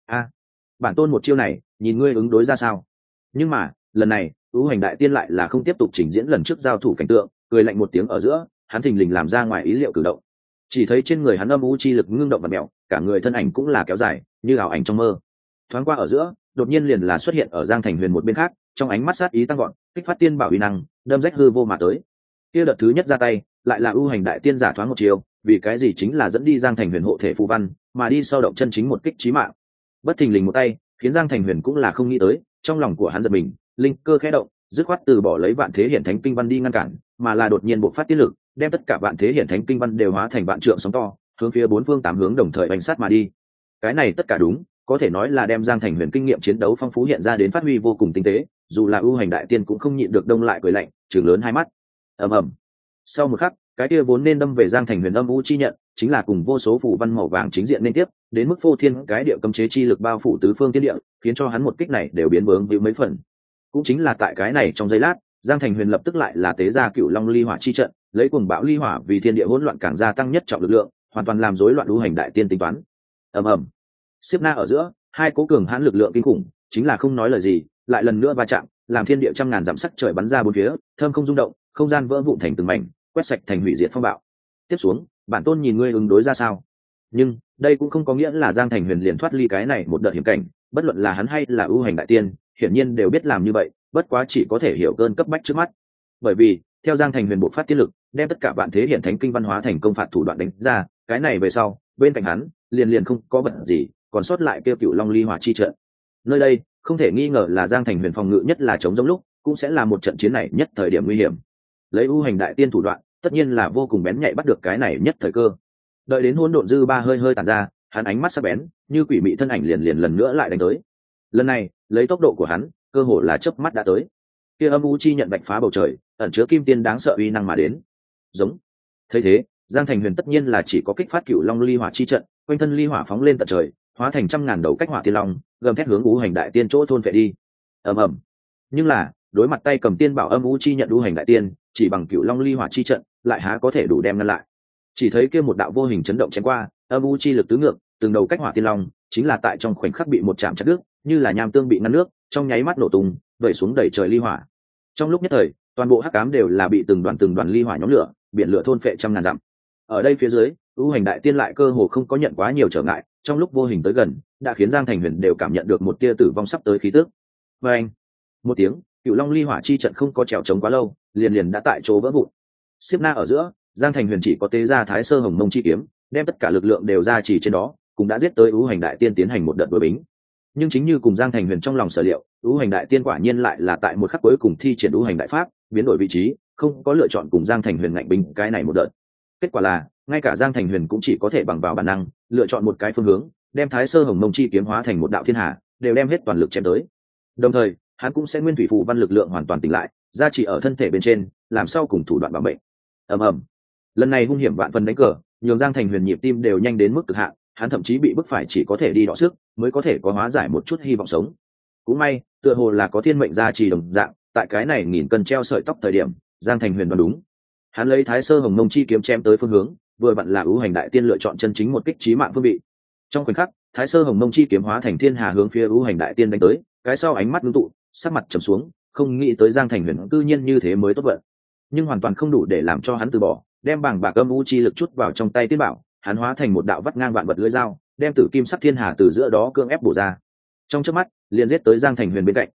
Bản tôn một chiêu này, nhìn ngươi ứng đối ra sao? Nhưng mà, lần này, U Hành Đại Tiên lại là không tiếp tục trình diễn lần trước giao thủ cảnh tượng, cười lạnh một tiếng ở giữa, hắn thình lình làm ra ngoài ý liệu cử động. Chỉ thấy trên người hắn âm u chi lực ngưng động và mèo, cả người thân ảnh cũng là kéo dài, như ảo ảnh trong mơ. Thoáng qua ở giữa, đột nhiên liền là xuất hiện ở Giang Thành Huyền một bên khác, trong ánh mắt sát ý tăng gọn, kích phát tiên bảo uy năng, đâm rách hư vô mà tới. Kia đợt thứ nhất ra tay, lại là U Hành Đại Tiên giả thoáng một chiều, vì cái gì chính là dẫn đi Giang Thành Huyền hộ thể phù văn, mà đi sau động chân chính một kích chí mạng. Bất thình lình một tay, khiến Giang Thành Huyền cũng là không nghĩ tới, trong lòng của hắn giật mình, linh cơ khẽ động, dứt khoát từ bỏ lấy vạn thế hiển thánh kinh văn đi ngăn cản, mà là đột nhiên bộc phát tiết lực, đem tất cả vạn thế hiển thánh kinh văn đều hóa thành vạn trượng sóng to, hướng phía bốn phương tám hướng đồng thời bành sát mà đi. Cái này tất cả đúng, có thể nói là đem Giang Thành Huyền kinh nghiệm chiến đấu phong phú hiện ra đến phát huy vô cùng tinh tế, dù là ưu hành đại tiên cũng không nhịn được đông lại cười lạnh, trừng lớn hai mắt. Ầm ầm. Sau một khắc, cái kia vốn nên đâm về Giang Thành Huyền âm u chi nhận, chính là cùng vô số phù văn màu vàng chính diện liên tiếp, đến mức phô thiên cái địa cấm chế chi lực bao phủ tứ phương thiên địa, khiến cho hắn một kích này đều biến vướng víu mấy phần. Cũng chính là tại cái này trong giây lát, Giang Thành Huyền lập tức lại là tế ra Cửu Long Ly Hỏa chi trận, lấy cuồng bão ly hỏa vì thiên địa hỗn loạn càng gia tăng nhất trọng lực lượng, hoàn toàn làm rối loạn ưu hành đại tiên tính toán. Ầm ầm. Xếp na ở giữa, hai cố cường hãn lực lượng kinh khủng, chính là không nói lời gì, lại lần nữa va chạm, làm thiên địa trăm ngàn dặm sắc trời bắn ra bốn phía, thơm không rung động, không gian vỡ vụn thành từng mảnh, quét sạch thành hủy diệt phong bạo. Tiếp xuống, bản tôn nhìn ngươi ứng đối ra sao? Nhưng đây cũng không có nghĩa là Giang Thành Huyền liền thoát ly cái này một đợt hiểm cảnh, bất luận là hắn hay là ưu hành đại tiên, hiển nhiên đều biết làm như vậy, bất quá chỉ có thể hiểu cơn cấp bách trước mắt. Bởi vì, theo Giang Thành Huyền bộ phát tiết lực, đem tất cả vạn thế hiển thánh kinh văn hóa thành công phạt thủ đoạn đánh ra, cái này về sau, bên cạnh hắn, liền không có vật gì, còn sót lại kêu Cửu Long Ly Hỏa chi trận. Nơi đây, không thể nghi ngờ là Giang Thành Huyền phòng ngự nhất là chống giống lúc, cũng sẽ là một trận chiến này nhất thời điểm nguy hiểm. Lấy ưu hành đại tiên thủ đoạn, tất nhiên là vô cùng bén nhạy bắt được cái này nhất thời cơ. Đợi đến hỗn độn dư ba hơi hơi tàn ra, hắn ánh mắt sắc bén, như quỷ mị thân ảnh liền lần nữa lại đánh tới. Lần này, lấy tốc độ của hắn, cơ hồ là chớp mắt đã tới. Kia âm u chi nhận bạch phá bầu trời, ẩn chứa kim tiên đáng sợ uy năng mà đến. Giống. Thấy thế, Giang Thành Huyền tất nhiên là chỉ có kích phát Cửu Long Ly Hỏa chi trận, quanh thân ly hỏa phóng lên tận trời, hóa thành trăm ngàn đầu cách hỏa tiên long, gầm thét hướng ưu hành đại tiên chỗ thôn phệ đi. Ầm ầm. Nhưng là, đối mặt tay cầm tiên bảo âm u chi nhận ưu hành đại tiên, chỉ bằng Cửu Long Ly Hỏa chi trận, lại há có thể đủ đem ngăn lại. Chỉ thấy kia một đạo vô hình chấn động chém qua, âm u chi lực tứ ngược, từng đầu cách hỏa tiên long, chính là tại trong khoảnh khắc bị một chạm chặt đứt, như là nham tương bị ngăn nước, trong nháy mắt nổ tung, vẩy xuống đẩy trời ly hỏa. Trong lúc nhất thời, toàn bộ hắc ám đều là bị từng đoàn ly hỏa nhóm lửa, biển lửa thôn phệ trăm ngàn dặm. Ở đây phía dưới, ưu hành đại tiên lại cơ hồ không có nhận quá nhiều trở ngại, trong lúc vô hình tới gần, đã khiến Giang Thành Huyền đều cảm nhận được một tia tử vong sắp tới khí tức. Và anh, một tiếng, Cửu Long Ly Hỏa chi trận không có trèo chống quá lâu, liền đã tại chỗ vỡ vụn. Xếp na ở giữa, Giang Thành Huyền chỉ có tế ra Thái Sơ Hồng Mông chi kiếm, đem tất cả lực lượng đều ra chỉ trên đó, cũng đã giết tới ưu hành đại tiên tiến hành một đợt đối bính. Nhưng chính như cùng Giang Thành Huyền trong lòng sở liệu, ưu hành đại tiên quả nhiên lại là tại một khắc cuối cùng thi triển ưu hành đại pháp, biến đổi vị trí, không có lựa chọn cùng Giang Thành Huyền ngạnh binh cái này một đợt. Kết quả là, ngay cả Giang Thành Huyền cũng chỉ có thể bằng vào bản năng, lựa chọn một cái phương hướng, đem Thái Sơ Hồng Mông chi kiếm hóa thành một đạo thiên hà, đều đem hết toàn lực chém tới. Đồng thời, hắn cũng sẽ nguyên thủy phù văn lực lượng hoàn toàn tỉnh lại, gia trì ở thân thể bên trên, làm sau cùng thủ đoạn bảo mệnh. Ầm ầm. Lần này hung hiểm vạn phần đánh cờ, nhường Giang Thành Huyền nhịp tim đều nhanh đến mức cực hạn, hắn thậm chí bị bức phải chỉ có thể đi đọ sức, mới có thể có hóa giải một chút hy vọng sống. Cũng may, tựa hồ là có thiên mệnh gia trì đồng dạng, tại cái này nghìn cân treo sợi tóc thời điểm, Giang Thành Huyền đoán đúng. Hắn lấy Thái Sơ Hồng Mông chi kiếm chém tới phương hướng, vừa vặn là ưu hành đại tiên lựa chọn chân chính một kích chí mạng phương vị. Trong khoảnh khắc, Thái Sơ Hồng Mông chi kiếm hóa thành thiên hà hướng phía ưu hành đại tiên đánh tới, cái sau ánh mắt ngưng tụ, sắc mặt trầm xuống, không nghĩ tới Giang Thành Huyền cư nhiên như thế mới tốt vận. Nhưng hoàn toàn không đủ để làm cho hắn từ bỏ, đem bảng bạc âm u chi lực chút vào trong tay tiên bảo, hắn hóa thành một đạo vắt ngang vạn vật lưỡi dao, đem tử kim sắc thiên hà từ giữa đó cương ép bổ ra. Trong chớp mắt, liền giết tới Giang Thành Huyền bên cạnh.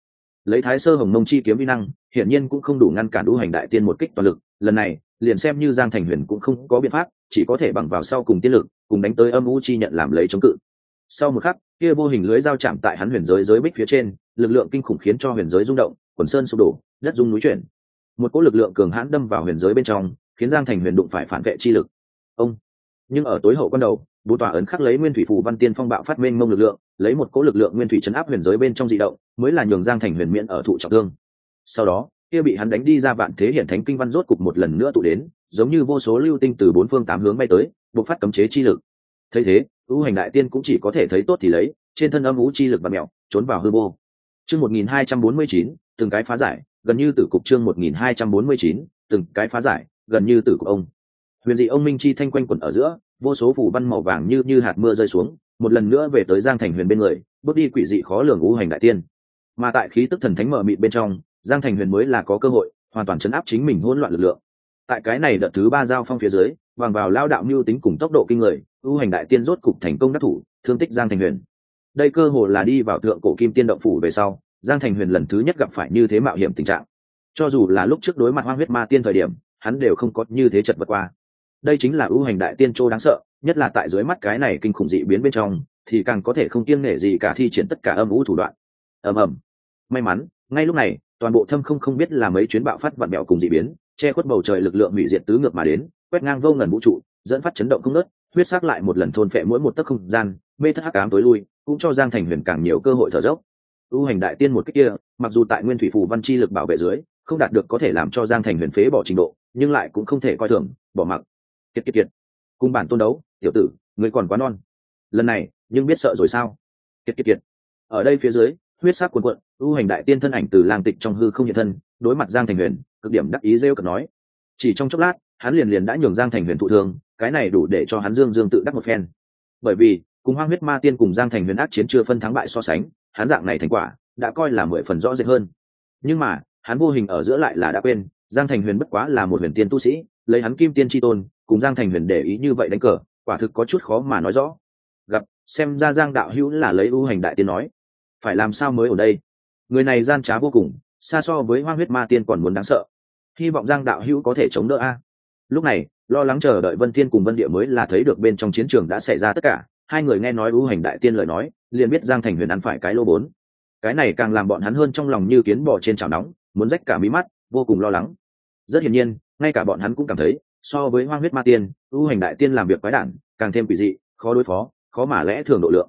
lấy thái sơ hồng mông chi kiếm vi năng hiển nhiên cũng không đủ ngăn cản U hành đại tiên một kích toàn lực. Lần này liền xem như Giang Thành Huyền cũng không có biện pháp, chỉ có thể bằng vào sau cùng tiên lực cùng đánh tới âm u chi nhận làm lấy chống cự. Sau một khắc, kia vô hình lưới giao chạm tại hắn huyền giới giới bích phía trên, lực lượng kinh khủng khiến cho huyền giới rung động, quần sơn sụp đổ, đất rung núi chuyển. Một cỗ lực lượng cường hãn đâm vào huyền giới bên trong, khiến Giang Thành Huyền đụng phải phản vệ chi lực. Ông, nhưng ở tối hậu quan đầu, bố tòa ấn khắc lấy nguyên thủy phù văn tiên phong bạo phát mênh mông lực lượng, lấy một cỗ lực lượng nguyên thủy chấn áp huyền giới bên trong dị động, mới là nhường Giang Thành Huyền miễn ở thụ trọng thương. Sau đó, kia bị hắn đánh đi ra vạn thế hiển thánh kinh văn rốt cục một lần nữa tụ đến, giống như vô số lưu tinh từ bốn phương tám hướng bay tới, bộc phát cấm chế chi lực. Thấy thế, U hành đại tiên cũng chỉ có thể thấy tốt thì lấy, trên thân âm u chi lực bạt mèo, trốn vào hư vô. Chương 1249, từng cái phá giải, gần như tử cục. Chương 1249, từng cái phá giải, gần như tử cục. Ông huyền dị ông minh chi thanh quanh quẩn ở giữa, vô số phù văn màu vàng như hạt mưa rơi xuống, một lần nữa về tới Giang Thành Huyền bên người, bước đi quỷ dị khó lường U hành đại tiên. Mà tại khí tức thần thánh mở mịt bên trong, Giang Thành Huyền mới là có cơ hội hoàn toàn chấn áp chính mình hỗn loạn lực lượng. Tại cái này đợt thứ 3 giao phong phía dưới, bằng vào lao đạo mưu tính cùng tốc độ kinh người, U hành đại tiên rốt cục thành công đắc thủ, thương tích Giang Thành Huyền. Đây cơ hồ là đi vào thượng cổ kim tiên động phủ về sau, Giang Thành Huyền lần thứ nhất gặp phải như thế mạo hiểm tình trạng. Cho dù là lúc trước đối mặt Hoang huyết ma tiên thời điểm, hắn đều không có như thế chật vật qua. Đây chính là U hành đại tiên trô đáng sợ, nhất là tại dưới mắt cái này kinh khủng dị biến bên trong, thì càng có thể không kiêng nể gì cả thi triển tất cả âm u thủ đoạn. Ầm ầm. May mắn, ngay lúc này, toàn bộ thâm không biết là mấy chuyến bạo phát vặn bẹo cùng dị biến, che khuất bầu trời lực lượng hủy diệt tứ ngược mà đến, quét ngang vô ngần vũ trụ, dẫn phát chấn động không ngớt, huyết sắc lại một lần thôn phệ mỗi một tấc không gian, mê thất hắc ám tối lui, cũng cho Giang Thành Huyền càng nhiều cơ hội thở dốc. U hành đại tiên một kích kia, mặc dù tại nguyên thủy phù văn chi lực bảo vệ dưới, không đạt được có thể làm cho Giang Thành Huyền phế bỏ trình độ, nhưng lại cũng không thể coi thường, bỏ mặc. Kiệt. Cùng bản tôn đấu, tiểu tử, ngươi còn quá non. Lần này, nhưng biết sợ rồi sao? Kiệt. Ở đây phía dưới, huyết sắc cuồn cuộn, U hành đại tiên thân ảnh từ lang tịch trong hư không hiện thân, đối mặt Giang Thành Huyền, cực điểm đắc ý rêu cợt nói. Chỉ trong chốc lát, hắn liền đã nhường Giang Thành Huyền thụ thương, cái này đủ để cho hắn dương tự đắc một phen. Bởi vì, cùng Hoang huyết ma tiên cùng Giang Thành Huyền ác chiến chưa phân thắng bại so sánh, hắn dạng này thành quả đã coi là 10 phần rõ rệt hơn. Nhưng mà, hắn vô hình ở giữa lại là đã quên, Giang Thành Huyền bất quá là một huyền tiên tu sĩ, lấy hắn kim tiên chi tôn, cùng Giang Thành Huyền để ý như vậy đánh cờ, quả thực có chút khó mà nói rõ. Gặp, xem ra Giang đạo hữu là lấy U hành đại tiên nói, phải làm sao mới ở đây? Người này gian trá vô cùng, xa so với Hoang huyết ma tiên còn muốn đáng sợ. Hy vọng Giang đạo hữu có thể chống đỡ a. Lúc này, lo lắng chờ đợi Vân Thiên cùng Vân Địa mới là thấy được bên trong chiến trường đã xảy ra tất cả, hai người nghe nói U hành đại tiên lời nói, liền biết Giang Thành Huyền ăn phải cái lô bốn. Cái này càng làm bọn hắn hơn trong lòng như kiến bò trên chảo nóng, muốn rách cả mí mắt, vô cùng lo lắng. Rất hiển nhiên, ngay cả bọn hắn cũng cảm thấy, so với Hoang huyết ma tiên, U hành đại tiên làm việc quái đản, càng thêm quỷ dị, khó đối phó, khó mà lẽ thường độ lượng.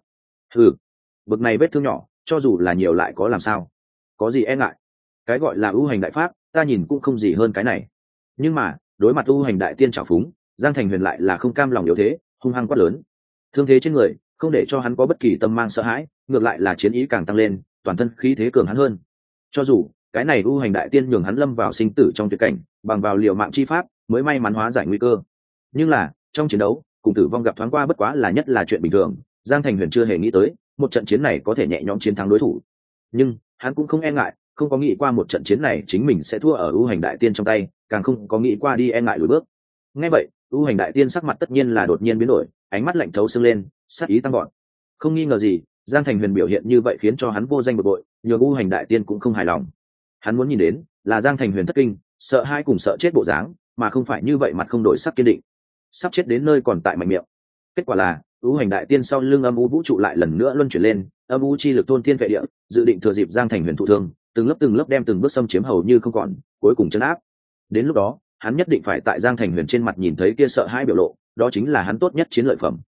Bực này vết thương nhỏ, cho dù là nhiều lại có làm sao? Có gì e ngại? Cái gọi là U hành đại pháp, ta nhìn cũng không gì hơn cái này. Nhưng mà, đối mặt U hành đại tiên trào phúng, Giang Thành Huyền lại là không cam lòng yếu thế, hung hăng quát lớn. Thương thế trên người, không để cho hắn có bất kỳ tâm mang sợ hãi, ngược lại là chiến ý càng tăng lên, toàn thân khí thế cường hắn hơn. Cho dù cái này U hành đại tiên nhường hắn lâm vào sinh tử trong tuyệt cảnh, bằng vào liều mạng chi pháp mới may mắn hóa giải nguy cơ. Nhưng là, trong chiến đấu, cùng tử vong gặp thoáng qua bất quá là nhất là chuyện bình thường, Giang Thành Huyền chưa hề nghĩ tới, một trận chiến này có thể nhẹ nhõm chiến thắng đối thủ. Nhưng, hắn cũng không e ngại, không có nghĩ qua một trận chiến này chính mình sẽ thua ở U hành đại tiên trong tay, càng không có nghĩ qua đi e ngại lùi bước. Nghe vậy, U hành đại tiên sắc mặt tất nhiên là đột nhiên biến đổi, ánh mắt lạnh thấu xương lên, sát ý tăng gọn. Không nghi ngờ gì, Giang Thành Huyền biểu hiện như vậy khiến cho hắn vô danh bực bội, nhường U hành đại tiên cũng không hài lòng. Hắn muốn nhìn đến là Giang Thành Huyền thất kinh, sợ hai cùng sợ chết bộ dáng, mà không phải như vậy mặt không đổi sắc kiên định, sắp chết đến nơi còn tại mạnh miệng. Kết quả là, U hành đại tiên sau lưng âm u vũ trụ lại lần nữa luân chuyển lên, âm u chi lực thôn thiên vệ địa, dự định thừa dịp Giang Thành Huyền thụ thương, từng lớp đem từng bước xâm chiếm hầu như không còn, cuối cùng chấn áp. Đến lúc đó, hắn nhất định phải tại Giang Thành Huyền trên mặt nhìn thấy kia sợ hãi biểu lộ, đó chính là hắn tốt nhất chiến lợi phẩm.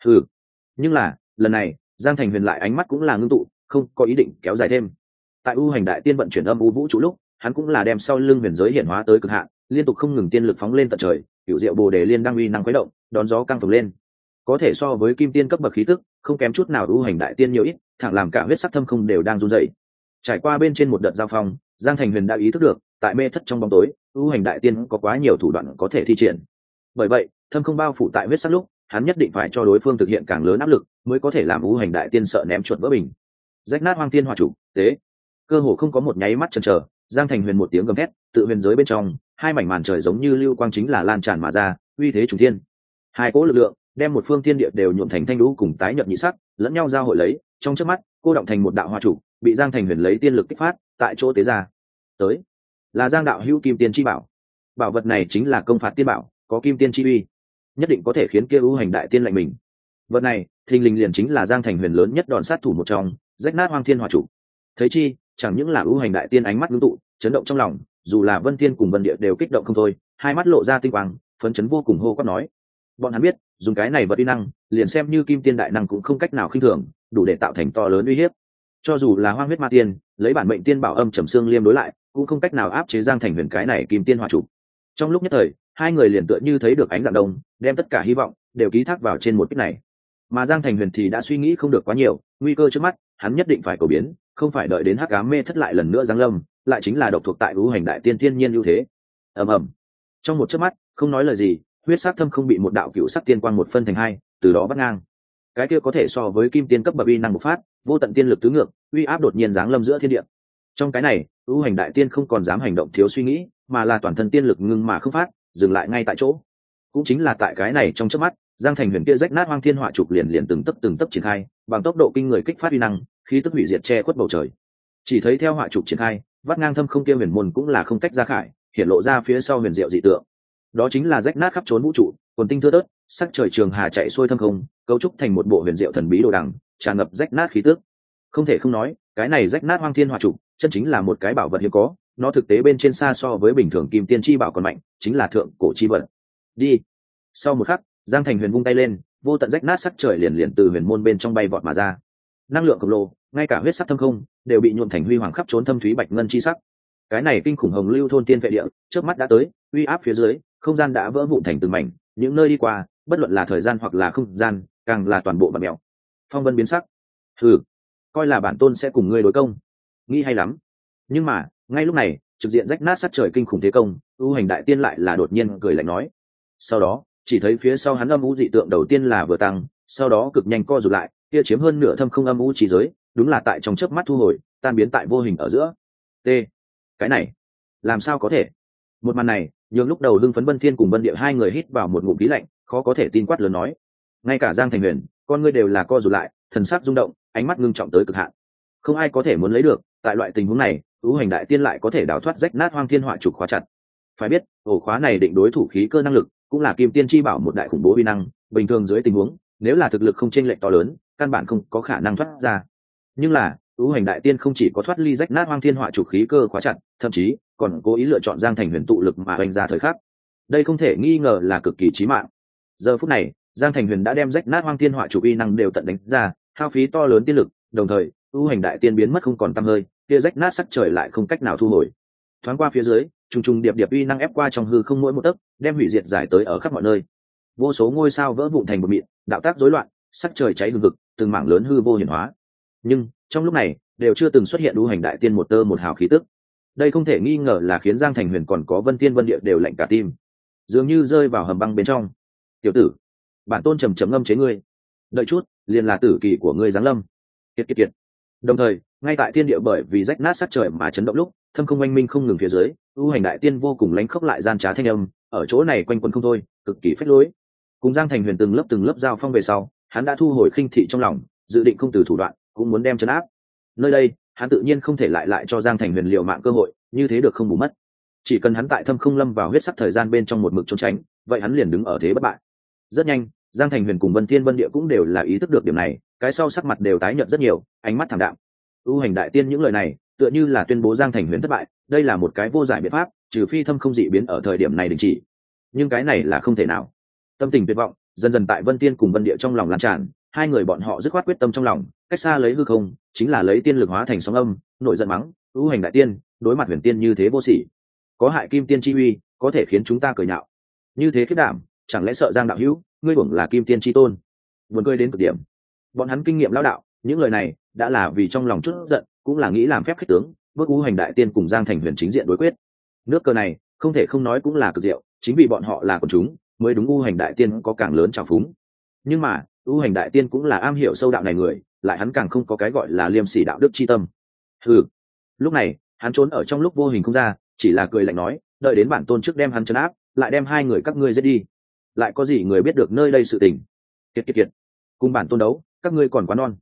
Nhưng là, lần này, Giang Thành Huyền lại ánh mắt cũng là ngưng tụ, không có ý định kéo dài thêm. Tại U hành đại tiên vận chuyển âm u vũ trụ lúc, hắn cũng là đem sau lưng huyền giới hiển hóa tới cực hạn, liên tục không ngừng tiên lực phóng lên tận trời, cửu diệu bồ đề liên đang uy năng khuấy động, đón gió căng phồng lên. Có thể so với kim tiên cấp bậc khí tức, không kém chút nào U hành đại tiên nhiều ít, thẳng làm cả huyết sắc thâm không đều đang run rẩy. Trải qua bên trên một đợt giao phong, Giang Thành Huyền đã ý thức được, tại mê thất trong bóng tối, U hành đại tiên có quá nhiều thủ đoạn có thể thi triển. Bởi vậy, thâm không bao phủ tại huyết sắc lúc, hắn nhất định phải cho đối phương thực hiện càng lớn áp lực, mới có thể làm U hành đại tiên sợ ném chuột vỡ bình. Rách nát hoang tiên hỏa chủ, tế. Cơ hồ không có một nháy mắt chần chờ, Giang Thành Huyền một tiếng gầm thét, tự huyền giới bên trong, hai mảnh màn trời giống như lưu quang chính là lan tràn mà ra, uy thế trùng thiên. Hai cỗ lực lượng, đem một phương thiên địa đều nhuộm thành thanh lũ cùng tái nhợt nhị sắc, lẫn nhau giao hội lấy, trong chớp mắt, cô động thành một đạo hỏa chủ, bị Giang Thành Huyền lấy tiên lực kích phát, tại chỗ tế ra. Tới là Giang đạo hữu kim tiên chi bảo. Bảo vật này chính là công phạt tiên bảo, có kim tiên chi uy, nhất định có thể khiến kia ưu hành đại tiên lạnh mình. Vật này thình lình liền chính là Giang Thành Huyền lớn nhất đòn sát thủ một trong, rách nát hoang thiên hỏa trụ. Thấy chi chẳng những là ưu hành đại tiên ánh mắt ngưng tụ chấn động trong lòng, dù là Vân Tiên cùng Vân Địa đều kích động không thôi, hai mắt lộ ra tinh quang, phấn chấn vô cùng hô quát nói. Bọn hắn biết dùng cái này vật uy năng, liền xem như kim tiên đại năng cũng không cách nào khinh thường, đủ để tạo thành to lớn uy hiếp. Cho dù là Hoang huyết ma tiên lấy bản mệnh tiên bảo âm trầm xương liêm đối lại, cũng không cách nào áp chế Giang Thành Huyền cái này kim tiên hỏa trụ. Trong lúc nhất thời, hai người liền tựa như thấy được ánh dạng đông, đem tất cả hy vọng đều ký thác vào trên một kích này. Mà Giang Thành Huyền thì đã suy nghĩ không được quá nhiều, nguy cơ trước mắt hắn nhất định phải cầu biến, không phải đợi đến hắc ám mê thất lại lần nữa giáng lâm, lại chính là độc thuộc tại ưu hành đại tiên thiên nhiên ưu thế. Ầm ầm. Trong một chớp mắt, không nói lời gì, huyết sắc thâm không bị một đạo cựu sắc tiên quang một phân thành hai, từ đó vắt ngang. Cái kia có thể so với kim tiên cấp bậc uy năng một phát, vô tận tiên lực tứ ngược, uy áp đột nhiên giáng lâm giữa thiên địa. Trong cái này, ưu hành đại tiên không còn dám hành động thiếu suy nghĩ, mà là toàn thân tiên lực ngưng mà không phát, dừng lại ngay tại chỗ. Cũng chính là tại cái này trong chớp mắt, Giang Thành Huyền kia rách nát hoang thiên hỏa trục liền từng tấc triển khai, bằng tốc độ kinh người kích phát uy năng, khí tức hủy diệt che khuất bầu trời. Chỉ thấy theo hỏa trục triển khai, vắt ngang thâm không kia huyền môn cũng là không cách ra khải, hiện lộ ra phía sau huyền diệu dị tượng. Đó chính là rách nát khắp trốn vũ trụ, quần tinh thưa thớt, sắc trời trường hà chạy xuôi thâm không, cấu trúc thành một bộ huyền diệu thần bí đồ đằng, tràn ngập rách nát khí tức. Không thể không nói, cái này rách nát hoang thiên hỏa trục, chân chính là một cái bảo vật hiếm có, nó thực tế bên trên xa so với bình thường kim tiên chi bảo còn mạnh, chính là thượng cổ chi vật. Đi. Sau một khắc, Giang Thành Huyền vung tay lên, vô tận rách nát sắc trời liền từ huyền môn bên trong bay vọt mà ra. Năng lượng khổng lồ, ngay cả huyết sắc thâm không đều bị nhuộm thành huy hoàng khắp trốn thâm thúy bạch ngân chi sắc. Cái này kinh khủng hồng lưu thôn tiên vệ địa, trước mắt đã tới, uy áp phía dưới, không gian đã vỡ vụn thành từng mảnh, những nơi đi qua, bất luận là thời gian hoặc là không gian, càng là toàn bộ bạt mèo. Phong vân biến sắc. Hừ, coi là bản tôn sẽ cùng ngươi đối công. Nghĩ hay lắm. Nhưng mà, ngay lúc này, trực diện rách nát sát trời kinh khủng thế công, ưu hành đại tiên lại là đột nhiên cười lạnh nói. Sau đó, chỉ thấy phía sau hắn âm u dị tượng đầu tiên là vừa tăng, sau đó cực nhanh co rụt lại, kia chiếm hơn nửa thâm không âm u chỉ giới, đúng là tại trong chớp mắt thu hồi, tan biến tại vô hình ở giữa. T. Cái này, làm sao có thể? Một màn này, nhường lúc đầu Lương Phấn Vân Thiên cùng Vân Địa hai người hít vào một ngụm khí lạnh, khó có thể tin quát lớn nói. Ngay cả Giang Thành Huyền, con ngươi đều là co rụt lại, thần sắc rung động, ánh mắt ngưng trọng tới cực hạn. Không ai có thể muốn lấy được, tại loại tình huống này, ưu hành đại tiên lại có thể đào thoát rách nát hoang thiên hỏa trục khóa chặt. Phải biết, ổ khóa này định đối thủ khí cơ năng lực, cũng là kim tiên chi bảo một đại khủng bố uy năng, bình thường dưới tình huống, nếu là thực lực không chênh lệch to lớn, căn bản không có khả năng thoát ra. Nhưng là, ưu hành đại tiên không chỉ có thoát ly rách nát hoang thiên hỏa trục khí cơ khóa chặt, thậm chí còn cố ý lựa chọn Giang Thành Huyền tụ lực mà đánh ra thời khắc. Đây không thể nghi ngờ là cực kỳ chí mạng. Giờ phút này, Giang Thành Huyền đã đem rách nát hoang thiên hỏa trục uy năng đều tận đánh ra, hao phí to lớn tiên lực, đồng thời, ưu hành đại tiên biến mất không còn tăm hơi, kia rách nát sắc trời lại không cách nào thu hồi. Thoáng qua phía dưới, trùng trùng điệp điệp uy năng ép qua trong hư không mỗi một tấc, đem hủy diệt giải tới ở khắp mọi nơi. Vô số ngôi sao vỡ vụn thành một mịn, đạo tác rối loạn, sắc trời cháy hừng hực, từng mảng lớn hư vô hiển hóa. Nhưng trong lúc này, đều chưa từng xuất hiện ưu hành đại tiên một tơ một hào khí tức. Đây không thể nghi ngờ là khiến Giang Thành Huyền còn có Vân Tiên Vân Địa đều lạnh cả tim, dường như rơi vào hầm băng bên trong. Tiểu tử, bản tôn trầm trầm ngâm chế ngươi, đợi chút, liền là tử kỳ của ngươi giáng lâm. Kiệt. Đồng thời, ngay tại thiên địa bởi vì rách nát sát trời mà chấn động lúc, thâm không oanh minh không ngừng phía dưới, ưu hành đại tiên vô cùng lánh khốc lại gian trá thanh âm, ở chỗ này quanh quẩn không thôi, cực kỳ phách lối. Cùng Giang Thành Huyền từng lớp giao phong về sau, hắn đã thu hồi khinh thị trong lòng, dự định không từ thủ đoạn, cũng muốn đem trấn áp. Nơi đây, hắn tự nhiên không thể lại cho Giang Thành Huyền liều mạng cơ hội, như thế được không bù mất. Chỉ cần hắn tại thâm không lâm vào huyết sắc thời gian bên trong một mực trốn tránh, vậy hắn liền đứng ở thế bất bại. Rất nhanh, Giang Thành Huyền cùng Vân Thiên Vân Địa cũng đều là ý thức được điểm này, cái sau sắc mặt đều tái nhợt rất nhiều, ánh mắt thảm đạm. ưu hành đại tiên những lời này tựa như là tuyên bố Giang Thành Huyền thất bại, đây là một cái vô giải biện pháp, trừ phi thâm không dị biến ở thời điểm này đình chỉ. Nhưng cái này là không thể nào. Tâm tình tuyệt vọng dần dần tại Vân Tiên cùng Vân Địa trong lòng lan tràn, hai người bọn họ dứt khoát quyết tâm trong lòng, cách xa lấy hư không, chính là lấy tiên lực hóa thành sóng âm, nổi giận mắng, ưu hành đại tiên, đối mặt huyền tiên như thế vô sỉ, có hại kim tiên chi uy, có thể khiến chúng ta cười nhạo. Như thế khiết đảm, chẳng lẽ sợ Giang đạo hữu, ngươi hưởng là kim tiên chi tôn? Buồn cười đến cực điểm. Bọn hắn kinh nghiệm lão đạo, những lời này đã là vì trong lòng chút giận, cũng là nghĩ làm phép khích tướng, bước ưu hành đại tiên cùng Giang Thành Huyền chính diện đối quyết. Nước cờ này không thể không nói cũng là cực diệu, chính vì bọn họ là quần chúng, mới đúng ưu hành đại tiên có càng lớn trào phúng. Nhưng mà ưu hành đại tiên cũng là am hiểu sâu đạo này người, lại hắn càng không có cái gọi là liêm sỉ đạo đức chi tâm. Lúc này hắn trốn ở trong lúc vô hình không ra, chỉ là cười lạnh nói, đợi đến bản tôn trước đem hắn trấn áp, lại đem hai người các ngươi giết đi, lại có gì người biết được nơi đây sự tình. Kiệt, cùng bản tôn đấu, các ngươi còn quá non.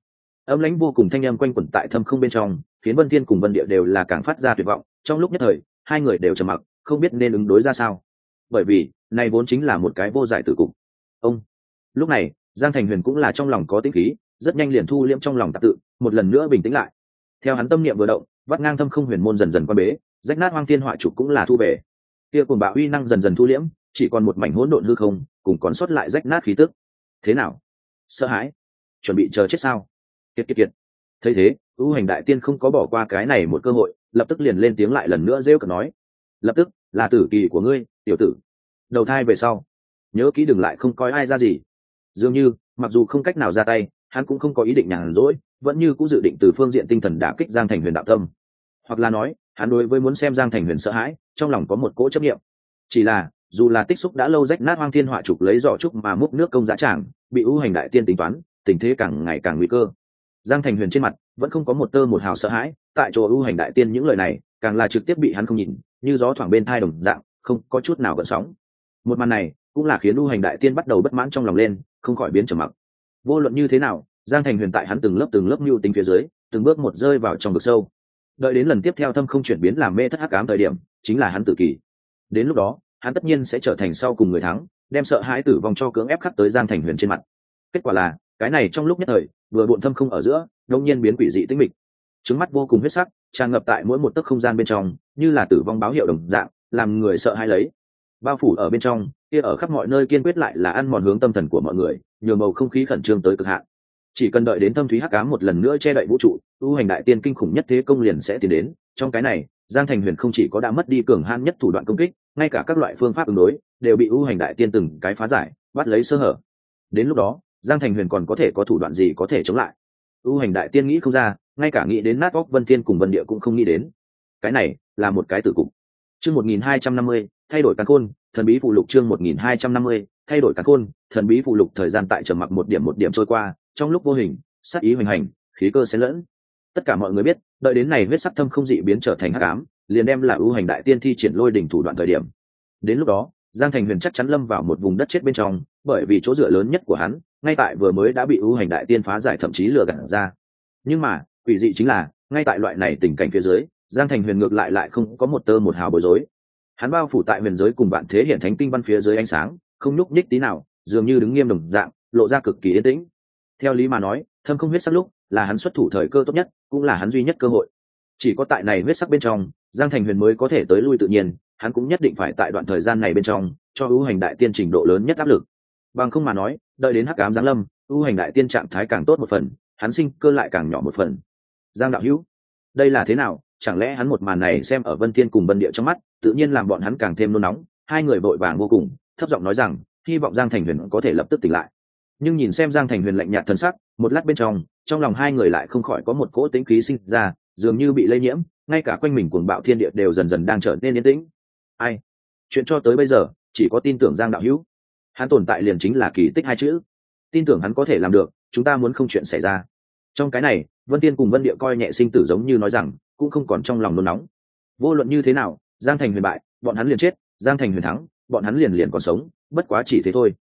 Âm lãnh vô cùng thanh âm quanh quẩn tại thâm không bên trong, khiến Vân Thiên cùng Vân Địa đều là càng phát ra tuyệt vọng. Trong lúc nhất thời, hai người đều trầm mặc, không biết nên ứng đối ra sao. Bởi vì, này vốn chính là một cái vô giải tử cục. Ông. Lúc này, Giang Thành Huyền cũng là trong lòng có tĩnh khí, rất nhanh liền thu liễm trong lòng tạp tự, một lần nữa bình tĩnh lại. Theo hắn tâm niệm vừa động, vắt ngang thâm không huyền môn dần dần qua bế, rách nát hoang thiên họa trục cũng là thu về. Kia cuồng bạo uy năng dần dần thu liễm, chỉ còn một mảnh hỗn độn hư không, cùng còn sót lại rách nát khí tức. Thế nào? Sợ hãi? Chuẩn bị chờ chết sao? Kiệt. Thấy thế, U Hành Đại Tiên không có bỏ qua cái này một cơ hội, lập tức liền lên tiếng lại lần nữa rêu cợt nói: lập tức là tử kỳ của ngươi, tiểu tử. Đầu thai về sau, nhớ kỹ đừng lại không coi ai ra gì. Dường như, mặc dù không cách nào ra tay, hắn cũng không có ý định nhàn rỗi, vẫn như cũng dự định từ phương diện tinh thần đả kích Giang Thành Huyền đạo tâm. Hoặc là nói, hắn đối với muốn xem Giang Thành Huyền sợ hãi, trong lòng có một cỗ chấp niệm. Chỉ là, dù là tích xúc đã lâu rách nát hoang thiên họa trục lấy giỏ trúc mà múc nước công giá tràng, bị U Hành Đại Tiên tính toán, tình thế càng ngày càng nguy cơ. Giang Thành Huyền trên mặt vẫn không có một tơ một hào sợ hãi, tại chỗ U Hành Đại Tiên những lời này, càng là trực tiếp bị hắn không nhìn, như gió thoảng bên thai đồng dạng, không có chút nào gợn sóng. Một màn này cũng là khiến U Hành Đại Tiên bắt đầu bất mãn trong lòng lên, không khỏi biến trầm mặc. Vô luận như thế nào, Giang Thành Huyền tại hắn từng lớp mưu tính phía dưới, từng bước một rơi vào trong vực sâu. Đợi đến lần tiếp theo thâm không chuyển biến làm mê thất hắc ám thời điểm, chính là hắn tự kỷ. Đến lúc đó, hắn tất nhiên sẽ trở thành sau cùng người thắng, đem sợ hãi tử vong cho cưỡng ép khắc tới Giang Thành Huyền trên mặt. Kết quả là, cái này trong lúc nhất thời, vừa buộn thâm không ở giữa, đột nhiên biến quỷ dị tĩnh mịch. Trứng mắt vô cùng huyết sắc, tràn ngập tại mỗi một tấc không gian bên trong, như là tử vong báo hiệu đồng dạng, làm người sợ hãi lấy. Bao phủ ở bên trong, kia ở khắp mọi nơi kiên quyết lại là ăn mòn hướng tâm thần của mọi người, nhường bầu không khí khẩn trương tới cực hạn. Chỉ cần đợi đến thâm thúy hắc ám một lần nữa che đậy vũ trụ, U Hành Đại Tiên kinh khủng nhất thế công liền sẽ tiến đến. Trong cái này, Giang Thành Huyền không chỉ có đã mất đi cường han nhất thủ đoạn công kích, ngay cả các loại phương pháp ứng đối đều bị U Hành Đại Tiên từng cái phá giải, bắt lấy sơ hở. Đến lúc đó, Giang Thành Huyền còn có thể có thủ đoạn gì có thể chống lại? U Hành Đại Tiên nghĩ không ra, ngay cả nghĩ đến nát óc Vân Thiên cùng Vân Địa cũng không nghĩ đến. Cái này là một cái tử cục. Chương 1250, thay đổi càn khôn, thần bí phụ lục chương 1250, thay đổi càn khôn, thần bí phụ lục thời gian tại trầm mặc một điểm trôi qua, trong lúc vô hình, sát ý hoành hành, khí cơ xen lẫn. Tất cả mọi người biết, đợi đến này huyết sắc thâm không dị biến trở thành hắc ám, liền đem là U Hành Đại Tiên thi triển lôi đỉnh thủ đoạn thời điểm. Đến lúc đó, Giang Thành Huyền chắc chắn lâm vào một vùng đất chết bên trong, bởi vì chỗ dựa lớn nhất của hắn, ngay tại vừa mới đã bị U Hành Đại Tiên phá giải thậm chí lừa gạt ra. Nhưng mà, quỷ dị chính là, ngay tại loại này tình cảnh phía dưới, Giang Thành Huyền ngược lại không có một tơ một hào bối rối. Hắn bao phủ tại huyền giới cùng vạn thế hiển thánh kinh văn phía dưới ánh sáng, không nhúc nhích tí nào, dường như đứng nghiêm đồng dạng, lộ ra cực kỳ yên tĩnh. Theo lý mà nói, thâm không huyết sắc lúc là hắn xuất thủ thời cơ tốt nhất, cũng là hắn duy nhất cơ hội. Chỉ có tại này huyết sắc bên trong, Giang Thành Huyền mới có thể tới lui tự nhiên, hắn cũng nhất định phải tại đoạn thời gian này bên trong, cho U Hành Đại Tiên trình độ lớn nhất áp lực. Bằng không mà nói, đợi đến hắc ám giáng lâm, U Hành Đại Tiên trạng thái càng tốt một phần, hắn sinh cơ lại càng nhỏ một phần. Giang đạo hữu, đây là thế nào? Chẳng lẽ hắn một màn này xem ở Vân Thiên cùng Vân Địa trong mắt, tự nhiên làm bọn hắn càng thêm nôn nóng. Hai người vội vàng vô cùng, thấp giọng nói rằng, hy vọng Giang Thành Huyền có thể lập tức tỉnh lại. Nhưng nhìn xem Giang Thành Huyền lạnh nhạt thần sắc, một lát bên trong lòng hai người lại không khỏi có một cỗ tĩnh khí sinh ra, dường như bị lây nhiễm, ngay cả quanh mình cuồng bạo thiên địa đều dần dần đang trở nên yên tĩnh. Ai? Chuyện cho tới bây giờ, chỉ có tin tưởng Giang đạo hữu. Hắn tồn tại liền chính là kỳ tích hai chữ. Tin tưởng hắn có thể làm được, chúng ta muốn không chuyện xảy ra. Trong cái này, Vân Tiên cùng Vân Địa coi nhẹ sinh tử giống như nói rằng, cũng không còn trong lòng nôn nóng. Vô luận như thế nào, Giang Thành Huyền bại, bọn hắn liền chết, Giang Thành Huyền thắng, bọn hắn liền còn sống, bất quá chỉ thế thôi.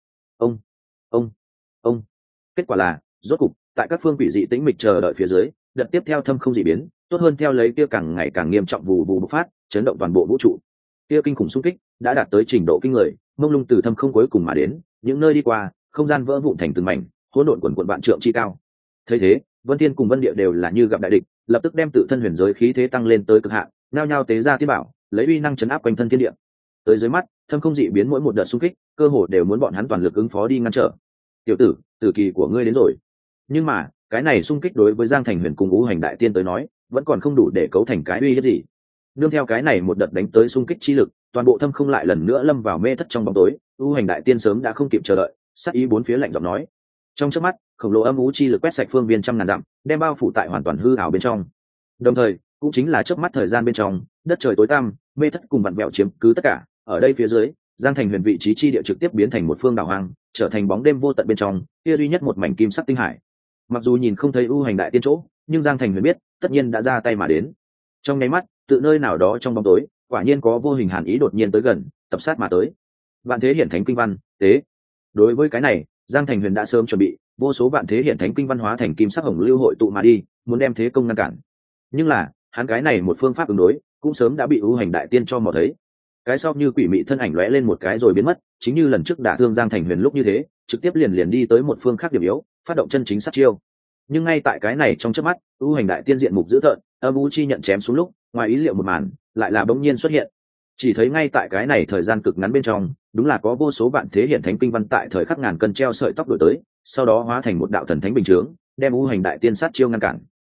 Ông. Kết quả là, rốt cục, tại các phương quỷ dị tĩnh mịch chờ đợi phía dưới, đợt tiếp theo thâm không dị biến, tốt hơn theo lấy kia càng ngày càng nghiêm trọng vụ bộc phát, chấn động toàn bộ vũ trụ. Kia kinh khủng xung kích đã đạt tới trình độ kinh người, mông lung từ thâm không cuối cùng mà đến, những nơi đi qua, không gian vỡ vụn thành từng mảnh, hỗn độn quần quần vạn trượng chi cao. Thấy thế, Vân Thiên cùng Vân Địa đều là như gặp đại địch, lập tức đem tự thân huyền giới khí thế tăng lên tới cực hạn, nhao nhao tế ra tiên bảo, lấy uy năng chấn áp quanh thân thiên địa. Tới dưới mắt, thâm không dị biến mỗi một đợt xung kích, cơ hồ đều muốn bọn hắn toàn lực ứng phó đi ngăn trở. Tiểu tử, tử kỳ của ngươi đến rồi. Nhưng mà, cái này xung kích đối với Giang Thành Huyền cùng U Hành Đại Tiên tới nói, vẫn còn không đủ để cấu thành cái uy hiếp gì. Nương theo cái này một đợt đánh tới xung kích chi lực, toàn bộ thâm không lại lần nữa lâm vào mê thất trong bóng tối. U Hành Đại Tiên sớm đã không kịp chờ đợi, sát ý bốn phía lạnh giọng nói. Trong chớp mắt, khổng lồ âm u chi lực quét sạch phương viên trăm ngàn dặm, đem bao phủ tại hoàn toàn hư ảo bên trong. Đồng thời, cũng chính là chớp mắt thời gian bên trong, đất trời tối tăm, mê thất cùng vặn vẹo chiếm cứ tất cả. Ở đây phía dưới, Giang Thành Huyền vị trí chi địa trực tiếp biến thành một phương đảo hoang, trở thành bóng đêm vô tận bên trong, kia duy nhất một mảnh kim sắc tinh hải. Mặc dù nhìn không thấy U Hành Đại Tiên chỗ, nhưng Giang Thành Huyền biết, tất nhiên đã ra tay mà đến. Trong nháy mắt, tự nơi nào đó trong bóng tối, quả nhiên có vô hình hàn ý đột nhiên tới gần, tập sát mà tới. Vạn thế hiển thánh kinh văn, tế. Đối với cái này, Giang Thành Huyền đã sớm chuẩn bị, vô số vạn thế hiển thánh kinh văn hóa thành kim sắc hồng lưu hội tụ mà đi, muốn đem thế công ngăn cản. Nhưng là, hắn cái này một phương pháp ứng đối, cũng sớm đã bị ưu hành đại tiên cho mò thấy. Cái sau như quỷ mị thân ảnh lóe lên một cái rồi biến mất, chính như lần trước đả thương Giang Thành Huyền lúc như thế, trực tiếp liền đi tới một phương khác điểm yếu, phát động chân chính sát chiêu. Nhưng ngay tại cái này trong chớp mắt, ưu hành đại tiên diện mục dữ tợn, âm u chi nhận chém xuống lúc, ngoài ý liệu một màn, lại là bỗng nhiên xuất hiện. Chỉ thấy ngay tại cái này thời gian cực ngắn bên trong, đúng là có vô số vạn thế hiển thánh kinh văn tại thời khắc ngàn cân treo sợi tóc đổi tới, sau đó hóa thành một đạo thần thánh bình chướng, đem ưu hành đại tiên sát chiêu ngăn cản.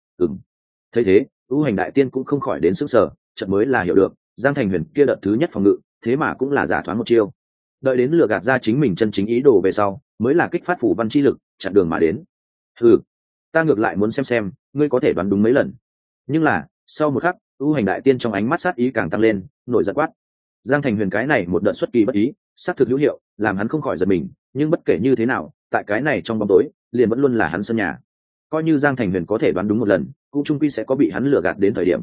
Thấy thế, ưu hành đại tiên cũng không khỏi đến sức sở, chợt mới là hiểu được, Giang Thành Huyền kia đợt thứ nhất phòng ngự, thế mà cũng là giả thoáng một chiêu. Đợi đến lừa gạt ra chính mình chân chính ý đồ về sau, mới là kích phát phủ văn chi lực, chặn đường mà đến. Ta ngược lại muốn xem ngươi có thể đoán đúng mấy lần. Nhưng là, sau một khắc, ưu hành đại tiên trong ánh mắt sát ý càng tăng lên, nổi giận quát. Giang Thành Huyền cái này một đợt xuất kỳ bất ý, sát thực hữu hiệu, làm hắn không khỏi giật mình, nhưng bất kể như thế nào, tại cái này trong bóng tối, liền vẫn luôn là hắn sân nhà. Coi như Giang Thành Huyền có thể đoán đúng một lần, cũng chung quy sẽ có bị hắn lừa gạt đến thời điểm.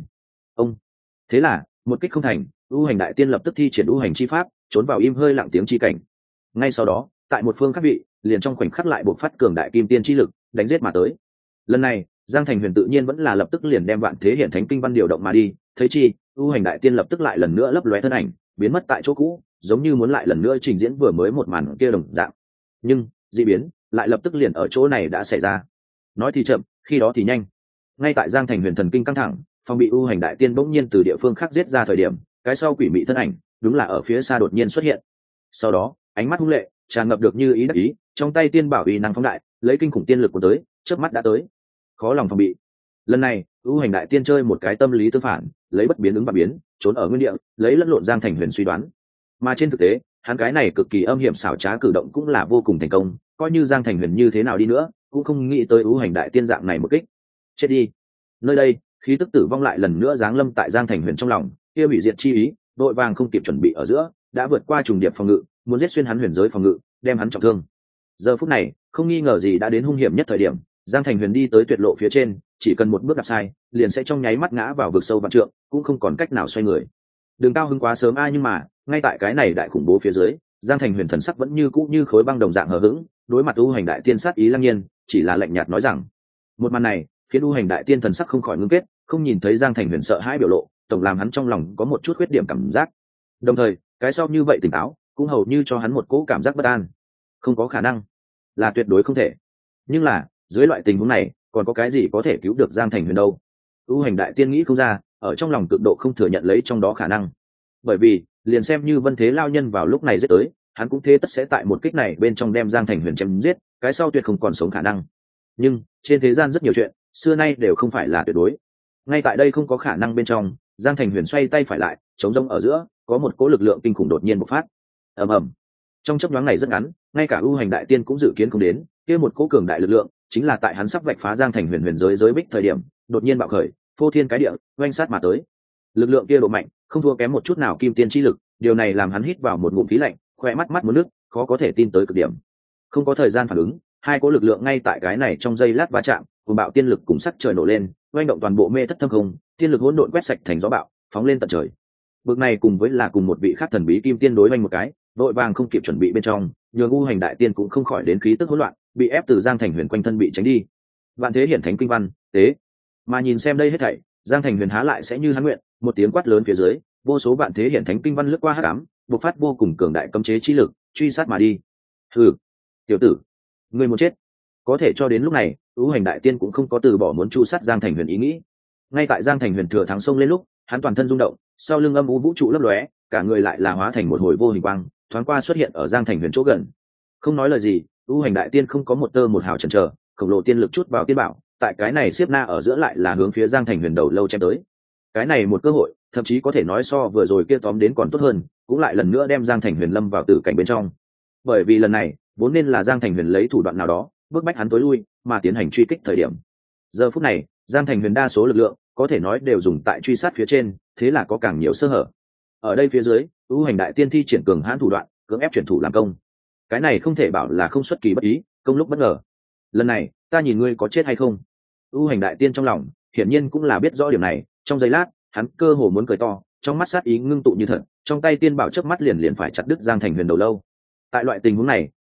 Thế là, một kích không thành, ưu hành đại tiên lập tức thi triển ưu hành chi pháp, trốn vào im hơi lặng tiếng chi cảnh. Ngay sau đó, tại một phương khác vị, liền trong khoảnh khắc lại bộc phát cường đại kim tiên chi lực, đánh giết mà tới. Lần này, Giang Thành Huyền tự nhiên vẫn là lập tức liền đem vạn thế hiển thánh kinh văn điều động mà đi, thấy chi, ưu hành đại tiên lập tức lại lần nữa lấp lóe thân ảnh, biến mất tại chỗ cũ, giống như muốn lại lần nữa trình diễn vừa mới một màn kia đồng dạng. Nhưng, dị biến lại lập tức liền ở chỗ này đã xảy ra. Nói thì chậm, khi đó thì nhanh. Ngay tại Giang Thành Huyền thần kinh căng thẳng, phòng bị ưu hành đại tiên bỗng nhiên từ địa phương khác giết ra thời điểm, cái sau quỷ mị thân ảnh, đúng là ở phía xa đột nhiên xuất hiện. Sau đó, ánh mắt hung lệ, tràn ngập được như ý đắc ý, trong tay tiên bảo uy năng phóng đại, lấy kinh khủng tiên lực của tới, chớp mắt đã tới. Khó lòng phòng bị. Lần này, ưu hành đại tiên chơi một cái tâm lý tương phản, lấy bất biến ứng và biến, trốn ở nguyên địa, lấy lẫn lộn Giang Thành Huyền suy đoán. Mà trên thực tế, hắn cái này cực kỳ âm hiểm xảo trá cử động cũng là vô cùng thành công, coi như Giang Thành Huyền như thế nào đi nữa, cũng không nghĩ tới ưu hành đại tiên dạng này một kích. Chết đi. Nơi đây, khí tức tử vong lại lần nữa giáng lâm tại Giang Thành Huyền trong lòng, kia hủy diệt chi ý, đội vàng không kịp chuẩn bị ở giữa, đã vượt qua trùng điệp phòng ngự, muốn giết xuyên hắn huyền giới phòng ngự, đem hắn trọng thương. Giờ phút này, không nghi ngờ gì đã đến hung hiểm nhất thời điểm, Giang Thành Huyền đi tới tuyệt lộ phía trên, chỉ cần một bước đạp sai, liền sẽ trong nháy mắt ngã vào vực sâu vạn trượng, cũng không còn cách nào xoay người. Đường cao hứng quá sớm nhưng mà, ngay tại cái này đại khủng bố phía dưới, Giang Thành Huyền thần sắc vẫn như cũ như khối băng đồng dạng hờ hững, đối mặt U Hành đại tiên sát ý lăng nhiên, chỉ là lạnh nhạt nói rằng, một màn này khiến U Hành đại tiên thần sắc không khỏi ngưng kết, không nhìn thấy Giang Thành Huyền sợ hãi biểu lộ, tổng làm hắn trong lòng có một chút khuyết điểm cảm giác. Đồng thời, cái sau như vậy tỉnh táo, cũng hầu như cho hắn một cỗ cảm giác bất an. Không có khả năng, là tuyệt đối không thể. Nhưng là, dưới loại tình huống này, còn có cái gì có thể cứu được Giang Thành Huyền đâu? U Hành đại tiên nghĩ không ra, ở trong lòng cực độ không thừa nhận lấy trong đó khả năng. Bởi vì, liền xem như Vân Thế lao nhân vào lúc này giết tới, hắn cũng thế tất sẽ tại một kích này bên trong đem Giang Thành Huyền chém giết, cái sau tuyệt không còn sống khả năng. Nhưng, trên thế gian rất nhiều chuyện, xưa nay đều không phải là tuyệt đối. Ngay tại đây không có khả năng bên trong, Giang Thành Huyền xoay tay phải lại, chống rông ở giữa, có một cỗ lực lượng kinh khủng đột nhiên bộc phát. Ầm ầm. Trong chốc nhoáng này rất ngắn, ngay cả U Hành đại tiên cũng dự kiến không đến, kia một cỗ cường đại lực lượng, chính là tại hắn sắp vạch phá Giang Thành Huyền huyền giới bích thời điểm, đột nhiên bạo khởi, phô thiên cái địa, oanh sát mà tới. Lực lượng kia độ mạnh, không thua kém một chút nào kim tiên chi lực, điều này làm hắn hít vào một ngụm khí lạnh, khỏe mắt muốn nước, khó có thể tin tới cực điểm. Không có thời gian phản ứng, hai cỗ lực lượng ngay tại cái này trong giây lát va chạm, cùng bạo tiên lực cùng sắc trời nổ lên, oanh động toàn bộ mê thất thâm không, tiên lực hỗn độn quét sạch thành gió bạo, phóng lên tận trời. Bước này cùng với là cùng một vị khác thần bí kim tiên đối oanh một cái, đội vàng không kịp chuẩn bị bên trong, nhường U Hành đại tiên cũng không khỏi đến khí tức hỗn loạn, bị ép từ Giang Thành Huyền quanh thân bị tránh đi. Vạn thế hiển thánh kinh văn, tế. Mà nhìn xem đây hết thảy, Giang Thành Huyền há lại sẽ như hắn nguyện, một tiếng quát lớn phía dưới, vô số vạn thế hiển thánh kinh văn lướt qua hắc ám, bộc phát vô cùng cường đại cấm chế chi lực, truy sát mà đi. Hừ, tiểu tử, ngươi muốn chết. Có thể cho đến lúc này, U Hành đại tiên cũng không có từ bỏ muốn chu sát Giang Thành Huyền ý nghĩ. Ngay tại Giang Thành Huyền thừa thắng xông lên lúc, hắn toàn thân rung động, sau lưng âm u vũ trụ lấp lóe, cả người lại là hóa thành một hồi vô hình quang, thoáng qua xuất hiện ở Giang Thành Huyền chỗ gần. Không nói lời gì, U Hành đại tiên không có một tơ một hào chần chờ, khổng lồ tiên lực chút vào tiên bảo, tại cái này xiếp na ở giữa lại là hướng phía Giang Thành Huyền đầu lâu chém tới. Cái này một cơ hội, thậm chí có thể nói so vừa rồi kia tóm đến còn tốt hơn, cũng lại lần nữa đem Giang Thành Huyền lâm vào tử cảnh bên trong. Bởi vì lần này, vốn nên là Giang Thành Huyền lấy thủ đoạn nào đó, bước bách hắn tối lui, mà tiến hành truy kích thời điểm. Giờ phút này, Giang Thành Huyền đa số lực lượng, có thể nói đều dùng tại truy sát phía trên, thế là có càng nhiều sơ hở. Ở đây phía dưới, U Hành đại tiên thi triển cường hãn thủ đoạn, cưỡng ép chuyển thủ làm công. Cái này không thể bảo là không xuất kỳ bất ý, công lúc bất ngờ. Lần này, ta nhìn ngươi có chết hay không? U Hành đại tiên trong lòng, hiển nhiên cũng là biết rõ điểm này, trong giây lát, hắn cơ hồ muốn cười to, trong mắt sát ý ngưng tụ như thật, trong tay tiên bảo chớp mắt liền phải chặt đứt Giang Thành Huyền đầu lâu. Tại loại tình huống này,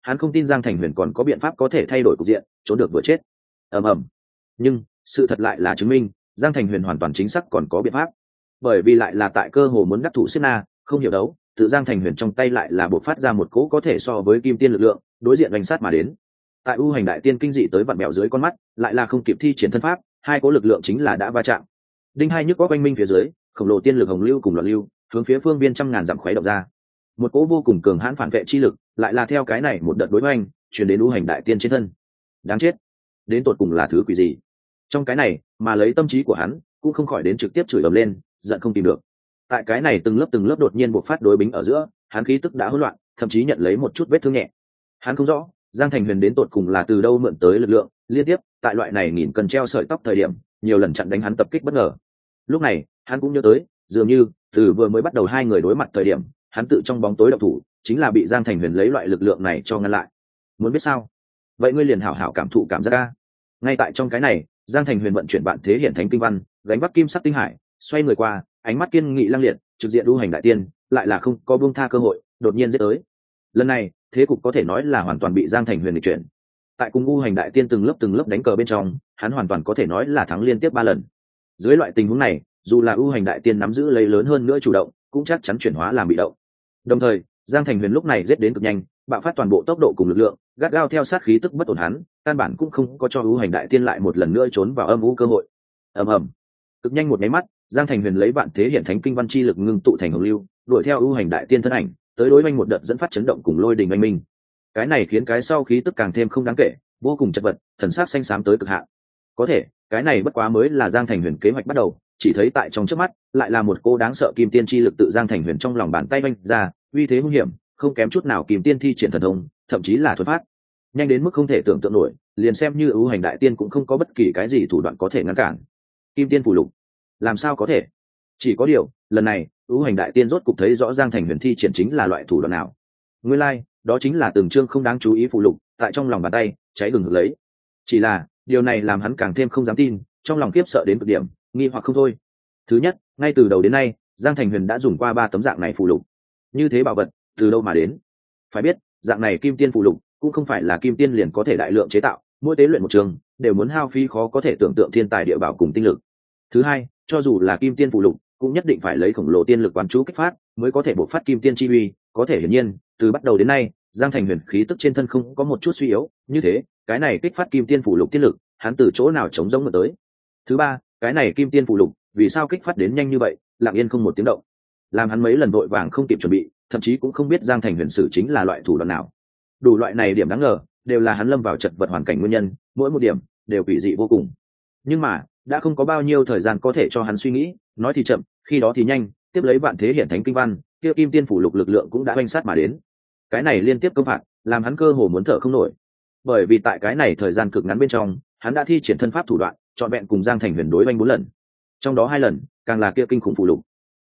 hắn không tin Giang Thành Huyền còn có biện pháp có thể thay đổi cục diện, trốn được vừa chết. Ầm ầm. Nhưng sự thật lại là chứng minh, Giang Thành Huyền hoàn toàn chính xác còn có biện pháp. Bởi vì lại là tại cơ hồ muốn đắc thủ Siết Na, không hiểu đấu, tự Giang Thành Huyền trong tay lại là bộc phát ra một cỗ có thể so với kim tiên lực lượng, đối diện đánh sát mà đến. Tại U Hành Đại Tiên kinh dị tới vặn bẹo dưới con mắt, lại là không kịp thi triển thân pháp, hai cỗ lực lượng chính là đã va chạm. Đinh hai nhức có quanh minh phía dưới, khổng lồ tiên lực hồng lưu cùng loạn lưu, hướng phía phương viên trăm ngàn dặm khuấy động ra. Một cỗ vô cùng cường hãn phản vệ chi lực, lại là theo cái này một đợt đối hoành, truyền đến U Hành Đại Tiên trên thân. Đáng chết, đến tột cùng là thứ quỷ gì? Trong cái này, mà lấy tâm trí của hắn, cũng không khỏi đến trực tiếp chửi ầm lên, giận không tìm được. Tại cái này từng lớp đột nhiên bộc phát đối bính ở giữa, hắn khí tức đã hỗn loạn, thậm chí nhận lấy một chút vết thương nhẹ. Hắn không rõ, Giang Thành Huyền đến tột cùng là từ đâu mượn tới lực lượng, liên tiếp, tại loại này nghìn cân treo sợi tóc thời điểm, nhiều lần chặn đánh hắn tập kích bất ngờ. Lúc này, hắn cũng nhớ tới, dường như từ vừa mới bắt đầu hai người đối mặt thời điểm, hắn tự trong bóng tối động thủ, chính là bị Giang Thành Huyền lấy loại lực lượng này cho ngăn lại. Muốn biết sao? Vậy ngươi liền hảo hảo cảm thụ cảm giác a. Ngay tại trong cái này, Giang Thành Huyền vận chuyển vạn thế hiển thánh kinh văn, gánh vác kim sắc tinh hải, xoay người qua, ánh mắt kiên nghị lăng liệt, trực diện U Hành Đại Tiên, lại là không có buông tha cơ hội, đột nhiên giết tới. Lần này, thế cục có thể nói là hoàn toàn bị Giang Thành Huyền nghịch chuyển. Tại cùng U Hành Đại Tiên từng lớp đánh cờ bên trong, hắn hoàn toàn có thể nói là thắng liên tiếp 3 lần. Dưới loại tình huống này, dù là U Hành Đại Tiên nắm giữ lấy lớn hơn nữa chủ động, cũng chắc chắn chuyển hóa làm bị động. Đồng thời, Giang Thành Huyền lúc này giết đến cực nhanh, bạo phát toàn bộ tốc độ cùng lực lượng, gắt gao theo sát khí tức bất ổn hắn, căn bản cũng không có cho U Hành Đại Tiên lại một lần nữa trốn vào âm u cơ hội. Ầm ầm. Cực nhanh một cái mắt, Giang Thành Huyền lấy vạn thế hiển thánh kinh văn chi lực ngưng tụ thành hồng lưu, đuổi theo U Hành Đại Tiên thân ảnh, tới đối oanh một đợt dẫn phát chấn động cùng lôi đình oanh minh. Cái này khiến cái sau khí tức càng thêm không đáng kể, vô cùng chật vật, thần sắc xanh xám tới cực hạn. Có thể, cái này bất quá mới là Giang Thành Huyền kế hoạch bắt đầu, chỉ thấy tại trong trước mắt, lại là một cô đáng sợ kim tiên chi lực tự Giang Thành Huyền trong lòng bàn tay oanh ra, uy thế hung hiểm, không kém chút nào kim tiên thi triển thần thông, thậm chí là thuật pháp, nhanh đến mức không thể tưởng tượng nổi, liền xem như U Hành Đại Tiên cũng không có bất kỳ cái gì thủ đoạn có thể ngăn cản. Kim tiên phù lục, làm sao có thể? Chỉ có điều, lần này, U Hành Đại Tiên rốt cục thấy rõ Giang Thành Huyền thi triển chính là loại thủ đoạn nào. Nguyên lai, đó chính là từng chương không đáng chú ý phù lục, tại trong lòng bàn tay, cháy hừng hực lấy. Chỉ là, điều này làm hắn càng thêm không dám tin, trong lòng khiếp sợ đến cực điểm, nghi hoặc không thôi. Thứ nhất, ngay từ đầu đến nay, Giang Thành Huyền đã dùng qua 3 tấm dạng này phù lục. Như thế bảo vật, từ đâu mà đến? Phải biết, dạng này kim tiên phù lục cũng không phải là kim tiên liền có thể đại lượng chế tạo, mỗi tế luyện một trường đều muốn hao phí khó có thể tưởng tượng thiên tài địa bảo cùng tinh lực. Thứ hai, cho dù là kim tiên phù lục cũng nhất định phải lấy khổng lồ tiên lực quán chú kích phát mới có thể bộc phát kim tiên chi uy, có thể hiển nhiên từ bắt đầu đến nay Giang Thành Huyền khí tức trên thân không có một chút suy yếu, như thế cái này kích phát kim tiên phù lục tiên lực hắn từ chỗ nào chống giống tới? Thứ ba, cái này kim tiên phù lục vì sao kích phát đến nhanh như vậy, lặng yên không một tiếng động, làm hắn mấy lần vội vàng không kịp chuẩn bị, thậm chí cũng không biết Giang Thành Huyền sử chính là loại thủ đoạn nào. Đủ loại này điểm đáng ngờ đều là hắn lâm vào chật vật hoàn cảnh nguyên nhân, mỗi một điểm đều quỷ dị vô cùng. Nhưng mà đã không có bao nhiêu thời gian có thể cho hắn suy nghĩ, nói thì chậm, khi đó thì nhanh, tiếp lấy vạn thế hiển thánh kinh văn, kia kim tiên phủ lục lực lượng cũng đã oanh sát mà đến. Cái này liên tiếp công phạt, làm hắn cơ hồ muốn thở không nổi. Bởi vì tại cái này thời gian cực ngắn bên trong, hắn đã thi triển thân pháp thủ đoạn, trọn vẹn cùng Giang Thành Huyền đối oanh 4 lần. Trong đó 2 lần, càng là kia kinh khủng phủ lục,